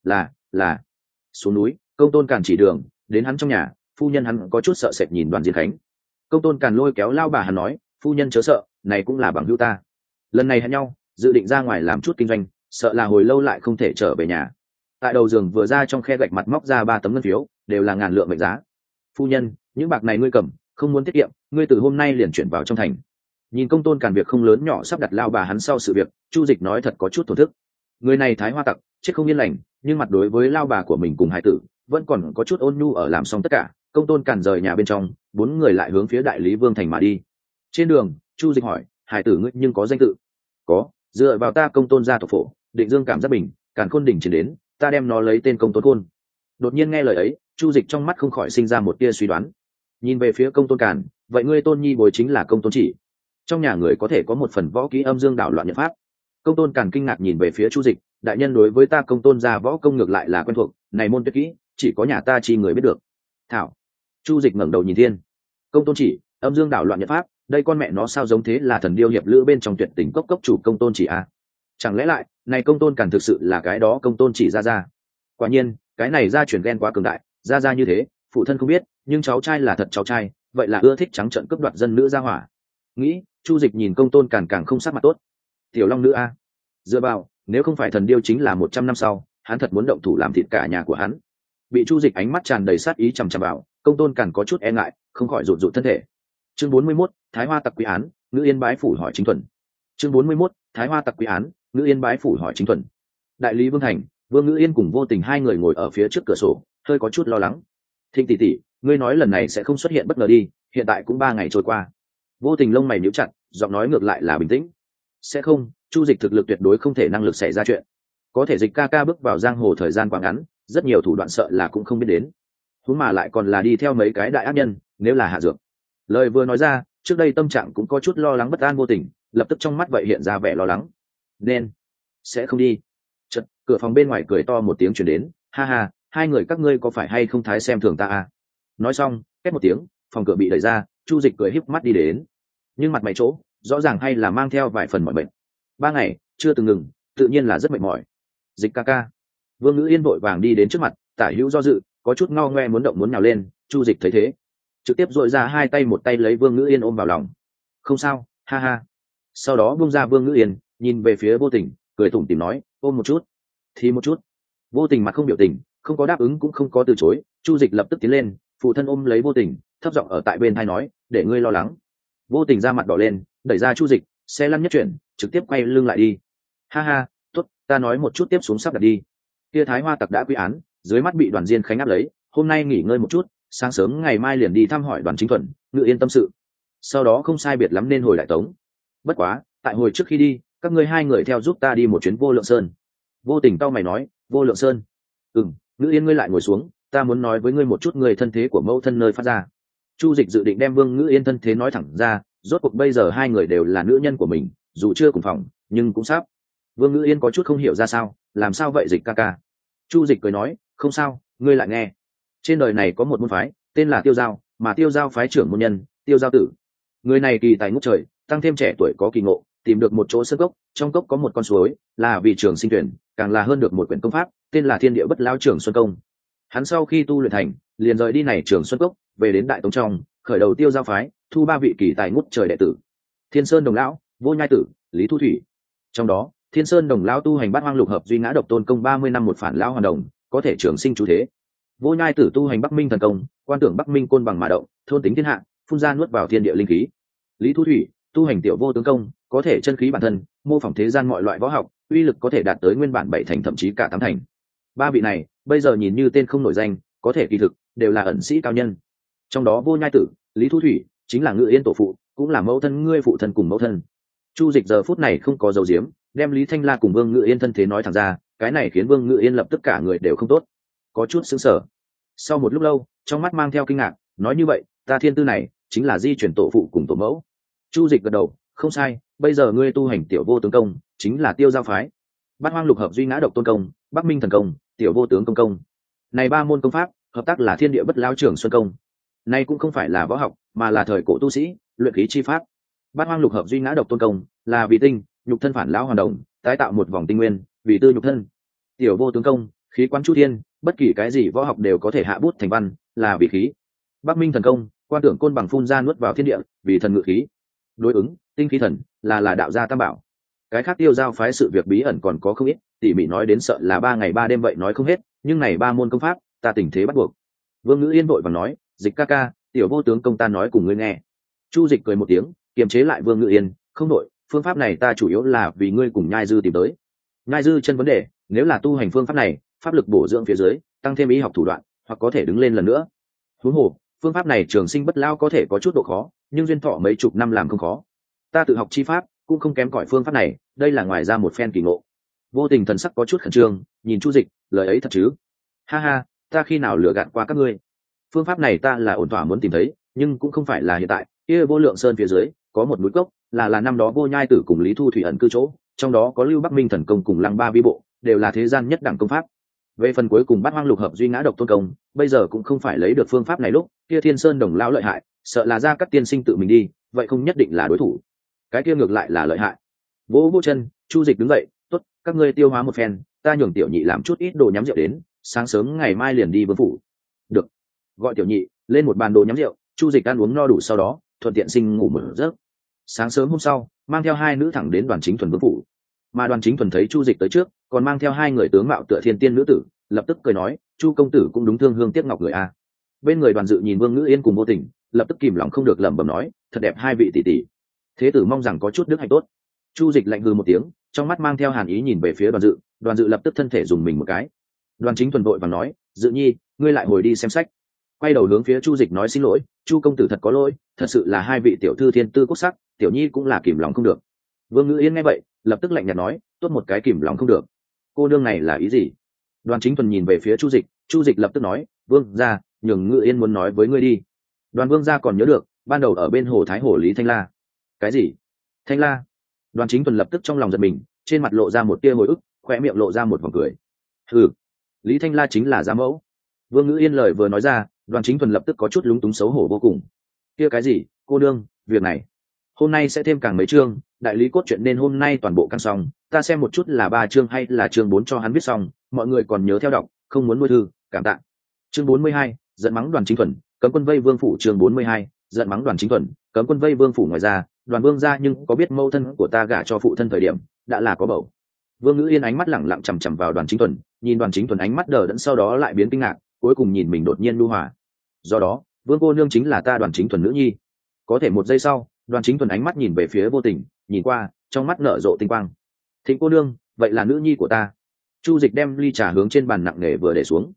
Là. Xuống núi, Công Tôn Càn chỉ đường, đến hắn trong nhà, phu nhân hắn có chút sợ sệt nhìn Đoàn Diên Khánh. Công Tôn Càn lôi kéo lao bà hắn nói, phu nhân chớ sợ, này cũng là bằng hữu ta. Lần này hẹn nhau, dự định ra ngoài làm chút kinh doanh, sợ là hồi lâu lại không thể trở về nhà. Tại đầu giường vừa ra trong khe gạch mặt móc ra 3 tấm ngân phiếu, đều là ngàn lượng mệnh giá. Phu nhân, những bạc này ngươi cầm, không muốn tiết kiệm, ngươi từ hôm nay liền chuyển vào trong thành. Nhìn Công Tôn Càn việc không lớn nhỏ sắp đặt lao bà hắn sau sự việc, Chu Dịch nói thật có chút thổn thức. Người này Thái Hoa tặc, chết không yên lành, nhưng mặt đối với lao bà của mình cùng hải tử, vẫn còn có chút ôn nhu ở làm xong tất cả. Công Tôn Càn rời nhà bên trong, 4 người lại hướng phía Đại Lý Vương thành mà đi. Trên đường, Chu Dịch hỏi, hải tử ngươi nhưng có danh tự? Có, dựa vào ta Công Tôn gia tộc phổ, Định Dương Cảm Giác Bình, Càn Khôn đỉnh chiến đến, ta đem nó lấy tên Công Tôn Khôn. Đột nhiên nghe lời ấy, Chu Dịch trong mắt không khỏi sinh ra một tia suy đoán. Nhìn về phía Công Tôn Càn, vậy ngươi Tôn nhi bối chính là Công Tôn Chỉ. Trong nhà người có thể có một phần võ kỹ âm dương đảo loạn nhật pháp. Công Tôn Càn kinh ngạc nhìn về phía Chu Dịch, đại nhân đối với ta Công Tôn gia võ công ngược lại là quen thuộc, này môn tuyệt kỹ, chỉ có nhà ta chi người biết được. Thảo. Chu Dịch ngẩng đầu nhìn thiên. Công Tôn Chỉ, âm dương đảo loạn nhật pháp, đây con mẹ nó sao giống thế là thần điêu hiệp lữ bên trong tuyệt tình cốc chủ Công Tôn Chỉ à? Chẳng lẽ lại, này Công Tôn Càn thực sự là cái đó Công Tôn Chỉ ra? Quả nhiên, cái này gia truyền ghen quá cường đại, ra như thế, phụ thân không biết, nhưng cháu trai là thật cháu trai, vậy là ưa thích trắng trợn cướp đoạt dân nữ gia hỏa. Nghĩ, Chu Dịch nhìn Công Tôn Càn càng không sắc mặt tốt. Tiểu Long nữ a, dựa vào, nếu không phải thần điêu chính là 100 năm sau, hắn thật muốn động thủ làm thịt cả nhà của hắn. Bị Chu Dịch ánh mắt tràn đầy sát ý chằm chằm vào, Công Tôn Càn có chút e ngại, không khỏi rụt rụt thân thể. Chương 41, Thái Hoa tặc quý án, Ngữ Yên bái phủ hỏi chính thuần. Chương 41, Thái Hoa tặc quý án, Ngữ Yên bái phủ hỏi chính thuần. Đại Lý Vương thành, Vương Ngữ Yên cùng Vô Tình hai người ngồi ở phía trước cửa sổ, hơi có chút lo lắng. Thịnh tỷ tỷ, ngươi nói lần này sẽ không xuất hiện bất ngờ đi, hiện tại cũng 3 ngày trôi qua. Vô Tình lông mày nhíu chặt, giọng nói ngược lại là bình tĩnh. Sẽ không, Chu Dịch thực lực tuyệt đối không thể năng lực xảy ra chuyện. Có thể Dịch ca ca bước vào giang hồ thời gian quá ngắn, rất nhiều thủ đoạn sợ là cũng không biết đến. Huống mà lại còn là đi theo mấy cái đại ác nhân, nếu là hạ dược. Lời vừa nói ra, trước đây tâm trạng cũng có chút lo lắng bất an Vô Tình, lập tức trong mắt vậy hiện ra vẻ lo lắng. Nên sẽ không đi. Chợt, cửa phòng bên ngoài cười to một tiếng truyền đến, ha ha, hai người các ngươi có phải hay không thái xem thường ta à? Nói xong, két một tiếng, phòng cửa bị đẩy ra, Chu Dịch cười híp mắt đi đến. Nhưng mặt mày chỗ, rõ ràng hay là mang theo vài phần mỏi mệt. 3 ngày chưa từng ngừng, tự nhiên là rất mệt mỏi. Dịch ca ca. Vương Ngữ Yên vội vàng đi đến trước mặt, tả hữu do dự, có chút ngao ngoe muốn động muốn nhào lên. Chu Dịch thấy thế, trực tiếp dội ra 2 tay một tay lấy Vương Ngữ Yên ôm vào lòng. Không sao, ha ha. Sau đó buông ra Vương Ngữ Yên, nhìn về phía Vô Tình, cười tủm tỉm nói, ôm một chút, thì một chút. Vô Tình mặt không biểu tình, không có đáp ứng cũng không có từ chối. Chu Dịch lập tức tiến lên, phụ thân ôm lấy Vô Tình, thấp giọng ở tại bên tai nói, để ngươi lo lắng. Vô Tình ra mặt đỏ lên, đẩy ra Chu Dịch, xe lăn nhất chuyển, trực tiếp quay lưng lại đi. Ha ha, tốt, ta nói một chút tiếp xuống sắp đặt đi. Kia Thái Hoa tặc đã quy án, dưới mắt bị Đoàn Diên Khánh áp lấy, hôm nay nghỉ ngơi một chút, sáng sớm ngày mai liền đi thăm hỏi Đoàn Chính Thuần, Ngự Yên tâm sự. Sau đó không sai biệt lắm nên hồi Đại Tống. Bất quá, tại hồi trước khi đi, các ngươi 2 người theo giúp ta đi một chuyến Vô Lượng Sơn. Vô Tình cau mày nói, Vô Lượng Sơn? Ngự Yên ngươi lại ngồi xuống, ta muốn nói với ngươi một chút người thân thế của mẫu thân nơi phát ra. Chu Dịch dự định đem Vương Ngữ Yên thân thế nói thẳng ra, rốt cuộc bây giờ 2 người đều là nữ nhân của mình, dù chưa cùng phòng, nhưng cũng sắp. Vương Ngữ Yên có chút không hiểu ra sao, làm sao vậy Dịch ca ca? Chu Dịch cười nói, không sao, ngươi lại nghe. Trên đời này có một môn phái, tên là Tiêu Giao, mà Tiêu Giao phái trưởng môn nhân, Tiêu Giao tử. Người này kỳ tài ngút trời, tăng thêm trẻ tuổi có kỳ ngộ, tìm được một chỗ sơn cốc, trong cốc có một con suối, là vì trường sinh tuyển, càng là hơn được một quyển công pháp, tên là Thiên Địa Bất Lão Trường Xuân Công. Hắn sau khi tu luyện thành, liền rời đi này Trường Xuân Cốc, về đến Đại Tống trong, khởi đầu Tiêu Giao phái, thu 3 vị kỳ tài ngút trời đệ tử: Thiên Sơn Đồng lão, Vô Nhai tử, Lý Thu Thủy. Trong đó, Thiên Sơn Đồng lão tu hành Bát Hoang Lục Hợp Duy Ngã Độc Tôn công 30 năm một phản lão hoàn đồng, có thể trường sinh chú thế. Vô Nhai Tử tu hành Bắc Minh thần công, quan tưởng Bắc Minh côn bằng mà động, thôn tính thiên hạ, phun ra nuốt vào thiên địa linh khí. Lý Thu Thủy tu hành Tiểu Vô Tướng công, có thể chân khí bản thân, mô phỏng thế gian mọi loại võ học, uy lực có thể đạt tới nguyên bản 7 thành thậm chí cả 8 thành. Ba vị này, bây giờ nhìn như tên không nổi danh, có thể kỳ thực đều là ẩn sĩ cao nhân. Trong đó Vô Nhai Tử, Lý Thu Thủy chính là Ngự Yên tổ phụ, cũng là mẫu thân ngươi phụ thân cùng mẫu thân. Chu Dịch giờ phút này không có dấu diếm, đem Lý Thanh La cùng Vương Ngự Yên thân thế nói thẳng ra, cái này khiến Vương Ngự Yên lập tức cả người đều không tốt, có chút sững sờ. Sau một lúc lâu, trong mắt mang theo kinh ngạc, nói như vậy, ta thiên tư này chính là di chuyển tổ phụ cùng tổ mẫu. Chu Dịch gật đầu, không sai, bây giờ ngươi tu hành Tiểu Vô Tướng công, chính là Tiêu Giao phái. Bát Hoang Lục Hợp Duy Ngã Độc Tôn công, Bắc Minh thần công, Tiểu Vô Tướng công. Này ba môn công pháp, hợp tác là Thiên Địa Bất Lão Trường Xuân công. Này cũng không phải là võ học, mà là thời cổ tu sĩ, luyện khí chi pháp. Bát Hoang Lục Hợp Duy Ngã Độc Tôn công, là vì tinh, nhục thân phản lão hoàn đồng, tái tạo một vòng tinh nguyên, vì tư nhục thân. Tiểu Vô Tướng công, khí quán chu thiên, bất kỳ cái gì võ học đều có thể hạ bút thành văn, là vì khí. Bắc Minh thần công, quan tưởng côn bằng phun ra nuốt vào thiên địa, vì thần ngự khí. Đối ứng, tinh khí thần, là đạo gia tam bảo. Cái khác Tiêu Giao phái sự việc bí ẩn còn có không ít, tỉ mỉ nói đến sợ là 3 ngày 3 đêm vậy nói không hết, nhưng này ba môn công pháp, ta tình thế bắt buộc. Vương Ngữ Yên vội vàng nói, Dịch ca ca, Tiểu Vô Tướng công ta nói cùng ngươi nghe. Chu Dịch cười một tiếng, kiềm chế lại Vương Ngữ Yên, không nội, phương pháp này ta chủ yếu là vì ngươi cùng Nhai Dư tìm tới. Nhai Dư chân vấn đề, nếu là tu hành phương pháp này, pháp lực bổ dưỡng phía dưới, tăng thêm ý học thủ đoạn, hoặc có thể đứng lên lần nữa. Huống hồ, phương pháp này trường sinh bất lao có thể có chút độ khó, nhưng duyên thọ mấy chục năm làm không khó. Ta tự học chi pháp, cũng không kém cỏi phương pháp này, đây là ngoài ra một phen kỳ ngộ. Vô Tình thần sắc có chút khẩn trương, nhìn Chu Dịch, lời ấy thật chứ? Ha ha, ta khi nào lừa gạt qua các ngươi? Phương pháp này ta là ổn thỏa muốn tìm thấy, nhưng cũng không phải là hiện tại. Kia Vô Lượng Sơn phía dưới có một núi cốc, là năm đó Vô Nhai Tử cùng Lý Thu Thủy ẩn cư chỗ, trong đó có Lưu Bắc Minh thần công cùng Lăng Ba vi bộ, đều là thế gian nhất đẳng công pháp. Về phần cuối cùng Bát Hoang Lục Hợp Duy Ngã Độc Tôn công, bây giờ cũng không phải lấy được phương pháp này lúc, kia Thiên Sơn Đồng lão lợi hại, sợ là ra các tiên sinh tự mình đi, vậy không nhất định là đối thủ. Cái kia ngược lại là lợi hại. Vỗ chân, Chu Dịch đứng dậy, tốt, các ngươi tiêu hóa một phen, ta nhường Tiểu Nhị làm chút ít đồ nhắm rượu đến, sáng sớm ngày mai liền đi Vương phủ. Được. Gọi Tiểu Nhị lên một bàn đồ nhắm rượu, Chu Dịch ăn uống no đủ sau đó, thuận tiện sinh ngủ một giấc. Sáng sớm hôm sau, mang theo hai nữ thẳng đến Đoàn Chính Thuần Vương phủ. Mà Đoàn Chính Thuần thấy Chu Dịch tới trước, còn mang theo hai người tướng mạo tựa thiên tiên nữ tử, lập tức cười nói, Chu công tử cũng đúng thương hương tiếc ngọc người a. Bên người Đoàn Dự nhìn Vương Ngữ Yên cùng Vô Tình, lập tức kìm lòng không được lẩm bẩm nói, thật đẹp hai vị tỷ tỷ. Thế tử mong rằng có chút đức hạnh tốt. Chu Dịch lạnh hừ một tiếng, trong mắt mang theo hàn ý nhìn về phía Đoàn Dự lập tức thân thể dùng mình một cái. Đoàn Chính Thuần vội vàng nói, Dự nhi, ngươi lại hồi đi xem sách. Quay đầu hướng phía Chu Dịch nói xin lỗi, Chu công tử thật có lỗi, thật sự là hai vị tiểu thư thiên tư quốc sắc, tiểu nhi cũng là kìm lòng không được. Vương Ngữ Yên nghe vậy, lập tức lạnh nhạt nói, tốt một cái kìm lòng không được. Cô đương này là ý gì? Đoàn Chính Thuần nhìn về phía Chu Dịch lập tức nói, Vương gia, nhường Ngữ Yên muốn nói với ngươi đi. Đoàn Vương gia còn nhớ được, ban đầu ở bên hồ Thái Hồ Lý Thanh La. Cái gì? Thanh La? Đoàn Chính Thuần lập tức trong lòng giật mình, trên mặt lộ ra một tia hồi ức, khóe miệng lộ ra một vòng cười. Hừ, Lý Thanh La chính là gia mẫu. Vương Ngữ Yên lời vừa nói ra, Đoàn Chính Thuần lập tức có chút lúng túng xấu hổ vô cùng. Kia cái gì, cô đương, việc này hôm nay sẽ thêm càng mấy chương, đại lý cốt truyện nên hôm nay toàn bộ căn xong, ta xem một chút là 3 chương hay là chương 4 cho hắn viết xong, mọi người còn nhớ theo đọc, không muốn nuôi thư, cảm tạ. Chương 42, giận mắng Đoàn Chính Thuần, cấm quân vây Vương phủ. Chương 42, giận mắng Đoàn Chính Thuần, cấm quân vây Vương phủ. Ngoài ra, Đoàn Vương gia nhưng có biết mâu thân của ta gả cho phụ thân thời điểm đã là có bầu. Vương Ngữ Yên ánh mắt lẳng lặng chằm chằm vào Đoàn Chính Thuần, nhìn Đoàn Chính Thuần ánh mắt đờ đẫn sau đó lại biến kinh ngạc, cuối cùng nhìn mình đột nhiên nhu hòa. Do đó, Vương cô nương chính là ta Đoàn Chính Thuần nữ nhi. Có thể một giây sau, Đoàn Chính Thuần ánh mắt nhìn về phía Vô Tình, nhìn qua, trong mắt nở rộ tinh quang. Thịnh cô nương, vậy là nữ nhi của ta. Chu Dịch đem ly trà hướng trên bàn nặng nề vừa để xuống.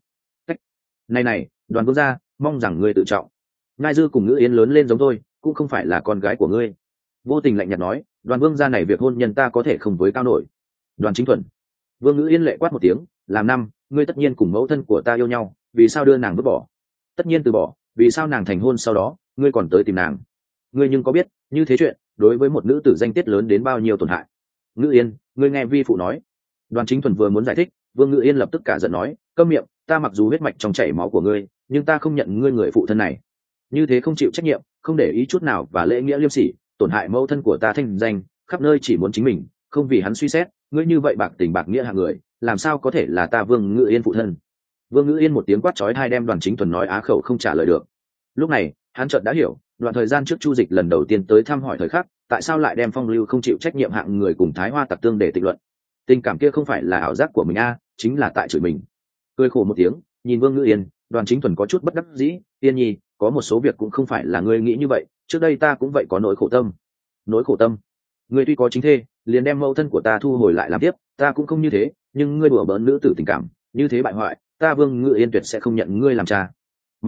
Này, Đoàn Vương gia, mong rằng ngươi tự trọng. Ngai Dư cùng Ngữ Yên lớn lên giống tôi, cũng không phải là con gái của ngươi. Vô Tình lạnh nhạt nói, Đoàn Vương gia này việc hôn nhân ta có thể không với cao nổi. Đoàn Chính Thuần. Vương Ngữ Yên lệ quát một tiếng, làm năm, ngươi tất nhiên cùng mẫu thân của ta yêu nhau, vì sao đưa nàng vứt bỏ? Tất nhiên từ bỏ, vì sao nàng thành hôn sau đó, ngươi còn tới tìm nàng? Ngươi nhưng có biết, như thế chuyện, đối với một nữ tử danh tiết lớn đến bao nhiêu tổn hại? Ngữ Yên, ngươi nghe vi phụ nói. Đoàn Chính Thuần vừa muốn giải thích, Vương Ngữ Yên lập tức cả giận nói, câm miệng, ta mặc dù huyết mạch trong chảy máu của ngươi, nhưng ta không nhận ngươi người phụ thân này. Như thế không chịu trách nhiệm, không để ý chút nào và lễ nghĩa liêm sỉ, tổn hại mẫu thân của ta thanh danh, khắp nơi chỉ muốn chính mình, không vì hắn suy xét, ngươi như vậy bạc tình bạc nghĩa hạng người, làm sao có thể là ta Vương Ngữ Yên phụ thân? Vương Ngữ Yên một tiếng quát chói tai đem Đoàn Chính Thuần nói á khẩu không trả lời được. Lúc này, hắn chợt đã hiểu, đoạn thời gian trước Chu Dịch lần đầu tiên tới thăm hỏi thời khắc, tại sao lại đem Phong Lưu không chịu trách nhiệm hạng người cùng Thái Hoa Tặc Tương để tịch luận. Tình cảm kia không phải là ảo giác của mình a, chính là tại chửi mình. Cười khổ một tiếng, nhìn Vương Ngữ Yên, Đoàn Chính Thuần có chút bất đắc dĩ, Yên Nhi, có một số việc cũng không phải là ngươi nghĩ như vậy, trước đây ta cũng vậy có nỗi khổ tâm. Nỗi khổ tâm? Ngươi tuy có chính thê, liền đem mẫu thân của ta thu hồi lại làm tiếp, ta cũng không như thế, nhưng ngươi đùa bỡn nữ tử tình cảm, như thế bại hoại, ta Vương Ngự Yên tuyệt sẽ không nhận ngươi làm cha.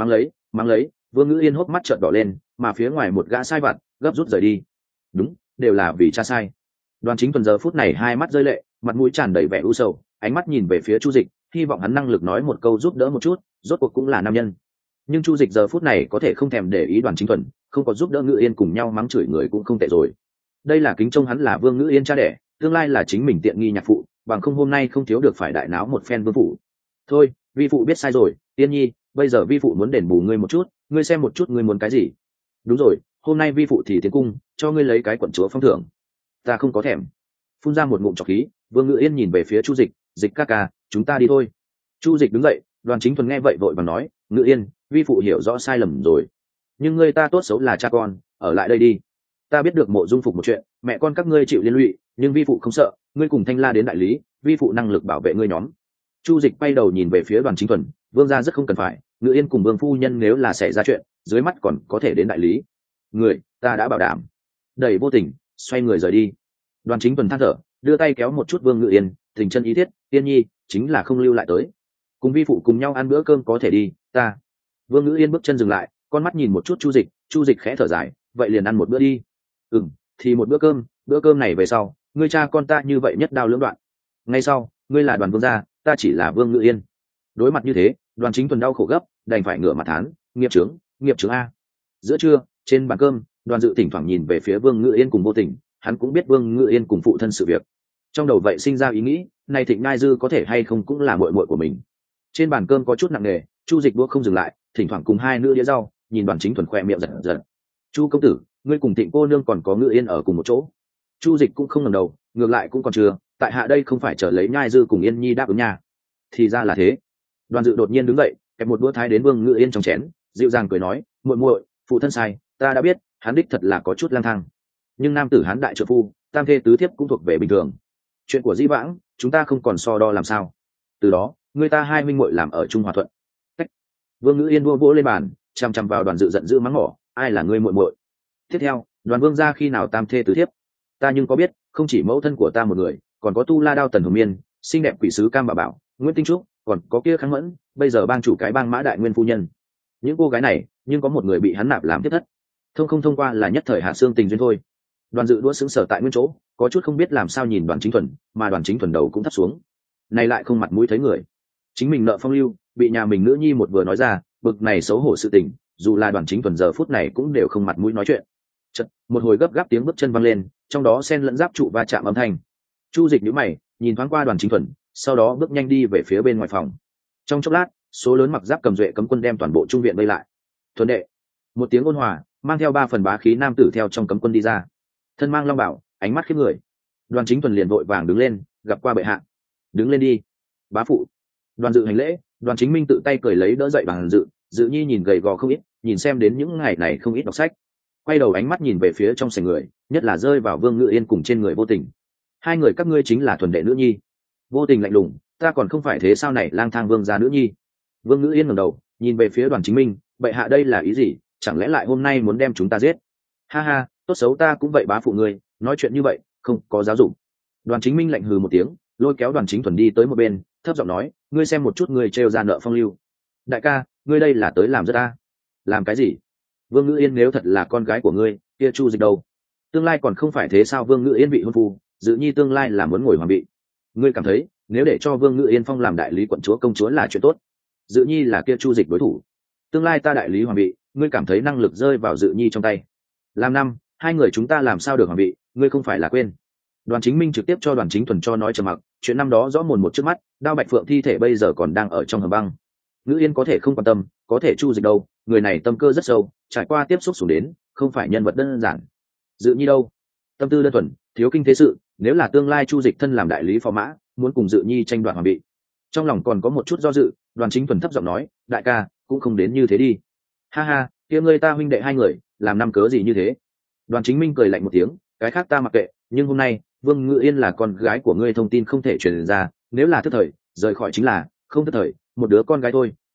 Mang lấy, Vương Ngự Yên hốc mắt trợn đỏ lên, mà phía ngoài một gã sai vặt gấp rút rời đi. Đúng, đều là vì cha sai. Đoàn Chính Thuần giờ phút này hai mắt rơi lệ, mặt mũi tràn đầy vẻ u sầu, ánh mắt nhìn về phía Chu Dịch, hy vọng hắn năng lực nói một câu giúp đỡ một chút, rốt cuộc cũng là nam nhân. Nhưng Chu Dịch giờ phút này có thể không thèm để ý Đoàn Chính Thuần, không có giúp đỡ Ngự Yên cùng nhau mắng chửi người cũng không tệ rồi. Đây là kính trông hắn là Vương Ngự Yên cha đẻ, tương lai là chính mình tiện nghi nhạc phụ, bằng không hôm nay không thiếu được phải đại náo một phen vương phủ. Thôi, vi phụ biết sai rồi, Tiên Nhi, bây giờ vi phụ muốn đền bù ngươi một chút, ngươi xem một chút ngươi muốn cái gì. Đúng rồi, hôm nay vi phụ thì tiến cung, cho ngươi lấy cái quận chúa phong thưởng. Ta không có thèm. Phun ra một ngụm trọc khí, Vương Ngự Yên nhìn về phía Chu Dịch, Dịch ca ca, chúng ta đi thôi. Chu Dịch đứng dậy, Đoàn Chính Thuần nghe vậy vội vàng nói, Ngự Yên, vi phụ hiểu rõ sai lầm rồi, nhưng ngươi ta tốt xấu là cha con, ở lại đây đi. Ta biết được Mộ Dung Phục một chuyện, mẹ con các ngươi chịu liên lụy, nhưng vi phụ không sợ, ngươi cùng Thanh La đến đại lý, vi phụ năng lực bảo vệ ngươi nhóm. Chu Dịch bay đầu nhìn về phía Đoàn Chính Thuần, Vương gia rất không cần phải, Ngự Yên cùng Vương phu nhân nếu là xảy ra chuyện, dưới mắt còn có thể đến đại lý. Người, ta đã bảo đảm. Đầy vô tình, xoay người rời đi. Đoàn Chính Thuần than thở, đưa tay kéo một chút Vương Ngự Yên, tình chân ý thiết, Tiên Nhi, chính là không lưu lại tới. Cùng vi phụ cùng nhau ăn bữa cơm có thể đi, ta. Vương Ngự Yên bước chân dừng lại, con mắt nhìn một chút Chu Dịch khẽ thở dài, vậy liền ăn một bữa đi. Thì một bữa cơm này về sau, ngươi cha con ta như vậy nhất đao lưỡng đoạn. Ngay sau, ngươi là Đoàn vương gia, ta chỉ là Vương Ngự Yên. Đối mặt như thế, Đoàn Chính Thuần đau khổ gấp, đành phải ngửa mặt thán, nghiệp chướng a. Giữa trưa, trên bàn cơm, Đoàn Dự thỉnh thoảng nhìn về phía Vương Ngự Yên cùng Vô Tình, hắn cũng biết Vương Ngự Yên cùng phụ thân sự việc. Trong đầu vậy sinh ra ý nghĩ, này Thịnh Ngai Dư có thể hay không cũng là muội muội của mình. Trên bàn cơm có chút nặng nề, Chu Dịch đũa không dừng lại, thỉnh thoảng cùng hai nữ đĩa rau, nhìn Đoàn Chính Thuần khỏe miệng giật giật. Chu công tử, ngươi cùng Thịnh cô nương còn có Ngự Yên ở cùng một chỗ. Chu Dịch cũng không ngẩng đầu, ngược lại cũng còn chưa, tại hạ đây không phải chờ lấy Nhai Dư cùng Yên Nhi đáp ứng nha. Thì ra là thế. Đoàn Dự đột nhiên đứng dậy, kẹp một đũa thái đến Vương Ngự Yên trong chén, dịu dàng cười nói, muội muội, phụ thân sai, ta đã biết, hắn đích thật là có chút lang thang. Nhưng nam tử hán đại trợ phu, tam thê tứ thiếp cũng thuộc về bình thường. Chuyện của dĩ vãng, chúng ta không còn so đo làm sao. Từ đó, người ta hai huynh muội làm ở chung hòa thuận. Cách. Vương Ngự Yên vỗ vỗ lên bàn, chằm chằm vào Đoàn Dự giận dữ mắng mỏ, ai là ngươi muội muội? Tiếp theo, Đoàn Vương gia khi nào tam thê tứ thiếp? Ta nhưng có biết, không chỉ mẫu thân của ta một người, còn có Tu La Đao Tần Hồng Miên, xinh đẹp quỷ sứ Cam Bảo Bảo, Nguyễn Tinh Trúc, còn có kia Kháng Mẫn, bây giờ bang chủ cái bang Mã Đại Nguyên phu nhân. Những cô gái này, nhưng có một người bị hắn nạp làm thiết thất. Không thông qua là nhất thời hạ xương tình duyên thôi. Đoàn Dự đũa sững sờ tại nguyên chỗ, có chút không biết làm sao nhìn Đoàn Chính Thuần, mà Đoàn Chính Thuần đầu cũng thấp xuống. Này lại không mặt mũi thấy người, chính mình nợ phong lưu, bị nhà mình nữ nhi một vừa nói ra, bực này xấu hổ sự tình, dù là Đoàn Chính Thuần giờ phút này cũng đều không mặt mũi nói chuyện. Chợt, một hồi gấp gáp tiếng bước chân vang lên, trong đó xen lẫn giáp trụ va chạm âm thanh. Chu Dịch nhíu mày, nhìn thoáng qua Đoàn Chính Thuần, sau đó bước nhanh đi về phía bên ngoài phòng. Trong chốc lát, số lớn mặc giáp cầm duệ cấm quân đem toàn bộ trung viện vây lại. Thuần đệ, một tiếng ôn hòa, mang theo 3 phần bá khí nam tử theo trong cấm quân đi ra, thân mang long bảo, ánh mắt khiếp người. Đoàn Chính Thuần liền vội vàng đứng lên, gặp qua bệ hạ. Đứng lên đi, bá phụ. Đoàn Dự hành lễ, Đoàn Chính Minh tự tay cười lấy đỡ dậy Đoàn Dự. Dự nhi nhìn gầy gò không ít, nhìn xem đến những ngày này không ít đọc sách, quay đầu ánh mắt nhìn về phía trong sảnh người, nhất là rơi vào Vương Ngự Yên cùng trên người Vô Tình. Hai người các ngươi chính là Thuần đệ nữ nhi? Vô Tình lạnh lùng, ta còn không phải thế sao này lang thang vương gia nữ nhi. Vương Ngự Yên ngẩng đầu, nhìn về phía Đoàn Chính Minh, bệ hạ đây là ý gì, chẳng lẽ lại hôm nay muốn đem chúng ta giết? Ha ha, tốt xấu ta cũng vậy bá phụ ngươi, nói chuyện như vậy không có giáo dụng. Đoàn Chính Minh lạnh hừ một tiếng, lôi kéo Đoàn Chính Thuần đi tới một bên, thấp giọng nói, ngươi xem một chút ngươi trêu ra nợ phong lưu. Đại ca, ngươi đây là tới làm rất ta? Làm cái gì? Vương Ngự Yên nếu thật là con gái của ngươi, kia Chu Dịch đâu? Tương lai còn không phải thế sao? Vương Ngự Yên bị hôn phu, Dự nhi tương lai là muốn ngồi hoàng vị. Ngươi cảm thấy nếu để cho Vương Ngự Yên phong làm đại lý quận chúa công chúa là chuyện tốt? Dự nhi là kia Chu Dịch đối thủ, tương lai ta đại lý hoàng vị, ngươi cảm thấy năng lực rơi vào Dự nhi trong tay? Làm năm, hai người chúng ta làm sao được hoàng vị, ngươi không phải là quên? Đoàn Chính Minh trực tiếp cho Đoàn Chính Thuần cho nói trầm mặc, chuyện năm đó rõ mồn một trước mắt, Đao Bạch Phượng thi thể bây giờ còn đang ở trong hầm băng. Ngự Yên có thể không quan tâm, có thể Chu Dịch đâu, người này tâm cơ rất sâu, trải qua tiếp xúc xuống đến, không phải nhân vật đơn giản. Dự nhi đâu, tâm tư đơn thuần, thiếu kinh thế sự, nếu là tương lai Chu Dịch thân làm đại lý phò mã, muốn cùng Dự nhi tranh đoạt hoàng vị, trong lòng còn có một chút do dự. Đoàn Chính Thuần thấp giọng nói, đại ca cũng không đến như thế đi. Ha ha, kia ngươi ta huynh đệ hai người làm năm cớ gì như thế? Đoàn Chính Minh cười lạnh một tiếng, cái khác ta mặc kệ, nhưng hôm nay Vương Ngự Yên là con gái của ngươi, thông tin không thể truyền ra, nếu là thức thời rời khỏi chính là, không thức thời một đứa con gái thôi,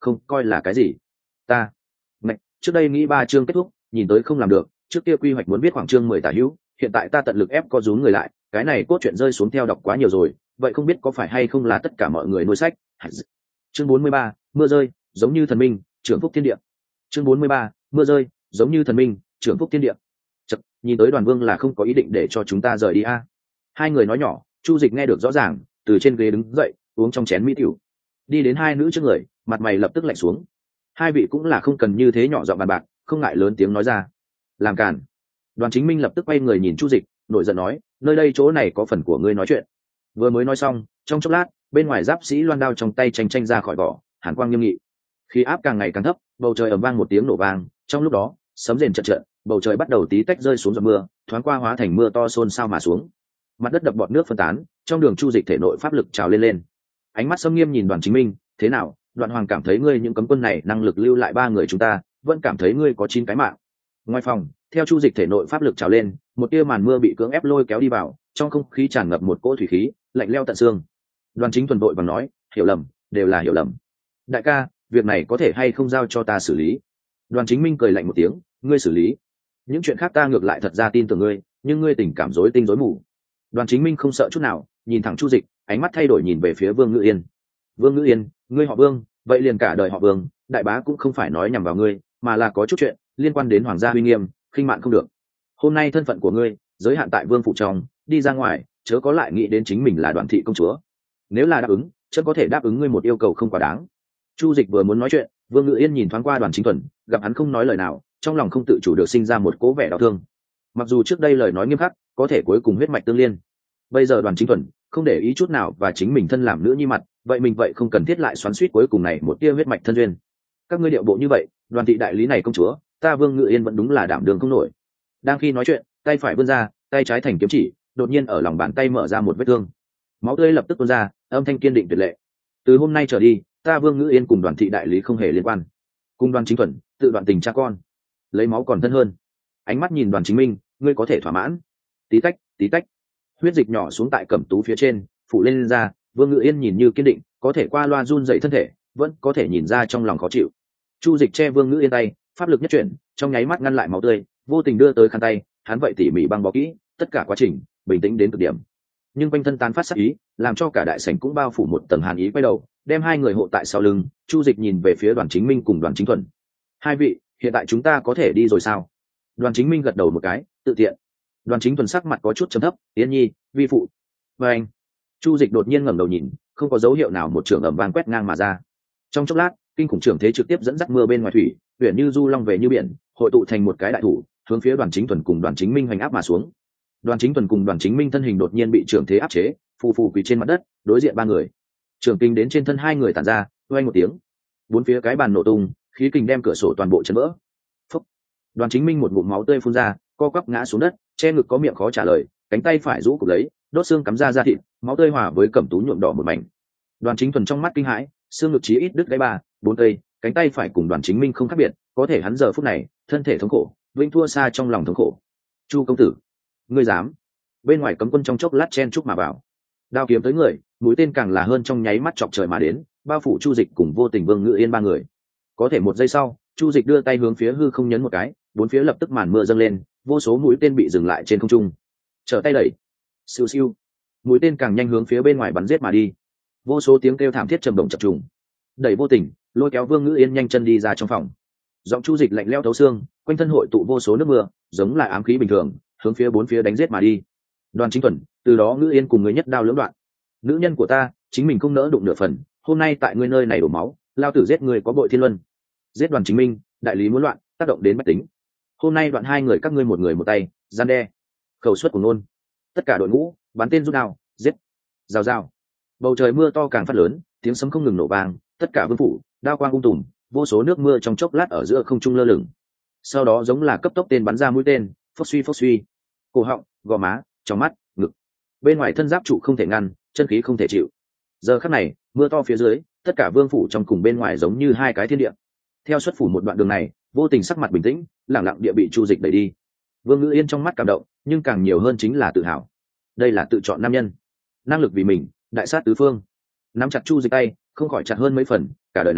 không coi là cái gì. Ta Ngạch, trước đây nghĩ 3 chương kết thúc, nhìn tới không làm được, trước kia quy hoạch muốn viết khoảng chương 10 tả hữu, hiện tại ta tận lực ép có rúm người lại, cái này cốt truyện rơi xuống theo đọc quá nhiều rồi, vậy không biết có phải hay không là tất cả mọi người nuôi sách. Chương 43, mưa rơi giống như thần minh, trưởng phúc thiên địa. Chương 43, mưa rơi giống như thần minh, trưởng phúc thiên địa. Chật, nhìn tới Đoàn Vương là không có ý định để cho chúng ta rời đi a. Hai người nói nhỏ, Chu Dịch nghe được rõ ràng, từ trên ghế đứng dậy, uống trong chén mỹ tiểu, đi đến hai nữ trước người, mặt mày lập tức lạnh xuống. Hai vị cũng là không cần như thế nhỏ giọng bàn bạc, không ngại lớn tiếng nói ra. Làm cản. Đoàn Chính Minh lập tức quay người nhìn Chu Dịch, nổi giận nói, nơi đây chỗ này có phần của ngươi nói chuyện. Vừa mới nói xong, trong chốc lát, bên ngoài giáp sĩ loan đao trong tay tranh tranh ra khỏi vỏ, hàn quang nghiêm nghị. Khí áp càng ngày càng thấp, bầu trời ầm vang một tiếng nổ vang, trong lúc đó, sấm rền chợt chợt, bầu trời bắt đầu tí tách rơi xuống giọt mưa, thoáng qua hóa thành mưa to xôn xao mà xuống. Mặt đất đập bọt nước phân tán, trong đường Chu Dịch thể nội pháp lực trào lên lên. Ánh mắt sâm nghiêm nhìn Đoàn Chính Minh, thế nào, Đoạn Hoàng cảm thấy ngươi những cấm quân này năng lực lưu lại 3 người chúng ta, vẫn cảm thấy ngươi có 9 cái mạng. Ngoài phòng, theo Chu Dịch thể nội pháp lực trào lên, một tia màn mưa bị cưỡng ép lôi kéo đi vào, trong không khí tràn ngập một cỗ thủy khí, lạnh lẽo tận xương. Đoàn Chính Thuần vội vàng nói, hiểu lầm, đều là hiểu lầm. Đại ca, việc này có thể hay không giao cho ta xử lý? Đoàn Chính Minh cười lạnh một tiếng, ngươi xử lý? Những chuyện khác ta ngược lại thật ra tin tưởng ngươi, nhưng ngươi tình cảm rối tinh rối mù. Đoàn Chính Minh không sợ chút nào, nhìn thẳng Chu Dịch, ánh mắt thay đổi nhìn về phía Vương Ngự Yên. Vương Ngự Yên, ngươi họ Vương, vậy liền cả đời họ Vương, đại bá cũng không phải nói nhằm vào ngươi, mà là có chút chuyện liên quan đến hoàng gia uy nghiêm, khinh mạn không được. Hôm nay thân phận của ngươi giới hạn tại Vương phủ trong, đi ra ngoài, chớ có lại nghĩ đến chính mình là Đoàn thị công chúa. Nếu là đáp ứng, chớ có thể đáp ứng ngươi một yêu cầu không quá đáng. Chu Dịch vừa muốn nói chuyện, Vương Ngự Yên nhìn thoáng qua Đoàn Chính Thuần, gặp hắn không nói lời nào, trong lòng không tự chủ được sinh ra một cố vẻ đau thương. Mặc dù trước đây lời nói nghiêm khắc, có thể cuối cùng huyết mạch tương liên. Bây giờ Đoàn Chính Thuần không để ý chút nào và chính mình thân làm nữ nhi mặt, vậy mình vậy không cần thiết lại xoắn xuýt cuối cùng này một tia huyết mạch thân duyên. Các ngươi điệu bộ như vậy, Đoàn thị đại lý này công chúa, ta Vương Ngự Yên vẫn đúng là đảm đường không nổi. Đang khi nói chuyện, tay phải vươn ra, tay trái thành kiếm chỉ, đột nhiên ở lòng bàn tay mở ra một vết thương. Máu tươi lập tức tuôn ra, âm thanh kiên định tuyệt lệ. Từ hôm nay trở đi, ta Vương Ngự Yên cùng Đoàn thị đại lý không hề liên quan. Cùng Đoàn Chính Thuần, tự đoạn tình cha con. Lấy máu còn thân hơn. Ánh mắt nhìn Đoàn Chính Minh, ngươi có thể thỏa mãn. Tí tách, tí tách. Huyết dịch nhỏ xuống tại cẩm tú phía trên, phủ lên ra, Vương Ngự Yên nhìn như kiên định, có thể qua loa run dậy thân thể, vẫn có thể nhìn ra trong lòng khó chịu. Chu Dịch che Vương Ngự Yên tay, pháp lực nhất chuyển, trong nháy mắt ngăn lại máu tươi, vô tình đưa tới khăn tay, hắn vậy tỉ mỉ băng bó kỹ, tất cả quá trình bình tĩnh đến cực điểm. Nhưng quanh thân tán phát sát ý, làm cho cả đại sảnh cũng bao phủ một tầng hàn ý quay đầu, đem hai người hộ tại sau lưng. Chu Dịch nhìn về phía Đoàn Chính Minh cùng Đoàn Chính Thuần. Hai vị, hiện tại chúng ta có thể đi rồi sao? Đoàn Chính Minh gật đầu một cái, tự tiện. Đoàn Chính Thuần sắc mặt có chút trầm thấp, Yến Nhi, vi phụ. Và anh. Chu Dịch đột nhiên ngẩng đầu nhìn, không có dấu hiệu nào một trường ầm vang quét ngang mà ra. Trong chốc lát, kinh khủng trường thế trực tiếp dẫn dắt mưa bên ngoài thủy, huyền như du long về như biển, hội tụ thành một cái đại thủ, hướng phía Đoàn Chính Thuần cùng Đoàn Chính Minh hoành áp mà xuống. Đoàn Chính Thuần cùng Đoàn Chính Minh thân hình đột nhiên bị trường thế áp chế, phù phù quỳ trên mặt đất, đối diện ba người. Trường kinh đến trên thân hai người tản ra, oanh một tiếng, bốn phía cái bàn nổ tung, khí kình đem cửa sổ toàn bộ chấn vỡ. Phúc. Đoàn Chính Minh một ngụm máu tươi phun ra, co quắp ngã xuống đất, che ngực có miệng khó trả lời, cánh tay phải rũ cụp lấy, đốt xương cắm ra da thịt, máu tươi hòa với cẩm tú nhuộm đỏ một mảnh. Đoàn Chính Thuần trong mắt kinh hãi, xương ngực chí ít đứt gãy 3-4 cây, cánh tay phải cùng Đoàn Chính Minh không khác biệt, có thể hắn giờ phút này, thân thể thống khổ, vĩnh thua xa trong lòng thống khổ. Chu công tử, ngươi dám? Bên ngoài cấm quân trong chốc lát chen chúc mà vào, đao kiếm tới người, mũi tên càng là hơn trong nháy mắt chọc trời mà đến, bao phủ Chu Dịch cùng Vô Tình Vương Ngự Yên ba người. Có thể một giây sau, Chu Dịch đưa tay hướng phía hư không nhấn một cái, bốn phía lập tức màn mưa dâng lên, vô số mũi tên bị dừng lại trên không trung. Trở tay đẩy, siêu siêu, mũi tên càng nhanh hướng phía bên ngoài bắn giết mà đi. Vô số tiếng kêu thảm thiết trầm động chập trùng. Đẩy Vô Tình, lôi kéo Vương Ngự Yên nhanh chân đi ra trong phòng. Giọng Chu Dịch lạnh lẽo thấu xương, quanh thân hội tụ vô số nước mưa, giống là ám khí bình thường, hướng phía bốn phía đánh giết mà đi. Đoàn Chính Thuần, từ đó Ngự Yên cùng người nhất đao lưỡng đoạn. Nữ nhân của ta, chính mình không nỡ đụng nửa phần, hôm nay tại ngươi nơi này đổ máu, lao tử giết người có bội thiên luân. Giết Đoàn Chính Minh, đại lý muốn loạn, tác động đến bách tính. Hôm nay đoạn hai người các ngươi một người một tay, gian đe. Khẩu suất của nôn. Tất cả đội ngũ, bắn tên rút đao, giết. Rào rào. Bầu trời mưa to càng phát lớn, tiếng sấm không ngừng nổ vang, tất cả vương phủ, đao quang ung tùm, vô số nước mưa trong chốc lát ở giữa không trung lơ lửng. Sau đó giống là cấp tốc tên bắn ra mũi tên, phốc suy, cổ họng, gò má, trong mắt, ngực. Bên ngoài thân giáp trụ không thể ngăn, chân khí không thể chịu. Giờ khắc này, mưa to phía dưới, tất cả vương phủ trong cùng bên ngoài giống như hai cái thiên địa. Theo xuất phủ một đoạn đường này, Vô Tình sắc mặt bình tĩnh, lẳng lặng địa bị Chu Dịch đẩy đi. Vương Ngự Yên trong mắt cảm động, nhưng càng nhiều hơn chính là tự hào. Đây là tự chọn nam nhân, năng lực vì mình, đại sát tứ phương. Nắm chặt Chu Dịch tay, không khỏi chặt hơn mấy phần, cả đời này,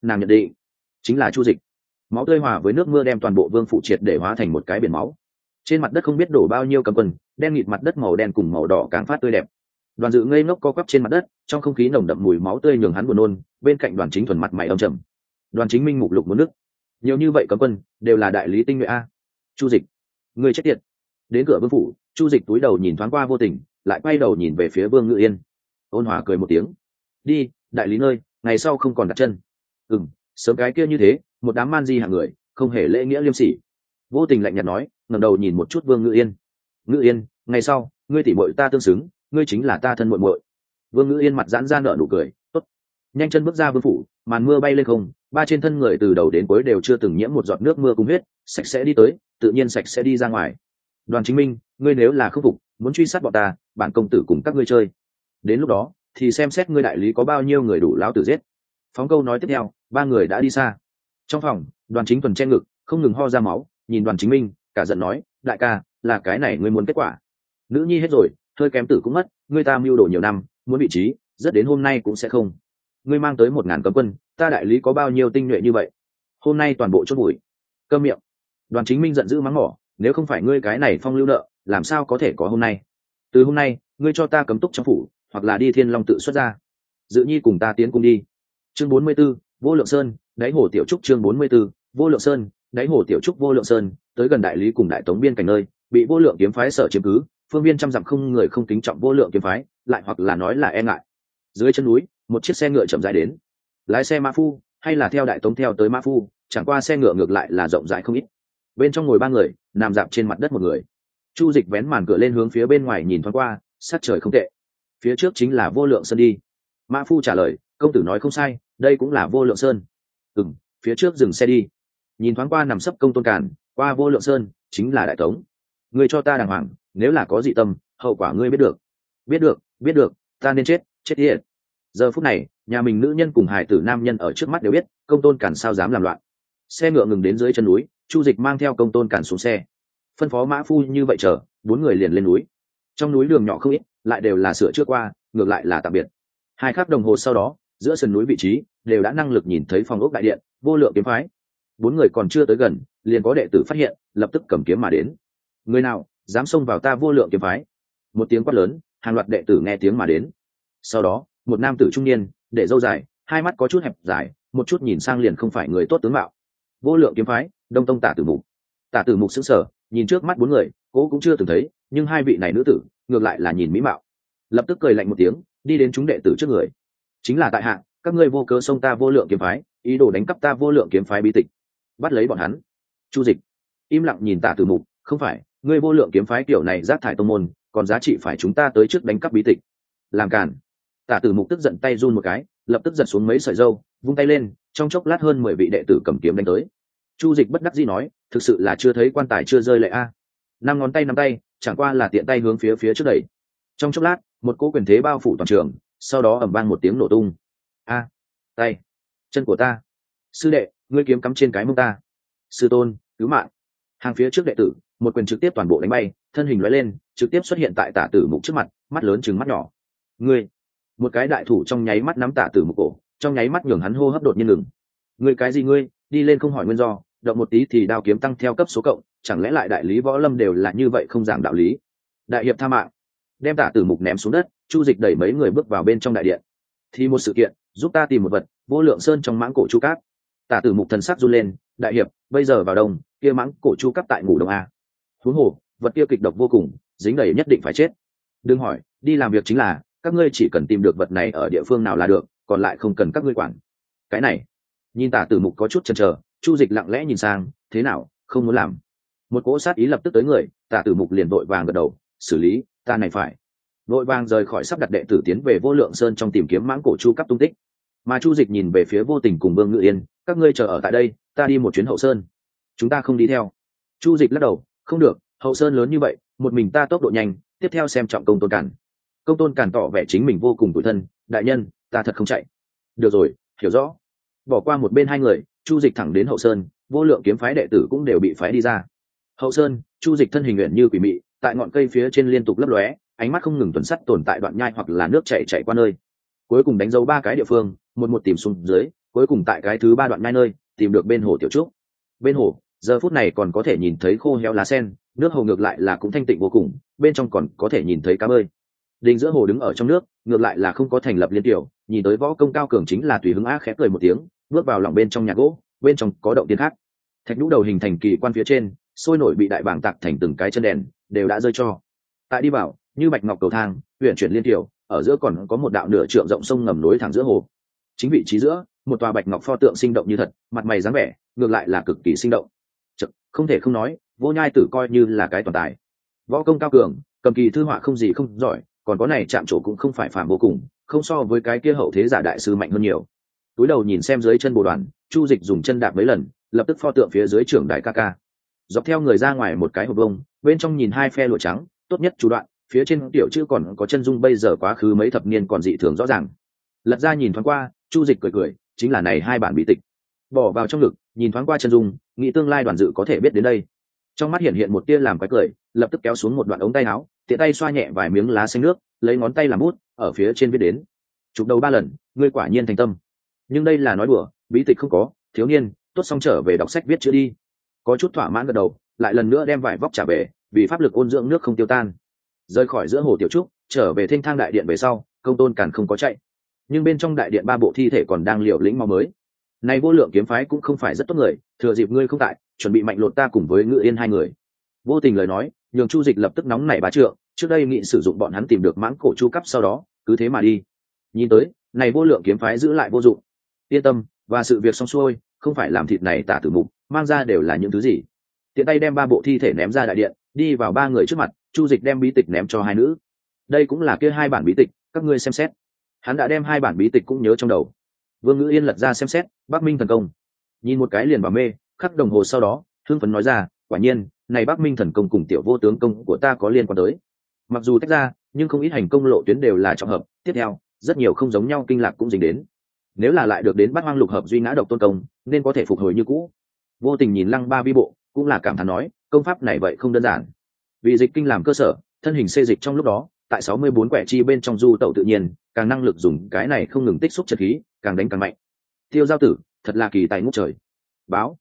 nàng nhận định chính là Chu Dịch. Máu tươi hòa với nước mưa đem toàn bộ vương phủ triệt để hóa thành một cái biển máu. Trên mặt đất không biết đổ bao nhiêu cấm quân, đen nghịt mặt đất màu đen cùng màu đỏ càng phát tươi đẹp. Đoàn Dự ngây ngốc co quắp trên mặt đất, trong không khí nồng đậm mùi máu tươi nhường hắn buồn nôn, bên cạnh Đoàn Chính thuần mặt mày âm trầm. Đoàn Chính Minh mục lục muốn nước. Nhiều như vậy cấm quân, đều là đại lý tinh nhuệ a. Chu Dịch, người chết tiệt. Đến cửa vương phủ, Chu Dịch túi đầu nhìn thoáng qua vô tình, lại quay đầu nhìn về phía Vương Ngự Yên. Ôn hòa cười một tiếng. Đi, đại lý nơi, ngày sau không còn đặt chân. Sớm cái kia như thế, một đám man di hạng người, không hề lễ nghĩa liêm sỉ. Vô tình lạnh nhạt nói, ngẩng đầu nhìn một chút Vương Ngự Yên. Ngự Yên, ngày sau, ngươi tỉ muội ta tương xứng, ngươi chính là ta thân muội muội. Vương Ngự Yên mặt giãn ra nở nụ cười, tốt. Nhanh chân bước ra vương phủ, màn mưa bay lên không, ba trên thân người từ đầu đến cuối đều chưa từng nhiễm một giọt nước mưa cùng huyết, sạch sẽ đi tới, tự nhiên sạch sẽ đi ra ngoài. Đoàn Chính Minh, ngươi nếu là không phục, muốn truy sát bọn ta, bản công tử cùng các ngươi chơi. Đến lúc đó, thì xem xét ngươi đại lý có bao nhiêu người đủ lão tử giết. Phóng câu nói tiếp theo, ba người đã đi xa. Trong phòng, Đoàn Chính Tuần che ngực, không ngừng ho ra máu, nhìn Đoàn Chính Minh, cả giận nói, đại ca, là cái này ngươi muốn kết quả. Nữ nhi hết rồi, hơi kém tử cũng mất, ngươi ta mưu đồ nhiều năm, muốn vị trí, rất đến hôm nay cũng sẽ không. Ngươi mang tới 1000 cấm quân, ta đại lý có bao nhiêu tinh nhuệ như vậy? Hôm nay toàn bộ chốt bụi. Câm miệng. Đoàn Chính Minh giận dữ mắng mỏ, nếu không phải ngươi cái này phong lưu nợ, làm sao có thể có hôm nay? Từ hôm nay, ngươi cho ta cấm túc trong phủ, hoặc là đi Thiên Long tự xuất ra. Dự Nhi cùng ta tiến cùng đi. Chương 44, Vô Lượng Sơn, đáy hồ tiểu trúc. Chương 44, Vô Lượng Sơn, đáy hồ tiểu trúc. Vô Lượng Sơn, tới gần đại lý cùng đại tống biên cảnh nơi, bị Vô Lượng kiếm phái sở chiếm cứ, phương viên trăm dặm không người không kính trọng Vô Lượng kiếm phái, lại hoặc là nói là e ngại. Dưới chân núi, một chiếc xe ngựa chậm rãi đến. Lái xe mã phu, hay là theo đại tống theo tới mã phu, chẳng qua xe ngựa ngược lại là rộng rãi không ít. Bên trong ngồi 3 người, nằm dạp trên mặt đất một người. Chu Dịch vén màn cửa lên hướng phía bên ngoài nhìn thoáng qua, sát trời không tệ. Phía trước chính là Vô Lượng Sơn đi. Mã phu trả lời, công tử nói không sai, đây cũng là Vô Lượng Sơn. Phía trước dừng xe đi. Nhìn thoáng qua nằm sấp Công Tôn Càn, qua Vô Lượng Sơn chính là đại tống. Ngươi cho ta đàng hoàng, nếu là có dị tâm, hậu quả ngươi biết được. Biết được, ta nên chết thiệt. Giờ phút này, nhà mình nữ nhân cùng hài tử nam nhân ở trước mắt đều biết, Công Tôn Càn sao dám làm loạn. Xe ngựa ngừng đến dưới chân núi, Chu Dịch mang theo Công Tôn Càn xuống xe, phân phó mã phu như vậy chờ, 4 người liền lên núi. Trong núi đường nhỏ không ít, lại đều là sửa chữa qua, ngược lại là tạm biệt. 2 khắc đồng hồ sau đó, giữa sườn núi vị trí đều đã năng lực nhìn thấy phòng ốc đại điện Vô Lượng kiếm phái. 4 người còn chưa tới gần, liền có đệ tử phát hiện, lập tức cầm kiếm mà đến. Người nào dám xông vào ta Vô Lượng kiếm phái? Một tiếng quát lớn, hàng loạt đệ tử nghe tiếng mà đến. Sau đó, một nam tử trung niên, để râu dài, hai mắt có chút hẹp dài, một chút nhìn sang liền không phải người tốt tướng mạo. Vô Lượng kiếm phái, Đông Tông Tả Tử Mục. Tả Tử Mục sững sờ, nhìn trước mắt 4 người, cố cũng chưa từng thấy, nhưng 2 vị này nữ tử, ngược lại là nhìn mỹ mạo. Lập tức cười lạnh một tiếng, đi đến chúng đệ tử trước người. Chính là tại hạ, các ngươi vô cớ xông ta Vô Lượng kiếm phái, ý đồ đánh cắp ta Vô Lượng kiếm phái bí tịch, bắt lấy bọn hắn. Chu Dịch im lặng nhìn Tả Tử Mục, không phải, ngươi Vô Lượng kiếm phái kiểu này rác thải tông môn, còn giá trị phải chúng ta tới trước đánh cắp bí tịch? Làm cản. Tả Tử Mục tức giận tay run một cái, lập tức giật xuống mấy sợi râu, vung tay lên, trong chốc lát hơn 10 vị đệ tử cầm kiếm đánh tới. Chu Dịch bất đắc dĩ nói, thực sự là chưa thấy quan tài chưa rơi lệ a. 5 ngón tay nắm tay, chẳng qua là tiện tay hướng phía trước đẩy. Trong chốc lát, một cỗ quyền thế bao phủ toàn trường, sau đó ầm vang một tiếng nổ tung. A, tay, chân của ta. Sư đệ, ngươi kiếm cắm trên cái mông ta. Sư tôn, cứu mạng. Hàng phía trước đệ tử, một quyền trực tiếp toàn bộ đánh bay, thân hình lóe lên, trực tiếp xuất hiện tại Tả Tử Mục trước mặt, mắt lớn trừng mắt nhỏ. Ngươi, một cái đại thủ trong nháy mắt nắm Tả Tử Mục cổ, trong nháy mắt nhường hắn hô hấp đột nhiên ngừng. Ngươi cái gì ngươi, đi lên không hỏi nguyên do, động một tí thì đao kiếm tăng theo cấp số cộng, chẳng lẽ lại đại lý võ lâm đều là như vậy không giảng đạo lý? Đại hiệp tha mạng. Đem Tả Tử Mục ném xuống đất, Chu Dịch đẩy mấy người bước vào bên trong đại điện. Thì một sự kiện, giúp ta tìm một vật, Vô Lượng Sơn trong mãng cổ chu cáp. Tả Tử Mục thần sắc run lên, đại hiệp, bây giờ vào đông, kia mãng cổ chu cáp tại ngủ đông a. Huống hồ, vật kia kịch độc vô cùng, dính đầy nhất định phải chết. Đừng hỏi, đi làm việc chính là, các ngươi chỉ cần tìm được vật này ở địa phương nào là được, còn lại không cần các ngươi quản. Cái này, nhìn Tả Tử Mục có chút chần chờ, Chu Dịch lặng lẽ nhìn sang, thế nào, không muốn làm? Một cỗ sát ý lập tức tới người, Tả Tử Mục liền vội vàng gật đầu, xử lý, ta này phải. Vội vàng rời khỏi sắp đặt đệ tử tiến về Vô Lượng Sơn trong tìm kiếm mãng cổ chu cấp tung tích. Mà Chu Dịch nhìn về phía Vô Tình cùng Vương Ngự Yên, các ngươi chờ ở tại đây, ta đi một chuyến Hậu Sơn. Chúng ta không đi theo. Chu Dịch lắc đầu, không được, Hậu Sơn lớn như vậy, một mình ta tốc độ nhanh, tiếp theo xem trọng Công Tôn Càn. Công Tôn Càn tỏ vẻ chính mình vô cùng tủi thân, đại nhân, ta thật không chạy. Được rồi, hiểu rõ. Bỏ qua một bên 2 người, Chu Dịch thẳng đến Hậu Sơn, Vô Lượng kiếm phái đệ tử cũng đều bị phái đi ra. Hậu Sơn, Chu Dịch thân hình luyện như quỷ mị, tại ngọn cây phía trên liên tục lấp lóe, ánh mắt không ngừng tuần sắt tồn tại đoạn nhai hoặc là nước chảy qua nơi. Cuối cùng đánh dấu 3 cái địa phương, một tìm xuống dưới, cuối cùng tại cái thứ ba đoạn ngay nơi tìm được bên hồ tiểu trúc. Bên hồ giờ phút này còn có thể nhìn thấy khô héo lá sen, nước hồ ngược lại là cũng thanh tịnh vô cùng, bên trong còn có thể nhìn thấy cá bơi. Đình giữa hồ đứng ở trong nước ngược lại là không có thành lập liên tiểu, nhìn tới võ công cao cường chính là tùy hứng á khẽ cười một tiếng, bước vào lòng bên trong nhà gỗ, bên trong có động tiên khác. Thạch nhũ đầu hình thành kỳ quan phía trên sôi nổi bị đại bảng tạc thành từng cái chân đèn đều đã rơi cho. Tại đi vào như bạch ngọc cầu thang huyền chuyển liên tiểu, ở giữa còn có một đạo nửa trượng rộng sông ngầm nối thẳng giữa hồ. Chính vị trí giữa một tòa bạch ngọc pho tượng sinh động như thật, mặt mày dáng vẻ ngược lại là cực kỳ sinh động. Chật, không thể không nói Vô Nhai Tử coi như là cái toàn tài, võ công cao cường, cầm kỳ thư họa không gì không giỏi, còn có này chạm trổ cũng không phải phàm vô cùng, không so với cái kia hậu thế giả đại sư mạnh hơn nhiều. Túi đầu nhìn xem dưới chân bồ đoàn, Chu Dịch dùng chân đạp mấy lần, lập tức pho tượng phía dưới trưởng đại ca ca dọc theo người ra ngoài một cái hộp bông, bên trong nhìn hai phe lụa trắng tốt nhất chú đoạn, phía trên tiểu chữ còn có chân dung bây giờ quá khứ mấy thập niên còn dị thường rõ ràng. Lật ra nhìn thoáng qua, Chu Dịch cười cười, chính là này hai bản bí tịch. Bỏ vào trong ngực, nhìn thoáng qua chân dung, nghĩ tương lai Đoàn Dự có thể biết đến đây. Trong mắt hiện hiện một tia làm quái cười, lập tức kéo xuống một đoạn ống tay áo, tiện tay xoa nhẹ vài miếng lá xanh nước, lấy ngón tay làm bút, ở phía trên viết đến: chụp đầu 3 lần, ngươi quả nhiên thành tâm. Nhưng đây là nói đùa, bí tịch không có, thiếu niên, tốt xong trở về đọc sách viết chữ đi. Có chút thỏa mãn gật đầu, lại lần nữa đem vải vóc trả về, vì pháp lực ôn dưỡng nước không tiêu tan. Rời khỏi giữa hồ tiểu trúc, trở về Thênh Thang đại điện về sau, Công Tôn Càn không có chạy, nhưng bên trong đại điện 3 bộ thi thể còn đang liều lĩnh máu mới. Này Vô Lượng kiếm phái cũng không phải rất tốt người, thừa dịp ngươi không tại, chuẩn bị mạnh lột ta cùng với Ngự Yên hai người. Vô tình lời nói, nhường Chu Dịch lập tức nóng nảy bá trượng, trước đây nghị sử dụng bọn hắn tìm được mãng cổ chu cấp sau đó, cứ thế mà đi. Nhìn tới, này Vô Lượng kiếm phái giữ lại vô dụng. Yên tâm, và sự việc xong xuôi, không phải làm thịt này tả tử mục, mang ra đều là những thứ gì. Tiện tay đem 3 bộ thi thể ném ra đại điện, đi vào 3 người trước mặt, Chu Dịch đem bí tịch ném cho hai nữ. Đây cũng là kia 2 bản bí tịch, các ngươi xem xét. Hắn đã đem 2 bản bí tịch cũng nhớ trong đầu. Vương Ngữ Yên lật ra xem xét, Bắc Minh thần công. Nhìn một cái liền vào mê, khắc đồng hồ sau đó, hưng phấn nói ra, quả nhiên, này Bắc Minh thần công cùng tiểu vô tướng công của ta có liên quan tới. Mặc dù tách ra, nhưng không ít hành công lộ tuyến đều là trọng hợp, tiếp theo, rất nhiều không giống nhau kinh lạc cũng dính đến. Nếu là lại được đến Bát Hoang lục hợp duy ngã độc tôn công, nên có thể phục hồi như cũ. Vô tình nhìn Lăng Ba vi bộ, cũng là cảm thán nói, công pháp này vậy không đơn giản. Vì dịch kinh làm cơ sở, thân hình xê dịch trong lúc đó, tại 64 quẻ chi bên trong du tẩu tự nhiên, càng năng lực dùng cái này không ngừng tích xúc chất khí, càng đánh càng mạnh. Tiêu Giao Tử, thật là kỳ tài ngút trời. Báo,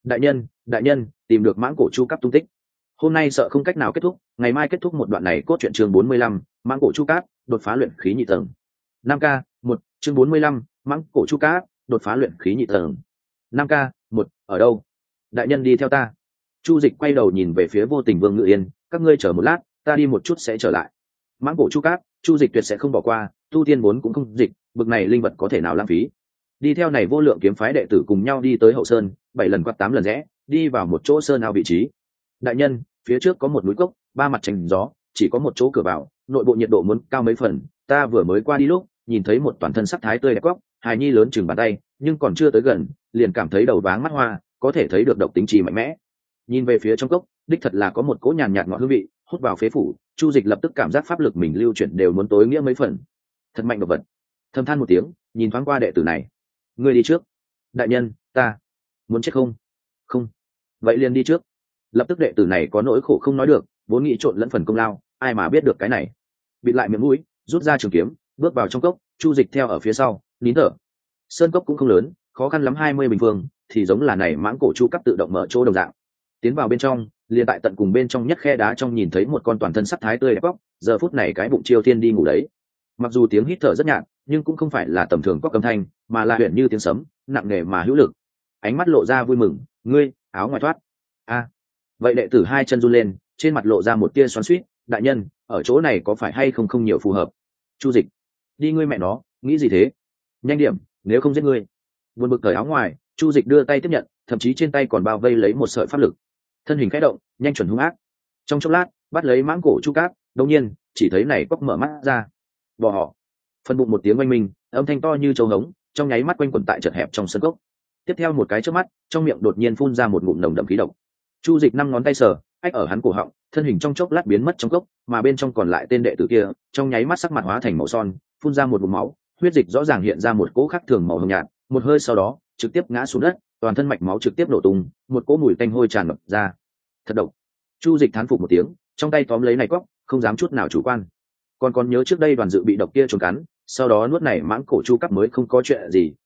đại nhân, tìm được mãng cổ chu cấp tung tích. Hôm nay sợ không cách nào kết thúc, ngày mai kết thúc một đoạn này cốt truyện chương 45, mãng cổ chu cấp, đột phá luyện khí nhị tầng. 5K, 1, chương 45, mãng cổ chu cấp, đột phá luyện khí nhị tầng. 5K, 1, ở đâu? Đại nhân đi theo ta. Chu Dịch quay đầu nhìn về phía Vô Tình Vương Ngự Yên, các ngươi chờ một lát, ta đi một chút sẽ trở lại. Mãng cổ chu cấp, Chu Dịch tuyệt sẽ không bỏ qua, tu tiên vốn cũng không dịch, bực này linh vật có thể nào lãng phí. Đi theo này Vô Lượng kiếm phái đệ tử cùng nhau đi tới hậu sơn, 7 lần quát 8 lần rẽ, đi vào một chỗ sơn ao vị trí. Đại nhân, phía trước có một núi cốc, 3 mặt tránh gió, chỉ có một chỗ cửa vào, nội bộ nhiệt độ muốn cao mấy phần, ta vừa mới qua đi lúc, nhìn thấy một toàn thân sắc thái tươi đẹp cốc, hài nhi lớn chừng bàn tay, nhưng còn chưa tới gần, liền cảm thấy đầu váng mắt hoa, có thể thấy được độc tính trì mạnh mẽ. Nhìn về phía trong cốc, đích thật là có một cỗ nhàn nhạt ngọt hương vị, hút vào phế phủ, Chu Dịch lập tức cảm giác pháp lực mình lưu chuyển đều muốn tối nghĩa mấy phần. Thật mạnh độc vật. Thầm than một tiếng, nhìn thoáng qua đệ tử này. Ngươi đi trước. Đại nhân, ta muốn chết không? Không. Vậy liền đi trước. Lập tức đệ tử này có nỗi khổ không nói được, vốn nghĩ trộn lẫn phần công lao, ai mà biết được cái này. Bịt lại miệng mũi, rút ra trường kiếm, bước vào trong cốc, Chu Dịch theo ở phía sau, nín thở. Sơn cốc cũng không lớn, khó khăn lắm 20 bình phương, thì giống là này mãng cổ chu cấp tự động mở chỗ đồng dạng. Tiến vào bên trong, liền tại tận cùng bên trong nhất khe đá trong nhìn thấy một con toàn thân sắc thái tươi đẹp cóc, giờ phút này cái bụng chiêu thiên đi ngủ đấy. Mặc dù tiếng hít thở rất nhạt, nhưng cũng không phải là tầm thường cóc âm thanh, mà là huyền như tiếng sấm, nặng nề mà hữu lực. Ánh mắt lộ ra vui mừng, ngươi, áo ngoài thoát. A. Vậy đệ tử hai chân run lên, trên mặt lộ ra một tia xoắn xuýt, đại nhân, ở chỗ này có phải hay không không nhiều phù hợp. Chu Dịch, đi ngươi mẹ nó, nghĩ gì thế? Nhanh điểm, nếu không giết ngươi. Buồn bực cởi áo ngoài, Chu Dịch đưa tay tiếp nhận, thậm chí trên tay còn bao vây lấy một sợi pháp lực. Thân hình khẽ động, nhanh chuẩn hung ác. Trong chốc lát, bắt lấy mãng cổ chu cát, đột nhiên, chỉ thấy này cóc mở mắt ra. Bỏ họ. Phân bụng một tiếng oanh minh, âm thanh to như trâu hống, trong nháy mắt quanh quẩn tại chật hẹp trong sân cốc. Tiếp theo một cái chớp mắt, trong miệng đột nhiên phun ra một ngụm nồng đậm khí độc. Chu Dịch 5 ngón tay sờ, ách ở hắn cổ họng, thân hình trong chốc lát biến mất trong cốc, mà bên trong còn lại tên đệ tử kia, trong nháy mắt sắc mặt hóa thành màu son, phun ra một ngụm máu, huyết dịch rõ ràng hiện ra một cỗ khác thường màu hồng nhạt, một hơi sau đó, trực tiếp ngã xuống đất, toàn thân mạch máu trực tiếp nổ tung, một cỗ mùi tanh hôi tràn ngập ra. Thật độc. Chu Dịch thán phục một tiếng, trong tay tóm lấy này cóc, không dám chút nào chủ quan. Còn nhớ trước đây Đoàn Dự bị độc kia trốn cắn, sau đó nuốt này mãng cổ chu cấp mới không có chuyện gì,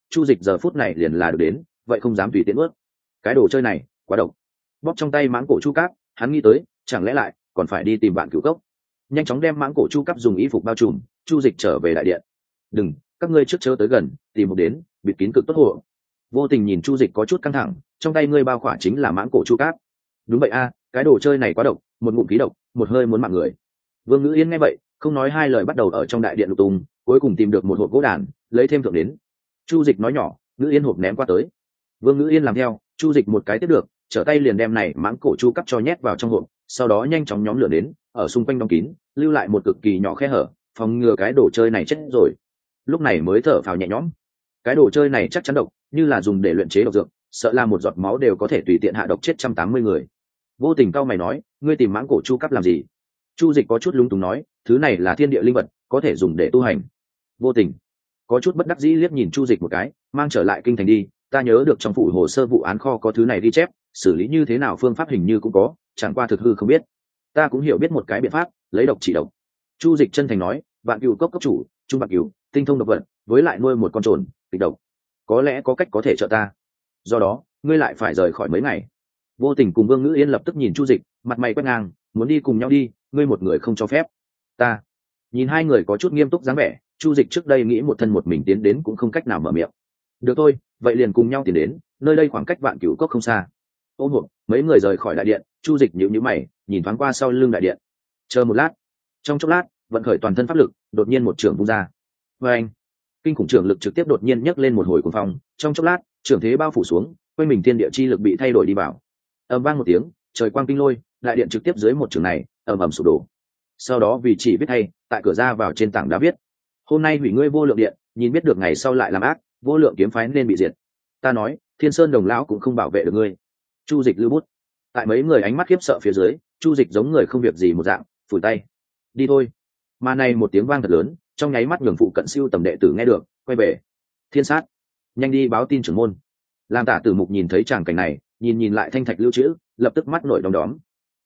Chu Dịch giờ phút này liền là được đến, vậy không dám tùy tiện ướt. Cái đồ chơi này quá độc. Bóp trong tay mãng cổ chu cáp, hắn nghĩ tới, chẳng lẽ lại còn phải đi tìm bạn cửu cốc. Nhanh chóng đem mãng cổ chu cáp dùng y phục bao trùm, Chu Dịch trở về đại điện. Đừng, các ngươi trước chớ tới gần, tìm một đến, bịt kín cực tốt hộ. Vô Tình nhìn Chu Dịch có chút căng thẳng, trong tay ngươi bao khỏa chính là mãng cổ chu cáp. Đúng vậy a, cái đồ chơi này quá độc, một ngụm khí độc, một hơi muốn mạng người. Vương Ngữ Yên nghe vậy, không nói hai lời bắt đầu ở trong đại điện lục tung, cuối cùng tìm được một hộp gỗ đàn, lấy thêm thượng đến. Chu Dịch nói nhỏ, Ngữ Yên hộp ném qua tới. Vương Ngữ Yên làm theo, Chu Dịch một cái tiếp được, trở tay liền đem này mãng cổ chu cắp cho nhét vào trong hộp, sau đó nhanh chóng nhóm lửa đến, ở xung quanh đóng kín, lưu lại một cực kỳ nhỏ khe hở, phòng ngừa cái đồ chơi này chết rồi. Lúc này mới thở phào nhẹ nhõm. Cái đồ chơi này chắc chắn độc, như là dùng để luyện chế độc dược, sợ là một giọt máu đều có thể tùy tiện hạ độc chết 180 người. Vô Tình cau mày nói, ngươi tìm mãng cổ chu cắp làm gì? Chu Dịch có chút lúng túng nói, thứ này là thiên địa linh vật, có thể dùng để tu hành. Vô Tình có chút bất đắc dĩ liếc nhìn Chu Dịch một cái, mang trở lại kinh thành đi, ta nhớ được trong phủ hồ sơ vụ án kho có thứ này ghi chép, xử lý như thế nào phương pháp hình như cũng có, chẳng qua thực hư không biết. Ta cũng hiểu biết một cái biện pháp, lấy độc trị độc. Chu Dịch chân thành nói, Vạn Cửu cốc cốc chủ, Trung Vạn Cửu, tinh thông độc vật, với lại nuôi một con trồn, kịch độc, có lẽ có cách có thể trợ ta. Do đó, ngươi lại phải rời khỏi mấy ngày. Vô Tình cùng Vương Ngữ Yên lập tức nhìn Chu Dịch, mặt mày quét ngang, muốn đi cùng nhau đi, ngươi một người không cho phép. Ta. Nhìn hai người có chút nghiêm túc dáng vẻ, Chu Dịch trước đây nghĩ một thân một mình tiến đến cũng không cách nào mở miệng. Được thôi, vậy liền cùng nhau tiến đến, nơi đây khoảng cách Vạn Cửu cốc không xa. Ôm hộp, mấy người rời khỏi đại điện, Chu Dịch nhíu nhíu mày, nhìn thoáng qua sau lưng đại điện. Chờ một lát. Trong chốc lát, vận khởi toàn thân pháp lực, đột nhiên một trường vung ra. Oeng! Kinh khủng trường lực trực tiếp đột nhiên nhấc lên một hồi cuồng phong, trong chốc lát, trường thế bao phủ xuống, quanh mình thiên địa chi lực bị thay đổi đi vào. Ầm vang một tiếng, trời quang kinh lôi, đại điện trực tiếp dưới một trường này, ầm ầm sụp đổ. Sau đó vì chỉ viết hay, tại cửa ra vào trên tảng đá viết: hôm nay hủy ngươi Vô Lượng điện, nhìn biết được ngày sau lại làm ác, Vô Lượng kiếm phái nên bị diệt. Ta nói, Thiên Sơn đồng lão cũng không bảo vệ được ngươi. Chu Dịch lưu bút. Tại mấy người ánh mắt khiếp sợ phía dưới, Chu Dịch giống người không việc gì một dạng, phủi tay. Đi thôi. Mà này một tiếng vang thật lớn, trong nháy mắt nhường phụ cận siêu tầm đệ tử nghe được, quay về. Thiên sát, nhanh đi báo tin trưởng môn. Làm Tả Tử Mục nhìn thấy tràng cảnh này, nhìn lại thanh thạch lưu trữ, lập tức mắt nổi đom đóm.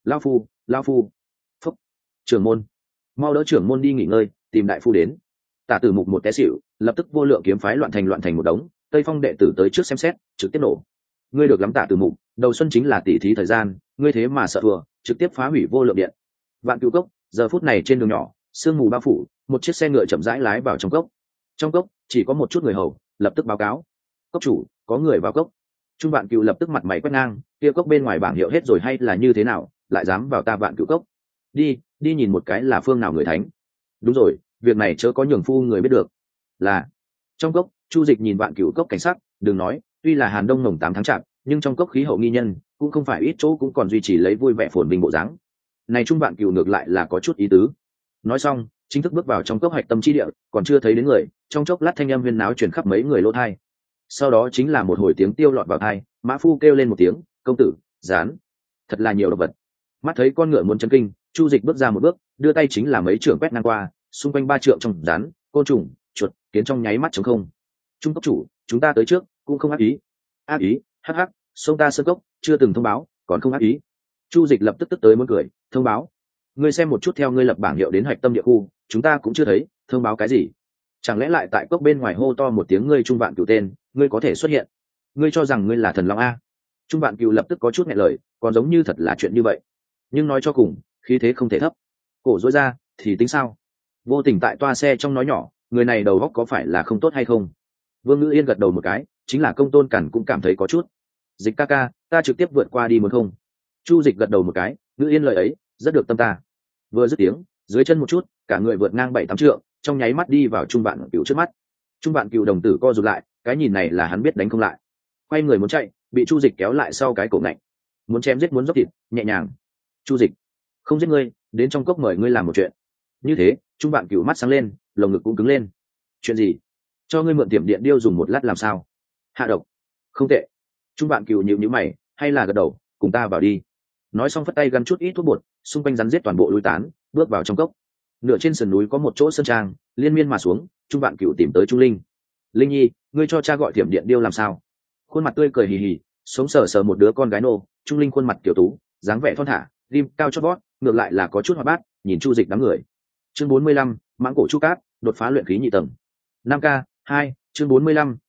Lão phu. Phúc. Trưởng môn, mau đỡ trưởng môn đi nghỉ ngơi, tìm đại phu đến. Tả Tử Mục một té xỉu, lập tức Vô Lượng kiếm phái loạn thành một đống, Tây Phong đệ tử tới trước xem xét, trực tiếp nổ. Ngươi được lắm Tả Tử Mục, đầu xuân chính là tỷ thí thời gian, ngươi thế mà sợ thua, trực tiếp phá hủy Vô Lượng điện. Vạn Cửu cốc, giờ phút này trên đường nhỏ, sương mù bao phủ, một chiếc xe ngựa chậm rãi lái vào trong cốc. Trong cốc chỉ có một chút người hầu, lập tức báo cáo: cốc chủ, có người vào cốc. Trung Vạn Cửu lập tức mặt mày quét ngang, kia cốc bên ngoài bảng hiệu hết rồi hay là như thế nào, lại dám vào ta Vạn Cửu cốc? Đi nhìn một cái là phương nào người thánh. Đúng rồi, việc này chớ có nhường phu người biết được. Là. Trong cốc, Chu Dịch nhìn Vạn Cửu cốc cảnh sắc, đừng nói, tuy là Hàn Đông nồng 8 tháng chạp, nhưng trong cốc khí hậu nghi nhân, cũng không phải ít chỗ cũng còn duy trì lấy vui vẻ phồn vinh bộ dáng. Này Trung Vạn Cửu ngược lại là có chút ý tứ. Nói xong, chính thức bước vào trong cốc hạch tâm chi địa, còn chưa thấy đến người, trong chốc lát thanh âm huyên náo truyền khắp mấy người lỗ tai. Sau đó chính là một hồi tiếng tiêu lọt vào tai, Mã Phu kêu lên một tiếng, công tử, gián. Thật là nhiều động vật. Mắt thấy con ngựa muốn chấn kinh, Chu Dịch bước ra một bước, đưa tay chính là mấy trượng quét ngang qua, xung quanh 3 trượng trong rắn, côn trùng, chuột, kiến trong nháy mắt trống không. Trung cốc chủ, chúng ta tới trước, cũng không ác ý. Ác ý? Hắc hắc, sông ta sơn cốc, chưa từng thông báo, còn không ác ý. Chu Dịch lập tức tức tới muốn cười, thông báo. Ngươi xem một chút, theo ngươi lập bảng hiệu đến hạch tâm địa khu, chúng ta cũng chưa thấy, thông báo cái gì? Chẳng lẽ lại tại cốc bên ngoài hô to một tiếng ngươi Trung Vạn Cửu tên, ngươi có thể xuất hiện? Ngươi cho rằng ngươi là thần long a? Trung Vạn Cửu lập tức có chút nghẹn lời, còn giống như thật là chuyện như vậy. Nhưng nói cho cùng, khí thế không thể thấp. Cổ rối ra, thì tính sao? Vô Tình tại toa xe trong nói nhỏ, người này đầu óc có phải là không tốt hay không? Vương Ngữ Yên gật đầu một cái, chính là Công Tôn Cẩn cũng cảm thấy có chút. Dịch ca ca, ta trực tiếp vượt qua đi muốn không? Chu Dịch gật đầu một cái, Ngữ Yên lời ấy, rất được tâm ta. Vừa dứt tiếng, dưới chân một chút, cả người vượt ngang 7-8 trượng, trong nháy mắt đi vào Trung Vạn Cửu trước mắt. Trung Vạn Cửu đồng tử co rụt lại, cái nhìn này là hắn biết đánh không lại. Quay người muốn chạy, bị Chu Dịch kéo lại sau cái cổ ngạnh. Muốn chém giết muốn dốc thịt, nhẹ nhàng. Chu Dịch, không giết ngươi, đến trong cốc mời ngươi làm một chuyện. Như thế, Trung Vạn Cửu mắt sáng lên, lồng ngực cũng cứng lên. Chuyện gì? Cho ngươi mượn tiệm điện điêu dùng một lát làm sao? Hạ độc. Không tệ. Trung Vạn Cửu nhíu nhíu mày, hay là gật đầu, cùng ta vào đi. Nói xong phất tay gắn chút ít thuốc bột, xung quanh rắn giết toàn bộ lui tán, bước vào trong cốc. Nửa trên sườn núi có một chỗ sơn trang, liên miên mà xuống, Trung Vạn Cửu tìm tới Trung Linh. Linh nhi, ngươi cho cha gọi tiệm điện điêu làm sao? Khuôn mặt tươi cười hì hì, sống sờ sờ một đứa con gái nô. Trung Linh khuôn mặt kiểu tú, dáng vẻ thon thả, rim cao chót vót, ngược lại là có chút hoạt bát, nhìn Chu Dịch đám người. Chương 45, mãng cổ chu cát, đột phá luyện khí nhị tầng. 5K2, chương 45,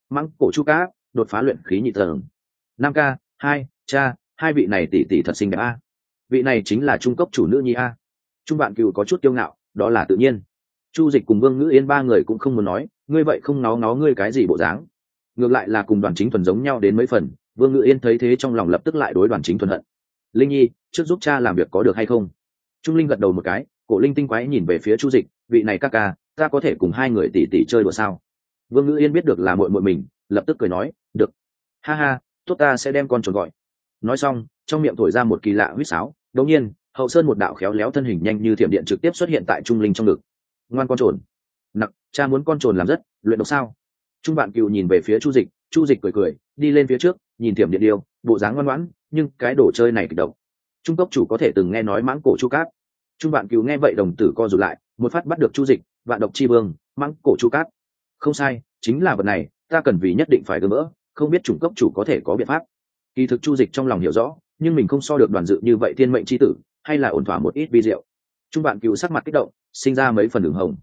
mãng cổ chu cá đột phá luyện khí nhị tầng. 5 ca 2 cha, hai vị này tỷ tỷ thật xinh đẹp a. Vị này chính là trung cấp chủ nữ nhi a. Trung bạn cừu có chút kiêu ngạo, đó là tự nhiên. Chu Dịch cùng Vương Ngữ Yên ba người cũng không muốn nói, ngươi vậy không nó ngươi cái gì bộ dáng. Ngược lại là cùng Đoàn Chính Thuần giống nhau đến mấy phần. Vương Ngữ Yên thấy thế trong lòng lập tức lại đối Đoàn Chính Thuần hận. Linh nhi, trước giúp cha làm việc có được hay không? Trung Linh gật đầu một cái, Cổ Linh tinh quái nhìn về phía Chu Dịch, vị này ca ca, ta có thể cùng hai người tỷ tỷ chơi đùa sao? Vương Ngữ Yên biết được là muội muội mình, lập tức cười nói, được. Ha ha, tốt, ta sẽ đem con chuồn gọi. Nói xong, trong miệng thổi ra một kỳ lạ huýt sáo, đột nhiên, hậu sơn một đạo khéo léo thân hình nhanh như thiểm điện trực tiếp xuất hiện tại Trung Linh trong ngực. Ngoan con trồn. Nặc, cha muốn con trồn làm rất, luyện độc sao? Trung bạn cừu nhìn về phía Chu Dịch cười cười, đi lên phía trước, nhìn thiểm điện điêu, bộ dáng ngoan ngoãn, nhưng cái đồ chơi này kịch độc. Trung cấp chủ có thể từng nghe nói mãng cổ chu cát. Trung bạn cừu nghe vậy đồng tử co rụt lại, một phát bắt được Chu Dịch, vạn độc chi vương, mãng cổ chu cát. Không sai, chính là vật này, ta cần vì nhất định phải gỡ vỡ, không biết trung cấp chủ có thể có biện pháp. Kỳ thực Chu Dịch trong lòng hiểu rõ, nhưng mình không so được Đoàn Dự như vậy thiên mệnh chi tử, hay là ổn thỏa một ít vi diệu. Trung bạn cừu sắc mặt kích động, sinh ra mấy phần đường hồng.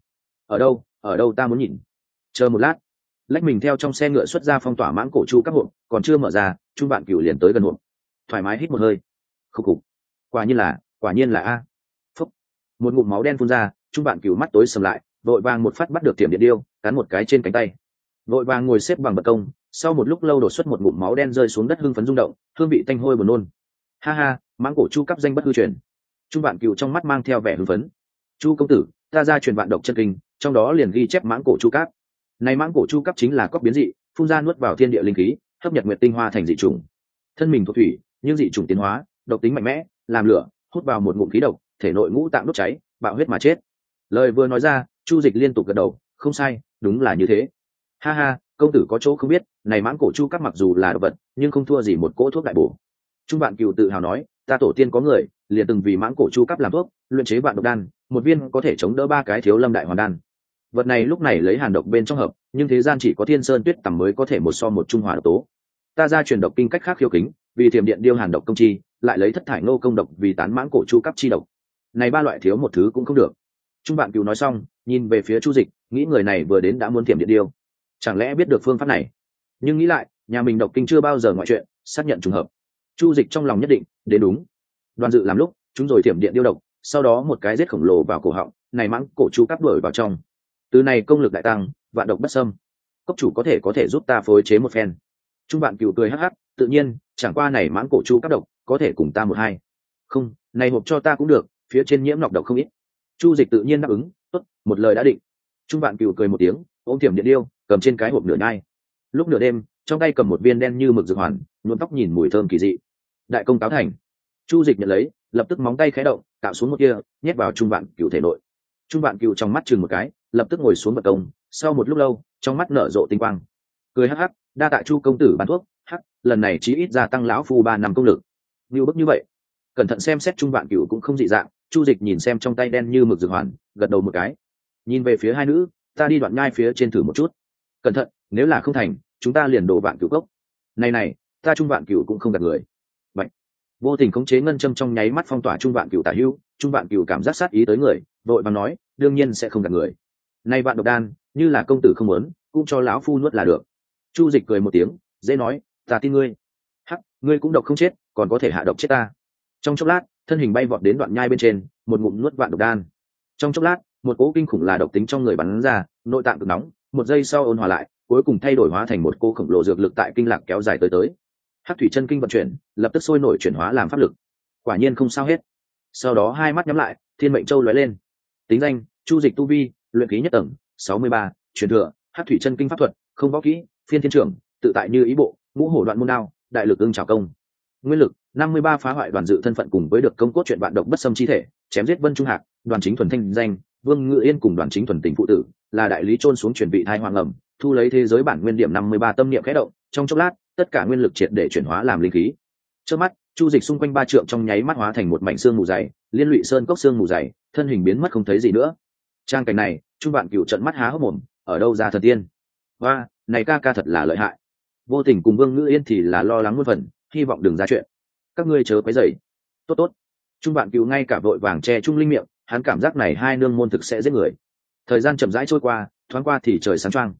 Ở đâu ta muốn nhìn. Chờ một lát, lách mình theo trong xe ngựa xuất ra phong tỏa mãng cổ chu các hộp, còn chưa mở ra, Trung bạn cừu liền tới gần hộp, thoải mái hít một hơi. Khục khục. Quả nhiên là a. Phúc. Một ngụm máu đen phun ra, Trung bạn cừu mắt tối sầm lại, vội vàng một phát bắt được tiềm điện điêu, cắn một cái trên cánh tay. Vội vàng ngồi xếp bằng bật công, sau một lúc lâu đột xuất một ngụm máu đen rơi xuống đất, hưng phấn rung động, hương vị tanh hôi buồn nôn. Ha ha, mãng cổ chu cấp danh bất hư truyền. Trung bạn cừu trong mắt mang theo vẻ hưng phấn. Chu công tử, ta ra truyền vạn độc chân kinh, trong đó liền ghi chép mãng cổ chu cấp. Này mãng cổ chu cấp chính là cóc biến dị, phun ra nuốt vào thiên địa linh khí, hấp nhật nguyệt tinh hoa thành dị chủng. Thân mình thuộc thủy, nhưng dị chủng tiến hóa, độc tính mạnh mẽ, làm lửa, hút vào một ngụm khí độc, thể nội ngũ tạng đốt cháy, bạo huyết mà chết. Lời vừa nói ra, Chu Dịch liên tục gật đầu, không sai, đúng là như thế. Ha ha, công tử có chỗ không biết, này mãng cổ chu cấp mặc dù là độc vật, nhưng không thua gì một cỗ thuốc đại bổ. Trung bạn cừu tự hào nói, ta tổ tiên có người, liền từng vì mãng cổ chu cấp làm thuốc, luyện chế vạn độc đan, một viên có thể chống đỡ 3 cái thiếu lâm đại hoàn đan. Vật này lúc này lấy hàn độc bên trong hợp, nhưng thế gian chỉ có Thiên Sơn Tuyết Tầm mới có thể một so một trung hòa độc tố. Ta ra truyền độc kinh cách khác khiêu kính, vì thiểm điện điêu hàn độc công chi, lại lấy thất thải nô công độc vì tán mãng cổ chu cấp chi độc. Này 3 loại thiếu một thứ cũng không được. Trung bạn cừu nói xong, nhìn về phía Chu Dịch, nghĩ người này vừa đến đã muốn thiểm điện điêu, chẳng lẽ biết được phương pháp này? Nhưng nghĩ lại, nhà mình độc kinh chưa bao giờ ngoại chuyện, xác nhận trùng hợp. Chu Dịch trong lòng nhất định, đến đúng. Đoàn Dự làm lúc, chúng rồi thiểm điện điêu độc, sau đó một cái giết khổng lồ vào cổ họng, này mãng cổ chu cấp đuổi vào trong. Từ này công lực đại tăng, vạn độc bất xâm. Cốc chủ có thể giúp ta phối chế một phen. Trung bạn cừu cười hắc hắc, tự nhiên, chẳng qua này mãng cổ chu cấp độc, có thể cùng ta một hai. Không, này hộp cho ta cũng được, phía trên nhiễm nọc độc không ít. Chu Dịch tự nhiên đáp ứng, tốt, một lời đã định. Trung bạn cừu cười một tiếng, ôm thiểm điện điêu, cầm trên cái hộp nửa nhai. Lúc nửa đêm, trong tay cầm một viên đen như mực dược hoàn, nhuộm tóc nhìn mùi thơm kỳ dị. Đại công cáo thành. Chu Dịch nhận lấy, lập tức móng tay khẽ động, cạo xuống một kia, nhét vào Trung bạn cừu thể nội. Trung bạn cừu trong mắt chừng một cái, lập tức ngồi xuống bật công, sau một lúc lâu, trong mắt nở rộ tinh quang. Cười hắc hắc, đa tạ Chu công tử bán thuốc, hắc, lần này chí ít gia tăng lão phu 3 năm công lực. Như bức như vậy. Cẩn thận xem xét Trung bạn cừu cũng không dị dạng, Chu Dịch nhìn xem trong tay đen như mực dược hoàn, gật đầu một cái. Nhìn về phía hai nữ, ta đi đoạn nhai phía trên thử một chút. Cẩn thận, nếu là không thành, chúng ta liền đổ vạn cửu cốc. Này, ta Trung vạn cửu cũng không gạt người. Vậy, vô tình khống chế ngân châm trong nháy mắt phong tỏa Trung vạn cửu tả hữu, Trung vạn cửu cảm giác sát ý tới người, vội vàng nói, đương nhiên sẽ không gạt người. Này vạn độc đan, như là công tử không muốn, cũng cho lão phu nuốt là được. Chu Dịch cười một tiếng, dễ nói, ta tin ngươi. Hắc, ngươi cũng độc không chết, còn có thể hạ độc chết ta. Trong chốc lát, thân hình bay vọt đến đoạn nhai bên trên, một ngụm nuốt vạn độc đan. Trong chốc lát, một cỗ kinh khủng là độc tính trong người bắn ra, nội tạng cực nóng, một giây sau ôn hòa lại, cuối cùng thay đổi hóa thành một cỗ khổng lồ dược lực tại kinh lạc kéo dài tới. Hắc thủy chân kinh vận chuyển, lập tức sôi nổi chuyển hóa làm pháp lực. Quả nhiên không sao hết. Sau đó hai mắt nhắm lại, thiên mệnh châu lóe lên. Tính danh: Chu Dịch tu vi, luyện khí nhất tầng, 63, truyền thừa: Hắc thủy chân kinh pháp thuật, không võ kỹ, phiên thiên trưởng, tự tại như ý bộ, ngũ hổ đoạn môn đao, đại lực ưng trảo công. Nguyên lực: 53 phá hoại Đoàn Dự thân phận cùng với được công cốt chuyện vạn độc bất xâm chi thể, chém giết Vân Trung Hạc, Đoàn Chính Thuần thanh danh, Vương Ngự Yên cùng Đoàn Chính Thuần tình phụ tử, là đại lý trôn xuống chuyển vị thai hoàng ẩm, thu lấy thế giới bản nguyên điểm 53 tâm niệm khẽ động, trong chốc lát, tất cả nguyên lực triệt để chuyển hóa làm linh khí. Trước mắt, Chu Dịch xung quanh 3 trượng trong nháy mắt hóa thành một mảnh xương mù dày, liên lụy sơn cốc xương mù dày, thân hình biến mất không thấy gì nữa. Trang cảnh này, Trung Vạn Cửu trợn mắt há hốc mồm, ở đâu ra thần tiên? Oa, này ca ca thật là lợi hại. Vô Tình cùng Vương Ngự Yên thì là lo lắng muôn phần, hy vọng đừng ra chuyện. Các ngươi chớ quấy rầy. Tốt. Trung Vạn Cửu ngay cả vội vàng che Trung Linh miệng, hắn cảm giác này hai nương môn thực sẽ giết người. Thời gian chậm rãi trôi qua, thoáng qua thì trời sáng choang.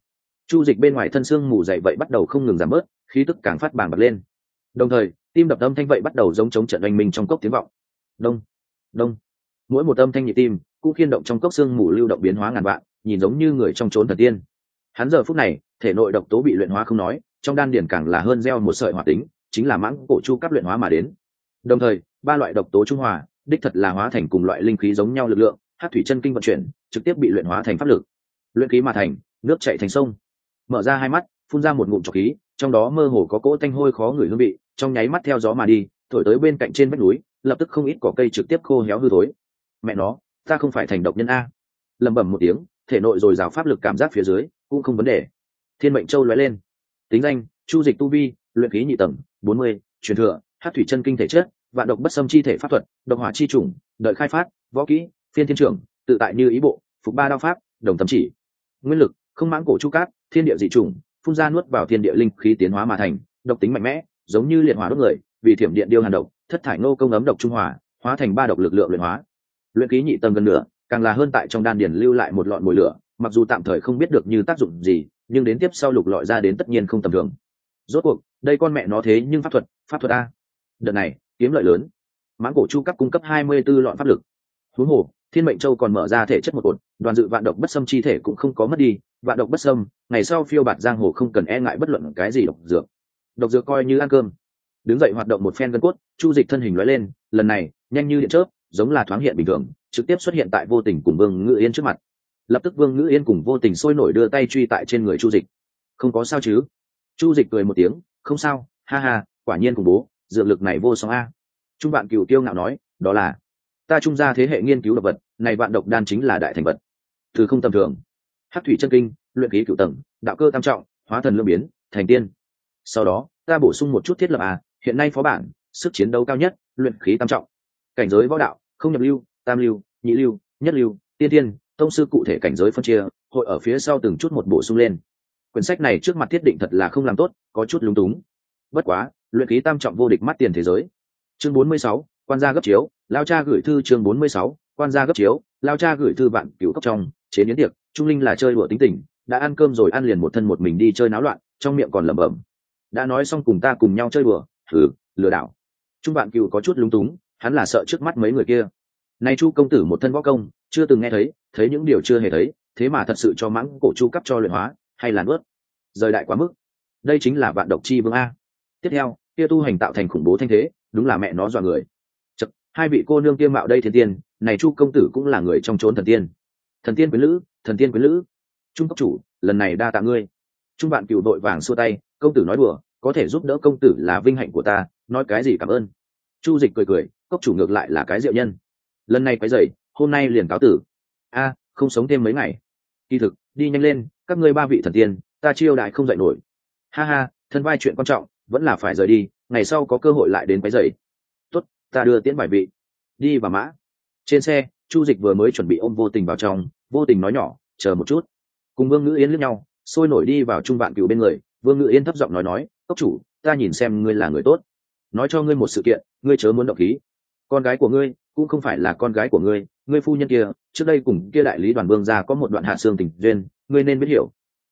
Chu Dịch bên ngoài thân xương mù dày vậy bắt đầu không ngừng giảm bớt, khí tức càng phát bàng bật lên. Đồng thời, tim đập âm thanh vậy bắt đầu giống chống trận oanh minh trong cốc tiếng vọng. Đông, đông. Mỗi một âm thanh nhịp tim cũng khiên động trong cốc xương mù lưu động biến hóa ngàn vạn, nhìn giống như người trong chốn thần tiên. Hắn giờ phút này, thể nội độc tố bị luyện hóa không nói, trong đan điển càng là hơn gieo một sợi hỏa tính, chính là mãng cổ chu cấp luyện hóa mà đến. Đồng thời, ba loại độc tố trung hòa, đích thật là hóa thành cùng loại linh khí giống nhau lực lượng, Hắc thủy chân kinh vận chuyển, trực tiếp bị luyện hóa thành pháp lực. Luyện khí mà thành, nước chảy thành sông. Mở ra hai mắt, phun ra một ngụm trọc khí, trong đó mơ hồ có cỗ tanh hôi khó ngửi hương vị, trong nháy mắt theo gió mà đi, thổi tới bên cạnh trên vách núi, lập tức không ít cỏ cây trực tiếp khô héo hư thối. Mẹ nó, ta không phải thành độc nhân a. Lẩm bẩm một tiếng, thể nội rồi rào pháp lực cảm giác phía dưới, cũng không vấn đề. Thiên mệnh châu lóe lên. Tính danh: Chu Dịch tu vi, luyện khí nhị tầng, 40, truyền thừa: Hắc thủy chân kinh thể chất, vạn độc bất xâm chi thể pháp thuật, độc hỏa chi chủng, đợi khai phát, võ kỹ, phiên thiên trưởng, tự tại như ý bộ, phục ba đao pháp, đồng tâm chỉ. Nguyên lực: không mãng cổ chu cát, thiên địa dị chủng, phun ra nuốt vào thiên địa linh khí tiến hóa mà thành, độc tính mạnh mẽ, giống như liệt hỏa đốt người, vì thiểm điện điêu hàn độc, thất thải nô công ấm độc trung hòa, hóa thành ba độc lực lượng luyện hóa. Luyện khí nhị tầng gần nửa, càng là hơn tại trong đan điền lưu lại một lọn mồi lửa, mặc dù tạm thời không biết được như tác dụng gì, nhưng đến tiếp sau lục lọi ra đến tất nhiên không tầm thường. Rốt cuộc, đây con mẹ nó thế nhưng pháp thuật a. Đợt này, kiếm lợi lớn. Mãng cổ chu cấp cung cấp 24 lọn pháp lực. Huống hồ, Thiên mệnh châu còn mở ra thể chất một cột, đoàn dự vạn độc bất xâm chi thể cũng không có mất đi, vạn độc bất xâm, ngày sau phiêu bạt giang hồ không cần e ngại bất luận cái gì độc dược. Độc dược coi như ăn cơm. Đứng dậy hoạt động một phen gân cốt, Chu Dịch thân hình lóe lên, lần này, nhanh như điện chớp, giống là thoáng hiện bình thường, trực tiếp xuất hiện tại Vô Tình cùng Vương Ngự Yên trước mặt. Lập tức Vương Ngự Yên cùng Vô Tình sôi nổi đưa tay truy tại trên người Chu Dịch. Không có sao chứ? Chu Dịch cười một tiếng, không sao, ha ha, quả nhiên khủng bố, dược lực này vô song a. Trung Vạn Cửu kiêu ngạo nói, đó là ta Trung gia thế hệ nghiên cứu độc vật, này vạn độc đan chính là đại thành vật, từ không tầm thường. Hắc thủy chân kinh, luyện khí cửu tầng, đạo cơ tam trọng, hóa thần lương biến, thành tiên. Sau đó, ta bổ sung một chút thiết lập hiện nay phó bản, sức chiến đấu cao nhất, luyện khí tam trọng. Cảnh giới võ đạo, không nhập lưu, tam lưu, nhị lưu, nhất lưu, tiên tiên, tông sư cụ thể cảnh giới phân chia, hội ở phía sau từng chút một bổ sung lên. Quyển sách này trước mặt thiết định thật là không làm tốt, có chút lúng túng. Bất quá, luyện khí tam trọng vô địch mắt tiền thế giới. Chương 46, quan gia gấp chiếu, lao cha gửi thư. Chương 46, quan gia gấp chiếu, lao cha gửi thư. Vạn Cửu cốc trong chế biến tiệc, Trung Linh là chơi đùa tính tình, đã ăn cơm rồi ăn liền một thân một mình đi chơi náo loạn, trong miệng còn lẩm bẩm, đã nói xong cùng ta cùng nhau chơi đùa, lừa đảo. Trung Vạn Cửu có chút lúng túng, hắn là sợ trước mắt mấy người kia. Này Chu công tử một thân võ công, chưa từng nghe thấy những điều chưa hề thấy, thế mà thật sự cho mãng cổ chu cấp cho luyện hóa, hay là nuốt, rời đại quá mức. Đây chính là vạn độc chi vương a. Tiếp theo, kia tu hành tạo thành khủng bố thanh thế, đúng là mẹ nó dọa người. Chậc, hai vị cô nương kia mạo đây thiên tiên, này Chu công tử cũng là người trong chốn thần tiên. Thần tiên quyến lữ, thần tiên quyến lữ. Trung cốc chủ, lần này đa tạ ngươi. Trung Vạn Cửu đội vàng xua tay, công tử nói đùa, có thể giúp đỡ công tử là vinh hạnh của ta, nói cái gì cảm ơn. Chu Dịch cười cười, cốc chủ ngược lại là cái diệu nhân. Lần này quấy rầy, hôm nay liền cáo tử. Không sống thêm mấy ngày. Kỳ thực, đi nhanh lên, các ngươi ba vị thần tiên, ta chiêu đại không dậy nổi. Ha ha, thân vai chuyện quan trọng, vẫn là phải rời đi, ngày sau có cơ hội lại đến quấy rầy. Tốt, ta đưa tiễn bài vị. Đi và mã. Trên xe, Chu Dịch vừa mới chuẩn bị ôm Vô Tình vào trong, Vô Tình nói nhỏ, chờ một chút. Cùng Vương Ngữ Yên liếc nhau, sôi nổi đi vào Trung Vạn Cửu bên người. Vương Ngữ Yên thấp giọng nói, cốc chủ, ta nhìn xem ngươi là người tốt, nói cho ngươi một sự kiện, ngươi chớ muốn động khí. Con gái của ngươi cũng không phải là con gái của ngươi, ngươi phu nhân kia trước đây cùng kia đại lý Đoàn Vương gia có một đoạn hạ xương tình duyên, ngươi nên biết hiểu.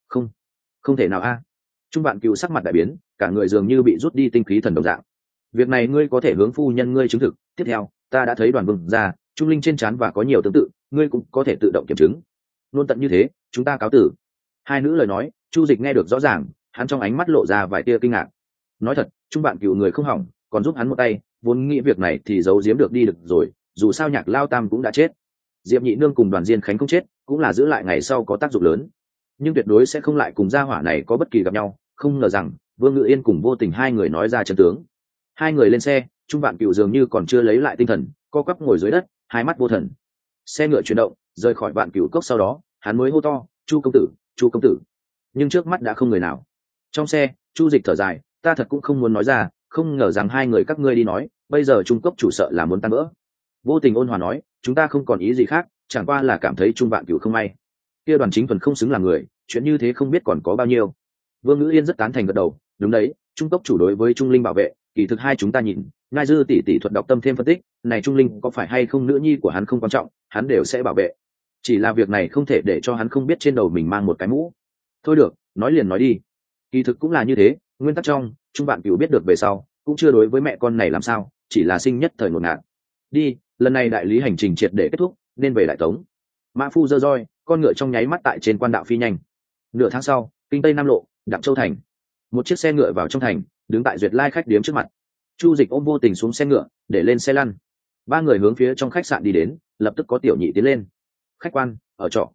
Không thể nào a. Trung Vạn Cửu sắc mặt đại biến, cả người dường như bị rút đi tinh khí thần đồng dạng. Việc này ngươi có thể hướng phu nhân ngươi chứng thực, tiếp theo, ta đã thấy Đoàn Vương gia, Trung Linh trên trán và có nhiều tương tự, ngươi cũng có thể tự động kiểm chứng. Luôn tận như thế, chúng ta cáo tử. Hai nữ lời nói, Chu Dịch nghe được rõ ràng, hắn trong ánh mắt lộ ra vài tia kinh ngạc. Nói thật, Trung Vạn Cửu người không hỏng, còn giúp hắn một tay, vốn nghĩ việc này thì giấu giếm được đi được rồi, dù sao Nhạc Lao Tam cũng đã chết, Diệp Nhị Nương cùng Đoàn Diên Khánh không chết, cũng là giữ lại ngày sau có tác dụng lớn, nhưng tuyệt đối sẽ không lại cùng gia hỏa này có bất kỳ gặp nhau. Không ngờ rằng Vương Ngự Yên cùng Vô Tình hai người nói ra chân tướng. Hai người lên xe, Trung Vạn Cửu dường như còn chưa lấy lại tinh thần, co quắp ngồi dưới đất, hai mắt vô thần. Xe ngựa chuyển động, rời khỏi Vạn Cửu cốc sau đó, hắn mới hô to, Chu công tử, Chu công tử. Nhưng trước mắt đã không người nào. Trong xe, Chu Dịch thở dài, ta thật cũng không muốn nói ra, không ngờ rằng hai người các ngươi đi nói, bây giờ Trung cốc chủ sợ là muốn tan vỡ. Vô Tình ôn hòa nói, chúng ta không còn ý gì khác, chẳng qua là cảm thấy Trung Vạn Cửu không may. Kia Đoàn Chính Thuần không xứng làm người, chuyện như thế không biết còn có bao nhiêu. Vương Ngữ Yên rất tán thành gật đầu, đúng đấy, Trung cốc chủ đối với Trung Linh bảo vệ, kỳ thực hai chúng ta nhìn, Ngai Dư tỷ thuật đọc tâm thêm phân tích, này Trung Linh có phải hay không nữ nhi của hắn không quan trọng, hắn đều sẽ bảo vệ. Chỉ là việc này không thể để cho hắn không biết trên đầu mình mang một cái mũ. Thôi được, nói liền nói đi. Kỳ thực cũng là như thế, nguyên tắc trong Trung Vạn Cửu biết được về sau cũng chưa đối với mẹ con này làm sao, chỉ là sinh nhất thời ngột ngạt. Đi, lần này đại lý hành trình triệt để kết thúc, nên về Đại Tống. Mã phu giơ roi, con ngựa trong nháy mắt tại trên quan đạo phi nhanh. Nửa tháng sau, kinh tây nam lộ, Đặng Châu thành. Một chiếc xe ngựa vào trong thành, đứng tại Duyệt Lai khách điếm trước mặt. Chu Dịch ôm Vô Tình xuống xe ngựa, để lên xe lăn. Ba người hướng phía trong khách sạn đi đến, lập tức có tiểu nhị tiến lên. Khách quan, ở trọ.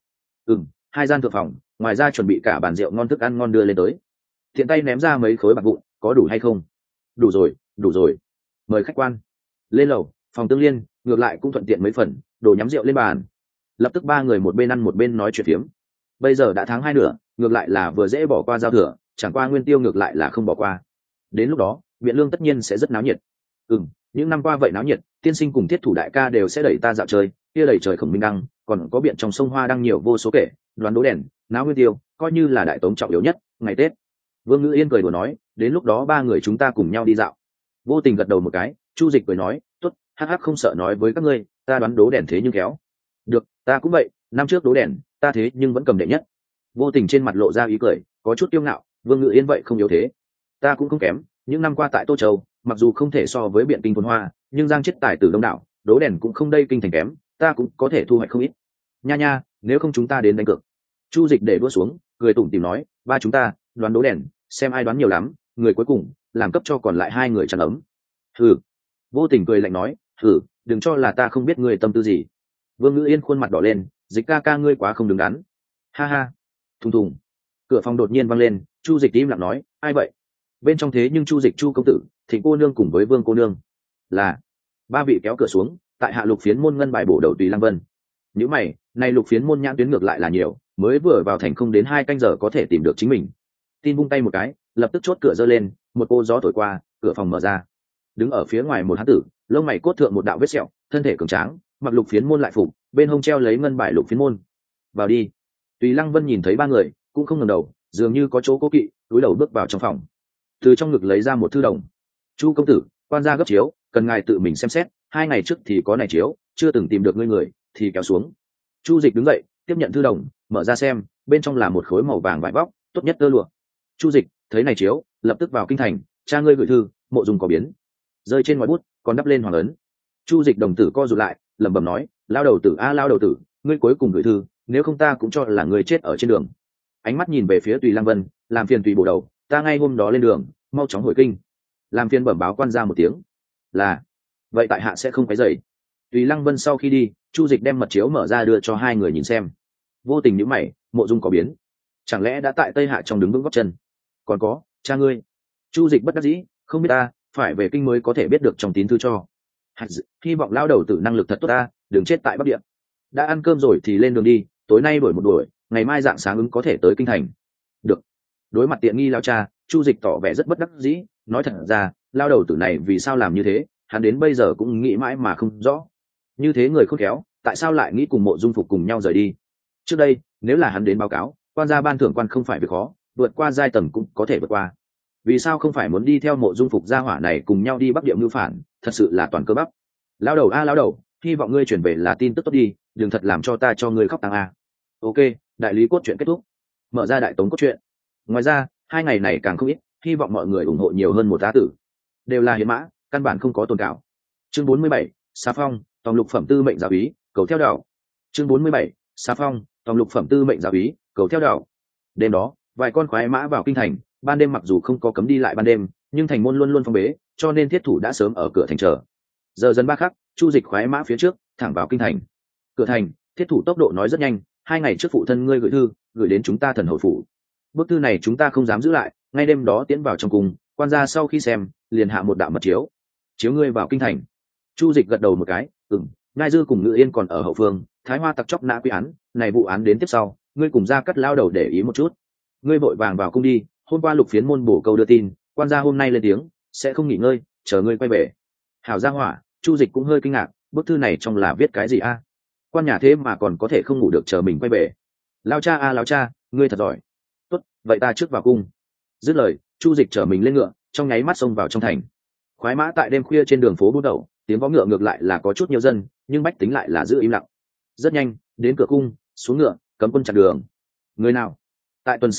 Hai gian thượng phòng, ngoài ra chuẩn bị cả bàn rượu ngon thức ăn ngon đưa lên tới. Thiện tay ném ra mấy khối bạc vụn, có đủ hay không? Đủ rồi, đủ rồi. Mời khách quan. Lên lầu, phòng tương liên, ngược lại cũng thuận tiện mấy phần, đồ nhắm rượu lên bàn. Lập tức ba người một bên ăn một bên nói chuyện phiếm. Bây giờ đã tháng 2 nửa, ngược lại là vừa dễ bỏ qua giao thừa, chẳng qua Nguyên Tiêu ngược lại là không bỏ qua. Đến lúc đó, Biện Lương tất nhiên sẽ rất náo nhiệt. Những năm qua vậy náo nhiệt, tiên sinh cùng Thiết Thủ đại ca đều sẽ đẩy ta dạo chơi, kia đầy trời khổng minh đăng, còn có biện trong sông Hoa đăng nhiều vô số kể, đoán đố đèn, náo Nguyên Tiêu, coi như là Đại Tống trọng yếu nhất, ngày Tết. Vương Ngữ Yên cười đùa nói, đến lúc đó ba người chúng ta cùng nhau đi dạo. Vô Tình gật đầu một cái, Chu Dịch cười nói, tốt, hắc hắc không sợ nói với các ngươi, ta đoán đố đèn thế nhưng kéo. Được, ta cũng vậy, năm trước đố đèn, ta thế nhưng vẫn cầm đệ nhất. Vô Tình trên mặt lộ ra ý cười, có chút kiêu ngạo, Vương Ngữ Yên vậy không yếu thế. Ta cũng không kém, những năm qua tại Tô Châu, mặc dù không thể so với biện kinh phồn hoa, nhưng giang chết tài tử đông đảo, đố đèn cũng không đây kinh thành kém, ta cũng có thể thu hoạch không ít. Nha nha, nếu không chúng ta đến đánh cược. Chu Dịch để đua xuống, cười tủm tỉm nói, ba chúng ta đoán đố đèn, xem ai đoán nhiều lắm, người cuối cùng làm cấp cho còn lại hai người chăn ấm. Hừ. Vô Tình cười lạnh nói, hừ, đừng cho là ta không biết ngươi tâm tư gì. Vương Ngữ Yên khuôn mặt đỏ lên, Dịch ca ca ngươi quá không đứng đắn. Ha ha. Thùng thùng. Cửa phòng đột nhiên vang lên, Chu Dịch im lặng nói, ai vậy? Bên trong thế nhưng Chu Dịch Chu công tử, Thịnh cô nương cùng với Vương cô nương. Là. Ba vị kéo cửa xuống, tại hạ Lục Phiến môn ngân bài bổ đầu Tùy Lăng Vân. Những mày, này Lục Phiến môn nhãn tuyến ngược lại là nhiều, mới vừa vào thành không đến 2 canh giờ có thể tìm được chính mình. Tin vung tay một cái, lập tức chốt cửa giơ lên, một cô gió thổi qua, cửa phòng mở ra. Đứng ở phía ngoài một hán tử, lông mày cốt thượng một đạo vết sẹo, thân thể cường tráng, mặc Lục Phiến môn lại phục, bên hông treo lấy ngân bài Lục Phiến môn. Vào đi. Tùy Lăng Vân nhìn thấy ba người, cũng không ngẩng đầu, dường như có chỗ cố kỵ, cúi đầu bước vào trong phòng. Từ trong ngực lấy ra một thư đồng. Chu công tử, quan gia gấp chiếu, cần ngài tự mình xem xét, 2 ngày trước thì có này chiếu, chưa từng tìm được ngươi người thì kéo xuống. Chu Dịch đứng dậy, tiếp nhận thư đồng, mở ra xem, bên trong là một khối màu vàng vải vóc, tốt nhất tơ lụa. Chu Dịch thấy này chiếu, lập tức vào kinh thành, cha ngươi gửi thư, mộ dùng có biến. Rơi trên ngoài bút, còn đắp lên hoàng ấn. Chu Dịch đồng tử co rụt lại, lẩm bẩm nói, lao đầu tử a lao đầu tử, ngươi cuối cùng gửi thư, nếu không ta cũng cho là ngươi chết ở trên đường. Ánh mắt nhìn về phía Tùy Lăng Vân, làm phiền Tùy bổ đầu, ta ngay hôm đó lên đường, mau chóng hồi kinh. Làm phiền bẩm báo quan gia một tiếng. Là. Vậy tại hạ sẽ không quấy rầy. Tùy Lăng Vân sau khi đi, Chu Dịch đem mật chiếu mở ra đưa cho hai người nhìn xem. Vô Tình nhíu mày, mộ dung có biến, chẳng lẽ đã tại Tây Hạ trong đứng vững gót chân? Còn có, cha ngươi. Chu Dịch bất đắc dĩ, không biết ta, phải về kinh mới có thể biết được trong tín thư cho. Hy vọng lao đầu tử năng lực thật tốt ta, đừng chết tại Bắc Địa. Đã ăn cơm rồi thì lên đường đi, tối nay đuổi một đuổi, ngày mai rạng sáng ứng có thể tới kinh thành. Được. Đối mặt tiện nghi lao cha, Chu Dịch tỏ vẻ rất bất đắc dĩ, nói thật ra, lao đầu tử này vì sao làm như thế, hắn đến bây giờ cũng nghĩ mãi mà không rõ. Như thế người khôn khéo, tại sao lại nghĩ cùng Mộ Dung Phục cùng nhau rời đi? Trước đây, nếu là hắn đến báo cáo, quan gia ban thưởng quan không phải việc khó, vượt qua giai tầng cũng có thể vượt qua. Vì sao không phải muốn đi theo Mộ Dung Phục gia hỏa này cùng nhau đi Bắc Địa mưu phản, thật sự là toàn cơ bắp. Lao đầu a lao đầu, hy vọng ngươi chuyển về là tin tức tốt đi, đừng thật làm cho ta cho ngươi khóc tăng a. Ok, đại lý cốt truyện kết thúc. Mở ra đại tống cốt truyện. Ngoài ra, 2 ngày này càng không ít, hy vọng mọi người ủng hộ nhiều hơn một tá tử. Đều là hiến mã, căn bản không có tồn cảo. Chương 47, Xá Phong, tòng lục phẩm tư mệnh giáo úy, cầu theo đạo. Chương 47, Xá Phong, tòng lục phẩm tư mệnh giáo úy, cầu theo đạo. Đêm đó, vài con khoái mã vào kinh thành, ban đêm mặc dù không có cấm đi lại ban đêm, nhưng thành môn luôn luôn phong bế, cho nên thiết thủ đã sớm ở cửa thành chờ. Giờ dần 3 khắc, Chu Dịch khoái mã phía trước, thẳng vào kinh thành. Cửa thành, thiết thủ tốc độ nói rất nhanh, 2 ngày trước phụ thân ngươi gửi thư, gửi đến chúng ta thần hội phủ. Bức thư này chúng ta không dám giữ lại, ngay đêm đó tiến vào trong cung, quan gia sau khi xem, liền hạ một đạo mật chiếu. Chiếu ngươi vào kinh thành. Chu Dịch gật đầu một cái, Ngai Dư cùng Ngự Yên còn ở hậu phương, Thái Hoa tặc chóc nã quy án, này vụ án đến tiếp sau, ngươi cùng Gia Cắt lao đầu để ý một chút. Ngươi vội vàng vào cung đi, hôm qua Lục Phiến môn bổ câu đưa tin, quan gia hôm nay lên tiếng, sẽ không nghỉ ngơi, chờ ngươi quay về. Hảo gia hỏa, Chu Dịch cũng hơi kinh ngạc, bức thư này trong là viết cái gì a? Quan nhà thế mà còn có thể không ngủ được chờ mình quay về. Lao cha a lao cha, ngươi thật giỏi. Tốt, vậy ta trước vào cung. Dứt lời, Chu Dịch chở mình lên ngựa, trong nháy mắt xông vào trong thành. Khoái mã tại đêm khuya trên đường phố bút đầu, tiếng vó ngựa ngược lại là có chút nhiều dân, nhưng bách tính lại là giữ im lặng. Rất nhanh, đến cửa cung, xuống ngựa, cấm quân chặn đường. Người nào? Tại tuần sau dịch,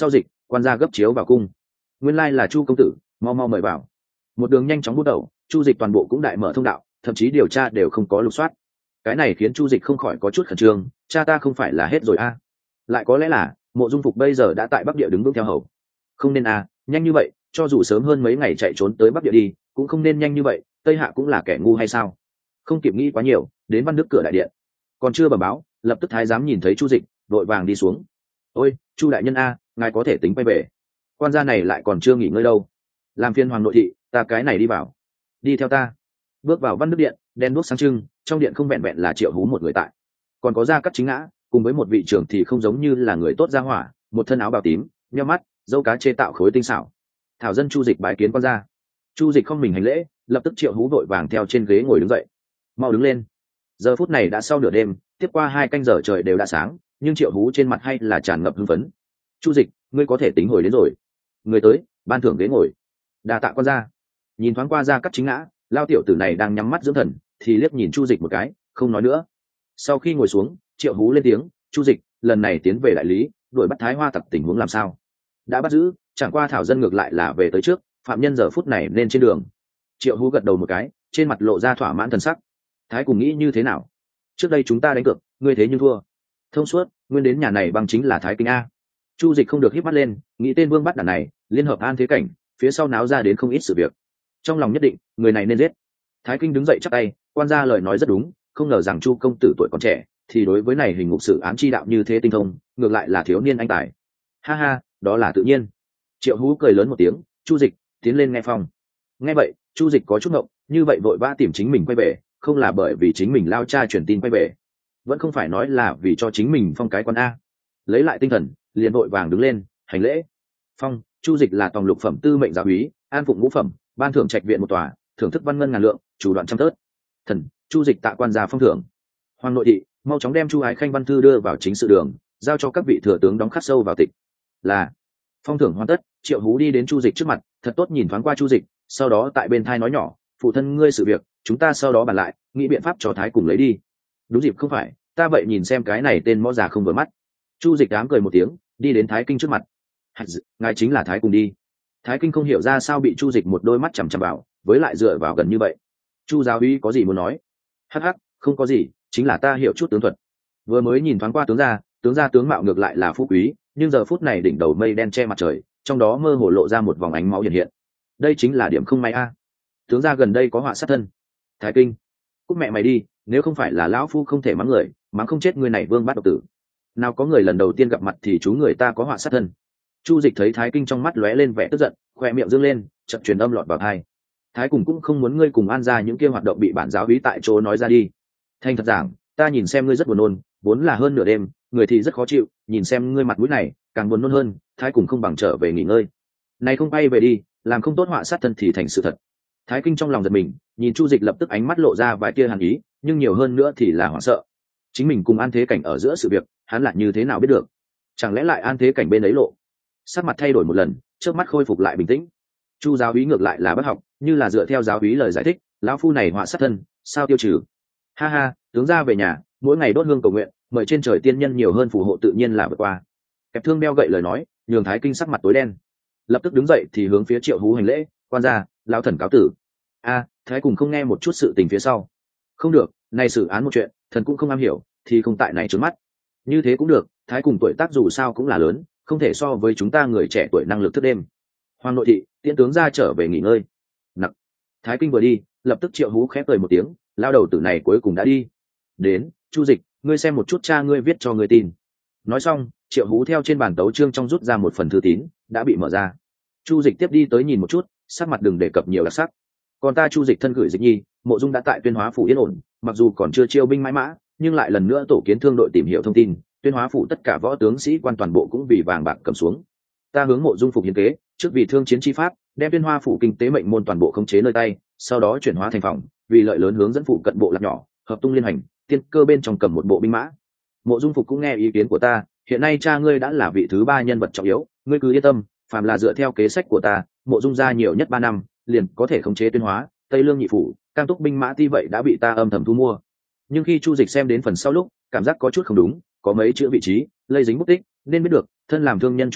quan gia gấp chiếu vào cung. Nguyên lai là Chu công tử, mau mau mời vào. Một đường nhanh chóng bút đầu, Chu Dịch toàn bộ cũng đại mở thông đạo, thậm chí điều tra đều không có lục soát. Cái này khiến Chu Dịch không khỏi có chút khẩn trương, cha ta không phải là hết rồi a? Lại có lẽ là Mộ Dung Phục bây giờ đã tại Bắc Địa đứng vững theo hầu. Không nên a, nhanh như vậy, cho dù sớm hơn mấy ngày chạy trốn tới Bắc Địa đi, cũng không nên nhanh như vậy, Tây Hạ cũng là kẻ ngu hay sao? Không kịp nghĩ quá nhiều, đến Văn Đức cửa đại điện. Còn chưa bẩm báo, lập tức thái giám nhìn thấy Chu Dịch, vội vàng đi xuống. Ôi, Chu đại nhân a, ngài có thể tính quay về. Quan gia này lại còn chưa nghỉ ngơi đâu. Làm phiên hoàng nội thị, ta cái này đi vào. Đi theo ta. Bước vào Văn Đức điện, đèn đuốc sáng trưng, trong điện không vẹn vẹn là Triệu Hú một người tại, còn có Gia Cát Chính Ngã cùng với một vị trưởng thì không giống như là người tốt gia hỏa, một thân áo bào tím, nheo mắt, dâu cá chê tạo khối tinh xảo. Thảo dân Chu Dịch bái kiến quan gia. Chu Dịch không mình hành lễ, lập tức Triệu Hú vội vàng theo trên ghế ngồi đứng dậy. Mau đứng lên. Giờ phút này đã sau nửa đêm, tiếp qua 2 canh giờ trời đều đã sáng, nhưng Triệu Hú trên mặt hay là tràn ngập hưng phấn. Chu Dịch, ngươi có thể tính hồi đến rồi. Người tới, ban thưởng ghế ngồi. Đa tạ quan gia. Nhìn thoáng qua Gia Cát Chính Ngã, lao tiểu tử này đang nhắm mắt dưỡng thần, thì liếc nhìn Chu Dịch một cái, không nói nữa. Sau khi ngồi xuống, Triệu Hú lên tiếng, Chu Dịch, lần này tiến về đại lý, đuổi bắt Thái Hoa tặc tình huống làm sao? Đã bắt giữ, chẳng qua thảo dân ngược lại là về tới trước, phạm nhân giờ phút này nên trên đường. Triệu Hú gật đầu một cái, trên mặt lộ ra thỏa mãn thần sắc. Thái cùng nghĩ như thế nào? Trước đây chúng ta đánh cược, ngươi thế nhưng thua. Thông suốt, nguyên đến nhà này bằng chính là Thái Kinh a. Chu Dịch không được híp mắt lên, nghĩ tên vương bắt đàn này, liên hợp An Thế Cảnh, phía sau náo ra đến không ít sự việc. Trong lòng nhất định, người này nên giết. Thái Kinh đứng dậy chắp tay, quan gia lời nói rất đúng, không ngờ rằng Chu công tử tuổi còn trẻ, thì đối với này hình ngục sự án chi đạo như thế tinh thông, ngược lại là thiếu niên anh tài. Ha ha, đó là tự nhiên. Triệu Hú cười lớn một tiếng, Chu Dịch, tiến lên nghe phong. Nghe vậy, Chu Dịch có chút ngộng, như vậy vội vã tìm chính mình quay về, không là bởi vì chính mình lao cha truyền tin quay về, vẫn không phải nói là vì cho chính mình phong cái quan a. Lấy lại tinh thần, liền vội vàng đứng lên, hành lễ. Phong, Chu Dịch là tòng lục phẩm tư mệnh giáo úy, an phụng ngũ phẩm, ban thưởng trạch viện một tòa, thưởng thức văn ngân ngàn lượng, chủ đoạn trăm tớt. Thần, Chu Dịch tạ quan gia phong thưởng. Hoàng nội thị, mau chóng đem Chu Ái Khanh văn thư đưa vào chính sự đường, giao cho các vị thừa tướng đóng khắc sâu vào tịch. Là. Phong thưởng hoàn tất, Triệu Hú đi đến Chu Dịch trước mặt, thật tốt nhìn thoáng qua Chu Dịch, sau đó tại bên thai nói nhỏ, phụ thân ngươi sự việc, chúng ta sau đó bàn lại, nghĩ biện pháp cho Thái cùng lấy đi. Đúng dịp không phải, ta vậy nhìn xem cái này tên mõ già không vừa mắt. Chu Dịch ám cười một tiếng, đi đến Thái Kinh trước mặt. Ngài chính là Thái cùng đi. Thái Kinh không hiểu ra sao bị Chu Dịch một đôi mắt chằm chằm vào, với lại dựa vào gần như vậy. Chu giáo úy có gì muốn nói? Hắc hắc, không có gì, chính là ta hiểu chút tướng thuật. Vừa mới nhìn thoáng qua tướng gia tướng mạo ngược lại là phú quý, nhưng giờ phút này đỉnh đầu mây đen che mặt trời, trong đó mơ hồ lộ ra một vòng ánh máu hiện hiện. Đây chính là điểm không may a. Tướng gia gần đây có họa sát thân. Thái Kinh, cút mẹ mày đi, nếu không phải là lão phu không thể mắng người, mắng không chết người này vương bắt độc tử. Nào có người lần đầu tiên gặp mặt thì chú người ta có họa sát thân. Chu Dịch thấy Thái Kinh trong mắt lóe lên vẻ tức giận, khoe miệng dương lên, chợt truyền âm lọt vào tai. Thái cùng cũng không muốn ngươi cùng An gia những kia hoạt động bị bản giáo úy tại chỗ nói ra đi. Thành thật giảng, ta nhìn xem ngươi rất buồn nôn, vốn là hơn nửa đêm, người thì rất khó chịu, nhìn xem ngươi mặt mũi này, càng buồn nôn hơn, Thái cùng không bằng trở về nghỉ ngơi. Này không bay về đi, làm không tốt họa sát thân thì thành sự thật. Thái Kinh trong lòng giật mình, nhìn Chu Dịch lập tức ánh mắt lộ ra vài tia hàn ý, nhưng nhiều hơn nữa thì là hoảng sợ. Chính mình cùng An Thế Cảnh ở giữa sự việc, hắn lại như thế nào biết được? Chẳng lẽ lại An Thế Cảnh bên ấy lộ? Sắc mặt thay đổi một lần, trước mắt khôi phục lại bình tĩnh. Chu giáo úy ngược lại là bất học, như là dựa theo giáo úy lời giải thích, lão phu này họa sát thân, sao tiêu trừ? Ha ha, tướng gia về nhà, mỗi ngày đốt hương cầu nguyện, mời trên trời tiên nhân nhiều hơn phù hộ tự nhiên là vượt qua. Kẹp thương đeo gậy lời nói, nhường Thái Kinh sắc mặt tối đen. Lập tức đứng dậy thì hướng phía Triệu Hú hành lễ, quan gia, lão thần cáo tử. A, Thái cùng không nghe một chút sự tình phía sau. Không được, này xử án một chuyện, thần cũng không am hiểu, thì không tại này trốn mắt. Như thế cũng được, Thái cùng tuổi tác dù sao cũng là lớn, không thể so với chúng ta người trẻ tuổi năng lực thức đêm. Hoàng nội thị, tiễn tướng ra trở về nghỉ ngơi. Nặc. Thái Kinh vừa đi, lập tức Triệu Hú khép cười một tiếng, lao đầu tử này cuối cùng đã đi. Đến, Chu Dịch, ngươi xem một chút cha ngươi viết cho ngươi tin. Nói xong, Triệu Hú theo trên bàn tấu chương trong rút ra một phần thư tín, đã bị mở ra. Chu Dịch tiếp đi tới nhìn một chút, sắc mặt đừng đề cập nhiều đặc sắc. Còn ta Chu Dịch thân gửi Dịch Nhi, Mộ Dung đã tại Tuyên Hóa phủ yên ổn, mặc dù còn chưa chiêu binh mãi mã, nhưng lại lần nữa tổ kiến thương đội tìm hiểu thông tin, Tuyên Hóa phủ tất cả võ tướng sĩ quan toàn bộ cũng vì vàng bạc cầm xuống. Ta hướng Mộ Dung phục hiến kế, trước vì thương chiến chi pháp, đem Tuyên Hoa phủ kinh tế mệnh môn toàn bộ khống chế nơi tay, sau đó chuyển hóa thành phòng, vì lợi lớn hướng dẫn phủ cận bộ lạc nhỏ, hợp tung liên hành, tiên cơ bên trong cầm một bộ binh mã. Mộ Dung phục cũng nghe ý kiến của ta, hiện nay cha ngươi đã là vị thứ 3 nhân vật trọng yếu, ngươi cứ yên tâm, phàm là dựa theo kế sách của ta, Mộ Dung gia nhiều nhất 3 năm, liền có thể khống chế Tuyên Hóa, Tây Lương nhị phủ, cam túc binh mã tuy vậy đã bị ta âm thầm thu mua. Nhưng khi Chu Dịch xem đến phần sau lúc, cảm giác có chút không đúng, có mấy chữ vị trí lây dính bút tích, nên biết được, thân làm thương nhân Chu Lập,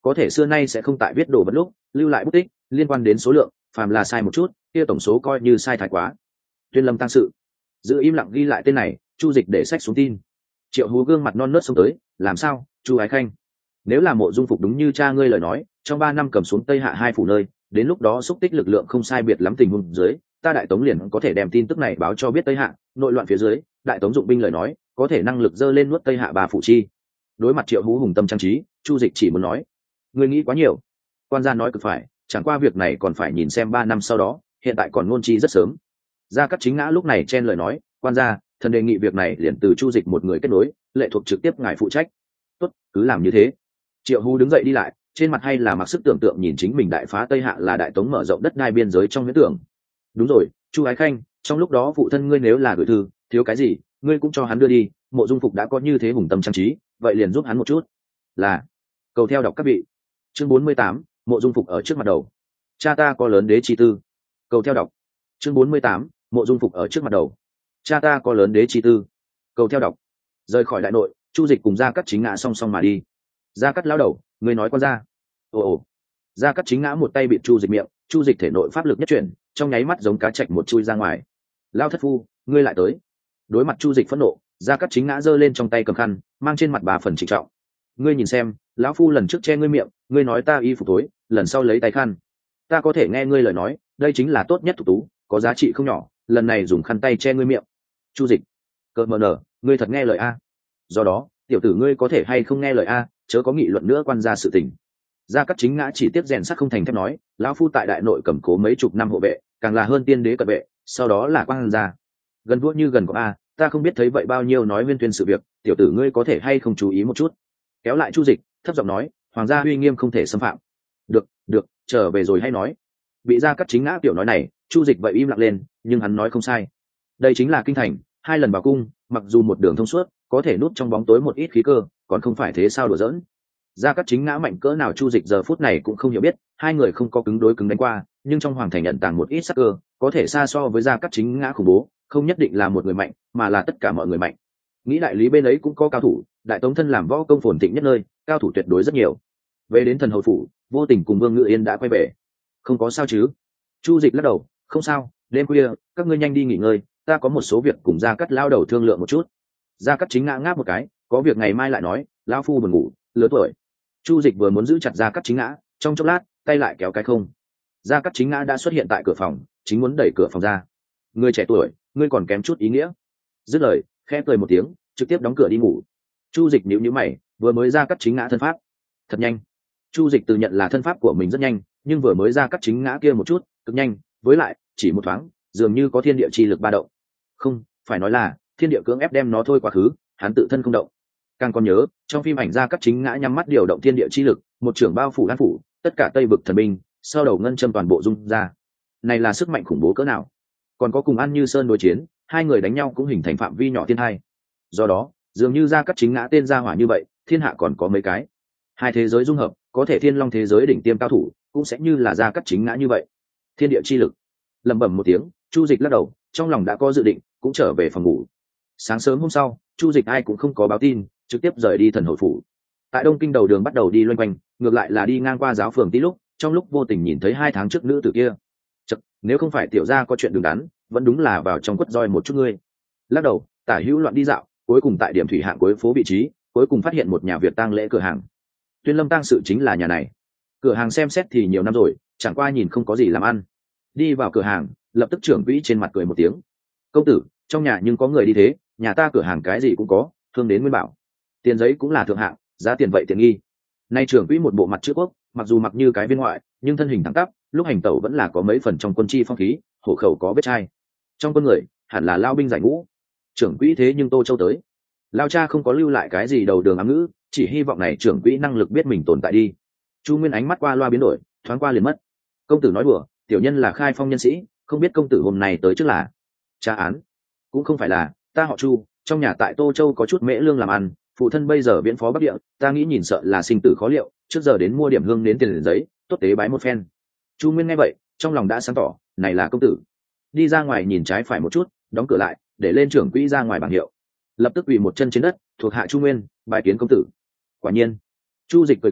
có thể xưa nay sẽ không tại viết đồ vật lúc lưu lại bút tích liên quan đến số lượng, phàm là sai một chút kia tổng số coi như sai thái quá. Tuyên Lâm tăng sự giữ im lặng ghi lại tên này. Chu Dịch để sách xuống tin. Triệu Hú gương mặt non nớt xông tới, làm sao Chu Ái Khanh, nếu là Mộ Dung Phục đúng như cha ngươi lời nói, trong 3 năm cầm xuống Tây Hạ 2 phủ nơi, đến lúc đó xúc tích lực lượng không sai biệt lắm tình huống dưới, ta Đại Tống liền có thể đem tin tức này báo cho biết Tây Hạ, nội loạn phía dưới, Đại Tống dụng binh lời nói, có thể năng lực dơ lên nuốt Tây Hạ 3 phủ chi. Đối mặt Triệu Hú hùng tâm trang trí, Chu Dịch chỉ muốn nói, ngươi nghĩ quá nhiều. Quan gia nói cực phải, chẳng qua việc này còn phải nhìn xem 3 năm sau đó, hiện tại còn ngôn chi rất sớm. Gia Cát Chính Ngã lúc này chen lời nói, quan gia, thần đề nghị việc này liền từ Chu Dịch một người kết nối, lệ thuộc trực tiếp ngài phụ trách. Tốt, cứ làm như thế. Triệu Hú đứng dậy đi lại, trên mặt hay là mặc sức tưởng tượng nhìn chính mình đại phá Tây Hạ là Đại Tống mở rộng đất đai biên giới trong huyễn tưởng. Đúng rồi, Chu Ái Khanh, trong lúc đó phụ thân ngươi nếu là gửi thư, thiếu cái gì, ngươi cũng cho hắn đưa đi. Mộ Dung Phục đã có như thế hùng tâm trang trí, vậy liền giúp hắn một chút. Là, cầu theo đọc các vị. Chương 48, Mộ Dung Phục ở trước mặt đầu. Cha ta có lớn đế chi tư. Cầu theo đọc. Chương 48, Mộ Dung Phục ở trước mặt đầu. Cha ta có lớn đế chi tư. Cầu theo đọc. Rời khỏi đại nội, Chu Dịch cùng Gia Cát Chính Ngã song song mà đi. Gia Cát lão đầu, ngươi nói quan gia. Ồ. Gia Cát Chính Ngã một tay bịt Chu Dịch miệng, Chu Dịch thể nội pháp lực nhất chuyển, trong nháy mắt giống cá trạch một chui ra ngoài. Lao thất phu, ngươi lại tới. Đối mặt Chu Dịch phẫn nộ, Gia Cát Chính Ngã giơ lên trong tay cầm khăn, mang trên mặt 3 phần trịnh trọng. Ngươi nhìn xem, lão phu lần trước che ngươi miệng, ngươi nói ta y phục tối, lần sau lấy tay khăn. Ta có thể nghe ngươi lời nói, đây chính là tốt nhất thủ tú, có giá trị không nhỏ, lần này dùng khăn tay che ngươi miệng. Chu Dịch, cợt mờ nở, ngươi thật nghe lời a? Do đó, tiểu tử ngươi có thể hay không nghe lời a, chớ có nghị luận nữa quan gia sự tình. Gia Cát Chính Ngã chỉ tiếp rèn sắt không thành thép nói, lão phu tại đại nội cầm cố mấy chục năm hộ vệ, càng là hơn tiên đế cận vệ, sau đó là quan gia. Gần vuốt như gần có a, ta không biết thấy vậy bao nhiêu nói nguyên tuyên sự việc, tiểu tử ngươi có thể hay không chú ý một chút. Kéo lại Chu Dịch, thấp giọng nói, hoàng gia uy nghiêm không thể xâm phạm. Được, trở về rồi hay nói. Bị Gia Cát Chính Ngã tiểu nói này, Chu Dịch vậy im lặng lên, nhưng hắn nói không sai. Đây chính là kinh thành, 2 lần vào cung, mặc dù một đường thông suốt, có thể núp trong bóng tối một ít khí cơ, còn không phải thế sao đùa giỡn. Gia Cát Chính Ngã mạnh cỡ nào Chu Dịch giờ phút này cũng không hiểu biết, hai người không có cứng đối cứng đánh qua, nhưng trong hoàng thành nhận tàng một ít sắc cơ, có thể xa so với Gia Cát Chính Ngã khủng bố, không nhất định là một người mạnh, mà là tất cả mọi người mạnh. Nghĩ đại lý bên ấy cũng có cao thủ, Đại Tống thân làm võ công phồn thịnh nhất nơi, cao thủ tuyệt đối rất nhiều. Về đến thần hầu phủ, vô tình cùng Vương Ngự Yên đã quay về. Không có sao chứ? Chu Dịch lắc đầu, không sao, đêm khuya, các ngươi nhanh đi nghỉ ngơi, ta có một số việc cùng Gia Cát lao đầu thương lượng một chút. Gia Cát Chính Ngã ngáp một cái, có việc ngày mai lại nói, lão phu buồn ngủ, lứa tuổi. Chu Dịch vừa muốn giữ chặt Gia Cát Chính Ngã, trong chốc lát, tay lại kéo cái không. Gia Cát Chính Ngã đã xuất hiện tại cửa phòng, chính muốn đẩy cửa phòng ra. Người trẻ tuổi, ngươi còn kém chút ý nghĩa. Dứt lời, khẽ cười một tiếng, trực tiếp đóng cửa đi ngủ. Chu Dịch nhíu nhíu mày, vừa mới Gia Cát Chính Ngã thân pháp, thật nhanh. Chu Dịch tự nhận là thân pháp của mình rất nhanh, nhưng vừa mới Gia Cát Chính Ngã kia một chút, cực nhanh, với lại, chỉ một thoáng, dường như có thiên địa chi lực ba động. Không, phải nói là thiên địa cưỡng ép đem nó thôi quá khứ, hắn tự thân không động. Càng còn nhớ, trong phim ảnh Gia Cát Chính Ngã nhắm mắt điều động thiên địa chi lực, một trưởng bao phủ An phủ, tất cả Tây vực thần binh, sau đầu ngân châm toàn bộ dung ra. Này là sức mạnh khủng bố cỡ nào? Còn có cùng An Như Sơn đối chiến, hai người đánh nhau cũng hình thành phạm vi nhỏ thiên hai. Do đó, dường như Gia Cát Chính Ngã tên gia hỏa như vậy, thiên hạ còn có mấy cái. Hai thế giới dung hợp, có thể thiên long thế giới đỉnh tiêm cao thủ, cũng sẽ như là Gia Cát Chính Ngã như vậy. Thiên địa chi lực. Lẩm bẩm một tiếng, Chu Dịch lắc đầu, trong lòng đã có dự định, cũng trở về phòng ngủ. Sáng sớm hôm sau, Chu Dịch ai cũng không có báo tin, trực tiếp rời đi thần hồi phủ. Tại Đông Kinh đầu đường bắt đầu đi loanh quanh, ngược lại là đi ngang qua giáo phường tí lúc, trong lúc vô tình nhìn thấy 2 tháng trước nữ tử kia. Chậc, nếu không phải tiểu gia có chuyện đứng đắn, vẫn đúng là vào trong quất roi một chút ngươi. Lắc đầu, tả hữu loạn đi dạo, cuối cùng tại điểm thủy hạng cuối phố vị trí, cuối cùng phát hiện một nhà Việt tang lễ cửa hàng. Tuyên Lâm tang sự chính là nhà này. Cửa hàng xem xét thì nhiều năm rồi, chẳng qua nhìn không có gì làm ăn. Đi vào cửa hàng, lập tức trưởng quỹ trên mặt cười một tiếng. Công tử, trong nhà nhưng có người đi thế, nhà ta cửa hàng cái gì cũng có, thương đến nguyên bảo. Tiền giấy cũng là thượng hạng, giá tiền vậy tiện nghi. Nay trưởng quỹ một bộ mặt chữ quốc, mặc dù mặc như cái viên ngoại, nhưng thân hình thẳng tắp, lúc hành tẩu vẫn là có mấy phần trong quân chi phong khí, hổ khẩu có vết chai. Trong quân người, hẳn là lao binh giải ngũ. Trưởng quỹ thế nhưng Tô Châu tới. Lao cha không có lưu lại cái gì đầu đường ám ngữ, chỉ hy vọng này trưởng quỹ năng lực biết mình tồn tại đi. Chu Nguyên ánh mắt qua loa biến đổi, thoáng qua liền mất. Công tử nói đùa, tiểu nhân là khai phong nhân sĩ, không biết công tử hôm nay tới trước là tra án. Cũng không phải là, ta họ Chu, trong nhà tại Tô Châu có chút mễ lương làm ăn, phụ thân bây giờ viễn phó Bắc Địa, ta nghĩ nhìn sợ là sinh tử khó liệu, trước giờ đến mua điểm hương đến tiền giấy, tốt tế bái một phen. Chu Nguyên nghe vậy, trong lòng đã sáng tỏ, này là công tử. Đi ra ngoài nhìn trái phải một chút, đóng cửa lại, để lên trưởng quỹ ra ngoài bảng hiệu. Lập tức quỳ một chân trên đất, thuộc hạ Chu Nguyên, bài kiến công tử. Quả nhiên, Chu Dịch cười cười,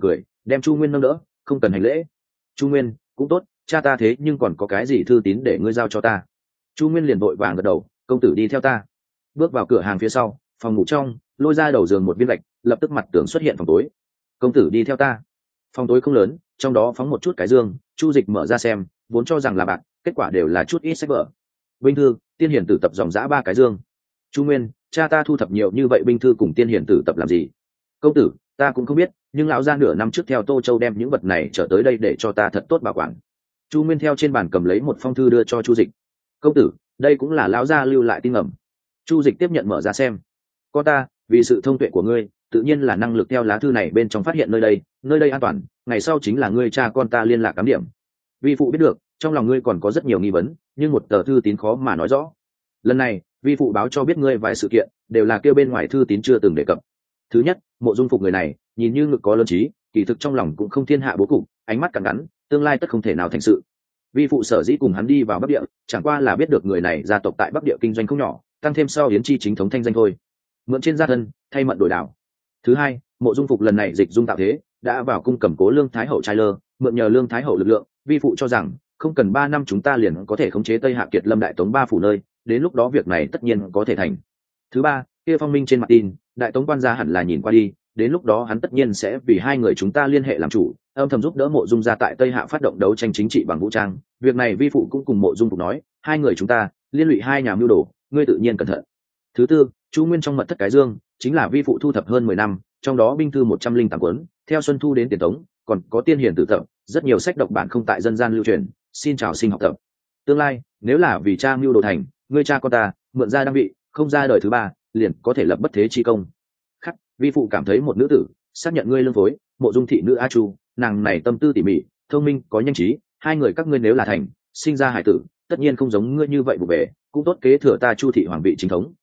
đem Chu Nguyên nâng đỡ, không cần hành lễ. Chu Nguyên, cũng tốt, cha ta thế nhưng còn có cái gì thư tín để ngươi giao cho ta. Chu Nguyên liền vội vàng gật đầu, công tử đi theo ta. Bước vào cửa hàng phía sau, phòng ngủ trong, lôi ra đầu giường một viên gạch, lập tức mặt tường xuất hiện phòng tối. Công tử đi theo ta. Phòng tối không lớn, trong đó phóng một chút cái dương. Chu Dịch mở ra xem, vốn cho rằng là bạc, kết quả đều là chút ít sách vở. Binh thư, tiên hiển tử tập dòng dã 3 cái dương. Chu Nguyên, cha ta thu thập nhiều như vậy binh thư cùng tiên hiển tử tập làm gì? Công tử, ta cũng không biết, nhưng lão gia nửa năm trước theo Tô Châu đem những vật này trở tới đây để cho ta thật tốt bảo quản. Chu Nguyên theo trên bàn cầm lấy một phong thư đưa cho Chu Dịch. Công tử, đây cũng là lão gia lưu lại tin ngầm. Chu Dịch tiếp nhận mở ra xem. Con ta, vì sự thông tuệ của ngươi, tự nhiên là năng lực theo lá thư này bên trong phát hiện nơi đây an toàn, ngày sau chính là ngươi cha con ta liên lạc cắm điểm. Vi phụ biết được, trong lòng ngươi còn có rất nhiều nghi vấn, nhưng một tờ thư tín khó mà nói rõ. Lần này, vi phụ báo cho biết ngươi vài sự kiện, đều là kêu bên ngoài thư tín chưa từng đề cập. Thứ nhất, Mộ Dung Phục người này, nhìn như ngực có lớn trí, kỳ thực trong lòng cũng không thiên hạ bố cục, ánh mắt cằn ngắn, tương lai tất không thể nào thành sự. Vi phụ sở dĩ cùng hắn đi vào Bắc Địa, chẳng qua là biết được người này gia tộc tại Bắc Địa kinh doanh không nhỏ, tăng thêm sau Yến Chi chính thống thanh danh thôi. Mượn trên gia thân, thay mận đổi đảo. Thứ hai, Mộ Dung Phục lần này dịch dung tạo thế, đã vào cung cầm cố Lương Thái hậu trai lơ, mượn nhờ Lương Thái hậu lực lượng, vi phụ cho rằng không cần 3 năm chúng ta liền có thể khống chế Tây Hạ Kiệt Lâm Đại Tống 3 phủ nơi, đến lúc đó việc này tất nhiên có thể thành. Thứ ba, kia phong minh trên mặt tin, Đại Tống quan gia hẳn là nhìn qua đi, đến lúc đó hắn tất nhiên sẽ vì hai người chúng ta liên hệ làm chủ, âm thầm giúp đỡ Mộ Dung gia tại Tây Hạ phát động đấu tranh chính trị bằng vũ trang. Việc này vi phụ cũng cùng Mộ Dung Phục nói, hai người chúng ta liên lụy hai nhà mưu đồ, ngươi tự nhiên cẩn thận. Thứ tư, Chu Nguyên trong mật thất cái dương, chính là vi phụ thu thập hơn 10 năm, trong đó binh thư 108 cuốn, theo Xuân Thu đến Tiền Tống, còn có tiên hiển tử tập, rất nhiều sách độc bản không tại dân gian lưu truyền, xin chào sinh học tập. Tương lai, nếu là vì cha mưu đồ thành, ngươi cha con ta mượn ra đăng vị, không ra đời thứ ba, liền có thể lập bất thế chi công. Khắc, vi phụ cảm thấy một nữ tử, xác nhận ngươi lương phối, Mộ Dung thị nữ A Chu, nàng này tâm tư tỉ mỉ, thông minh, có nhanh trí, hai người các ngươi nếu là thành, sinh ra hải tử, tất nhiên không giống ngươi như vậy vụ về, cũng tốt kế thừa ta Chu thị hoàng vị chính thống.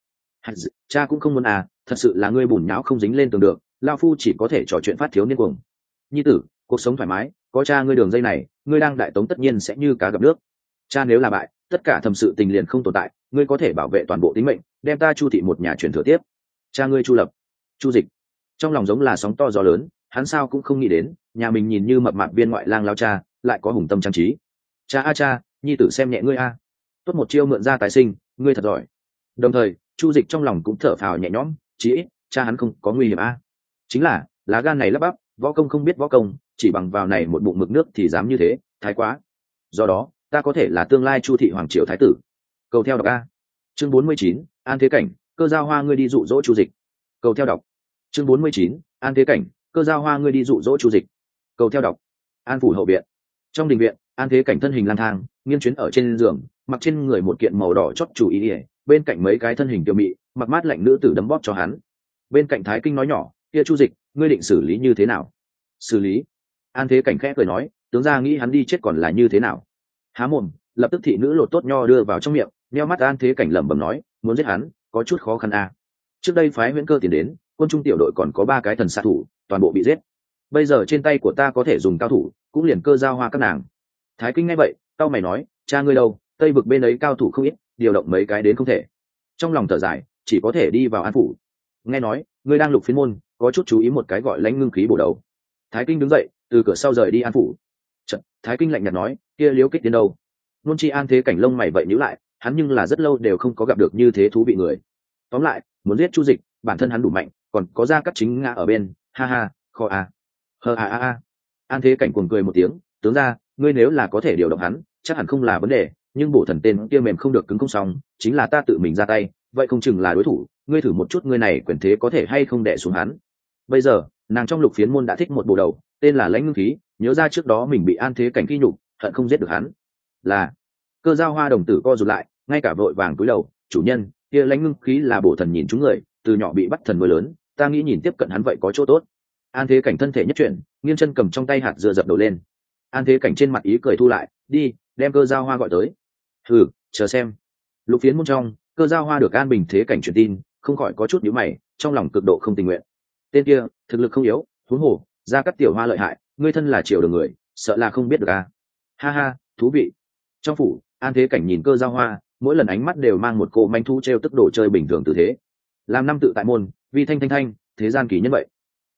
Cha cũng không muốn à, thật sự là ngươi bùn nhão không dính lên tường được, lao phu chỉ có thể trò chuyện phát thiếu niên cuồng. Nhi tử, cuộc sống thoải mái, có cha ngươi đường dây này, ngươi đang Đại Tống tất nhiên sẽ như cá gặp nước. Cha nếu là bại, tất cả thầm sự tình liền không tồn tại, ngươi có thể bảo vệ toàn bộ tính mệnh, đem ta Chu thị một nhà truyền thừa tiếp. Cha ngươi Chu Lập, Chu Dịch, trong lòng giống là sóng to gió lớn, hắn sao cũng không nghĩ đến, nhà mình nhìn như mập mạp viên ngoại lang lao cha, lại có hùng tâm trang trí. Cha a cha, nhi tử xem nhẹ ngươi a. Tốt một chiêu mượn ra tái sinh, ngươi thật giỏi. Đồng thời, Chu Dịch trong lòng cũng thở phào nhẹ nhõm, chí ít cha hắn không có nguy hiểm a. Chính là lá gan này lắp bắp, võ công không biết võ công, chỉ bằng vào này một bụng mực nước thì dám như thế, thái quá. Do đó, ta có thể là tương lai Chu thị hoàng triều thái tử. Cầu theo đọc a. Chương 49, An Thế Cảnh, Cơ Giao Hoa ngươi đi dụ dỗ Chu Dịch. Cầu theo đọc. Chương 49, An Thế Cảnh, Cơ Giao Hoa ngươi đi dụ dỗ Chu Dịch. Cầu theo đọc. An phủ hậu viện. Trong đình viện, An Thế Cảnh thân hình lang thang, nghiêng chuyến ở trên giường, mặc trên người một kiện màu đỏ chót chủ ý, bên cạnh mấy cái thân hình kiều mị, mặc mát lạnh nữ tử đấm bóp cho hắn. Bên cạnh Thái Kinh nói nhỏ, kia Chu Dịch, ngươi định xử lý như thế nào? Xử lý? An Thế Cảnh khẽ cười nói, tướng gia nghĩ hắn đi chết còn là như thế nào? Há mồm, lập tức thị nữ lột tốt nho đưa vào trong miệng, nheo mắt. An Thế Cảnh lẩm bẩm nói, muốn giết hắn, có chút khó khăn à. Trước đây phái Huyễn Cơ tiền đến, quân trung tiểu đội còn có 3 cái thần xạ thủ, toàn bộ bị giết. Bây giờ trên tay của ta có thể dùng cao thủ, cũng liền Cơ Giao Hoa các nàng. Thái Kinh nghe vậy, cau mày nói, cha ngươi đâu, Tây vực bên ấy cao thủ không ít, điều động mấy cái đến không thể. Trong lòng thở dài, chỉ có thể đi vào An phủ. Nghe nói ngươi đang lục phiến môn, có chút chú ý một cái gọi lãnh ngưng khí bổ đầu. Thái Kinh đứng dậy, từ cửa sau rời đi An phủ. Chợt, Thái Kinh lạnh nhạt nói, kia Liễu Kích tiến đâu? Nôn chi An Thế Cảnh lông mày vậy nhíu lại, hắn nhưng là rất lâu đều không có gặp được như thế thú vị người. Tóm lại, muốn giết Chu Dịch, bản thân hắn đủ mạnh, còn có Gia Cát Chính ngã ở bên, ha ha, kho a. Hờ a. An Thế Cảnh cuồng cười một tiếng, tướng ra, ngươi nếu là có thể điều động hắn, chắc hẳn không là vấn đề, nhưng bổ thần tên kia mềm không được cứng không xong, chính là ta tự mình ra tay, vậy không chừng là đối thủ, ngươi thử một chút ngươi này quyền thế có thể hay không đè xuống hắn. Bây giờ, nàng trong lục phiến môn đã thích một bộ đầu, tên là Lãnh Ngưng Khí, nhớ ra trước đó mình bị An Thế Cảnh khi nhục, hận không giết được hắn. Là Cơ Giao Hoa đồng tử co rụt lại, ngay cả vội vàng cúi đầu, chủ nhân, kia Lãnh Ngưng Khí là bổ thần nhìn chúng người, từ nhỏ bị bắt thần nuôi lớn, ta nghĩ nhìn tiếp cận hắn vậy có chỗ tốt. An Thế Cảnh thân thể nhất chuyển, nghiêng chân cầm trong tay hạt dừa dập đầu lên. An Thế Cảnh trên mặt ý cười thu lại, đi, đem Cơ Giao Hoa gọi tới. Chờ xem. Lục phiến môn trong, Cơ Giao Hoa được An Bình Thế Cảnh truyền tin, không khỏi có chút nhíu mày, trong lòng cực độ không tình nguyện. Tên kia thực lực không yếu, huống hồ Gia Cát tiểu hoa lợi hại, ngươi thân là triều đường người, sợ là không biết được à? Ha ha, thú vị. Trong phủ, An Thế Cảnh nhìn Cơ Giao Hoa, mỗi lần ánh mắt đều mang một cô manh thú treo tức đồ chơi bình thường tư thế. Làm năm tự tại môn, vì thanh, thế gian kỳ nhân vậy.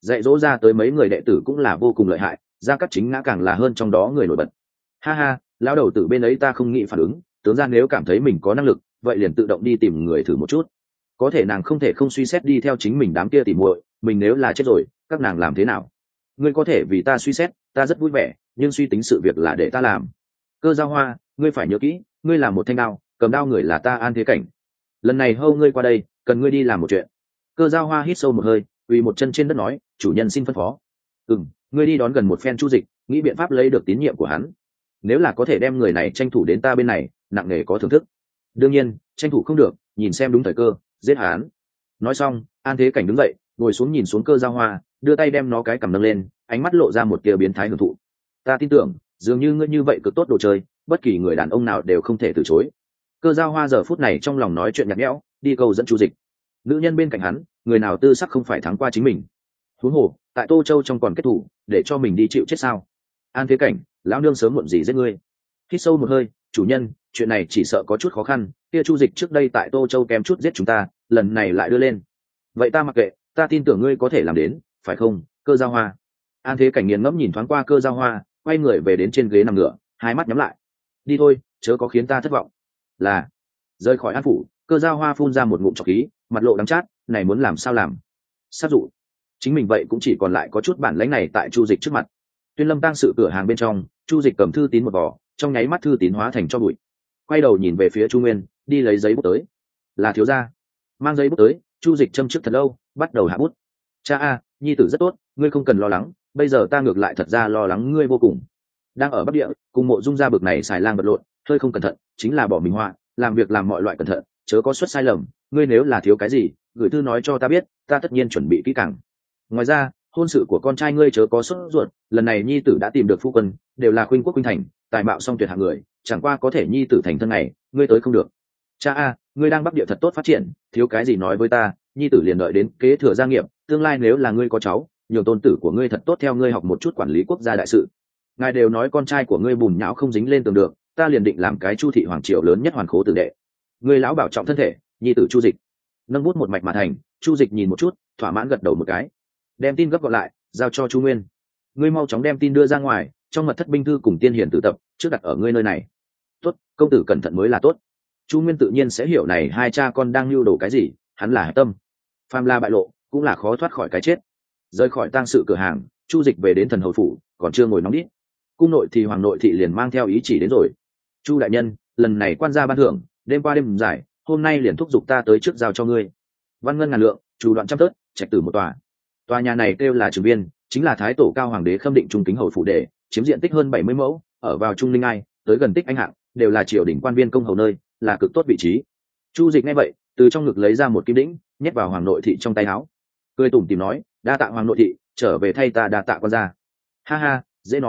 dạy dỗ ra tới mấy người đệ tử cũng là vô cùng lợi hại, Gia Cát Chính Ngã càng là hơn trong đó người nổi bật. Ha ha, lão đầu tử bên ấy ta không nghĩ phản ứng, tướng ra nếu cảm thấy mình có năng lực vậy liền tự động đi tìm người thử một chút. Có thể nàng không thể không suy xét đi theo chính mình đám kia tỉ muội, mình nếu là chết rồi các nàng làm thế nào? Ngươi có thể vì ta suy xét, ta rất vui vẻ, nhưng suy tính sự việc là để ta làm. Cơ Giao Hoa, ngươi phải nhớ kỹ, ngươi là một thanh đao, cầm đao người là ta An Thế Cảnh. Lần này hâu ngươi qua đây cần ngươi đi làm một chuyện. Cơ Giao Hoa hít sâu một hơi, quỳ một chân trên đất nói, chủ nhân xin phân phó. Ngươi đi đón gần một phen Chu Dịch, nghĩ biện pháp lấy được tín nhiệm của hắn. Nếu là có thể đem người này tranh thủ đến ta bên này, nặng nề có thưởng thức. Đương nhiên tranh thủ không được, nhìn xem đúng thời cơ giết hắn. Nói xong An Thế Cảnh đứng dậy ngồi xuống nhìn xuống Cơ Giao Hoa, đưa tay đem nó cái cằm nâng lên, ánh mắt lộ ra một tia biến thái hưởng thụ. Ta tin tưởng dường như ngươi như vậy cực tốt đồ chơi, bất kỳ người đàn ông nào đều không thể từ chối. Cơ Giao Hoa giờ phút này trong lòng nói chuyện nhạt nhẽo, đi câu dẫn Chu Dịch. Nữ nhân bên cạnh hắn người nào tư sắc không phải thắng qua chính mình. Huống hồ tại Tô Châu trong còn kết thủ, để cho mình đi chịu chết sao? An Thế Cảnh, lão nương sớm muộn gì giết ngươi. Hít sâu một hơi, chủ nhân, chuyện này chỉ sợ có chút khó khăn, kia Chu Dịch trước đây tại Tô Châu kém chút giết chúng ta, lần này lại đưa lên. Vậy ta mặc kệ, ta tin tưởng ngươi có thể làm đến, phải không, Cơ Giao Hoa? An Thế Cảnh nghiền ngẫm nhìn thoáng qua Cơ Giao Hoa, quay người về đến trên ghế nằm ngửa, hai mắt nhắm lại. Đi thôi, chớ có khiến ta thất vọng. Là. Rời khỏi An phủ, Cơ Giao Hoa phun ra một ngụm trọc khí, mặt lộ đắng chát, này muốn làm sao làm? Sát dụ. Chính mình vậy cũng chỉ còn lại có chút bản lãnh này tại Chu Dịch trước mặt. Tuyên Lâm tang sự cửa hàng bên trong, Chu Dịch cầm thư tín một vỏ, trong nháy mắt thư tín hóa thành cho bụi. Quay đầu nhìn về phía Chu Nguyên, đi lấy giấy bút tới. Là thiếu gia. Mang giấy bút tới, Chu Dịch châm trước thật lâu, bắt đầu hạ bút. Cha a, nhi tử rất tốt, ngươi không cần lo lắng, bây giờ ta ngược lại thật ra lo lắng ngươi vô cùng. Đang ở Bắc Địa, cùng Mộ Dung gia bực này xài lang vật lộn, hơi không cẩn thận, chính là bỏ mình họa, làm việc làm mọi loại cẩn thận, chớ có suất sai lầm, ngươi nếu là thiếu cái gì, gửi thư nói cho ta biết, ta tất nhiên chuẩn bị kỹ càng. Ngoài ra, hôn sự của con trai ngươi chớ có sốt ruột, lần này nhi tử đã tìm được phu quân, đều là khuynh quốc khuynh thành, tài mạo song tuyệt hạng người, chẳng qua có thể nhi tử thành thân này, ngươi tới không được. Cha a, ngươi đang Bắc Địa thật tốt phát triển, thiếu cái gì nói với ta, nhi tử liền đợi đến kế thừa gia nghiệp, tương lai nếu là ngươi có cháu, nhiều tôn tử của ngươi thật tốt theo ngươi học một chút quản lý quốc gia đại sự. Ngài đều nói con trai của ngươi bùn nhão không dính lên tường được, ta liền định làm cái Chu thị hoàng triều lớn nhất hoàn khố tử đệ. Ngươi lão bảo trọng thân thể, nhi tử Chu Dịch. Nâng bút một mạch mà thành, Chu Dịch nhìn một chút, thỏa mãn gật đầu một cái. Đem tin gấp gọn lại, giao cho Chu Nguyên. Ngươi mau chóng đem tin đưa ra ngoài, trong mật thất binh thư cùng tiên hiển tử tập trước đặt ở ngươi nơi này. Tốt, công tử cẩn thận mới là tốt. Chu Nguyên tự nhiên sẽ hiểu này hai cha con đang lưu đồ cái gì, hắn là hạch tâm. Phàm La bại lộ, cũng là khó thoát khỏi cái chết. Rời khỏi tang sự cửa hàng, Chu Dịch về đến thần hầu phủ, còn chưa ngồi nóng đít. Cung nội thì hoàng nội thị liền mang theo ý chỉ đến rồi. Chu đại nhân, lần này quan gia ban thưởng, đêm qua đêm dài, hôm nay liền thúc giục ta tới trước giao cho ngươi. Văn ngân ngàn lượng, chủ đoạn trăm tớt, trạch tử một tòa. Tòa nhà này kêu là Trường Viên, chính là thái tổ cao hoàng đế khâm định trung kính hầu phủ đệ, chiếm diện tích hơn 70 mẫu, ở vào trung linh ai, tới gần tích anh hạng, đều là triều đình quan viên công hầu nơi, là cực tốt vị trí. Chu Dịch nghe vậy, từ trong ngực lấy ra một kim đĩnh, nhét vào hoàng nội thị trong tay áo. Cười tủm tỉm nói, đa tạ hoàng nội thị, trở về thay ta đa tạ quan gia. Ha ha,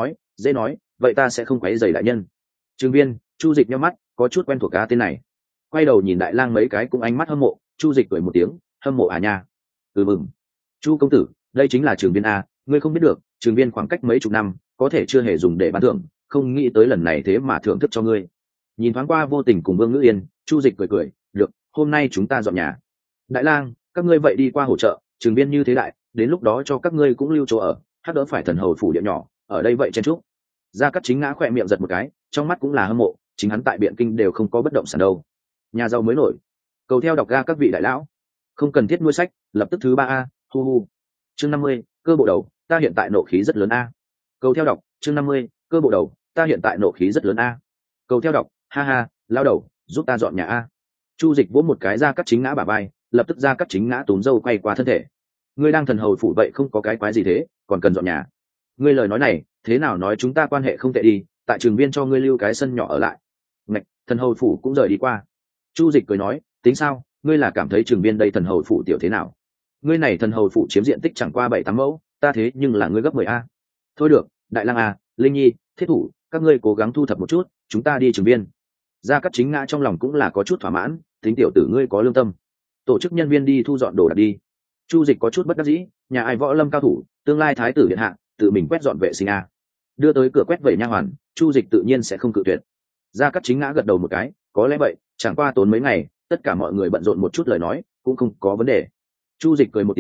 dễ nói, vậy ta sẽ không quấy rầy đại nhân. Trường Viên, Chu Dịch nhíu mắt, có chút quen thuộc cái tên này. Quay đầu nhìn đại lang mấy cái cũng ánh mắt hâm mộ, Chu Dịch cười một tiếng, hâm mộ à nha. Mừng. Chu công tử, đây chính là Trường Viên a, ngươi không biết được, Trường Viên khoảng cách mấy chục năm, có thể chưa hề dùng để bán thưởng, không nghĩ tới lần này thế mà thưởng thức cho ngươi. Nhìn thoáng qua vô tình cùng Vương Ngữ Yên, Chu Dịch cười, được, hôm nay chúng ta dọn nhà. Đại lang, các ngươi vậy đi qua hỗ trợ, Trường Viên như thế đại, đến lúc đó cho các ngươi cũng lưu chỗ ở, hát đỡ phải thần hầu phủ địa nhỏ, ở đây vậy chen chúc. Gia Cát Chính Ngã khỏe miệng giật một cái, trong mắt cũng là hâm mộ, chính hắn tại Biện Kinh đều không có bất động sản đâu. Nhà giàu mới nổi. Cầu theo đọc ga các vị đại lão. Không cần thiết mua sách, lập tức thứ 3A, hu hu. Chương 50, cơ bộ đầu, ta hiện tại nộ khí rất lớn a. Cầu theo đọc, chương 50, cơ bộ đầu, ta hiện tại nộ khí rất lớn a. Cầu theo đọc, ha ha, lao đầu, giúp ta dọn nhà a. Chu Dịch vỗ một cái Gia Cát Chính Ngã bả vai, lập tức Gia Cát Chính Ngã túm râu quay qua thân thể. Ngươi đang thần hầu phủ vậy không có cái quái gì thế, còn cần dọn nhà. Ngươi lời nói này, thế nào nói chúng ta quan hệ không tệ đi, tại Trường Viên cho ngươi lưu cái sân nhỏ ở lại. Ngạch, thần hầu phủ cũng rời đi qua. Chu Dịch cười nói, tính sao, ngươi là cảm thấy Trường Viên đây thần hầu phủ tiểu thế nào? Ngươi này thần hầu phủ chiếm diện tích chẳng qua 7-8 mẫu, ta thế nhưng là ngươi gấp 10 a. Thôi được, đại lang a, Linh Nhi, Thiết Thủ, các ngươi cố gắng thu thập một chút, chúng ta đi Trường Viên. Gia Cát Chính Ngã trong lòng cũng là có chút thỏa mãn, tính tiểu tử ngươi có lương tâm. Tổ chức nhân viên đi thu dọn đồ đạc đi. Chu Dịch có chút bất đắc dĩ, nhà ai võ lâm cao thủ, tương lai thái tử điện hạ, tự mình quét dọn vệ sinh a. Đưa tới cửa quét vẩy nha hoàn, Chu Dịch tự nhiên sẽ không cự tuyệt. Gia Cát Chính Ngã gật đầu một cái, có lẽ vậy, chẳng qua tốn mấy ngày, tất cả mọi người bận rộn một chút lời nói, cũng không có vấn đề. Chu Dịch cười một tiếng,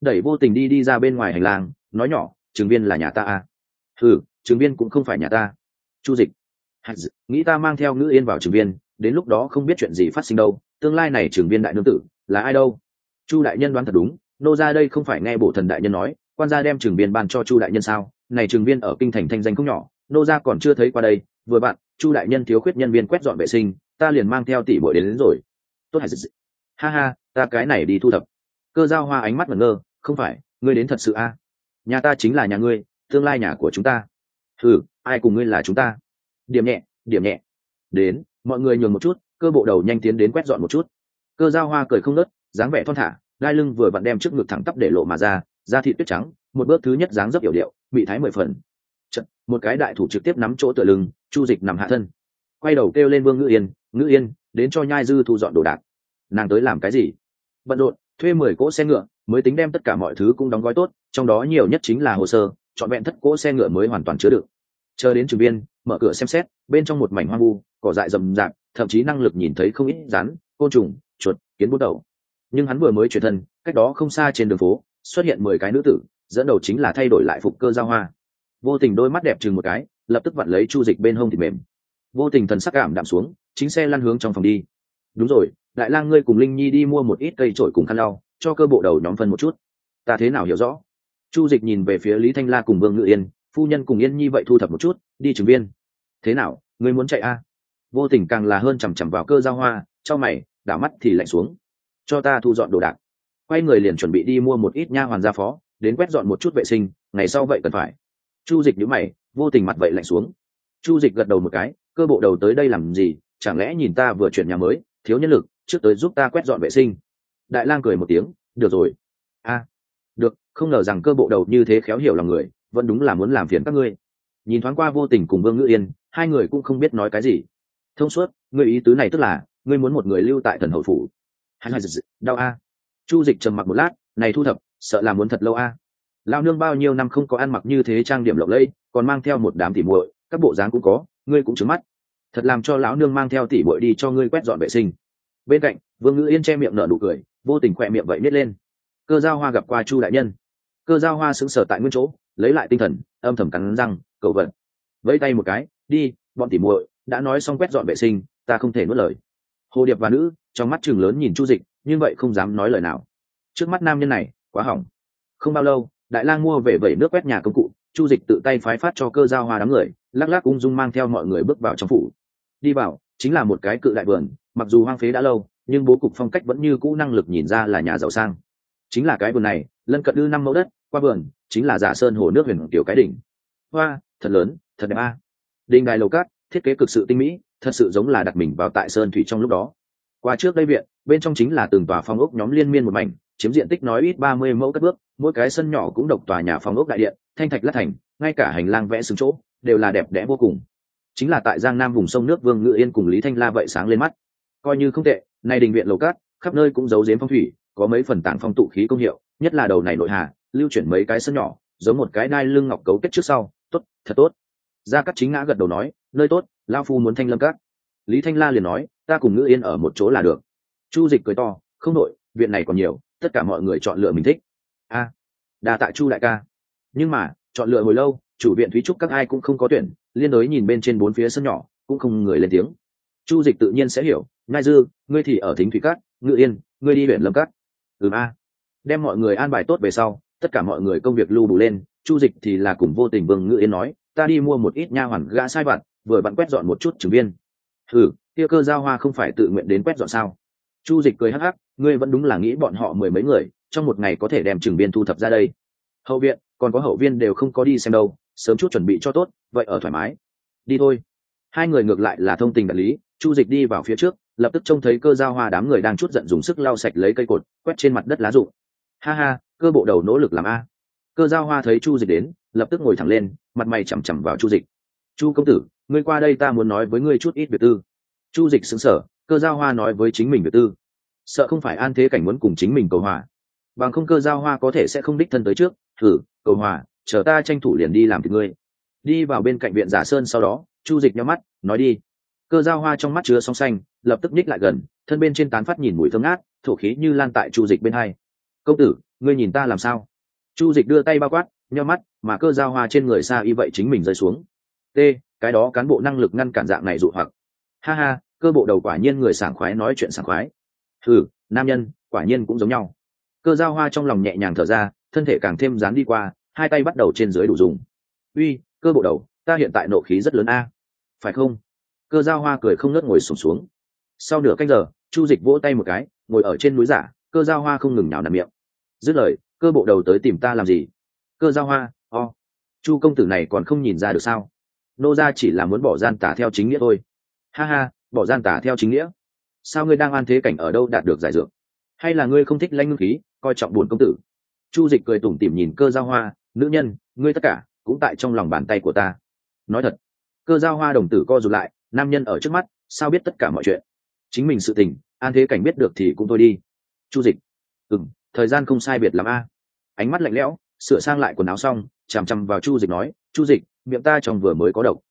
đẩy Vô Tình đi ra bên ngoài hành lang, nói nhỏ, Trường Viên là nhà ta à? Trường Viên cũng không phải nhà ta. Chu Dịch, nghĩ ta mang theo Ngữ Yên vào Trường Viên, đến lúc đó không biết chuyện gì phát sinh đâu, tương lai này Trường Viên đại nương tử là ai đâu? Chu đại nhân đoán thật đúng, nô ra đây không phải nghe Bổ Thần đại nhân nói, quan gia đem Trường Viên ban cho Chu đại nhân sao? Này Trường Viên ở kinh thành thanh danh không nhỏ, nô ra còn chưa thấy qua đây, vừa bạn, Chu đại nhân thiếu khuyết nhân viên quét dọn vệ sinh, ta liền mang theo tỷ muội đến rồi. Tốt hay ha ha, ta cái này đi thu thập. Cơ Giao Hoa ánh mắt ngẩn ngơ, không phải, ngươi đến thật sự a? Nhà ta chính là nhà ngươi, tương lai nhà của chúng ta. Ai cùng ngươi là chúng ta? Điểm nhẹ. Đến, mọi người nhường một chút, Cơ Bộ Đầu nhanh tiến đến quét dọn một chút. Cơ Giao Hoa cười không nớt, dáng vẻ thon thả, gai lưng vừa vặn đem trước ngực thẳng tắp để lộ mà ra, da thịt tuyết trắng, một bước thứ nhất dáng dấp yểu điệu, mị thái 10 phần. Chật, một cái đại thủ trực tiếp nắm chỗ tựa lưng, Chu Dịch nằm hạ thân, quay đầu kêu lên Vương Ngữ Yên, đến cho Nhai Dư thu dọn đồ đạc. Nàng tới làm cái gì? Bận rộn, thuê 10 cỗ xe ngựa, mới tính đem tất cả mọi thứ cũng đóng gói tốt, trong đó nhiều nhất chính là hồ sơ, chọn vẹn thất cỗ xe ngựa mới hoàn toàn chứa đựng. Chờ đến Trường Viên, mở cửa xem xét, bên trong một mảnh hoang vu, cỏ dại rậm rạp, thậm chí năng lực nhìn thấy không ít rắn, côn trùng, chuột, kiến bút đầu. Nhưng hắn vừa mới chuyển thân, cách đó không xa trên đường phố, xuất hiện 10 cái nữ tử, dẫn đầu chính là thay đổi lại phục Cơ Giao Hoa. Vô Tình đôi mắt đẹp chừng một cái, lập tức vặn lấy Chu Dịch bên hông thịt mềm. Vô Tình thần sắc cảm đạm xuống, chính xe lăn hướng trong phòng đi. Đúng rồi, đại lang ngươi cùng Linh Nhi đi mua một ít cây trổi cùng khăn lau, cho Cơ Bộ Đầu nhóm phân một chút. Ta thế nào hiểu rõ? Chu Dịch nhìn về phía Lý Thanh La cùng Vương Ngự Yên, phu nhân cùng Yên Nhi vậy thu thập một chút, đi Trường Viên. Thế nào, ngươi muốn chạy a? Vô Tình càng là hơn chằm chằm vào Cơ Giao Hoa, chau mày, đảo mắt thì lạnh xuống. Cho ta thu dọn đồ đạc. Quay người liền chuẩn bị đi mua một ít nha hoàn gia phó, đến quét dọn một chút vệ sinh, ngày sau vậy cần phải. Chu Dịch nhíu mày, Vô Tình mặt vậy lạnh xuống. Chu Dịch gật đầu một cái, Cơ Bộ Đầu tới đây làm gì? Chẳng lẽ nhìn ta vừa chuyển nhà mới, thiếu nhân lực, trước tới giúp ta quét dọn vệ sinh? Đại lang cười một tiếng, được rồi. Được, không ngờ rằng Cơ Bộ Đầu như thế khéo hiểu lòng người, vẫn đúng là muốn làm phiền các ngươi. Nhìn thoáng qua Vô Tình cùng Vương Ngữ Yên, hai người cũng không biết nói cái gì. Thông suốt, ngươi ý tứ này tức là ngươi muốn một người lưu tại Thần Hậu phủ. Đau a. Chu Dịch trầm mặc một lát, này thu thập, sợ là muốn thật lâu a. Lão nương bao nhiêu năm không có ăn mặc như thế trang điểm lộng lẫy, còn mang theo một đám tỉ muội, các bộ dáng cũng có, ngươi cũng trừng mắt. Thật làm cho lão nương mang theo tỉ muội đi cho ngươi quét dọn vệ sinh. Bên cạnh, Vương Ngữ Yên che miệng nở nụ cười, Vô Tình khỏe miệng vậy nít lên. Cơ Giao Hoa gặp qua Chu đại nhân. Cơ Giao Hoa sững sờ tại nguyên chỗ, lấy lại tinh thần, âm thầm cắn răng, cậu vận, vẫy tay một cái, đi, bọn tỉ muội, đã nói xong quét dọn vệ sinh, ta không thể nuốt lời. Hồ Điệp và nữ, trong mắt trừng lớn nhìn Chu Dịch, nhưng vậy không dám nói lời nào. Trước mắt nam nhân này, quá hỏng. Không bao lâu, Đại lang mua về vẩy nước quét nhà công cụ, Chu Dịch tự tay phái phát cho Cơ Giao Hoa đám người, lắc lắc ung dung mang theo mọi người bước vào trong phủ. Đi vào, chính là một cái cự đại vườn, mặc dù hoang phế đã lâu, nhưng bố cục phong cách vẫn như cũ năng lực nhìn ra là nhà giàu sang. Chính là cái vườn này, lân cận 5 mẫu đất, qua vườn chính là Giả Sơn hồ nước huyền tiểu cái đỉnh. Hoa, thật lớn, thật đẹp a. Đình đài lầu cát, thiết kế cực sự tinh mỹ, thật sự giống là đặt mình vào tại sơn thủy trong lúc đó. Qua trước đây viện, bên trong chính là từng tòa phong ốc nhóm liên miên một mảnh, chiếm diện tích nói ít 30 mẫu cất bước, mỗi cái sân nhỏ cũng độc tòa nhà phong ốc đại điện, thanh thạch lát thành, ngay cả hành lang vẽ xứng chỗ, đều là đẹp đẽ vô cùng. Chính là tại Giang Nam vùng sông nước Vương Ngự Yên cùng Lý Thanh La vậy sáng lên mắt. Coi như không tệ, này đình viện lầu cát, khắp nơi cũng giấu giếm phong thủy, có mấy phần tản phong tụ khí công hiệu, nhất là đầu này nội hà, lưu chuyển mấy cái sân nhỏ, giống một cái đai lưng ngọc cấu kết trước sau, tốt, thật tốt. Gia Cát Chính ngã gật đầu nói, nơi tốt, lão phu muốn Thanh Lâm Các. Lý Thanh La liền nói, ta cùng Ngữ Yên ở một chỗ là được. Chu Dịch cười to, không đội, viện này còn nhiều, tất cả mọi người chọn lựa mình thích. Đa tạ Chu đại ca. Nhưng mà, chọn lựa hồi lâu, chủ viện Thúy Trúc các ai cũng không có tuyển, liên đối nhìn bên trên bốn phía sân nhỏ, cũng không người lên tiếng. Chu Dịch tự nhiên sẽ hiểu, Nhai Dư, ngươi thì ở Thính Thủy Các, Ngữ Yên, ngươi đi huyện Lâm Các. Đem mọi người an bài tốt về sau, tất cả mọi người công việc lưu đủ lên, Chu Dịch thì là cùng Vô Tình Vương Ngữ Yên nói, ta đi mua một ít nha hoàn gã sai vặt, vừa bận quét dọn một chút Trường Viên. Kia Cơ Giao Hoa không phải tự nguyện đến quét dọn sao? Chu Dịch cười hắc hắc, ngươi vẫn đúng là nghĩ bọn họ 10 mấy người, trong một ngày có thể đem Trường Viên thu thập ra đây. Hậu viện, còn có hậu viên đều không có đi xem đâu, sớm chút chuẩn bị cho tốt, vậy ở thoải mái. Đi thôi. Hai người ngược lại là thông tình đạt lý, Chu Dịch đi vào phía trước, lập tức trông thấy Cơ Giao Hoa đám người đang chút giận dùng sức lau sạch lấy cây cột, quét trên mặt đất lá rụng. Ha ha, Cơ Bộ Đầu nỗ lực làm a. Cơ Giao Hoa thấy Chu Dịch đến, lập tức ngồi thẳng lên, mặt mày chằm chằm vào Chu Dịch. Chu công tử, ngươi qua đây ta muốn nói với ngươi chút ít việc tư. Chu Dịch sững sờ, Cơ Giao Hoa nói với chính mình việc tư, sợ không phải An Thế Cảnh muốn cùng chính mình cầu hòa, bằng không Cơ Giao Hoa có thể sẽ không đích thân tới trước. Cầu hòa, chờ ta tranh thủ liền đi làm thịt ngươi. Đi vào bên cạnh viện Giả Sơn sau đó, Chu Dịch nhắm mắt, nói đi. Cơ Giao Hoa trong mắt chứa sóng xanh, lập tức nhích lại gần, thân bên trên tán phát nhìn mùi thơm ngát, thổ khí như lan tại Chu Dịch bên hai. Công tử, ngươi nhìn ta làm sao? Chu Dịch đưa tay bao quát, nheo mắt, mà cơ giao hoa trên người Sa Y vậy chính mình rơi xuống. T, cái đó cán bộ năng lực ngăn cản dạng này dụ hoặc. Ha ha, cơ bộ đầu quả nhiên người sảng khoái nói chuyện sảng khoái. Thử, nam nhân, quả nhiên cũng giống nhau. Cơ giao hoa trong lòng nhẹ nhàng thở ra, thân thể càng thêm dán đi qua, hai tay bắt đầu trên dưới đủ dùng. Uy, cơ bộ đầu, ta hiện tại nộ khí rất lớn a, phải không? Cơ giao hoa cười không ngớt ngồi xổm xuống. Sau nửa canh giờ, Chu Dịch vỗ tay một cái, ngồi ở trên núi giả, cơ giao hoa không ngừng nhào nặn miệng. Dứt lời, cơ bộ đầu tới tìm ta làm gì? Cơ giao hoa, Chu công tử này còn không nhìn ra được sao? Nô gia chỉ là muốn bỏ gian tả theo chính nghĩa thôi. Ha ha, bỏ gian tả theo chính nghĩa? Sao ngươi đang an thế cảnh ở đâu đạt được giải dược? Hay là ngươi không thích lãnh ngưng khí, coi trọng buồn công tử? Chu Dịch cười tủm tỉm nhìn cơ giao hoa, nữ nhân, ngươi tất cả cũng tại trong lòng bàn tay của ta. Nói thật. Cơ giao hoa đồng tử co rụt lại, nam nhân ở trước mắt, sao biết tất cả mọi chuyện? Chính mình sự tình, an thế cảnh biết được thì cũng thôi đi. Chu Dịch, thời gian không sai biệt lắm a. Ánh mắt lạnh lẽo, sửa sang lại quần áo xong, chằm chằm vào Chu Dịch nói, Chu Dịch, miệng ta trong vừa mới có độc.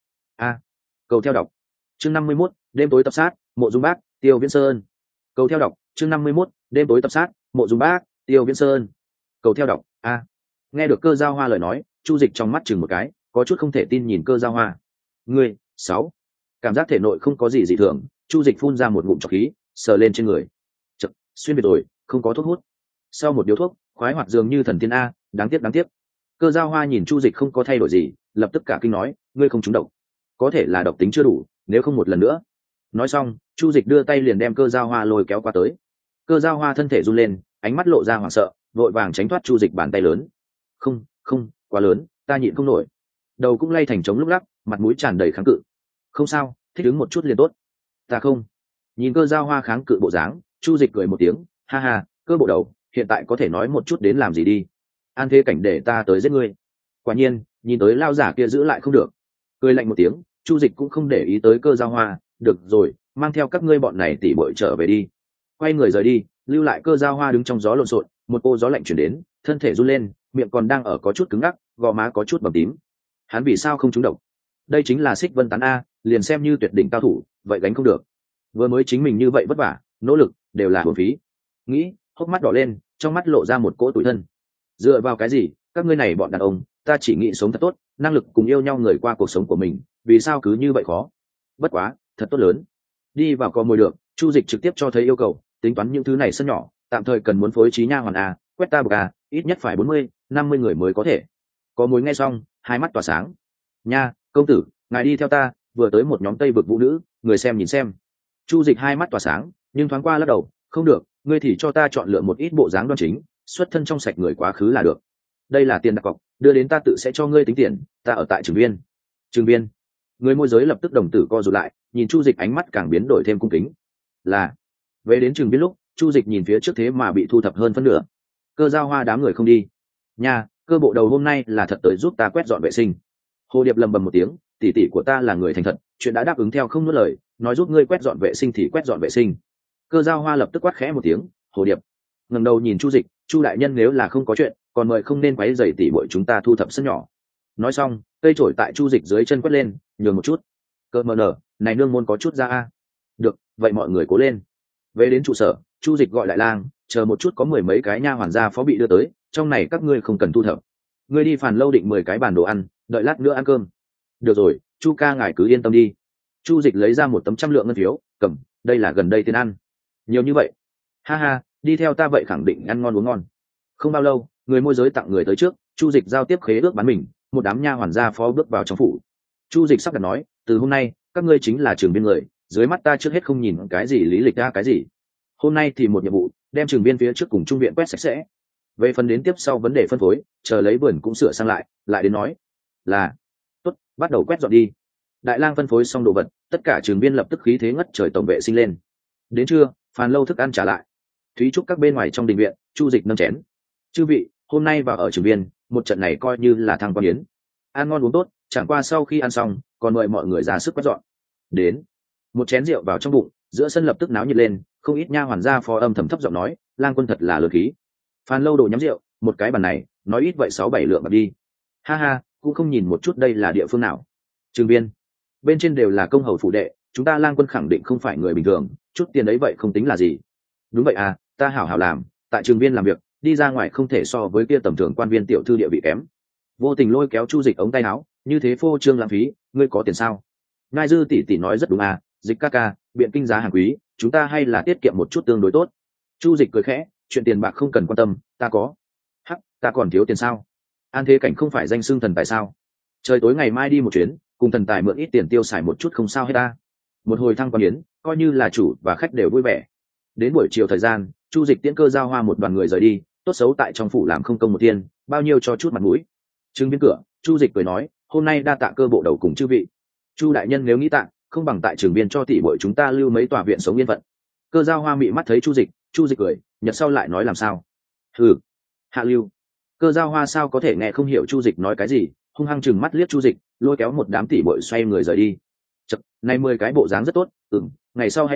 Cầu theo đọc. Chương 51, đêm tối tập sát, Mộ Dung Bác, Tiêu Viễn Sơn. Cầu theo đọc. Chương 51, đêm tối tập sát, Mộ Dung Bác, Tiêu Viễn Sơn. Cầu theo đọc. Nghe được cơ giao hoa lời nói, Chu Dịch trong mắt chừng một cái, có chút không thể tin nhìn cơ giao hoa. Ngươi, 6. Cảm giác thể nội không có gì dị thường, Chu Dịch phun ra một ngụm trọc khí, sờ lên trên người. Chậc, xuyên biệt rồi, không có thuốc hút. Sau một điếu thuốc, khoái hoạt dường như thần tiên a, đáng tiếc. Cơ giao hoa nhìn Chu Dịch không có thay đổi gì, lập tức cả kinh nói, ngươi không trúng độc. Có thể là độc tính chưa đủ, nếu không một lần nữa. Nói xong, Chu Dịch đưa tay liền đem cơ giao hoa lôi kéo qua tới. Cơ giao hoa thân thể run lên, ánh mắt lộ ra hoảng sợ, vội vàng tránh thoát Chu Dịch bàn tay lớn. Không, quá lớn, ta nhịn không nổi. Đầu cũng lay thành trống lúc lắc, mặt mũi tràn đầy kháng cự. Không sao, thích ứng một chút liền tốt. Ta không. Nhìn cơ giao hoa kháng cự bộ dáng, Chu Dịch cười một tiếng, ha ha, cơ bộ đầu, hiện tại có thể nói một chút đến làm gì đi. An thế cảnh để ta tới giết ngươi. Quả nhiên, nhìn tới lao giả kia giữ lại không được. Cười lạnh một tiếng, Chu Dịch cũng không để ý tới cơ giao hoa, được rồi, mang theo các ngươi bọn này tỉ bội trở về đi. Quay người rời đi, lưu lại cơ giao hoa đứng trong gió lộn xộn, một cô gió lạnh chuyển đến, thân thể run lên, miệng còn đang ở có chút cứng ngắc, gò má có chút bầm tím. Hắn vì sao không trúng độc? Đây chính là Xích Vân Tán a, liền xem như tuyệt đỉnh cao thủ, vậy gánh không được. Vừa mới chính mình như vậy vất vả, nỗ lực đều là uổng phí. Nghĩ, hốc mắt đỏ lên, trong mắt lộ ra một cỗ tủi thân. Dựa vào cái gì, các ngươi này bọn đàn ông, ta chỉ nghĩ sống thật tốt, năng lực cùng yêu nhau người qua cuộc sống của mình, vì sao cứ như vậy khó? Bất quá, thật tốt lớn. Đi vào có mồi được, Chu Dịch trực tiếp cho thấy yêu cầu, tính toán những thứ này sân nhỏ, tạm thời cần muốn phối trí nha hoàn a, quét ta bậc a, ít nhất phải 40-50 người mới có thể. Có mồi nghe xong, hai mắt tỏa sáng. Nha, công tử, ngài đi theo ta, vừa tới một nhóm Tây vực vũ nữ, người xem nhìn xem. Chu Dịch hai mắt tỏa sáng, nhưng thoáng qua lắc đầu, không được, ngươi thì cho ta chọn lựa một ít bộ dáng đoan chính, xuất thân trong sạch người quá khứ là được. Đây là tiền đặt cọc, đưa đến ta tự sẽ cho ngươi tính tiền, ta ở tại Trường Viên. Trường Viên. Người môi giới lập tức đồng tử co rụt lại, nhìn Chu Dịch ánh mắt càng biến đổi thêm cung kính. Là. Về đến Trường Viên lúc, Chu Dịch nhìn phía trước thế mà bị thu thập hơn phân nửa. Cơ giao hoa đám người không đi. Nha, cơ bộ đầu hôm nay là thật tới giúp ta quét dọn vệ sinh. Hồ Điệp lầm bầm một tiếng, tỷ tỷ của ta là người thành thật, chuyện đã đáp ứng theo không nuốt lời, nói giúp ngươi quét dọn vệ sinh thì quét dọn vệ sinh. Cơ giao hoa lập tức quát khẽ một tiếng, Hồ Điệp. Ngẩng đầu nhìn Chu Dịch, Chu đại nhân nếu là không có chuyện, còn mời không nên quấy rầy tỷ muội chúng ta thu thập sân nhỏ. Nói xong, cây chổi tại Chu Dịch dưới chân quét lên, nhường một chút. Cơ mờ nở, này nương môn có chút ra a. Được, vậy mọi người cố lên. Về đến trụ sở, Chu Dịch gọi lại lang, chờ một chút có mười mấy cái nha hoàn gia phó bị đưa tới, trong này các ngươi không cần thu thập. Ngươi đi Phàn lâu định 10 cái bàn đồ ăn, đợi lát nữa ăn cơm. Được rồi, Chu ca ngài cứ yên tâm đi. Chu Dịch lấy ra một tấm 100 lượng ngân phiếu, cầm, đây là gần đây tiền ăn. Nhiều như vậy? Ha ha, đi theo ta vậy khẳng định ăn ngon uống ngon. Không bao lâu, người môi giới tặng người tới trước, Chu Dịch giao tiếp khế ước bán mình, một đám nha hoàn gia phó bước vào trong phủ. Chu Dịch sắp đặt nói, từ hôm nay, các ngươi chính là Trường Biên người, dưới mắt ta trước hết không nhìn cái gì lý lịch ra cái gì. Hôm nay thì một nhiệm vụ, đem Trường Biên phía trước cùng trung viện quét sạch sẽ. Về phần đến tiếp sau vấn đề phân phối, chờ lấy vườn cũng sửa sang lại đến nói. Là, tốt, bắt đầu quét dọn đi. Đại lang phân phối xong đồ vật, tất cả Trường Biên lập tức khí thế ngất trời tổng vệ sinh lên. Đến trưa, Phàn lâu thức ăn trả lại. Thúy trúc các bên ngoài trong đình viện, Chu Dịch nâng chén. Chư vị, hôm nay vào ở Trường Biên, một trận này coi như là thăng quan yến. Ăn ngon uống tốt, chẳng qua sau khi ăn xong, còn mời mọi người ra sức quét dọn. Đến, một chén rượu vào trong bụng, giữa sân lập tức náo nhiệt lên, không ít nha hoàn gia phó âm thầm thấp giọng nói, lang quân thật là lớn khí. Phan lâu đồ nhắm rượu, một cái bàn này, nói ít vậy 6-7 lượng bạc đi. Ha ha, cũng không nhìn một chút đây là địa phương nào. Trường Biên, bên trên đều là công hầu phủ đệ, chúng ta lang quân khẳng định không phải người bình thường, chút tiền ấy vậy không tính là gì. Đúng vậy à, ta hảo hảo làm, tại Trường Biên làm việc, đi ra ngoài không thể so với kia tầm thường quan viên tiểu thư địa vị kém. Vô tình lôi kéo Chu Dịch ống tay áo, như thế phô trương lãng phí, ngươi có tiền sao? Ngai Dư tỷ tỷ nói rất đúng à, Dịch ca ca, biện kinh giá hàng quý, chúng ta hay là tiết kiệm một chút tương đối tốt. Chu Dịch cười khẽ, chuyện tiền bạc không cần quan tâm, ta có. Hắc, ta còn thiếu tiền sao? An Thế Cảnh không phải danh xưng thần tài sao? Trời tối ngày mai đi một chuyến, cùng thần tài mượn ít tiền tiêu xài một chút không sao hết ta. Một hồi thăng quan yến, coi như là chủ và khách đều vui vẻ. Đến buổi chiều thời gian, Chu Dịch tiễn Cơ Giao Hoa một đoàn người rời đi, tốt xấu tại trong phủ làm không công một tiền, bao nhiêu cho chút mặt mũi. Trưng bên cửa, Chu Dịch cười nói, hôm nay đa tạ cơ bộ đầu cùng chư vị. Chu đại nhân nếu nghĩ tạ, không bằng tại trường viên cho tỷ muội chúng ta lưu mấy tòa viện sống yên phận. Cơ Giao Hoa mị mắt thấy Chu Dịch cười, nhật sau lại nói làm sao? Hừ, hạ lưu. Cơ Giao Hoa sao có thể nghe không hiểu Chu Dịch nói cái gì, hung hăng chừng mắt liếc Chu Dịch, lôi kéo một đám tỷ muội xoay người rời đi. Chậc, này 10 cái bộ dáng rất tốt, ngày sau hay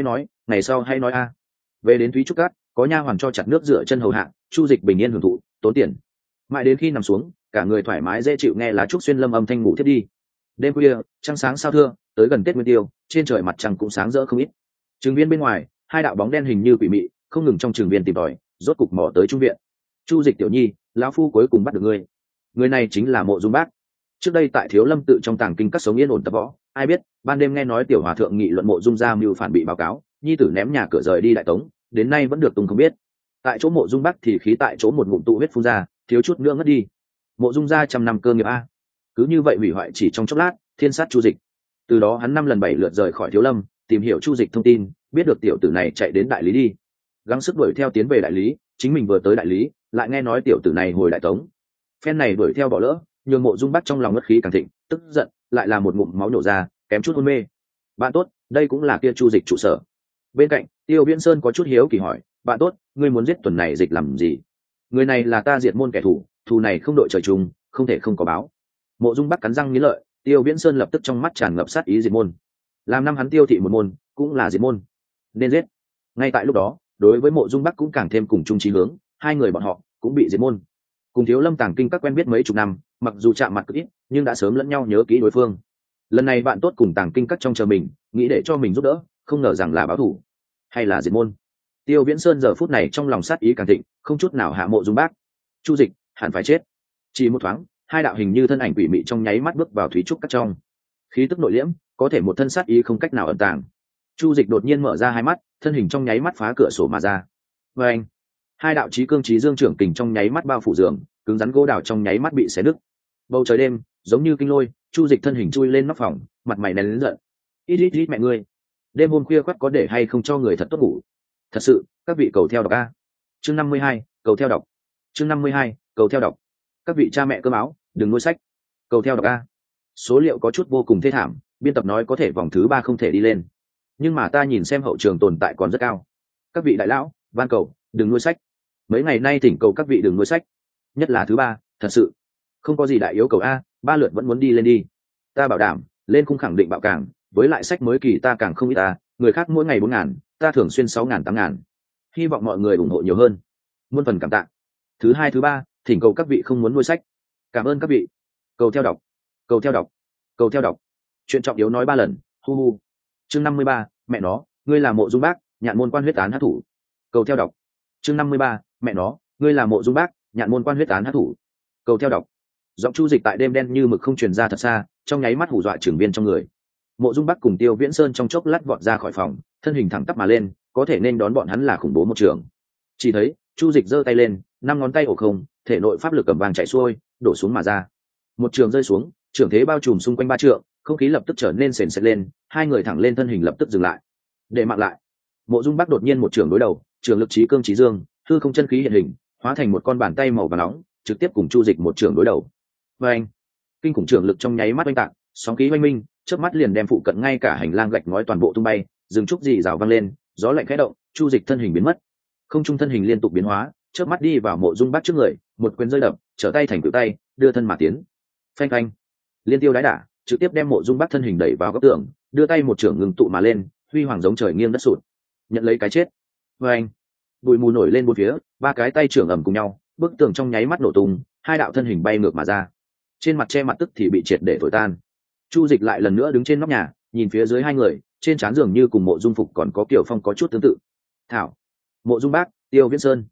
nói a. Về đến Thúy Trúc Cát, có nha hoàn cho chặt nước rửa chân hầu hạ, Chu Dịch bình yên hưởng thụ, tốn tiền. Mãi đến khi nằm xuống, cả người thoải mái dễ chịu nghe lá trúc xuyên lâm âm thanh ngủ thiếp đi. Đêm khuya, trăng sáng sao thưa, tới gần Tết Nguyên Tiêu, trên trời mặt trăng cũng sáng rỡ không ít. Trường viên bên ngoài, hai đạo bóng đen hình như quỷ mị, không ngừng trong trường viên tìm tòi, rốt cục mò tới trung viện. Chu Dịch tiểu nhi, lão phu cuối cùng bắt được ngươi. Người này chính là Mộ Dung Bác. Trước đây tại Thiếu Lâm tự trong tàng kinh các sống yên ổn tập võ, ai biết, ban đêm nghe nói tiểu hòa thượng nghị luận Mộ Dung gia mưu phản bị báo cáo, nhi tử ném nhà cửa rời đi Đại Tống, đến nay vẫn được tung không biết. Tại chỗ Mộ Dung Bác thì khí tại chỗ một ngụm tụ huyết phun ra, thiếu chút nữa ngất đi. Mộ Dung gia trăm năm cơ nghiệp a, cứ như vậy hủy hoại chỉ trong chốc lát, thiên sát Chu Dịch. Từ đó hắn 5 lần 7 lượt rời khỏi Thiếu Lâm, tìm hiểu Chu Dịch thông tin, biết được tiểu tử này chạy đến đại lý đi, gắng sức đuổi theo tiến về đại lý, chính mình vừa tới đại lý, lại nghe nói tiểu tử này hồi Đại Tống. Phen này đuổi theo bỏ lỡ, nhường Mộ Dung Bác trong lòng ngất khí càng thịnh, tức giận, lại là một ngụm máu nhổ ra, kém chút hôn mê. Bạn tốt, đây cũng là kia Chu Dịch trụ sở. Bên cạnh, Tiêu Viễn Sơn có chút hiếu kỳ hỏi, bạn tốt, ngươi muốn giết tuần này Dịch làm gì? Người này là ta diệt môn kẻ thù, thù này không đội trời chung, không thể không có báo. Mộ Dung Bác cắn răng nghiến lợi, Tiêu Viễn Sơn lập tức trong mắt tràn ngập sát ý diệt môn. Làm năm hắn tiêu thị một môn, cũng là diệt môn, nên giết. Ngay tại lúc đó, đối với Mộ Dung Bác cũng càng thêm cùng chung chí hướng, hai người bọn họ cũng bị diệt môn. Cùng Thiếu Lâm tàng kinh các quen biết mấy chục năm, mặc dù chạm mặt cực ít, nhưng đã sớm lẫn nhau nhớ kỹ đối phương. Lần này bạn tốt cùng tàng kinh các trong chờ mình, nghĩ để cho mình giúp đỡ, không ngờ rằng là báo thủ hay là diệt môn. Tiêu Viễn Sơn giờ phút này trong lòng sát ý càng thịnh, không chút nào hạ Mộ Dung Bác. Chu Dịch hẳn phải chết. Chỉ một thoáng, hai đạo hình như thân ảnh quỷ mị trong nháy mắt bước vào thúy trúc các trong. Khí tức nội liễm, có thể một thân sát ý không cách nào ẩn tàng. Chu Dịch đột nhiên mở ra hai mắt, thân hình trong nháy mắt phá cửa sổ mà ra. Và anh, hai đạo chí cương chí dương trưởng kình trong nháy mắt bao phủ giường, cứng rắn gỗ đào trong nháy mắt bị xé nứt. Bầu trời đêm giống như kinh lôi, Chu Dịch thân hình chui lên nóc phòng, mặt mày nén lớn giận. Ít mẹ ngươi, đêm hôm khuya khoắt có để hay không cho người thật tốt ngủ? Thật sự, các vị cầu theo đọc a. Chương 52, cầu theo đọc. Chương 52, cầu theo đọc. Các vị cha mẹ cơm áo, đừng nuôi sách. Cầu theo đọc a. Số liệu có chút vô cùng thê thảm, biên tập nói có thể vòng thứ 3 không thể đi lên. Nhưng mà ta nhìn xem hậu trường tồn tại còn rất cao. Các vị đại lão, van cầu, đừng nuôi sách. Mấy ngày nay thỉnh cầu các vị đừng nuôi sách. Nhất là thứ 3, thật sự không có gì đại yêu cầu a, 3 lượt vẫn muốn đi lên đi. Ta bảo đảm, lên khung khẳng định bạo càng, với lại sách mới kỳ ta càng không ít ta, người khác mỗi ngày 4.000, ta thường xuyên 6.000 8.000. Hy vọng mọi người ủng hộ nhiều hơn. Muôn phần cảm tạ. Thứ 2 thứ 3, thỉnh cầu các vị không muốn nuôi sách. Cảm ơn các vị. Cầu theo đọc. Cầu theo đọc. Cầu theo đọc. Chuyện trọng yếu nói 3 lần, hu hu. Chương 53, mẹ nó, ngươi là Mộ Dung Bác, nhạn môn quan huyết án hắc thủ. Cầu theo đọc. Chương 53, mẹ nó, ngươi là Mộ Dung Bác, nhạn môn quan huyết án hắc thủ. Cầu theo đọc. Giọng Chu Dịch tại đêm đen như mực không truyền ra thật xa, trong nháy mắt hù dọa trưởng viên trong người. Mộ Dung Bác cùng Tiêu Viễn Sơn trong chốc lát vọt ra khỏi phòng, thân hình thẳng tắp mà lên, có thể nên đón bọn hắn là khủng bố một trường. Chỉ thấy Chu Dịch giơ tay lên, 5 ngón tay ổ không, thể nội pháp lực cầm vàng chảy xuôi, đổ xuống mà ra. Một trường rơi xuống, trường thế bao trùm xung quanh 3 trượng, không khí lập tức trở nên sền sệt lên, hai người thẳng lên thân hình lập tức dừng lại. Để mạng lại. Mộ Dung Bác đột nhiên một trường đối đầu, trường lực chí cương chí dương, hư không chân khí hiện hình, hóa thành một con bàn tay màu vàng nóng, trực tiếp cùng Chu Dịch một trường đối đầu. Và anh, kinh khủng trường lực trong nháy mắt oanh tạc, sóng khí oanh minh, chớp mắt liền đem phụ cận ngay cả hành lang gạch ngói toàn bộ tung bay, rừng trúc rì rào vang lên, gió lạnh khẽ động, Chu Dịch thân hình biến mất. Không trung thân hình liên tục biến hóa, chớp mắt đi vào Mộ Dung Bác trước người, một quyền rơi đập, trở tay thành cự tay, đưa thân mà tiến. Phanh phanh, liên tiêu đái đả, trực tiếp đem Mộ Dung Bác thân hình đẩy vào góc tường, đưa tay một trưởng ngừng tụ mà lên, huy hoàng giống trời nghiêng đất sụt, nhận lấy cái chết. Và anh, bụi mù nổi lên bốn phía, 3 cái tay trưởng ầm cùng nhau, bức tường trong nháy mắt nổ tung, hai đạo thân hình bay ngược mà ra. Trên mặt che mặt tức thì bị triệt để thổi tan. Chu Dịch lại lần nữa đứng trên nóc nhà, nhìn phía dưới hai người, trên trán dường như cùng Mộ Dung Phục còn có kiểu phong có chút tương tự. Thảo, Mộ Dung Bác, Tiêu Viễn Sơn.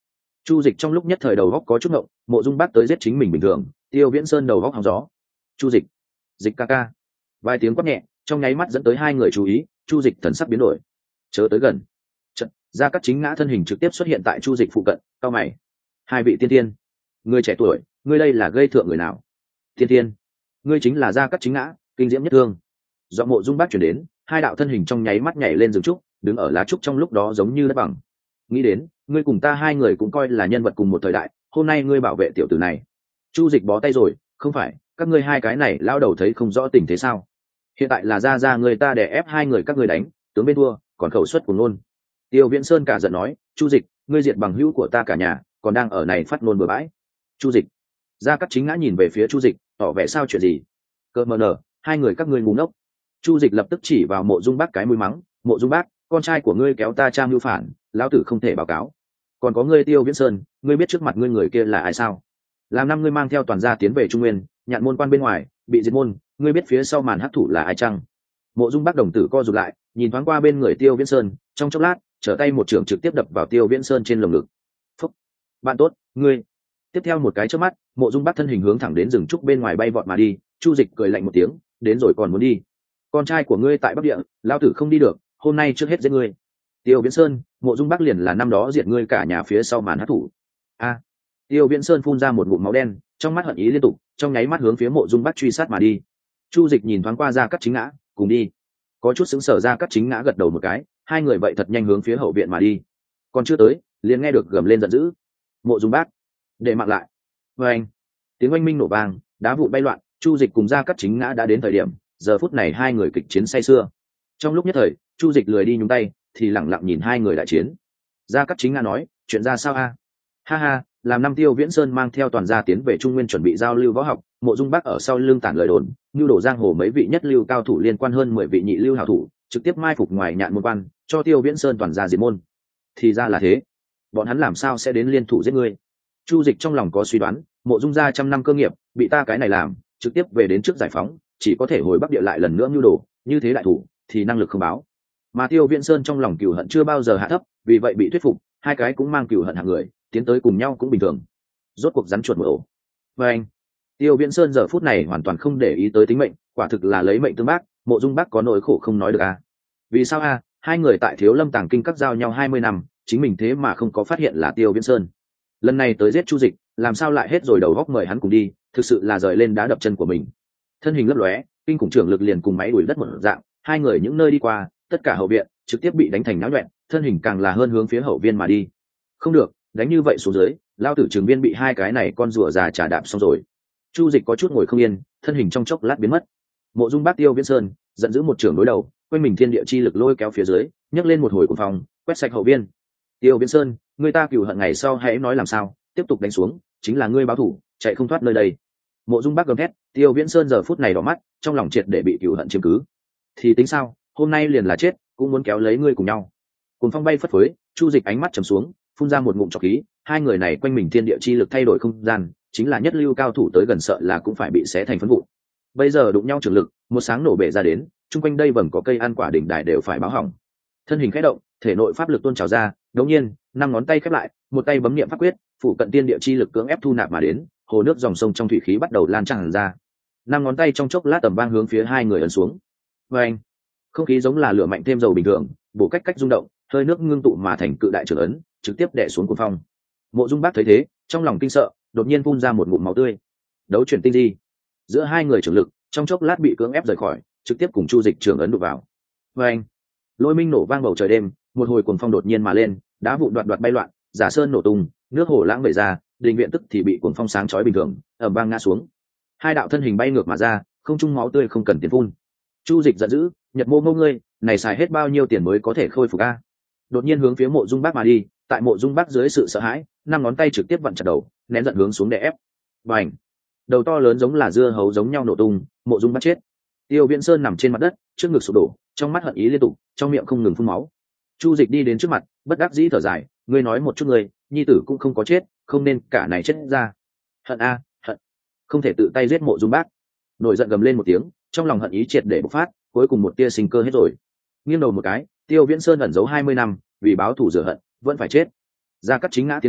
Chu Dịch trong lúc nhất thời đầu góc có chút ngộng, Mộ Dung Bác tới giết chính mình bình thường, Tiêu Viễn Sơn đầu góc hóng gió. Chu Dịch, Dịch ca ca. Vài tiếng quát nhẹ, trong nháy mắt dẫn tới hai người chú ý, Chu Dịch thần sắc biến đổi. Chớ tới gần. Chợt, Gia Cát Chính Ngã thân hình trực tiếp xuất hiện tại Chu Dịch phụ cận, cau mày. Hai vị tiên tiên, người trẻ tuổi, ngươi đây là gây thượng người nào? Tiên tiên, ngươi chính là Gia Cát Chính Ngã, kinh diễm nhất thương. Giọng Mộ Dung Bác truyền đến, hai đạo thân hình trong nháy mắt nhảy lên rừng trúc, đứng ở lá trúc trong lúc đó giống như đất bằng. Nghĩ đến, ngươi cùng ta hai người cũng coi là nhân vật cùng một thời đại, hôm nay ngươi bảo vệ tiểu tử này. Chu Dịch bó tay rồi, không phải, các ngươi hai cái này lao đầu thấy không rõ tình thế sao? Hiện tại là ra người ta để ép hai người các ngươi đánh, tướng bên thua, còn khẩu suất của nôn. Tiêu Viễn Sơn cả giận nói, Chu Dịch, ngươi diệt bằng hữu của ta cả nhà, còn đang ở này phát nôn bừa bãi. Chu Dịch. Gia Cát Chính Ngã nhìn về phía Chu Dịch, tỏ vẻ sao chuyện gì? Cơ mờ nở, hai người các ngươi ngu ngốc. Chu Dịch lập tức chỉ vào Mộ Dung Bác cái mũi mắng, Mộ Dung Bác, con trai của ngươi kéo ta trang mưu phản, lão tử không thể báo cáo. Còn có ngươi Tiêu Viễn Sơn, ngươi biết trước mặt ngươi người kia là ai sao? Làm năm ngươi mang theo toàn gia tiến về Trung Nguyên, nhạn môn quan bên ngoài, bị diệt môn, ngươi biết phía sau màn hắc thủ là ai chăng? Mộ Dung Bác đồng tử co rụt lại, nhìn thoáng qua bên người Tiêu Viễn Sơn, trong chốc lát, trở tay một trường trực tiếp đập vào Tiêu Viễn Sơn trên lồng ngực. Phúc! Bạn tốt, ngươi. Tiếp theo một cái chớp mắt, Mộ Dung Bác thân hình hướng thẳng đến rừng trúc bên ngoài bay vọt mà đi, Chu Dịch cười lạnh một tiếng, đến rồi còn muốn đi. Con trai của ngươi tại Bắc Địa, lão tử không đi được, hôm nay trước hết giết ngươi. Tiêu Viễn Sơn, Mộ Dung Bác liền là năm đó diệt ngươi cả nhà phía sau màn hắc thủ. A! Tiêu Viễn Sơn phun ra một ngụm máu đen, trong mắt hận ý liên tục, trong nháy mắt hướng phía Mộ Dung Bác truy sát mà đi. Chu Dịch nhìn thoáng qua Gia Cát Chính Ngã, cùng đi. Có chút sững sờ, Gia Cát Chính Ngã gật đầu một cái, hai người vậy thật nhanh hướng phía hậu viện mà đi. Còn chưa tới, liền nghe được gầm lên giận dữ. Mộ Dung Bác, để mạng lại. Oeng! Tiếng oanh minh nổ vang, đá vụn bay loạn, Chu Dịch cùng Gia Cát Chính Ngã đã đến thời điểm, giờ phút này hai người kịch chiến say sưa. Trong lúc nhất thời, Chu Dịch lười đi nhúng tay, thì lẳng lặng nhìn hai người đại chiến. Gia Cát Chính Ngã nói, chuyện ra sao a? Ha ha, làm năm Tiêu Viễn Sơn mang theo toàn gia tiến về Trung Nguyên chuẩn bị giao lưu võ học, Mộ Dung Bác ở sau lưng tản lời đồn, nưu đổ giang hồ mấy vị nhất lưu cao thủ liên quan hơn 10 vị nhị lưu hảo thủ, trực tiếp mai phục ngoài nhạn môn quan, cho Tiêu Viễn Sơn toàn gia diệt môn. Thì ra là thế, bọn hắn làm sao sẽ đến liên thủ giết ngươi? Chu Dịch trong lòng có suy đoán, Mộ Dung gia trăm năm cơ nghiệp, bị ta cái này làm, trực tiếp về đến trước giải phóng, chỉ có thể hồi Bắc Địa lại lần nữa nưu đổ, như thế đại thủ, thì năng lực không báo. Mà Tiêu Viễn Sơn trong lòng cừu hận chưa bao giờ hạ thấp, vì vậy bị thuyết phục, hai cái cũng mang cừu hận hạng người, tiến tới cùng nhau cũng bình thường. Rốt cuộc rắn chuột một ổ. Và anh, Tiêu Viễn Sơn giờ phút này hoàn toàn không để ý tới tính mệnh, quả thực là lấy mệnh tương bác, Mộ Dung Bác có nỗi khổ không nói được a. Vì sao a? Hai người tại Thiếu Lâm Tàng Kinh các giao nhau 20 năm, chính mình thế mà không có phát hiện là Tiêu Viễn Sơn. Lần này tới giết Chu Dịch, làm sao lại hết rồi đầu góc mời hắn cùng đi, thực sự là rời lên đá đập chân của mình. Thân hình lấp lóe, kinh khủng trưởng lực liền cùng máy đuổi đất một dạng, hai người những nơi đi qua, tất cả hậu viện trực tiếp bị đánh thành náo loạn, thân hình càng là hơn hướng phía hậu viên mà đi. Không được, đánh như vậy xuống dưới, lao tử Trường Viên bị hai cái này con rùa già trả đạp xong rồi. Chu Dịch có chút ngồi không yên, thân hình trong chốc lát biến mất. Mộ Dung Bác Tiêu Viễn Sơn giận dữ một trường đối đầu, quanh mình thiên địa chi lực lôi kéo phía dưới, nhấc lên một hồi cuồng phong, quét sạch hậu viên. Tiêu Viễn Sơn, người ta cừu hận ngày sau hãy nói làm sao, tiếp tục đánh xuống, chính là ngươi báo thủ, chạy không thoát nơi đây. Mộ Dung Bác gầm thét, Tiêu Viễn Sơn giờ phút này đỏ mắt, trong lòng triệt để bị cừu hận chiếm cứ. Thì tính sao, hôm nay liền là chết, cũng muốn kéo lấy ngươi cùng nhau. Cuồng phong bay phất phới, Chu Dịch ánh mắt trầm xuống, phun ra một ngụm trọc khí, hai người này quanh mình thiên địa chi lực thay đổi không gian, chính là nhất lưu cao thủ tới gần sợ là cũng phải bị xé thành phấn vụn. Bây giờ đụng nhau trường lực, một sáng nổ bể ra đến, chung quanh đây vầng có cây ăn quả đỉnh đài đều phải báo hỏng. Thân hình khẽ động, thể nội pháp lực tuôn trào ra, đột nhiên, năm ngón tay khép lại, một tay bấm niệm pháp quyết, phụ cận tiên địa chi lực cưỡng ép thu nạp mà đến, hồ nước dòng sông trong thủy khí bắt đầu lan tràn ra. Năm ngón tay trong chốc lát tầm vang hướng phía hai người ấn xuống. Oeng! Không khí giống là lửa mạnh thêm dầu bình thường, bổ cách cách rung động, hơi nước ngưng tụ mà thành cự đại trường ấn, trực tiếp đè xuống cuồng phong. Mộ Dung Bác thấy thế, trong lòng kinh sợ, đột nhiên phun ra một ngụm máu tươi. Đấu chuyển tinh di. Giữa hai người trưởng lực, trong chốc lát bị cưỡng ép rời khỏi, trực tiếp cùng Chu Dịch trường ấn đụng vào. Oeng! Lôi minh nổ vang bầu trời đêm, một hồi cuồng phong đột nhiên mà lên, đá vụn đoạt đoạt bay loạn, giả sơn nổ tung, nước hồ lãng vẩy ra, đình viện tức thì bị cuồng phong sáng chói bình thường, ầm vang ngã xuống. Hai đạo thân hình bay ngược mà ra, không trung máu tươi không cần tiền phun. Chu Dịch giận dữ, Nhật Mô Mâu ngươi, này xài hết bao nhiêu tiền mới có thể khôi phục a? Đột nhiên hướng phía Mộ Dung Bác mà đi, tại Mộ Dung Bác dưới sự sợ hãi, năm ngón tay trực tiếp vặn chặt đầu, nén giận hướng xuống đè ép. Bành! Đầu to lớn giống là dưa hấu giống nhau nổ tung, Mộ Dung Bác chết. Tiêu Viễn Sơn nằm trên mặt đất, trước ngực sụp đổ, trong mắt hận ý liên tục, trong miệng không ngừng phun máu. Chu Dịch đi đến trước mặt, bất đắc dĩ thở dài, ngươi nói một chút ngươi, nhi tử cũng không có chết, không nên cả này chết ra. Hận a, hận. Không thể tự tay giết Mộ Dung Bác. Nổi giận gầm lên một tiếng, trong lòng hận ý triệt để bộc phát, cuối cùng một tia sinh cơ hết rồi. Nghiêng đầu một cái, Tiêu Viễn Sơn ẩn giấu 20 năm, vì báo thù rửa hận, vẫn phải chết. Gia Cát Chính Ngã tiến lên,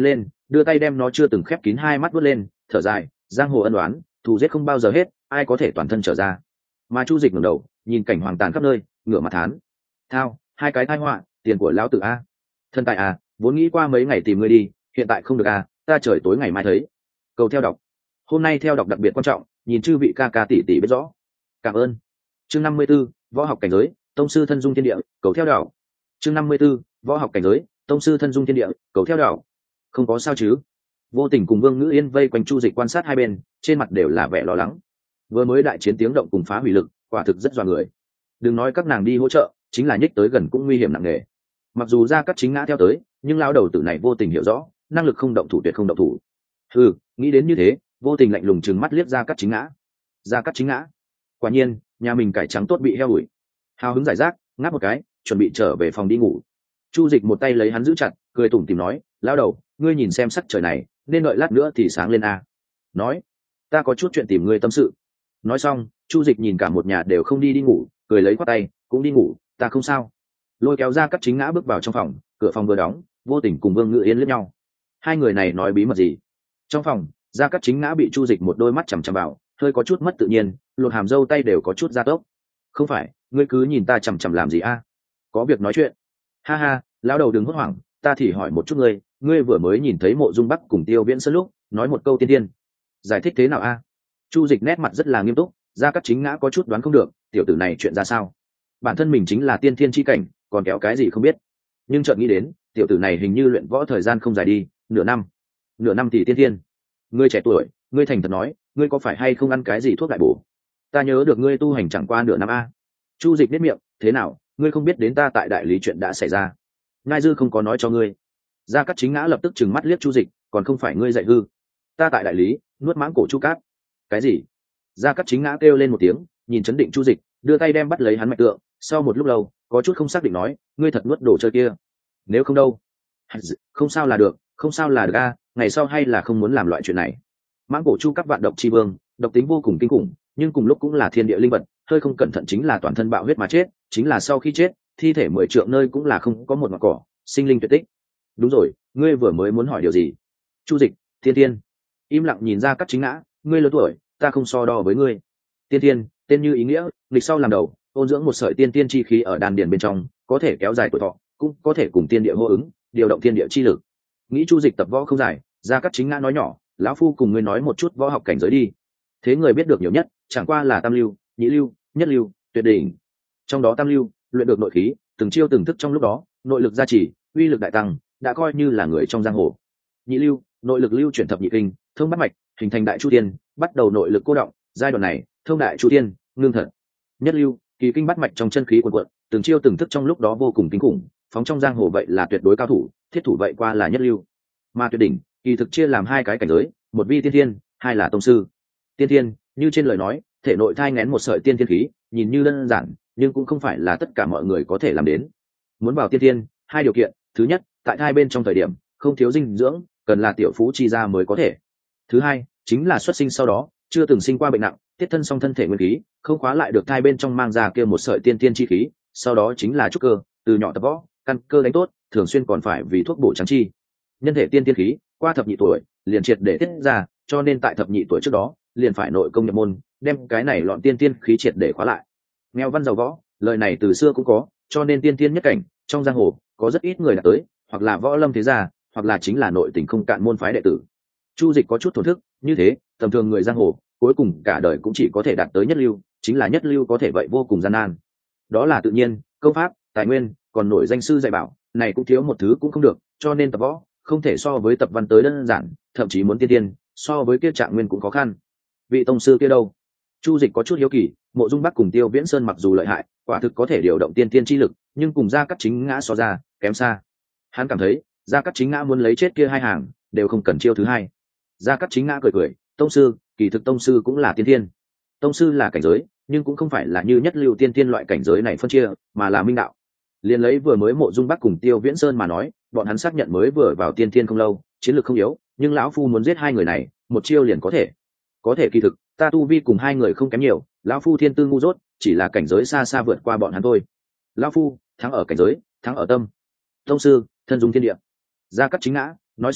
đưa tay đem nó chưa từng khép kín hai mắt vớt lên, thở dài, giang hồ ân oán, thù giết không bao giờ hết, ai có thể toàn thân trở ra. Mà Chu Dịch ngẩng đầu nhìn cảnh hoàng tàn khắp nơi, ngửa mặt thán: thao, hai cái tai họa, tiền của lão tử a. Thân tại a, vốn nghĩ qua mấy ngày tìm ngươi đi, hiện tại không được a, ta trời tối ngày mai thấy. Cầu theo đọc. Hôm nay theo đọc đặc biệt quan trọng, nhìn chư vị ca ca tỷ tỷ biết rõ. Cảm ơn. Chương 54, võ học cảnh giới, tông sư thân dung thiên địa, cầu theo đảo. Chương 54, võ học cảnh giới, tông sư thân dung thiên địa, cầu theo đảo. Không có sao chứ? Vô Tình cùng Vương Ngữ Yên vây quanh Chu Dịch quan sát hai bên, trên mặt đều là vẻ lo lắng. Vừa mới đại chiến tiếng động cùng phá hủy lực, quả thực rất dọa người. Đừng nói các nàng đi hỗ trợ, chính là nhích tới gần cũng nguy hiểm nặng nề. Mặc dù Gia Cát Chính ngã theo tới, nhưng lão đầu tử này Vô Tình hiểu rõ, năng lực không động thủ tuyệt không động thủ. Nghĩ đến như thế, Vô Tình lạnh lùng trừng mắt liếc Gia Cát Chính ngã. Gia Cát Chính ngã. Quả nhiên, nhà mình cải trắng tốt bị heo ủi. Hào hứng giải rác, ngáp một cái, chuẩn bị trở về phòng đi ngủ. Chu Dịch một tay lấy hắn giữ chặt, cười tủm tỉm nói: "Lão đầu, ngươi nhìn xem sắc trời này, nên đợi lát nữa thì sáng lên a." Nói: "Ta có chút chuyện tìm ngươi tâm sự." Nói xong, Chu Dịch nhìn cả một nhà đều không đi ngủ, cười lấy quát tay: "Cũng đi ngủ, ta không sao." Lôi kéo Gia Cát Chính ngã bước vào trong phòng, cửa phòng vừa đóng, Vô Tình cùng Vương Ngự Yên liếc nhau. Hai người này nói bí mật gì? Trong phòng, Gia Cát Chính ngã bị Chu Dịch một đôi mắt chằm chằm vào, hơi có chút mất tự nhiên, lột hàm râu tay đều có chút gia tốc. "Không phải, ngươi cứ nhìn ta chằm chằm làm gì a? Có việc nói chuyện." "Ha ha, lão đầu đừng hốt hoảng, ta thì hỏi một chút ngươi, ngươi vừa mới nhìn thấy Mộ Dung Bắc cùng Tiêu Viễn Sơn lúc, nói một câu tiên tiên. Giải thích thế nào a?" Chu Dịch nét mặt rất là nghiêm túc, Gia Cát Chính ngã có chút đoán không được, tiểu tử này chuyện ra sao? Bản thân mình chính là tiên thiên chi cảnh, còn kéo cái gì không biết. Nhưng chợt nghĩ đến, tiểu tử này hình như luyện võ thời gian không dài đi, nửa năm thì tiên thiên. Ngươi trẻ tuổi, ngươi thành thật nói, ngươi có phải hay không ăn cái gì thuốc đại bổ? Ta nhớ được ngươi tu hành chẳng qua nửa năm a. Chu Dịch biết miệng, thế nào, ngươi không biết đến ta tại đại lý chuyện đã xảy ra? Ngai dư không có nói cho ngươi. Gia Cát Chính ngã lập tức trừng mắt liếc Chu Dịch, còn không phải ngươi dạy hư? Ta tại đại lý, nuốt mãng cổ Chu Cát. Cái gì? Gia Cát Chính ngã kêu lên một tiếng, nhìn chấn định Chu Dịch, đưa tay đem bắt lấy hắn mạch tượng, sau một lúc lâu, có chút không xác định nói, ngươi thật nuốt đồ chơi kia? Nếu không đâu? Không sao là được, không sao là được a, ngày sau hay là không muốn làm loại chuyện này. Mãng cổ Chu Cát vạn độc chi vương, độc tính vô cùng kinh khủng, nhưng cùng lúc cũng là thiên địa linh vật, hơi không cẩn thận chính là toàn thân bạo huyết mà chết, chính là sau khi chết, thi thể 10 trượng nơi cũng là không có một ngọn cỏ, sinh linh tuyệt tích. Đúng rồi, ngươi vừa mới muốn hỏi điều gì? Chu Dịch, Thiên Thiên. Im lặng nhìn Gia Cát Chính ngã, ngươi lớn tuổi, ta không so đo với ngươi. Tiên tiên, tên như ý nghĩa, lịch sau làm đầu, ôn dưỡng một sợi tiên tiên chi khí ở đan điền bên trong, có thể kéo dài tuổi thọ, cũng có thể cùng tiên địa hô ứng, điều động tiên địa chi lực. Nghĩ Chu Dịch tập võ không dài, Gia Cát Chính ngã nói nhỏ, lão phu cùng ngươi nói một chút võ học cảnh giới đi. Thế người biết được nhiều nhất, chẳng qua là tam lưu, nhị lưu, nhất lưu, tuyệt đỉnh. Trong đó tam lưu, luyện được nội khí, từng chiêu từng thức trong lúc đó, nội lực gia trì, uy lực đại tăng, đã coi như là người trong giang hồ. Nhị lưu, nội lực lưu chuyển thập nhị kinh, thông bát mạch, hình thành đại chu tiên, bắt đầu nội lực cô động, giai đoạn này, thông đại chu tiên, ngưng thật. Nhất lưu, kỳ kinh bát mạch trong chân khí cuồn cuộn, từng chiêu từng thức trong lúc đó vô cùng kinh khủng, phóng trong giang hồ vậy là tuyệt đối cao thủ, thiết thủ vậy qua là nhất lưu. Mà tuyệt đỉnh, kỳ thực chia làm hai cái cảnh giới, một vi tiên thiên, hai là tông sư. Tiên thiên, như trên lời nói, thể nội thai nghén một sợi tiên thiên khí, nhìn như đơn giản, nhưng cũng không phải là tất cả mọi người có thể làm đến. Muốn vào tiên thiên, hai điều kiện, thứ nhất, tại thai bên trong thời điểm không thiếu dinh dưỡng, cần là tiểu phú chi gia mới có thể. Thứ hai, chính là xuất sinh sau đó chưa từng sinh qua bệnh nặng, tiết thân song thân thể nguyên khí, không khóa lại được thai bên trong mang ra kia một sợi tiên tiên chi khí, sau đó chính là trúc cơ, từ nhỏ tập võ, căn cơ đánh tốt, thường xuyên còn phải vì thuốc bổ trắng chi. Nhân thể tiên tiên khí, qua thập nhị tuổi, liền triệt để tiết ra, cho nên tại thập nhị tuổi trước đó, liền phải nội công nhập môn, đem cái này lọn tiên tiên khí triệt để khóa lại. Nghèo văn giàu võ, lời này từ xưa cũng có, cho nên tiên tiên nhất cảnh, trong giang hồ có rất ít người đạt tới, hoặc là võ lâm thế gia, hoặc là chính là nội tình không cạn môn phái đệ tử. Chu Dịch có chút thổn thức, như thế, tầm thường người giang hồ, cuối cùng cả đời cũng chỉ có thể đạt tới nhất lưu, chính là nhất lưu có thể vậy vô cùng gian nan. Đó là tự nhiên, công pháp, tài nguyên, còn nổi danh sư dạy bảo, này cũng thiếu một thứ cũng không được, cho nên tập võ không thể so với tập văn tới đơn giản, thậm chí muốn tiên tiên, so với kia trạng nguyên cũng khó khăn. Vị tông sư kia đâu? Chu Dịch có chút hiếu kỳ, Mộ Dung Bắc cùng Tiêu Viễn Sơn mặc dù lợi hại, quả thực có thể điều động tiên tiên chi lực, nhưng cùng Gia Cát Chính ngã so ra, kém xa. Hắn cảm thấy, Gia Cát Chính ngã muốn lấy chết kia hai hàng, đều không cần chiêu thứ hai. Gia Cát Chính ngã cười cười, tông sư, kỳ thực tông sư cũng là tiên tiên. Tông sư là cảnh giới, nhưng cũng không phải là như nhất lưu tiên tiên loại cảnh giới này phân chia, mà là minh đạo. Liên lấy vừa mới Mộ Dung Bắc cùng Tiêu Viễn Sơn mà nói, bọn hắn xác nhận mới vừa vào tiên tiên không lâu, chiến lược không yếu, nhưng lão phu muốn giết hai người này, một chiêu liền có thể. Có thể kỳ thực, ta tu vi cùng hai người không kém nhiều, lão phu thiên tư ngu dốt, chỉ là cảnh giới xa xa vượt qua bọn hắn thôi. Lão phu thắng ở cảnh giới, thắng ở tâm. Tông sư, thân dung thiên địa. Gia Cát Chính ngã nói xong,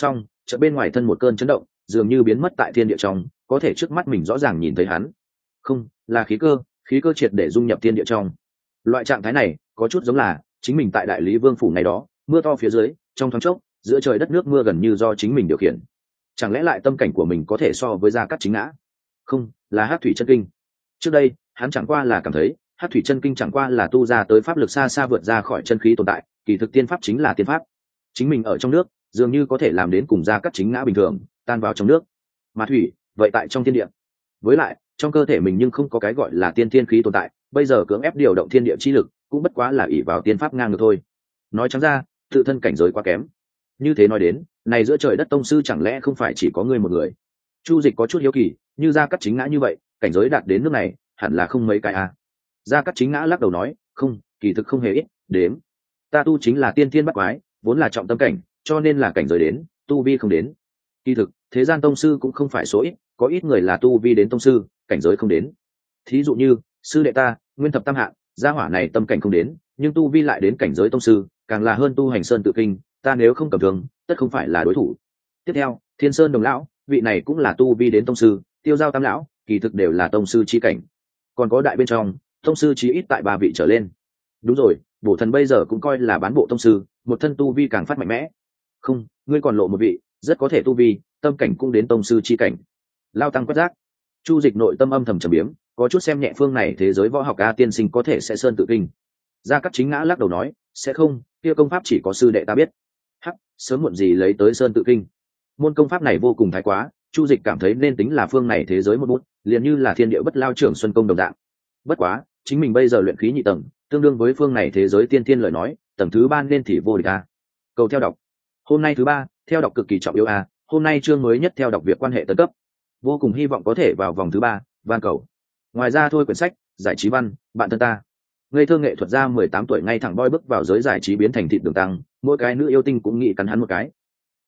chợt bên ngoài thân một cơn chấn động, dường như biến mất tại thiên địa trong, có thể trước mắt mình rõ ràng nhìn thấy hắn. Không, là khí cơ triệt để dung nhập thiên địa trong. Loại trạng thái này có chút giống là chính mình tại Đại Lý Vương phủ ngày đó, mưa to phía dưới, trong thoáng chốc, giữa trời đất nước mưa gần như do chính mình điều khiển. Chẳng lẽ lại tâm cảnh của mình có thể so với Gia Cát Chính Ngã? Không, là Hắc Thủy Chân Kinh. Trước đây, hắn chẳng qua là cảm thấy, Hắc Thủy Chân Kinh chẳng qua là tu ra tới pháp lực xa xa vượt ra khỏi chân khí tồn tại, kỳ thực tiên pháp chính là tiên pháp. Chính mình ở trong nước, dường như có thể làm đến cùng Gia Cát Chính Ngã bình thường, tan vào trong nước. Mà thủy, vậy tại trong thiên địa. Với lại, trong cơ thể mình nhưng không có cái gọi là tiên thiên khí tồn tại, bây giờ cưỡng ép điều động thiên địa chi lực, cũng bất quá là ỷ vào tiên pháp ngang ngược thôi. Nói trắng ra, tự thân cảnh giới quá kém. Như thế nói đến, này giữa trời đất tông sư chẳng lẽ không phải chỉ có ngươi một người? Chu Dịch có chút hiếu kỳ, như Gia Cát Chính Ngã như vậy, cảnh giới đạt đến nước này, hẳn là không mấy cái a. Gia Cát Chính Ngã lắc đầu nói, không, kỳ thực không hề ít, đếm. Ta tu chính là tiên thiên bắt quái, vốn là trọng tâm cảnh, cho nên là cảnh giới đến, tu vi không đến. Kỳ thực, thế gian tông sư cũng không phải số ít, có ít người là tu vi đến tông sư, cảnh giới không đến. Thí dụ như, sư đệ ta, Nguyên Thập Tam Hạng, gia hỏa này tâm cảnh không đến, nhưng tu vi lại đến cảnh giới tông sư, càng là hơn tu hành sơn tự kinh, ta nếu không cầm thường, tất không phải là đối thủ. Tiếp theo, Thiên Sơn Đồng lão, vị này cũng là tu vi đến tông sư, Tiêu Giao Tam lão, kỳ thực đều là tông sư chi cảnh. Còn có đại bên trong, tông sư chí ít tại 3 vị trở lên. Đúng rồi, bổ thần bây giờ cũng coi là bán bộ tông sư, một thân tu vi càng phát mạnh mẽ. Không, ngươi còn lộ một vị, rất có thể tu vi, tâm cảnh cũng đến tông sư chi cảnh. Lao tăng quét rác. Chu Dịch nội tâm âm thầm trầm biếm, có chút xem nhẹ phương này thế giới võ học a tiên sinh có thể sẽ sơn tự kinh. Gia Cát Chính Ngã lắc đầu nói, sẽ không, kia công pháp chỉ có sư đệ ta biết. Hắc, sớm muộn gì lấy tới sơn tự kinh. Môn công pháp này vô cùng thái quá, Chu Dịch cảm thấy nên tính là phương này thế giới một bút, liền như là thiên địa bất lao trưởng xuân công đồng dạng. Bất quá, chính mình bây giờ luyện khí nhị tầng, tương đương với phương này thế giới tiên thiên lời nói, tầng thứ 3 nên thì vô địch a. Cầu theo đọc. Hôm nay thứ 3, theo đọc cực kỳ trọng yếu a, hôm nay chương mới nhất theo đọc việc quan hệ tấn cấp. Vô cùng hy vọng có thể vào vòng thứ 3, van cầu. Ngoài ra thôi quyển sách, giải trí văn, bạn thân ta. Ngây thơ nghệ thuật gia 18 tuổi ngay thẳng boy bước vào giới giải trí biến thành thịt đường tăng, mỗi cái nữ yêu tinh cũng nghĩ cắn hắn một cái.